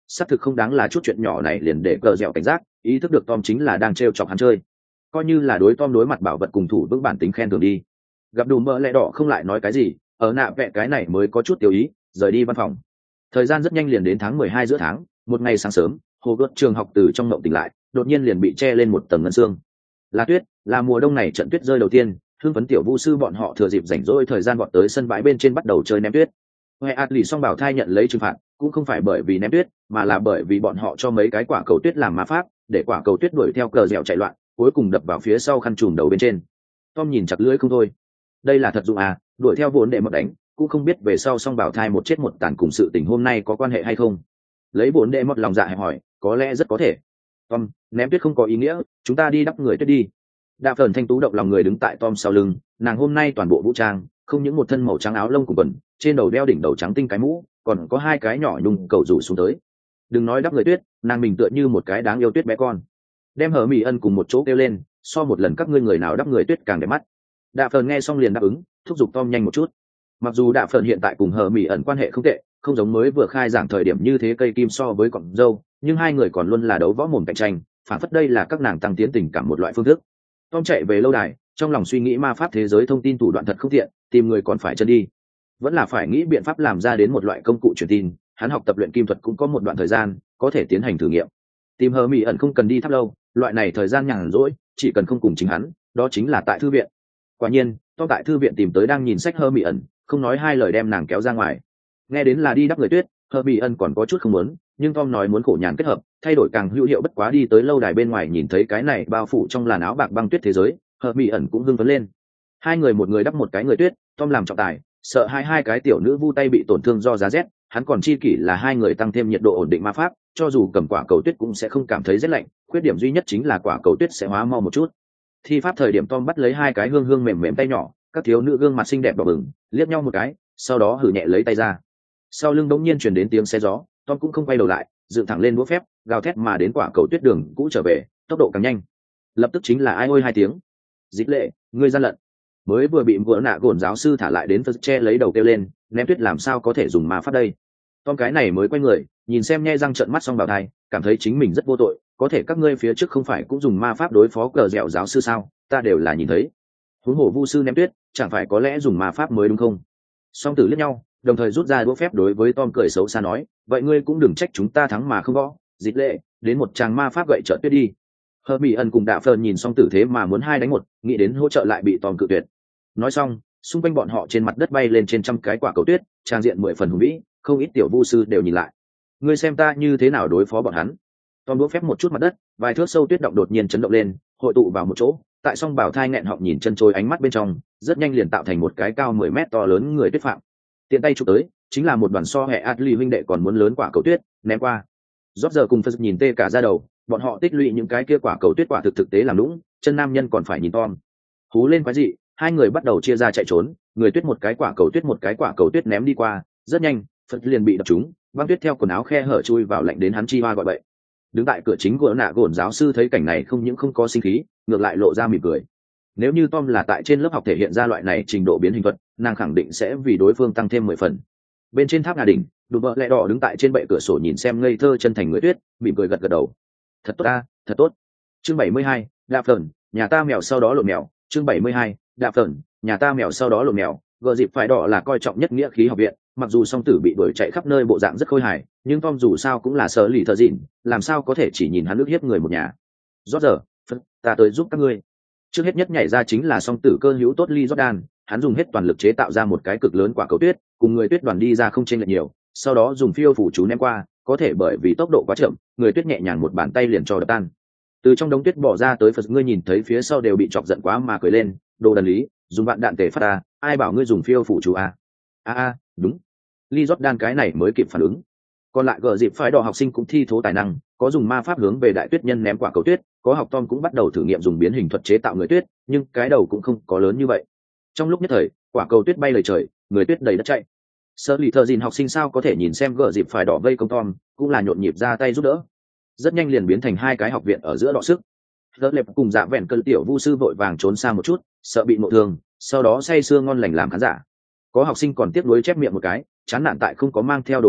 xác thực không đáng là chút chuyện nhỏ này liền để cờ dẻo cảnh giác, ý thức được Tom chính là đang trêu chọc hắn chơi, coi như là đối Tom đối mặt bảo vật cùng thủ vững bản tính khen thường đi. Gặp đủ mỡ lẽ đỏ không lại nói cái gì, ở nạ vẽ cái này mới có chút tiêu ý, rời đi văn phòng. Thời gian rất nhanh liền đến tháng mười hai giữa tháng, một ngày sáng sớm, hồ gợt trường học từ trong mộng tỉnh lại, đột nhiên liền bị che lên một tầng ngân sương. Là tuyết, là mùa đông này trận tuyết rơi đầu tiên, hưng phấn tiểu vu sư bọn họ thừa dịp rảnh rỗi thời gian bọn tới sân bãi bên trên bắt đầu chơi ném tuyết. Hoè ạt lì song bảo thai nhận lấy trừng phạt, cũng không phải bởi vì ném tuyết, mà là bởi vì bọn họ cho mấy cái quả cầu tuyết làm ma pháp, để quả cầu tuyết đuổi theo cờ dẻo chạy loạn, cuối cùng đập vào phía sau khăn trùm đầu bên trên. Tom nhìn chặt lưỡi không thôi. Đây là thật dụng à, đuổi theo vốn đệ mật đánh, cũng không biết về sau song bảo thai một chết một tàn cùng sự tình hôm nay có quan hệ hay không. Lấy vốn đệ mật lòng dạ hẹp hỏi, có lẽ rất có thể. Tom, ném tuyết không có ý nghĩa, chúng ta đi đắp người tuyết đi. Đạ Phởn thanh tú động lòng người đứng tại Tom sau lưng, nàng hôm nay toàn bộ vũ trang, không những một thân màu trắng áo lông cùng quần, trên đầu đeo đỉnh đầu trắng tinh cái mũ, còn có hai cái nhỏ nhung cầu rủ xuống tới. Đừng nói đắp người tuyết, nàng mình tựa như một cái đáng yêu tuyết bé con. Đem Hở Mị Ân cùng một chỗ kêu lên, so một lần các ngươi người nào đắp người tuyết càng đẹp mắt. Đạ Phởn nghe xong liền đáp ứng, thúc giục Tom nhanh một chút. Mặc dù Đạ Phởn hiện tại cùng Hở Mị Ân quan hệ không tệ, không giống mới vừa khai giảng thời điểm như thế cây kim so với cọng dâu, nhưng hai người còn luôn là đấu võ mồm cạnh tranh, phản phất đây là các nàng tăng tiến tình cảm một loại phương thức. Tom chạy về lâu đài, trong lòng suy nghĩ ma pháp thế giới thông tin thủ đoạn thật không tiện, tìm người còn phải chân đi, vẫn là phải nghĩ biện pháp làm ra đến một loại công cụ truyền tin. Hắn học tập luyện kim thuật cũng có một đoạn thời gian, có thể tiến hành thử nghiệm. Tìm Hờ Mỹ ẩn không cần đi tháp lâu, loại này thời gian nhàn rỗi, chỉ cần không cùng chính hắn, đó chính là tại thư viện. Quả nhiên, Tom tại thư viện tìm tới đang nhìn sách Hờ Mỹ ẩn, không nói hai lời đem nàng kéo ra ngoài. Nghe đến là đi đắp người tuyết, Hờ Mỹ ẩn còn có chút không muốn, nhưng Tom nói muốn khổ nhàn kết hợp, thay đổi càng hữu hiệu bất quá. Đi tới lâu đài bên ngoài nhìn thấy cái này bao phủ trong làn áo bạc băng tuyết thế giới, Hờ Mỹ ẩn cũng hưng phấn lên. Hai người một người đắp một cái người tuyết, Tom làm trọng tài, sợ hai hai cái tiểu nữ vu tay bị tổn thương do giá rét, hắn còn chi kỷ là hai người tăng thêm nhiệt độ ổn định ma pháp, cho dù cầm quả cầu tuyết cũng sẽ không cảm thấy rét lạnh, khuyết điểm duy nhất chính là quả cầu tuyết sẽ hóa mau một chút. Thi pháp thời điểm Tom bắt lấy hai cái hương hương mềm mềm tay nhỏ, các thiếu nữ gương mặt xinh đẹp đỏ bừng, liếc nhau một cái, sau đó hử nhẹ lấy tay ra. Sau lưng đống nhiên truyền đến tiếng xe gió, Tom cũng không quay đầu lại, dựng thẳng lên đũa phép, gào thét mà đến quả cầu tuyết đường cũ trở về, tốc độ càng nhanh. Lập tức chính là ai ôi hai tiếng. Dịch lệ, ngươi gian lận. Mới vừa bị vỡ nạ gồn giáo sư thả lại đến phật che lấy đầu kêu lên, ném tuyết làm sao có thể dùng ma pháp đây. Tom cái này mới quay người, nhìn xem nhe răng trợn mắt xong bảo thai, cảm thấy chính mình rất vô tội, có thể các ngươi phía trước không phải cũng dùng ma pháp đối phó cờ dẻo giáo sư sao, ta đều là nhìn thấy. Huống hồ vu sư ném tuyết, chẳng phải có lẽ dùng ma pháp mới đúng không? Song tử liếc nhau, đồng thời rút ra đũa phép đối với Tom cười xấu xa nói, vậy ngươi cũng đừng trách chúng ta thắng mà không gõ, dịch lệ, đến một tràng ma pháp gậy trợ tuyết đi. Hờ Mỹ ẩn cùng Đạ Phởn nhìn song tử thế mà muốn hai đánh một, nghĩ đến hỗ trợ lại bị Tom cự tuyệt. Nói xong, xung quanh bọn họ trên mặt đất bay lên trên trăm cái quả cầu tuyết, trang diện mười phần hùng vĩ, không ít tiểu vu sư đều nhìn lại. Ngươi xem ta như thế nào đối phó bọn hắn. Tom đũa phép một chút mặt đất, vài thước sâu tuyết động đột nhiên chấn động lên, hội tụ vào một chỗ, tại song bảo thai nghẹn họng nhìn chân chối ánh mắt bên trong, rất nhanh liền tạo thành một cái cao mười mét to lớn người tuyết phạm. Tiện tay chụp tới, chính là một đoàn so hệ Atli huynh đệ còn muốn lớn quả cầu tuyết, ném qua. Rốt giờ cùng Phật nhìn tê cả da đầu, bọn họ tích lũy những cái kia quả cầu tuyết quả thực thực tế làm lũng, chân nam nhân còn phải nhìn Tom. Hú lên quái dị, hai người bắt đầu chia ra chạy trốn, người tuyết một cái quả cầu tuyết một cái quả cầu tuyết ném đi qua, rất nhanh, Phật liền bị đập trúng, băng tuyết theo quần áo khe hở chui vào lạnh đến hắn chi hoa gọi bậy. Đứng tại cửa chính của nạ gồn giáo sư thấy cảnh này không những không có sinh khí, ngược lại lộ ra mỉm cười. Nếu như Tom là tại trên lớp học thể hiện ra loại này trình độ biến hình thuật, nàng khẳng định sẽ vì đối phương tăng thêm mười phần. Bên trên tháp nhà đỉnh, đùm bợ lẹ đỏ đứng tại trên bệ cửa sổ nhìn xem ngây thơ chân thành người tuyết, mỉm cười gật gật đầu. Thật tốt ta, thật tốt. Chương bảy mươi hai, Đạ Phởn, nhà ta mèo sau đó lộn mèo. Chương bảy mươi hai, Đạ Phởn, nhà ta mèo sau đó lộn mèo. Gờ dịp phải đỏ là coi trọng nhất nghĩa khí học viện, mặc dù song tử bị đuổi chạy khắp nơi bộ dạng rất khôi hài, nhưng Tom dù sao cũng là sở lì thợ dịn, làm sao có thể chỉ nhìn hắn ước hiếp người một nhà. Rót giờ, ta tới giúp các ngươi. Trước hết nhất nhảy ra chính là song tử cơ hữu tốt Lee Jordan, hắn dùng hết toàn lực chế tạo ra một cái cực lớn quả cầu tuyết, cùng người tuyết đoàn đi ra không chênh lệch nhiều, sau đó dùng phiêu phủ chú ném qua, có thể bởi vì tốc độ quá chậm, người tuyết nhẹ nhàng một bàn tay liền cho đập tan. Từ trong đống tuyết bỏ ra tới Phật, ngươi nhìn thấy phía sau đều bị chọc giận quá mà cười lên, đồ đần lý, dùng vạn đạn tề phát ta, ai bảo ngươi dùng phiêu phủ chú à? A a, đúng. Lee Jordan cái này mới kịp phản ứng. Còn lại gờ dịp phái đỏ học sinh cũng thi thố tài năng, có dùng ma pháp hướng về đại tuyết nhân ném quả cầu tuyết, có học Tom cũng bắt đầu thử nghiệm dùng biến hình thuật chế tạo người tuyết, nhưng cái đầu cũng không có lớn như vậy. Trong lúc nhất thời, quả cầu tuyết bay lời trời, người tuyết đầy đất chạy. Sơ lì thợ dìn học sinh sao có thể nhìn xem gờ dịp phải đỏ vây công Tom, cũng là nhộn nhịp ra tay giúp đỡ. Rất nhanh liền biến thành hai cái học viện ở giữa đọ sức. Đỡ lệp cùng dạ vẹn cơn tiểu vu sư vội vàng trốn xa một chút, sợ bị ngộ thương, sau đó say sưa ngon lành làm khán giả. Có học sinh còn tiếc nuối chép miệng một cái, chán nản tại không có mang theo đồ ăn vặt,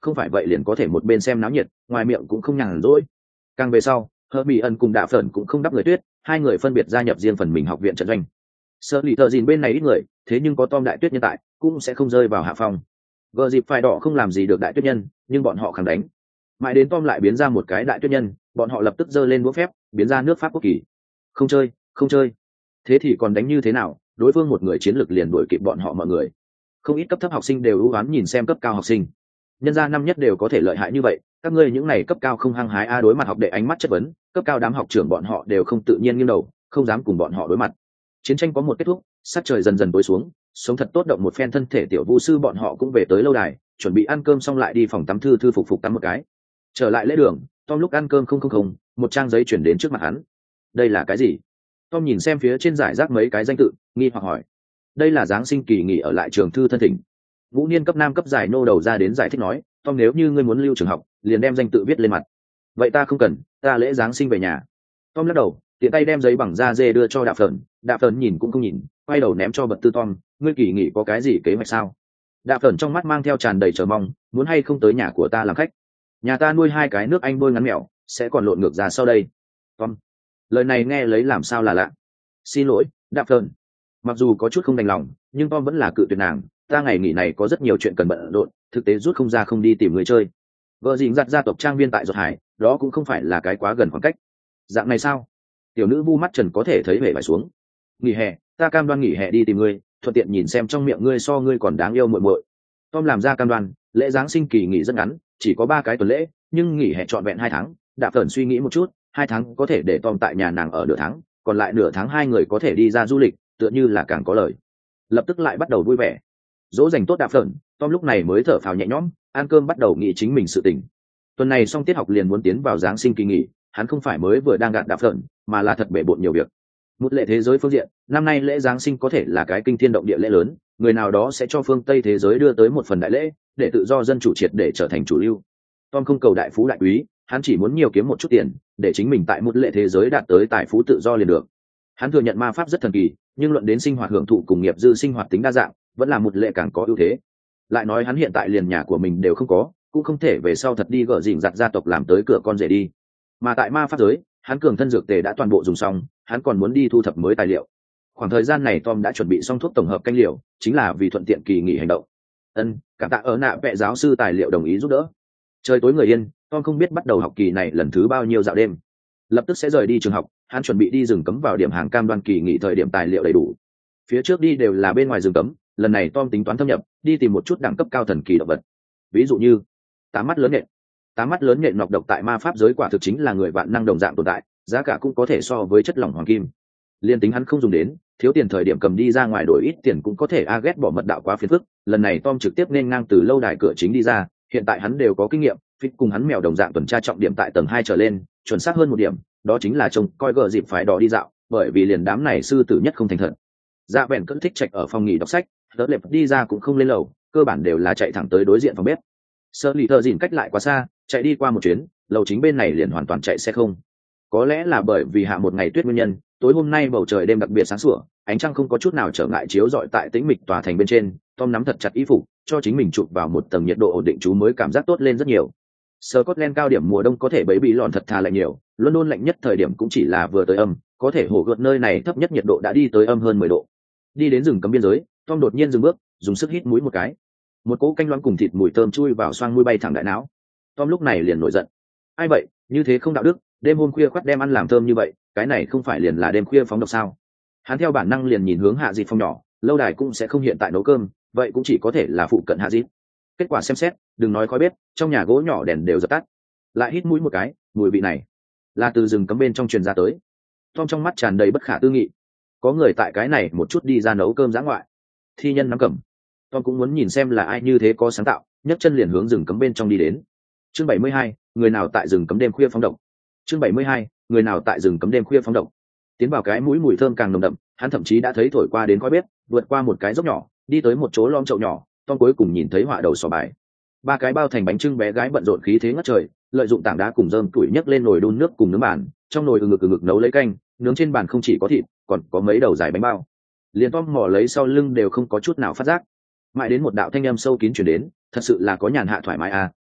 không phải vậy liền có thể một bên xem náo nhiệt ngoài miệng cũng không nhàn rỗi. Càng về sau hờ mỹ ẩn cùng đạ phởn cũng không đắp người tuyết, hai người phân biệt gia nhập riêng phần mình học viện trận doanh. Sở lì thợ dìn bên này ít người, thế nhưng có Tom đại tuyết nhân tại cũng sẽ không rơi vào hạ phong. Gờ dịp phải đỏ không làm gì được đại tuyết nhân, nhưng bọn họ khẳng đánh. Mãi đến Tom lại biến ra một cái đại tuyết nhân, bọn họ lập tức giơ lên búa phép biến ra nước Pháp quốc kỳ. Không chơi không chơi, thế thì còn đánh như thế nào? Đối phương một người chiến lược liền đuổi kịp bọn họ mọi người. Không ít cấp thấp học sinh đều ưu ám nhìn xem cấp cao học sinh, nhân gia năm nhất đều có thể lợi hại như vậy, các ngươi những này cấp cao không hăng hái a. Đối mặt học đệ ánh mắt chất vấn, cấp cao đám học trưởng bọn họ đều không tự nhiên nghiêng đầu, không dám cùng bọn họ đối mặt. Chiến tranh có một kết thúc, sát trời dần dần tối xuống, sống thật tốt động một phen thân thể tiểu vu sư bọn họ cũng về tới lâu đài, chuẩn bị ăn cơm xong lại đi phòng tắm thư thư phục phục tắm một cái. Trở lại lễ đường, Tom lúc ăn cơm không không không, một trang giấy chuyển đến trước mặt hắn. Đây là cái gì? Tom nhìn xem phía trên giải rác mấy cái danh tự, nghi hoặc hỏi. Đây là giáng sinh kỳ nghỉ ở lại trường thư thân thỉnh. Ngũ niên cấp nam cấp giải nô đầu ra đến giải thích nói, Tom nếu như ngươi muốn lưu trường học, liền đem danh tự viết lên mặt. Vậy ta không cần, ta lễ giáng sinh về nhà. Tom lắc đầu, tiện tay đem giấy bằng da dê đưa cho Đạp Phởn. Đạp Phởn nhìn cũng không nhìn, quay đầu ném cho bật tư Tom, ngươi kỳ nghỉ có cái gì kế hoạch sao? Đạp Phởn trong mắt mang theo tràn đầy chờ mong, muốn hay không tới nhà của ta làm khách? Nhà ta nuôi hai cái nước Anh đôi ngắn mèo, sẽ còn lộn ngược ra sau đây. Tom, lời này nghe lấy làm sao là lạ. Xin lỗi, Đạp Phởn. Mặc dù có chút không đành lòng, nhưng Tom vẫn là cự tuyệt nàng. Ta ngày nghỉ này có rất nhiều chuyện cần bận rộn, thực tế rút không ra không đi tìm người chơi. Vợ dình giặt gia tộc trang viên tại Giọt Hải, đó cũng không phải là cái quá gần khoảng cách. Dạng này sao? Tiểu nữ vu mắt trần có thể thấy vẻ vải xuống. Nghỉ hè, ta cam đoan nghỉ hè đi tìm ngươi, thuận tiện nhìn xem trong miệng ngươi so ngươi còn đáng yêu muội muội. Tom làm ra cam đoan, lễ giáng sinh kỳ nghỉ rất ngắn, chỉ có ba cái tuần lễ, nhưng nghỉ hè trọn vẹn hai tháng. Đạp Phởn suy nghĩ một chút, hai tháng có thể để Tom tại nhà nàng ở nửa tháng, còn lại nửa tháng hai người có thể đi ra du lịch, tựa như là càng có lời. Lập tức lại bắt đầu vui vẻ. Dỗ dành tốt Đạp Phởn, Tom lúc này mới thở phào nhẹ nhõm, ăn cơm bắt đầu nghĩ chính mình sự tình. Tuần này xong tiết học liền muốn tiến vào giáng sinh kỳ nghỉ, hắn không phải mới vừa đang gạt Đạp Phởn, mà là thật bể bộn nhiều việc. Một lệ thế giới phương diện, năm nay lễ giáng sinh có thể là cái kinh thiên động địa lễ lớn, người nào đó sẽ cho phương Tây thế giới đưa tới một phần đại lễ, để tự do dân chủ triệt để trở thành chủ lưu. Tom không cầu đại phú đại quý, hắn chỉ muốn nhiều kiếm một chút tiền, để chính mình tại một lệ thế giới đạt tới tài phú tự do liền được. Hắn thừa nhận ma pháp rất thần kỳ, nhưng luận đến sinh hoạt hưởng thụ cùng nghiệp dư sinh hoạt tính đa dạng, vẫn là một lệ càng có ưu thế. Lại nói hắn hiện tại liền nhà của mình đều không có, cũng không thể về sau thật đi gỡ dịnh giặt gia tộc làm tới cửa con rể đi. Mà tại ma pháp giới, hắn cường thân dược tề đã toàn bộ dùng xong, hắn còn muốn đi thu thập mới tài liệu. Khoảng thời gian này Tom đã chuẩn bị xong thuốc tổng hợp canh liều, chính là vì thuận tiện kỳ nghỉ hành động. Ân, cảm tạ ở nạ vẽ giáo sư tài liệu đồng ý giúp đỡ. Trời tối người yên, Tom không biết bắt đầu học kỳ này lần thứ bao nhiêu dạo đêm. Lập tức sẽ rời đi trường học, hắn chuẩn bị đi rừng cấm vào điểm hàng cam đoan kỳ nghỉ thời điểm tài liệu đầy đủ. Phía trước đi đều là bên ngoài rừng cấm, lần này Tom tính toán thâm nhập, đi tìm một chút đẳng cấp cao thần kỳ động vật. Ví dụ như tám mắt lớn nhện. Tám mắt lớn nhện nọc độc tại ma pháp giới quả thực chính là người vạn năng đồng dạng tồn tại, giá cả cũng có thể so với chất lỏng hoàng kim. Liên tính hắn không dùng đến, thiếu tiền thời điểm cầm đi ra ngoài đổi ít tiền cũng có thể a ghét bỏ mật đạo quá phiền phức. Lần này Tom trực tiếp nên ngang từ lâu đài cửa chính đi ra, hiện tại hắn đều có kinh nghiệm, Phích cùng hắn mèo đồng dạng tuần tra trọng điểm tại tầng hai trở lên, chuẩn xác hơn một điểm, đó chính là trông coi gờ dịp phải đỏ đi dạo, bởi vì liền đám này sư tử nhất không thành thật. Dạ vẹn cất thích trạch ở phòng nghỉ đọc sách, đỡ lệp đi ra cũng không lên lầu, cơ bản đều là chạy thẳng tới đối diện phòng bếp. Sơ lì thợ dìn cách lại quá xa, chạy đi qua một chuyến, lầu chính bên này liền hoàn toàn chạy xe không. Có lẽ là bởi vì hạ một ngày tuyết nguyên nhân, tối hôm nay bầu trời đêm đặc biệt sáng sủa, ánh trăng không có chút nào trở ngại chiếu rọi tại tĩnh mịch tòa thành bên trên. Tom nắm thật chặt y phục, cho chính mình chụp vào một tầng nhiệt độ ổn định chú mới cảm giác tốt lên rất nhiều. Scotland cao điểm mùa đông có thể bấy bị lọn thật thà lạnh nhiều, London lạnh nhất thời điểm cũng chỉ là vừa tới âm, có thể hổ gợt nơi này thấp nhất nhiệt độ đã đi tới âm hơn mười độ. Đi đến rừng cấm biên giới, Tom đột nhiên dừng bước, dùng sức hít mũi một cái. Một cỗ canh loãng cùng thịt mùi thơm chui vào xoang mũi bay thẳng đại não. Tom lúc này liền nổi giận. Ai vậy, như thế không đạo đức, đêm hôm khuya khoắt đem ăn làm thơm như vậy, cái này không phải liền là đêm khuya phóng độc sao? Hắn theo bản năng liền nhìn hướng Hạ Dịch phòng nhỏ, lâu đài cũng sẽ không hiện tại nấu cơm, vậy cũng chỉ có thể là phụ cận Hạ Dịch. Kết quả xem xét, đừng nói khói bếp, trong nhà gỗ nhỏ đèn đều dập tắt. Lại hít mũi một cái, mùi vị này là từ rừng cấm bên trong truyền ra tới. Tom trong mắt tràn đầy bất khả tư nghị. Có người tại cái này một chút đi ra nấu cơm dã ngoại. Thi nhân nắm cầm. Tom cũng muốn nhìn xem là ai như thế có sáng tạo, nhấc chân liền hướng rừng cấm bên trong đi đến. Chương bảy mươi hai, người nào tại rừng cấm đêm khuya phóng độc. Chương bảy mươi hai, người nào tại rừng cấm đêm khuya phóng độc. Tiến vào cái mũi mùi thơm càng nồng đậm, hắn thậm chí đã thấy thổi qua đến khói bếp, vượt qua một cái dốc nhỏ, đi tới một chỗ lom chậu nhỏ, Tom cuối cùng nhìn thấy họa đầu sò bài. Ba cái bao thành bánh trưng bé gái bận rộn khí thế ngất trời, lợi dụng tảng đá cùng rơm tuổi nhấc lên nồi đun nước cùng nướng bàn, trong nồi ừ ngực ừ ngực nấu lấy canh, nướng trên bàn không chỉ có thịt, còn có mấy đầu dài bánh bao. Liền Tom mò lấy sau lưng đều không có chút nào phát giác. Mãi đến một đạo thanh âm sâu kín truyền đến, thật sự là có nhàn hạ thoải mái à,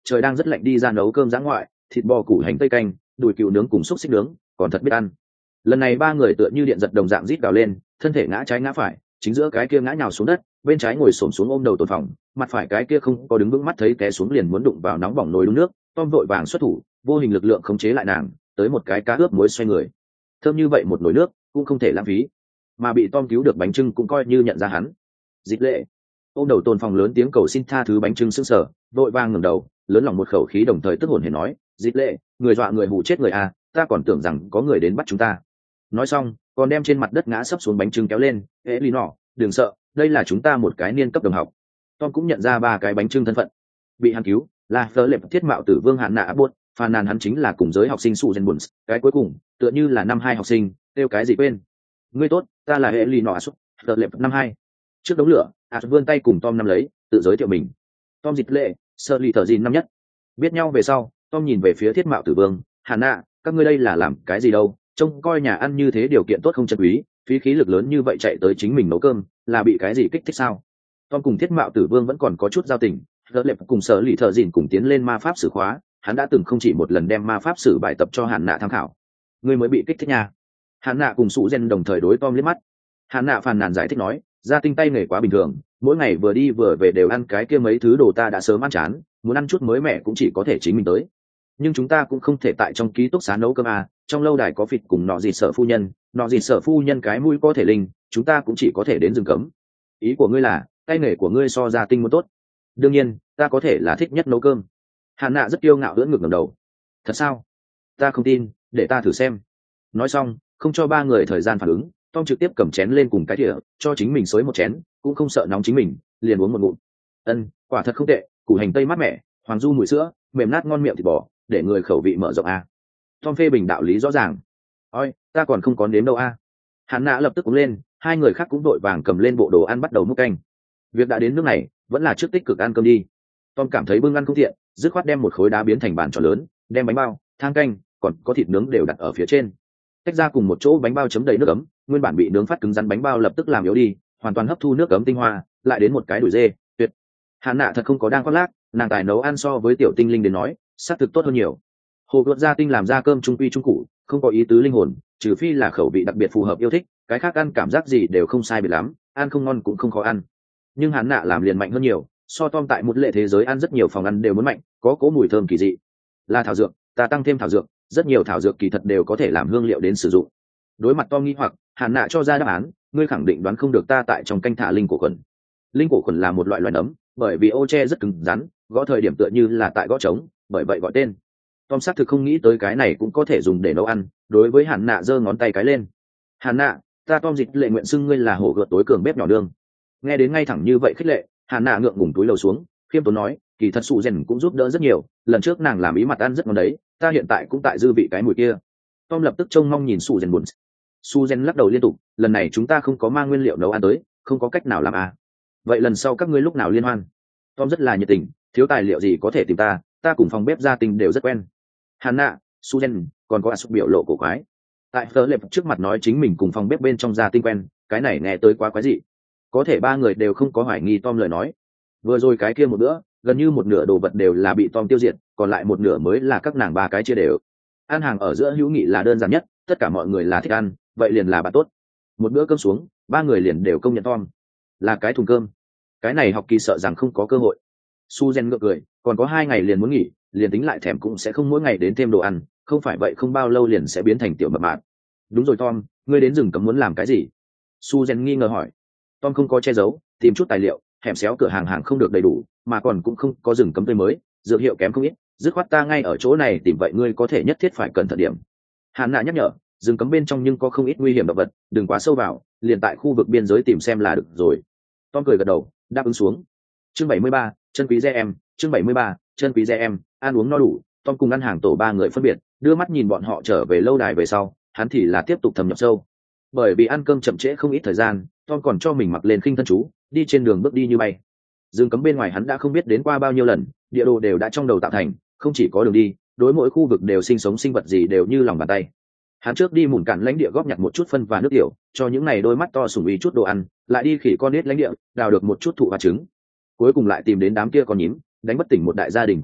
trời đang rất lạnh đi ra nấu cơm giã ngoại, thịt bò củ hành tây canh, đùi cừu nướng cùng xúc xích nướng, còn thật biết ăn. Lần này ba người tựa như điện giật đồng dạng rít gào lên, thân thể ngã trái ngã phải, chính giữa cái kia ngã nhào xuống đất, bên trái ngồi xổm xuống ôm đầu Tôn Phòng, mặt phải cái kia không có đứng vững mắt thấy té xuống liền muốn đụng vào nóng bỏng nồi đun nước. Tom vội vàng xuất thủ, vô hình lực lượng khống chế lại nàng, tới một cái cá ướp muối xoay người. Thơm như vậy một nồi nước cũng không thể lãng phí, mà bị Tom cứu được bánh trưng cũng coi như nhận ra hắn. Dịch lệ ôm đầu Tôn Phòng lớn tiếng cầu xin tha thứ, bánh trưng sững sờ, vội vàng ngẩng đầu, lớn lòng một khẩu khí đồng thời tức hồn hển nói, dịch lệ, người dọa người hù chết người à, ta còn tưởng rằng có người đến bắt chúng ta. Nói xong còn đem trên mặt đất ngã sấp xuống bánh trưng kéo lên, ế lý nọ, đừng sợ, đây là chúng ta một cái niên cấp đồng học. Tom cũng nhận ra ba cái bánh trưng thân phận, bị hắn cứu là phở lệp thiết mạo tử vương hạn nạ buốt, phàn nàn hắn chính là cùng giới học sinh sụ gen buồn, cái cuối cùng tựa như là năm hai học sinh kêu cái gì quên. Ngươi tốt, ta là hệ lì nọ sụ phở lệp năm hai. Trước đống lửa à vươn tay cùng Tom nắm lấy, tự giới thiệu mình. Tom dịch lệ, sơ lì thở gì năm nhất. Biết nhau về sau, Tom nhìn về phía thiết mạo tử vương, hạn nạ, các ngươi đây là làm cái gì đâu, trông coi nhà ăn như thế điều kiện tốt không chân quý, phí khí lực lớn như vậy chạy tới chính mình nấu cơm, là bị cái gì kích thích sao? Tom cùng thiết mạo tử vương vẫn còn có chút giao tình, đỡ lệp cùng sở lì thợ dìn cùng tiến lên ma pháp sử khóa, hắn đã từng không chỉ một lần đem ma pháp sử bài tập cho Hàn Nạ tham khảo. Ngươi mới bị kích thích nha. Hàn Nạ cùng sụ gen đồng thời đối Tom liếc mắt. Hàn Nạ phàn nàn giải thích nói, gia tinh tay nghề quá bình thường, mỗi ngày vừa đi vừa về đều ăn cái kia mấy thứ đồ ta đã sớm ăn chán, muốn ăn chút mới mẻ cũng chỉ có thể chính mình tới. Nhưng chúng ta cũng không thể tại trong ký túc xá nấu cơm à, trong lâu đài có vịt cùng nọ gì sở phu nhân, nọ gì sở phu nhân cái mũi có thể linh, chúng ta cũng chỉ có thể đến rừng cấm. Ý của ngươi là tay nghề của ngươi so gia tinh muốn tốt? Đương nhiên, ta có thể là thích nhất nấu cơm. Hàn Nạ rất kiêu ngạo ưỡn ngực ngẩng đầu. Thật sao? Ta không tin, để ta thử xem. Nói xong không cho ba người thời gian phản ứng, Tom trực tiếp cầm chén lên cùng cái thìa cho chính mình xới một chén, cũng không sợ nóng chính mình, liền uống một ngụm. Ân, quả thật không tệ, củ hành tây mát mẻ, hoàng du mùi sữa, mềm nát ngon miệng thịt bò, để người khẩu vị mở rộng a. Tom phê bình đạo lý rõ ràng. Ôi, ta còn không có nếm đâu a. Hàn Nạ lập tức uống lên, hai người khác cũng đội vàng cầm lên bộ đồ ăn bắt đầu múc canh. Việc đã đến nước này, vẫn là trước tích cực ăn cơm đi. Tom cảm thấy bưng ăn không tiện, dứt khoát đem một khối đá biến thành bàn tròn lớn, đem bánh bao, thang canh, còn có thịt nướng đều đặt ở phía trên. Tách ra cùng một chỗ bánh bao chấm đầy nước ấm, nguyên bản bị nướng phát cứng rắn bánh bao lập tức làm yếu đi, hoàn toàn hấp thu nước ấm tinh hoa, lại đến một cái đùi dê, tuyệt. Hàn Nạ thật không có đang khoác lác, nàng tài nấu ăn so với tiểu tinh linh đến nói, xác thực tốt hơn nhiều. Hồ gợt gia tinh làm ra cơm trung quy trung cụ, không có ý tứ linh hồn, trừ phi là khẩu vị đặc biệt phù hợp yêu thích, cái khác ăn cảm giác gì đều không sai biệt lắm, ăn không ngon cũng không khó ăn. Nhưng Hàn Nạ làm liền mạnh hơn nhiều, so Tom tại một lệ thế giới ăn rất nhiều phòng ăn đều muốn mạnh, có cỗ mùi thơm kỳ dị. Là thảo dược, ta tăng thêm thảo dược, rất nhiều thảo dược kỳ thật đều có thể làm hương liệu đến sử dụng. Đối mặt Tom nghi hoặc, Hàn Nạ cho ra đáp án, ngươi khẳng định đoán không được ta tại trong canh thả linh cổ khuẩn. Linh cổ khuẩn là một loại loài nấm, bởi vì ô tre rất cứng rắn, gõ thời điểm tựa như là tại gõ trống, bởi vậy gọi tên. Tom xác thực không nghĩ tới cái này cũng có thể dùng để nấu ăn, đối với Hàn Nạ giơ ngón tay cái lên. Hàn Nạ, ta Tom dịch lệ nguyện xưng ngươi là hổ gợt tối cường bếp nhỏ đường. Nghe đến ngay thẳng như vậy khích lệ, Hàn Nạ ngượng ngùng túi lầu xuống, khiêm tốn nói, kỳ thật sụ rèn cũng giúp đỡ rất nhiều, lần trước nàng làm ý mặt ăn rất ngon đấy, ta hiện tại cũng tại dư vị cái mùi kia. Tom lập tức trông mong nhìn sụ rèn buồn. Sụ rèn lắc đầu liên tục, lần này chúng ta không có mang nguyên liệu nấu ăn tới, không có cách nào làm à. Vậy lần sau các ngươi lúc nào liên hoan? Tom rất là nhiệt tình, thiếu tài liệu gì có thể tìm ta, ta cùng phòng bếp gia tinh đều rất quen. Hàn Nạ, Sụ rèn, còn có Asuk biểu lộ cổ quái. Tại Phở Lệp trước mặt nói chính mình cùng phòng bếp bên trong gia tinh quen, cái này nghe tới quá quái dị. Có thể ba người đều không có hoài nghi Tom lời nói. Vừa rồi cái kia một bữa, gần như một nửa đồ vật đều là bị Tom tiêu diệt, còn lại một nửa mới là các nàng ba cái chia đều. Ăn hàng ở giữa hữu nghị là đơn giản nhất, tất cả mọi người là thích ăn, vậy liền là bạn tốt. Một bữa cơm xuống, ba người liền đều công nhận Tom là cái thùng cơm. Cái này học kỳ sợ rằng không có cơ hội. Suzen ngượng cười, còn có hai ngày liền muốn nghỉ, liền tính lại thèm cũng sẽ không mỗi ngày đến thêm đồ ăn, không phải vậy không bao lâu liền sẽ biến thành tiểu mập mạp. Đúng rồi Tom, ngươi đến rừng cấm muốn làm cái gì? Suzen nghi ngờ hỏi. Tom không có che giấu, tìm chút tài liệu, hẻm xéo cửa hàng hàng không được đầy đủ, mà còn cũng không có rừng cấm tươi mới, dược hiệu kém không ít, dứt khoát ta ngay ở chỗ này tìm, vậy ngươi có thể nhất thiết phải cẩn thận điểm. Hàn Nạ nhắc nhở, rừng cấm bên trong nhưng có không ít nguy hiểm động vật, đừng quá sâu vào, liền tại khu vực biên giới tìm xem là được rồi. Tom cười gật đầu, đáp ứng xuống. Chương bảy mươi ba, chân quý Ge em, chương bảy mươi ba, chân quý Ge em, ăn uống no đủ, Tom cùng ăn hàng tổ ba người phân biệt, đưa mắt nhìn bọn họ trở về lâu đài về sau, hắn thì là tiếp tục thâm nhập sâu. Bởi vì ăn cơm chậm trễ không ít thời gian, Tom còn cho mình mặc lên khinh thân chú, đi trên đường bước đi như bay. Rừng cấm bên ngoài hắn đã không biết đến qua bao nhiêu lần, địa đồ đều đã trong đầu tạo thành, không chỉ có đường đi, đối mỗi khu vực đều sinh sống sinh vật gì đều như lòng bàn tay. Hắn trước đi mùn cạn lãnh địa góp nhặt một chút phân và nước tiểu, cho những này đôi mắt to sủng ý chút đồ ăn, lại đi khỉ con nết lãnh địa, đào được một chút thụ và trứng. Cuối cùng lại tìm đến đám kia con nhím, đánh bất tỉnh một đại gia đình con nhím,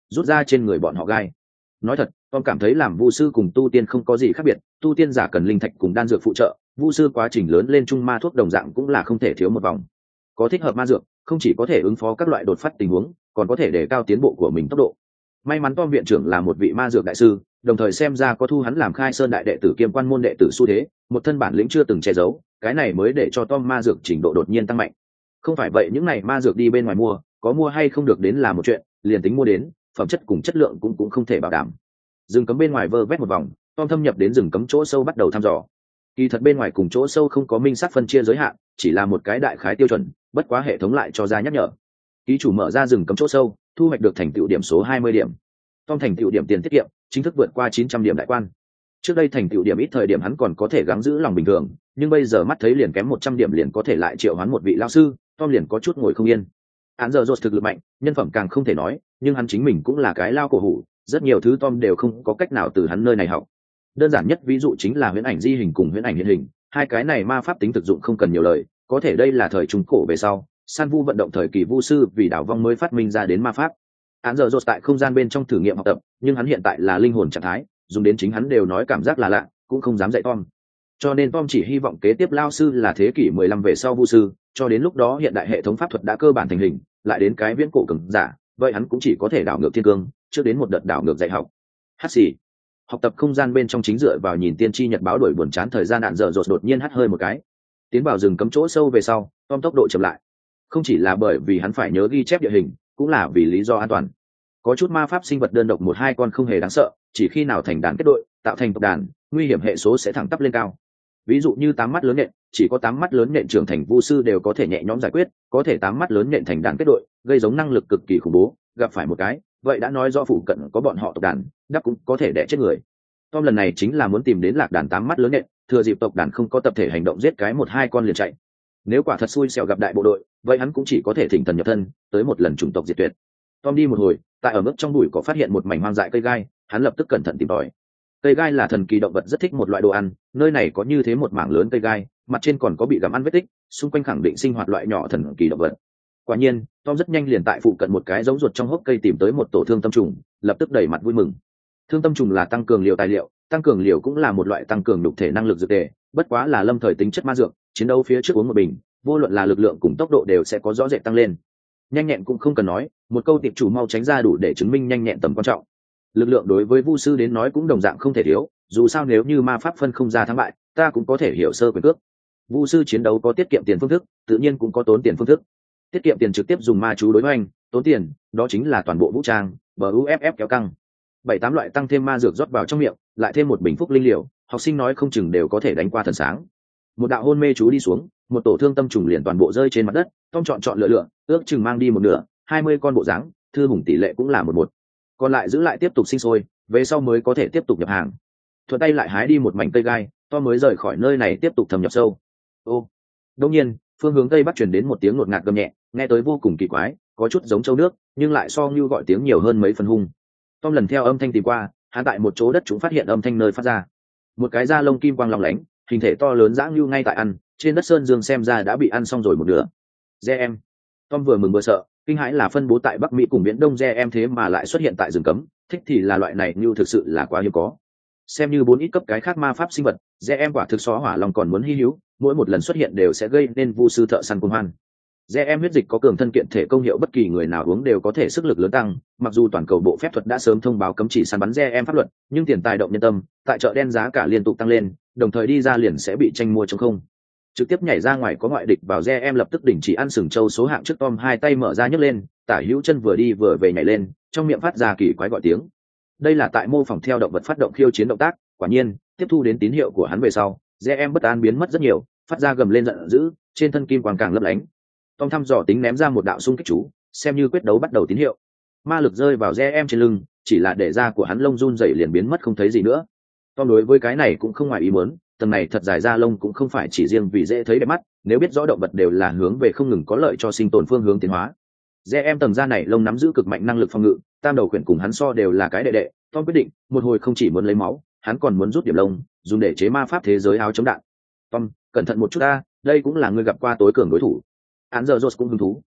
rút ra trên người bọn họ gai. Nói thật, Tom cảm thấy làm vu sư cùng tu tiên không có gì khác biệt, tu tiên giả cần linh thạch cùng đan dược phụ trợ, vu sư quá trình lớn lên trung ma thuốc đồng dạng cũng là không thể thiếu một vòng. Có thích hợp ma dược, không chỉ có thể ứng phó các loại đột phát tình huống, còn có thể đề cao tiến bộ của mình tốc độ. May mắn Tom viện trưởng là một vị ma dược đại sư, đồng thời xem ra có thu hắn làm khai sơn đại đệ tử kiêm quan môn đệ tử xu thế, một thân bản lĩnh chưa từng che giấu, cái này mới để cho Tom ma dược trình độ đột nhiên tăng mạnh. Không phải vậy những này ma dược đi bên ngoài mua, có mua hay không được đến là một chuyện, liền tính mua đến, phẩm chất cùng chất lượng cũng cũng không thể bảo đảm. Rừng cấm bên ngoài vơ vét một vòng, Tom thâm nhập đến rừng cấm chỗ sâu bắt đầu thăm dò. Kỳ thật bên ngoài cùng chỗ sâu không có minh xác phân chia giới hạn, chỉ là một cái đại khái tiêu chuẩn, bất quá hệ thống lại cho ra nhắc nhở. Ký chủ mở ra rừng cấm chỗ sâu, thu hoạch được thành tựu điểm số hai mươi điểm. Tom thành tựu điểm tiền tiết kiệm, chính thức vượt qua chín trăm điểm đại quan. Trước đây thành tựu điểm ít thời điểm hắn còn có thể gắng giữ lòng bình thường, nhưng bây giờ mắt thấy liền kém một trăm điểm liền có thể lại triệu hoán một vị lão sư, Tom liền có chút ngồi không yên. Án giờ rốt thực lực mạnh, nhân phẩm càng không thể nói, nhưng hắn chính mình cũng là cái lao cổ hủ, rất nhiều thứ Tom đều không có cách nào từ hắn nơi này học. Đơn giản nhất ví dụ chính là huyễn ảnh di hình cùng huyễn ảnh hiện hình, hai cái này ma pháp tính thực dụng không cần nhiều lời, có thể đây là thời trung cổ về sau, san vu vận động thời kỳ vu sư vì đảo vong mới phát minh ra đến ma pháp. Án giờ rốt tại không gian bên trong thử nghiệm học tập, nhưng hắn hiện tại là linh hồn trạng thái, dùng đến chính hắn đều nói cảm giác là lạ, cũng không dám dạy Tom. Cho nên Tom chỉ hy vọng kế tiếp lao sư là thế kỷ mười lăm về sau vu sư, cho đến lúc đó hiện đại hệ thống pháp thuật đã cơ bản thành hình, lại đến cái viễn cổ cường giả, vậy hắn cũng chỉ có thể đảo ngược thiên cương, trước đến một đợt đảo ngược dạy học. Hát xì. Học tập không gian bên trong chính dựa vào nhìn tiên tri nhật báo đổi buồn chán thời gian Án giờ rốt đột nhiên hắt hơi một cái. Tiến vào rừng cấm chỗ sâu về sau, Tom tốc độ chậm lại. Không chỉ là bởi vì hắn phải nhớ ghi chép địa hình, cũng là vì lý do an toàn. Có chút ma pháp sinh vật đơn độc một hai con không hề đáng sợ, chỉ khi nào thành đàn kết đội, tạo thành tộc đàn, nguy hiểm hệ số sẽ thẳng tắp lên cao. Ví dụ như tám mắt lớn nhện, chỉ có tám mắt lớn nhện trưởng thành vu sư đều có thể nhẹ nhõm giải quyết, có thể tám mắt lớn nhện thành đàn kết đội, gây giống năng lực cực kỳ khủng bố, gặp phải một cái, vậy đã nói do phụ cận có bọn họ tộc đàn, đắc cũng có thể đẻ chết người. Tom lần này chính là muốn tìm đến lạc đàn tám mắt lớn nhện, thừa dịp tộc đàn không có tập thể hành động giết cái một hai con liền chạy. Nếu quả thật xui xẻo gặp đại bộ đội, vậy hắn cũng chỉ có thể thỉnh thần nhập thân, tới một lần chủng tộc diệt tuyệt. Tom đi một hồi, tại ở mức trong bụi có phát hiện một mảnh hoang dại cây gai, hắn lập tức cẩn thận tìm tòi. Cây gai là thần kỳ động vật rất thích một loại đồ ăn, nơi này có như thế một mảng lớn cây gai, mặt trên còn có bị gặm ăn vết tích, xung quanh khẳng định sinh hoạt loại nhỏ thần kỳ động vật. Quả nhiên, Tom rất nhanh liền tại phụ cận một cái giống ruột trong hốc cây tìm tới một tổ thương tâm trùng, lập tức đầy mặt vui mừng. Thương tâm trùng là tăng cường liều tài liệu, tăng cường liều cũng là một loại tăng cường nhục thể năng lực dược tề, bất quá là lâm thời tính chất ma dược, chiến đấu phía trước uống một bình, vô luận là lực lượng cùng tốc độ đều sẽ có rõ rệt tăng lên. Nhanh nhẹn cũng không cần nói, một câu tiệp chủ mau tránh ra đủ để chứng minh nhanh nhẹn tầm quan trọng. Lực lượng đối với vu sư đến nói cũng đồng dạng không thể thiếu, dù sao nếu như ma pháp phân không ra thắng bại, ta cũng có thể hiểu sơ quyền cước. Vu sư chiến đấu có tiết kiệm tiền phương thức, tự nhiên cũng có tốn tiền phương thức. Tiết kiệm tiền trực tiếp dùng ma chú đối hoành, tốn tiền, đó chính là toàn bộ vũ trang, buff kéo căng. Bảy tám loại tăng thêm ma dược rót vào trong miệng, lại thêm một bình phúc linh liều, học sinh nói không chừng đều có thể đánh qua thần sáng. Một đạo hôn mê chú đi xuống, một tổ thương tâm trùng liền toàn bộ rơi trên mặt đất. Tom chọn chọn lựa lựa, ước chừng mang đi một nửa, hai mươi con bộ dáng, thư hùng tỷ lệ cũng là một một. Còn lại giữ lại tiếp tục sinh sôi, về sau mới có thể tiếp tục nhập hàng. Thuận tay lại hái đi một mảnh cây gai, Tom mới rời khỏi nơi này tiếp tục thâm nhập sâu. Ô, đột nhiên, phương hướng tây bắc truyền đến một tiếng ngột ngạt gầm nhẹ, nghe tới vô cùng kỳ quái, có chút giống châu nước, nhưng lại so như gọi tiếng nhiều hơn mấy phần hung. Tom lần theo âm thanh tìm qua, hắn tại một chỗ đất chúng phát hiện âm thanh nơi phát ra. Một cái da lông kim quang long lánh, hình thể to lớn dã như ngay tại ăn, trên đất sơn dương xem ra đã bị ăn xong rồi một nửa. Re em. Tom vừa mừng vừa sợ, kinh hãi là phân bố tại Bắc Mỹ cùng Viễn Đông Re em thế mà lại xuất hiện tại rừng cấm, thích thì là loại này như thực sự là quá hiếm có. Xem như bốn ít cấp cái khác ma pháp sinh vật, Re em quả thực so hỏa long còn muốn hi hữu, mỗi một lần xuất hiện đều sẽ gây nên vu sư thợ săn cuồng hoan. Re em huyết dịch có cường thân kiện thể công hiệu, bất kỳ người nào uống đều có thể sức lực lớn tăng, mặc dù toàn cầu bộ phép thuật đã sớm thông báo cấm chỉ săn bắn Re em pháp luật, nhưng tiền tài động nhân tâm, tại chợ đen giá cả liên tục tăng lên, đồng thời đi ra liền sẽ bị tranh mua trống không. Trực tiếp nhảy ra ngoài có ngoại địch vào Re em lập tức đình chỉ ăn sừng châu số hạng trước. Tom hai tay mở ra nhấc lên, tả hữu chân vừa đi vừa về nhảy lên, trong miệng phát ra kỳ quái gọi tiếng. Đây là tại mô phỏng theo động vật phát động khiêu chiến động tác. Quả nhiên, tiếp thu đến tín hiệu của hắn về sau, Re em bất an biến mất rất nhiều, phát ra gầm lên giận dữ, trên thân kim quang càng lấp lánh. Tom thăm dò tính ném ra một đạo xung kích chú, xem như quyết đấu bắt đầu tín hiệu. Ma lực rơi vào Re em trên lưng, chỉ là để da của hắn lông run rẩy liền biến mất không thấy gì nữa. Tom đối với cái này cũng không ngoài ý muốn, tầng này thật dài da lông cũng không phải chỉ riêng vì dễ thấy đẹp mắt, nếu biết rõ động vật đều là hướng về không ngừng có lợi cho sinh tồn phương hướng tiến hóa. Re em tầng da này lông nắm giữ cực mạnh năng lực phòng ngự, tam đầu khuyển cùng hắn so đều là cái đệ đệ. Tom quyết định, một hồi không chỉ muốn lấy máu, hắn còn muốn rút điểm lông, dùng để chế ma pháp thế giới áo chống đạn. Tom, cẩn thận một chút ta, đây cũng là người gặp qua tối cường đối thủ. Án giờ Rose cũng hứng thú,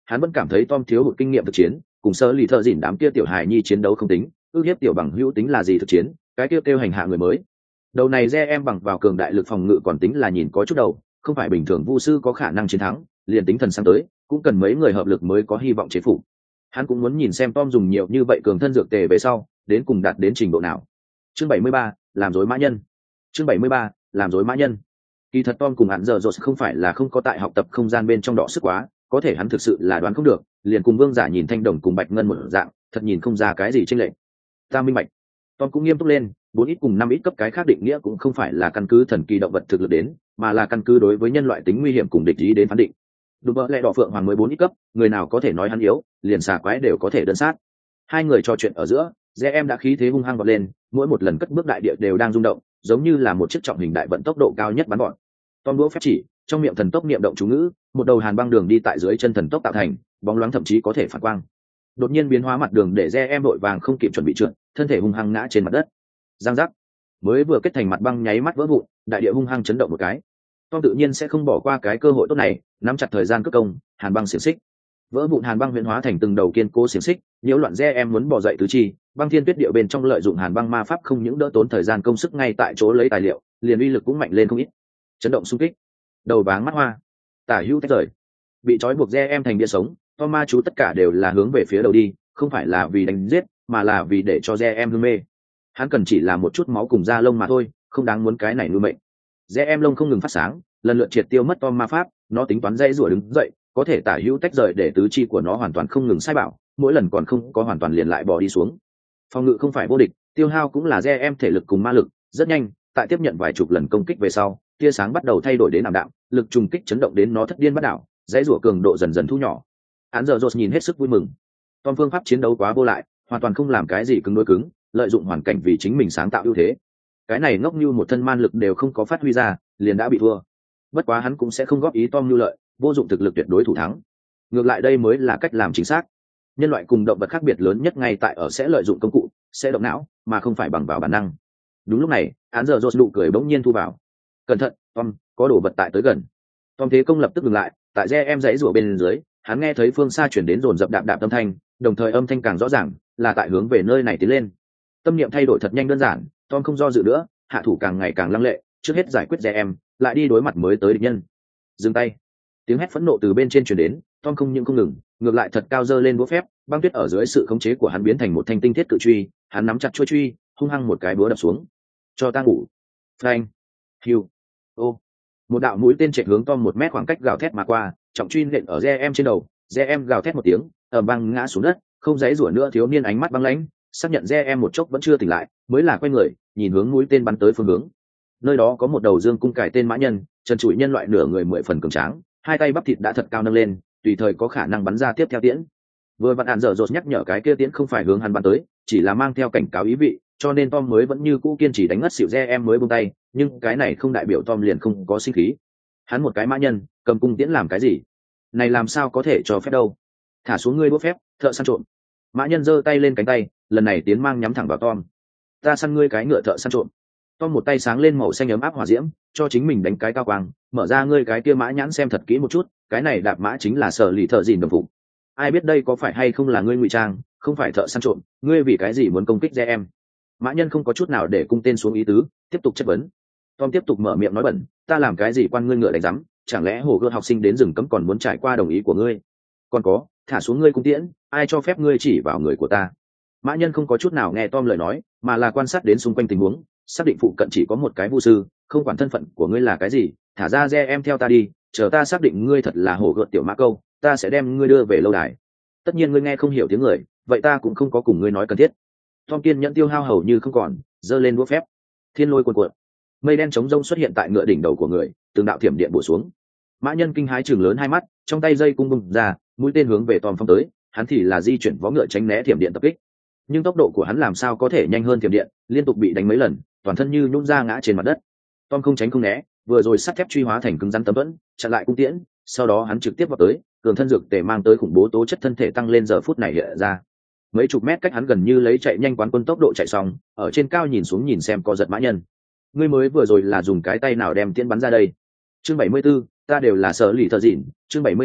hắn vẫn cảm thấy Tom thiếu hụt kinh nghiệm thực chiến, cùng sơ lì thợ dỉn đám kia tiểu hài nhi chiến đấu không tính, ước hiếp tiểu bằng hữu tính là gì thực chiến, cái kia kêu, kêu hành hạ người mới. Đầu này re em bằng vào cường đại lực phòng ngự còn tính là nhìn có chút đầu, không phải bình thường vu sư có khả năng chiến thắng, liền tính thần sang tới cũng cần mấy người hợp lực mới có hy vọng chế phục. Hắn cũng muốn nhìn xem Tom dùng nhiều như vậy cường thân dược tề về sau đến cùng đạt đến trình độ nào. Chương bảy mươi ba, làm rối mã nhân. Chương bảy mươi ba, làm rối mã nhân. Kỳ thật Tom cùng hắn giờ rồi không phải là không có tại học tập không gian bên trong đọ sức quá, có thể hắn thực sự là đoán không được, liền cùng Vương Giả nhìn Thanh Đồng cùng Bạch Ngân một dạng, thật nhìn không ra cái gì chênh lệch. Ta minh bạch. Tom cũng nghiêm túc lên, bốn ít cùng năm ít cấp cái khác định nghĩa cũng không phải là căn cứ thần kỳ động vật thực lực đến, mà là căn cứ đối với nhân loại tính nguy hiểm cùng địch ý đến phán định. Đúng vậy, lẽ đỏ phượng hoàng mới bốn ít cấp, người nào có thể nói hắn yếu, liền xà quái đều có thể đơn sát. Hai người trò chuyện ở giữa, Re em đã khí thế hung hăng vọt lên, mỗi một lần cất bước đại địa đều đang rung động, giống như là một chiếc trọng hình đại vận tốc độ cao nhất bắn gọn. Tom đũa phép chỉ, trong miệng thần tốc niệm động chú ngữ, một đầu hàn băng đường đi tại dưới chân thần tốc tạo thành, bóng loáng thậm chí có thể phản quang. Đột nhiên biến hóa mặt đường để Re em đội vàng không kịp chuẩn bị trượt, thân thể hung hăng ngã trên mặt đất. Giang giác, mới vừa kết thành mặt băng nháy mắt vỡ vụn, đại địa hung hăng chấn động một cái. Tom tự nhiên sẽ không bỏ qua cái cơ hội tốt này, nắm chặt thời gian cất công, hàn băng xiềng xích. Vỡ vụn hàn băng huyễn hóa thành từng đầu kiên cố xiềng xích, nhiễu loạn Re em muốn bỏ dậy tứ chi, băng thiên tuyết địa bên trong lợi dụng hàn băng ma pháp không những đỡ tốn thời gian công sức ngay tại chỗ lấy tài liệu, liền uy lực cũng mạnh lên không ít. Chấn động xung kích, đầu váng mắt hoa, tả hữu tách rời, bị trói buộc Re em thành bia sống, Tom ma chú tất cả đều là hướng về phía đầu đi, không phải là vì đánh giết, mà là vì để cho Re em hư mê. Hắn cần chỉ là một chút máu cùng da lông mà thôi, không đáng muốn cái này nuôi mệnh. Re em lông không ngừng phát sáng, lần lượt triệt tiêu mất Tom ma pháp, nó tính toán dây rủa đứng dậy, có thể tả hữu tách rời để tứ chi của nó hoàn toàn không ngừng sai bảo, mỗi lần còn không có hoàn toàn liền lại bỏ đi xuống. Phòng ngự không phải vô địch, tiêu hao cũng là Re em thể lực cùng ma lực, rất nhanh, tại tiếp nhận vài chục lần công kích về sau, tia sáng bắt đầu thay đổi đến ảm đạm, lực trùng kích chấn động đến nó thất điên bắt đảo, dãy rủa cường độ dần dần thu nhỏ. Hắn giờ rột nhìn hết sức vui mừng. Tom phương pháp chiến đấu quá vô lại, hoàn toàn không làm cái gì cứng đối cứng, lợi dụng hoàn cảnh vì chính mình sáng tạo ưu thế. Cái này ngốc như một thân man lực đều không có phát huy ra, liền đã bị thua. Bất quá hắn cũng sẽ không góp ý Tom như lợi, vô dụng thực lực tuyệt đối thủ thắng. Ngược lại đây mới là cách làm chính xác. Nhân loại cùng động vật khác biệt lớn nhất ngay tại ở sẽ lợi dụng công cụ, sẽ động não, mà không phải bằng vào bản năng. Đúng lúc này, hắn giờ rột nụ cười bỗng nhiên thu vào. Cẩn thận, Tom, có đồ vật tại tới gần. Tom thế công lập tức dừng lại, tại Re em dãy rủa bên dưới, hắn nghe thấy phương xa chuyển đến dồn dập đạp đạp âm thanh, đồng thời âm thanh càng rõ ràng, là tại hướng về nơi này tiến lên. Tâm niệm thay đổi thật nhanh đơn giản, Tom không do dự nữa, hạ thủ càng ngày càng lăng lệ, trước hết giải quyết Re em, lại đi đối mặt mới tới địch nhân. Dừng tay! Tiếng hét phẫn nộ từ bên trên truyền đến, Tom không những không ngừng, ngược lại thật cao giơ lên búa phép, băng tuyết ở dưới sự khống chế của hắn biến thành một thanh tinh thiết cự truy, hắn nắm chặt chuôi truy, hung hăng một cái búa đập xuống. Cho ta ngủ. Phanh! Hiu! Ô! Một đạo mũi tên chạy hướng Tom một mét khoảng cách gào thét mà qua, trọng truy nện ở Re em trên đầu, Re em gào thét một tiếng, ầm băng ngã xuống đất, không dãy rủa nữa, thiếu niên ánh mắt băng lãnh, xác nhận Re em một chốc vẫn chưa tỉnh lại, mới là quay người, nhìn hướng mũi tên bắn tới phương hướng. Nơi đó có một đầu dương cung cải tên mã nhân, trần trụi nhân loại nửa người mười phần cường tráng, hai tay bắp thịt đã thật cao nâng lên, tùy thời có khả năng bắn ra tiếp theo tiễn. Vừa vặn Hạn dở dột nhắc nhở cái kia tiễn không phải hướng hắn bắn tới, chỉ là mang theo cảnh cáo ý vị, cho nên Tom mới vẫn như cũ kiên trì đánh ngất xỉu Re em mới buông tay, nhưng cái này không đại biểu Tom liền không có sinh khí. Hắn một cái mã nhân, cầm cung tiễn làm cái gì? Này làm sao có thể cho phép đâu? Thả xuống ngươi bút phép, thợ săn trộm. Mã nhân giơ tay lên cánh tay, lần này tiến mang nhắm thẳng vào Tom. Ta săn ngươi cái ngựa thợ săn trộm. Tom một tay sáng lên màu xanh ấm áp hỏa diễm, cho chính mình đánh cái cao quang, mở ra ngươi cái kia mã nhãn xem thật kỹ một chút, cái này đạp mã chính là sở lì thợ dìn đồng phục. Ai biết đây có phải hay không là ngươi ngụy trang, không phải thợ săn trộm, ngươi vì cái gì muốn công kích Re em? Mã nhân không có chút nào để cung tên xuống ý tứ, tiếp tục chất vấn. Tom tiếp tục mở miệng nói bẩn, ta làm cái gì quan ngươi ngựa đánh rắm, chẳng lẽ hồ gươm học sinh đến rừng cấm còn muốn trải qua đồng ý của ngươi? Còn có, thả xuống ngươi cung tiễn, ai cho phép ngươi chỉ vào người của ta? Mã nhân không có chút nào nghe Tom lời nói, mà là quan sát đến xung quanh tình huống, xác định phụ cận chỉ có một cái vu sư, không quản thân phận của ngươi là cái gì, thả ra Re em theo ta đi, chờ ta xác định ngươi thật là hồ gươm tiểu mã câu, ta sẽ đem ngươi đưa về lâu đài. Tất nhiên ngươi nghe không hiểu tiếng người, vậy ta cũng không có cùng ngươi nói cần thiết. Tom kiên nhẫn tiêu hao hầu như không còn, giơ lên đũa phép, thiên lôi cuồn cuộn, mây đen chống rông xuất hiện tại ngựa đỉnh đầu của người, từng đạo thiểm điện bổ xuống. Mã nhân kinh hãi chừng lớn hai mắt, trong tay dây cung bung ra, mũi tên hướng về Tom phong tới, hắn thì là di chuyển vó ngựa tránh né thiểm điện tập kích, nhưng tốc độ của hắn làm sao có thể nhanh hơn thiểm điện, liên tục bị đánh mấy lần, toàn thân như nhũn ra ngã trên mặt đất. Tom không tránh không né, vừa rồi sắt thép truy hóa thành cứng rắn tấm vẫn, chặn lại cung tiễn, sau đó hắn trực tiếp vào tới, cường thân dược tề mang tới khủng bố tố chất thân thể tăng lên giờ phút này hiện ra. Mấy chục mét cách hắn gần như lấy chạy nhanh quán quân tốc độ chạy xong, ở trên cao nhìn xuống nhìn xem co giật mã nhân. Ngươi mới vừa rồi là dùng cái tay nào đem tiễn bắn ra đây? Chương bảy mươi 74, ta đều là sở lì thợ dịn, chương bảy mươi 74,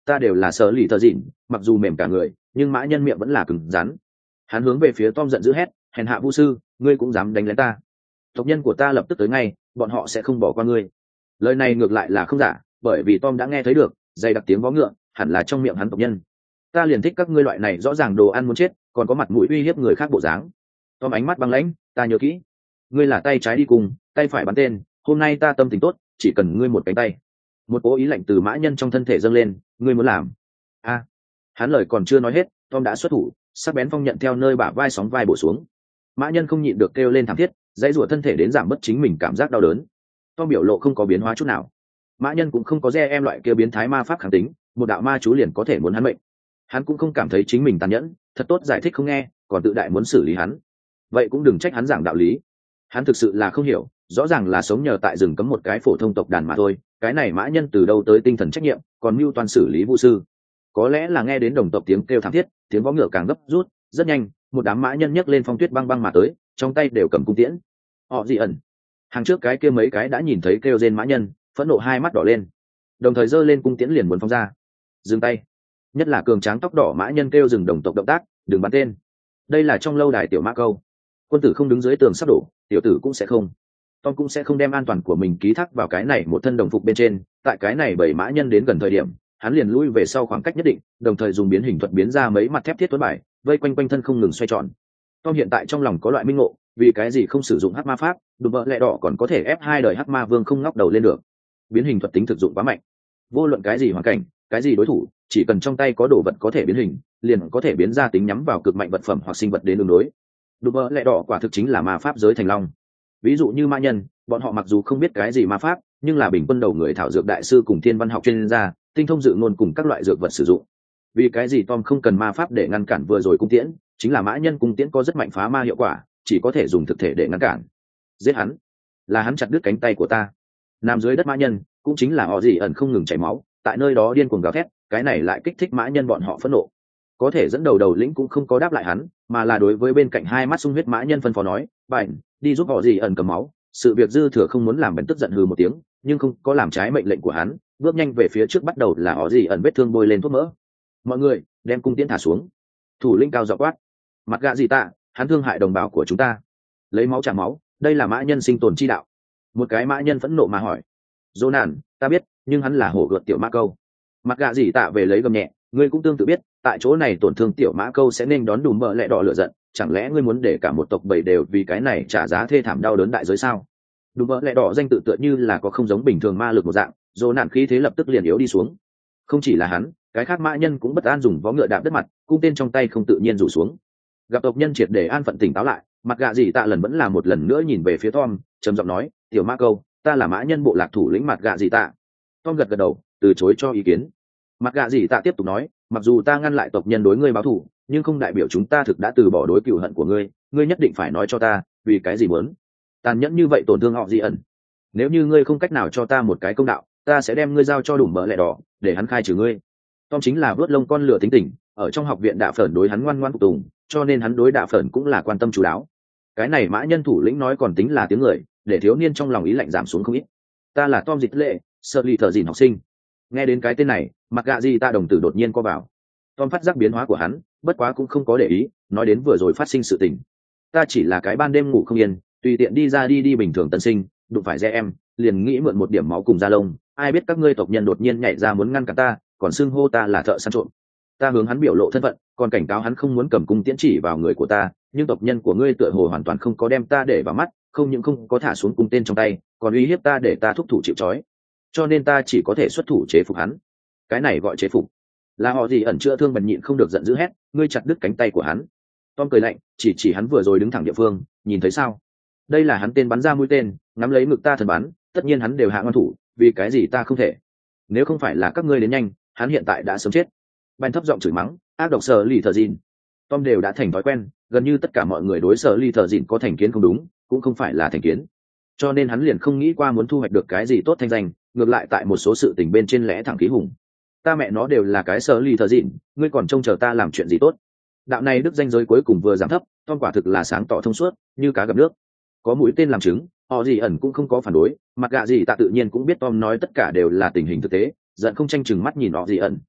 ta đều là sở lì thợ dịn, mặc dù mềm cả người nhưng mã nhân miệng vẫn là cứng rắn. Hắn hướng về phía Tom giận dữ hét, hèn hạ vu sư, ngươi cũng dám đánh lén ta? Tộc nhân của ta lập tức tới ngay, bọn họ sẽ không bỏ qua ngươi. Lời này ngược lại là không giả, bởi vì Tom đã nghe thấy được dày đặc tiếng vó ngựa, hẳn là trong miệng hắn tộc nhân. Ta liền thích các ngươi loại này rõ ràng đồ ăn muốn chết còn có mặt mũi uy hiếp người khác bộ dáng. Tom ánh mắt băng lãnh, ta nhớ kỹ, ngươi là tay trái đi cùng, tay phải bắn tên, hôm nay ta tâm tình tốt, chỉ cần ngươi một cánh tay. Một cố ý lạnh từ mã nhân trong thân thể dâng lên, ngươi muốn làm? A. À, hắn lời còn chưa nói hết, Tom đã xuất thủ, sắc bén phong nhận theo nơi bả vai sóng vai bổ xuống. Mã nhân không nhịn được kêu lên thảm thiết, dãy rủa thân thể đến giảm bớt chính mình cảm giác đau đớn. Tom biểu lộ không có biến hóa chút nào. Mã nhân cũng không có re em loại kia biến thái ma pháp kháng tính, một đạo ma chú liền có thể muốn hắn mệnh. Hắn cũng không cảm thấy chính mình tàn nhẫn, thật tốt giải thích không nghe, còn tự đại muốn xử lý hắn. Vậy cũng đừng trách hắn giảng đạo lý. Hắn thực sự là không hiểu, rõ ràng là sống nhờ tại rừng cấm một cái phổ thông tộc đàn mà thôi, cái này mã nhân từ đâu tới tinh thần trách nhiệm, còn mưu toàn xử lý vũ sư. Có lẽ là nghe đến đồng tộc tiếng kêu thảm thiết, tiếng vó ngựa càng gấp rút, rất nhanh, một đám mã nhân nhấc lên phong tuyết băng băng mà tới, trong tay đều cầm cung tiễn. Họ dị ẩn. Hàng trước cái kia mấy cái đã nhìn thấy kêu rên mã nhân, phẫn nộ hai mắt đỏ lên, đồng thời giơ lên cung tiễn liền muốn phóng ra. Dừng tay. Nhất là cường tráng tóc đỏ mã nhân kêu dừng đồng tộc động tác, đừng bắn tên. Đây là trong lâu đài tiểu mã câu. Quân tử không đứng dưới tường sắp đổ, tiểu tử cũng sẽ không. Tom cũng sẽ không đem an toàn của mình ký thác vào cái này một thân đồng phục bên trên, tại cái này bảy mã nhân đến gần thời điểm, hắn liền lui về sau khoảng cách nhất định, đồng thời dùng biến hình thuật biến ra mấy mặt thép thiết tuấn bài, vây quanh quanh thân không ngừng xoay tròn. Tom hiện tại trong lòng có loại minh ngộ, vì cái gì không sử dụng hắc ma pháp, đùm bợ lẹ đỏ còn có thể ép hai đời hắc ma vương không ngóc đầu lên được. Biến hình thuật tính thực dụng quá mạnh, vô luận cái gì hoàn cảnh, cái gì đối thủ, chỉ cần trong tay có đồ vật có thể biến hình, liền có thể biến ra tính nhắm vào cực mạnh vật phẩm hoặc sinh vật đến đường đối. Đùm bợ lẹ đỏ quả thực chính là ma pháp giới thành long. Ví dụ như ma nhân, bọn họ mặc dù không biết cái gì ma pháp, nhưng là bình quân đầu người thảo dược đại sư cùng thiên văn học chuyên gia, tinh thông dự ngôn cùng các loại dược vật sử dụng. Vì cái gì Tom không cần ma pháp để ngăn cản vừa rồi cung tiễn, chính là mã nhân cung tiễn có rất mạnh phá ma hiệu quả, chỉ có thể dùng thực thể để ngăn cản. Giết hắn, là hắn chặt đứt cánh tay của ta. Nằm dưới đất mã nhân, cũng chính là họ gì ẩn không ngừng chảy máu, tại nơi đó điên cuồng gào thét, cái này lại kích thích mã nhân bọn họ phẫn nộ. Có thể dẫn đầu đầu lĩnh cũng không có đáp lại hắn, mà là đối với bên cạnh hai mắt sung huyết mã nhân phân phó nói, "Bảnh, đi giúp họ gì ẩn cầm máu." Sự việc dư thừa không muốn làm bèn tức giận hừ một tiếng, nhưng không có làm trái mệnh lệnh của hắn, bước nhanh về phía trước bắt đầu là họ gì ẩn vết thương bôi lên thuốc mỡ. Mọi người đem cung tiễn thả xuống. Thủ lĩnh cao giọng quát, "Mặt gạ gì tạ, hắn thương hại đồng bào của chúng ta, lấy máu trả máu, đây là mã nhân sinh tồn chi đạo." Một cái mã nhân phẫn nộ mà hỏi, "Jonan, ta biết, nhưng hắn là hổ gợt tiểu mã câu." Mặt gạ gì tạ về lấy gầm nhẹ, "Ngươi cũng tương tự biết, tại chỗ này tổn thương tiểu mã câu sẽ nên đón đùm bợ lẹ đỏ lửa giận, chẳng lẽ ngươi muốn để cả một tộc bầy đều vì cái này trả giá thê thảm đau đớn đại giới sao?" Đùm bợ lẹ đỏ danh tự tựa như là có không giống bình thường ma lực một dạng, Jonan khí thế lập tức liền yếu đi xuống. Không chỉ là hắn, cái khác mã nhân cũng bất an dùng vó ngựa đạp đất mặt, cung tên trong tay không tự nhiên rủ xuống. Gặp tộc nhân triệt để an phận tỉnh táo lại, mặt gạ gì tạ lần vẫn là một lần nữa nhìn về phía Tom, trầm giọng nói, "Tiểu mã câu, ta là mã nhân bộ lạc thủ lĩnh mặt gạ gì tạ." Tom gật gật đầu, từ chối cho ý kiến. Mặt gạ gì tạ tiếp tục nói, "Mặc dù ta ngăn lại tộc nhân đối ngươi báo thù, nhưng không đại biểu chúng ta thực đã từ bỏ đối cừu hận của ngươi, ngươi nhất định phải nói cho ta, vì cái gì muốn tàn nhẫn như vậy tổn thương họ gì ẩn. Nếu như ngươi không cách nào cho ta một cái công đạo, ta sẽ đem ngươi giao cho đùm bợ lẹ đỏ để hắn khai trừ ngươi." Tom chính là vớt lông con lửa tính tình, ở trong học viện đạ phởn đối hắn ngoan ngoãn phục tùng, cho nên hắn đối đạ phởn cũng là quan tâm chú đáo. Cái này mã nhân thủ lĩnh nói còn tính là tiếng người, để thiếu niên trong lòng ý lạnh giảm xuống không ít. "Ta là Tom Dịch Lệ, sợ lì thợ dìn học sinh." Nghe đến cái tên này, mặt gạ gì ta đồng tử đột nhiên co vào. Tom phát giác biến hóa của hắn, bất quá cũng không có để ý, nói đến vừa rồi phát sinh sự tình. "Ta chỉ là cái ban đêm ngủ không yên, tùy tiện đi ra đi đi bình thường tân sinh, đụng phải re em, liền nghĩ mượn một điểm máu cùng da lông, ai biết các ngươi tộc nhân đột nhiên nhảy ra muốn ngăn cản ta, còn xưng hô ta là thợ săn trộm." Ta hướng hắn biểu lộ thân phận, còn cảnh cáo hắn không muốn cầm cung tiễn chỉ vào người của ta, nhưng tộc nhân của ngươi tựa hồ hoàn toàn không có đem ta để vào mắt, không những không có thả xuống cung tên trong tay, còn uy hiếp ta để ta thúc thủ chịu trói, cho nên ta chỉ có thể xuất thủ chế phục hắn. Cái này gọi chế phục? Là họ gì ẩn chữa thương bần nhịn không được giận dữ hét, "Ngươi chặt đứt cánh tay của hắn." Tom cười lạnh, chỉ chỉ hắn vừa rồi đứng thẳng địa phương, "Nhìn thấy sao? Đây là hắn tên bắn ra mũi tên, ngắm lấy ngực ta thần bắn, tất nhiên hắn đều hạ ngon thủ, vì cái gì ta không thể? Nếu không phải là các ngươi đến nhanh, hắn hiện tại đã sớm chết." Bèn thấp giọng chửi mắng, "Ác độc Sở Lì Thợ Dìn." Tom đều đã thành thói quen, gần như tất cả mọi người đối Sở Lì Thợ Dìn có thành kiến không đúng, cũng không phải là thành kiến, cho nên hắn liền không nghĩ qua muốn thu hoạch được cái gì tốt thanh danh, ngược lại tại một số sự tình bên trên lẽ thẳng khí hùng. "Ta mẹ nó đều là cái Sở Lì Thợ Dìn, ngươi còn trông chờ ta làm chuyện gì tốt?" Đạo này đức danh giới cuối cùng vừa giảm thấp, Tom quả thực là sáng tỏ thông suốt, như cá gặp nước. Có mũi tên làm chứng, họ gì ẩn cũng không có phản đối, mặt gạ gì tạ tự nhiên cũng biết Tom nói tất cả đều là tình hình thực tế, giận không tranh chừng mắt nhìn họ gì ẩn.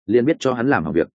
liền biết cho hắn làm hỏng việc.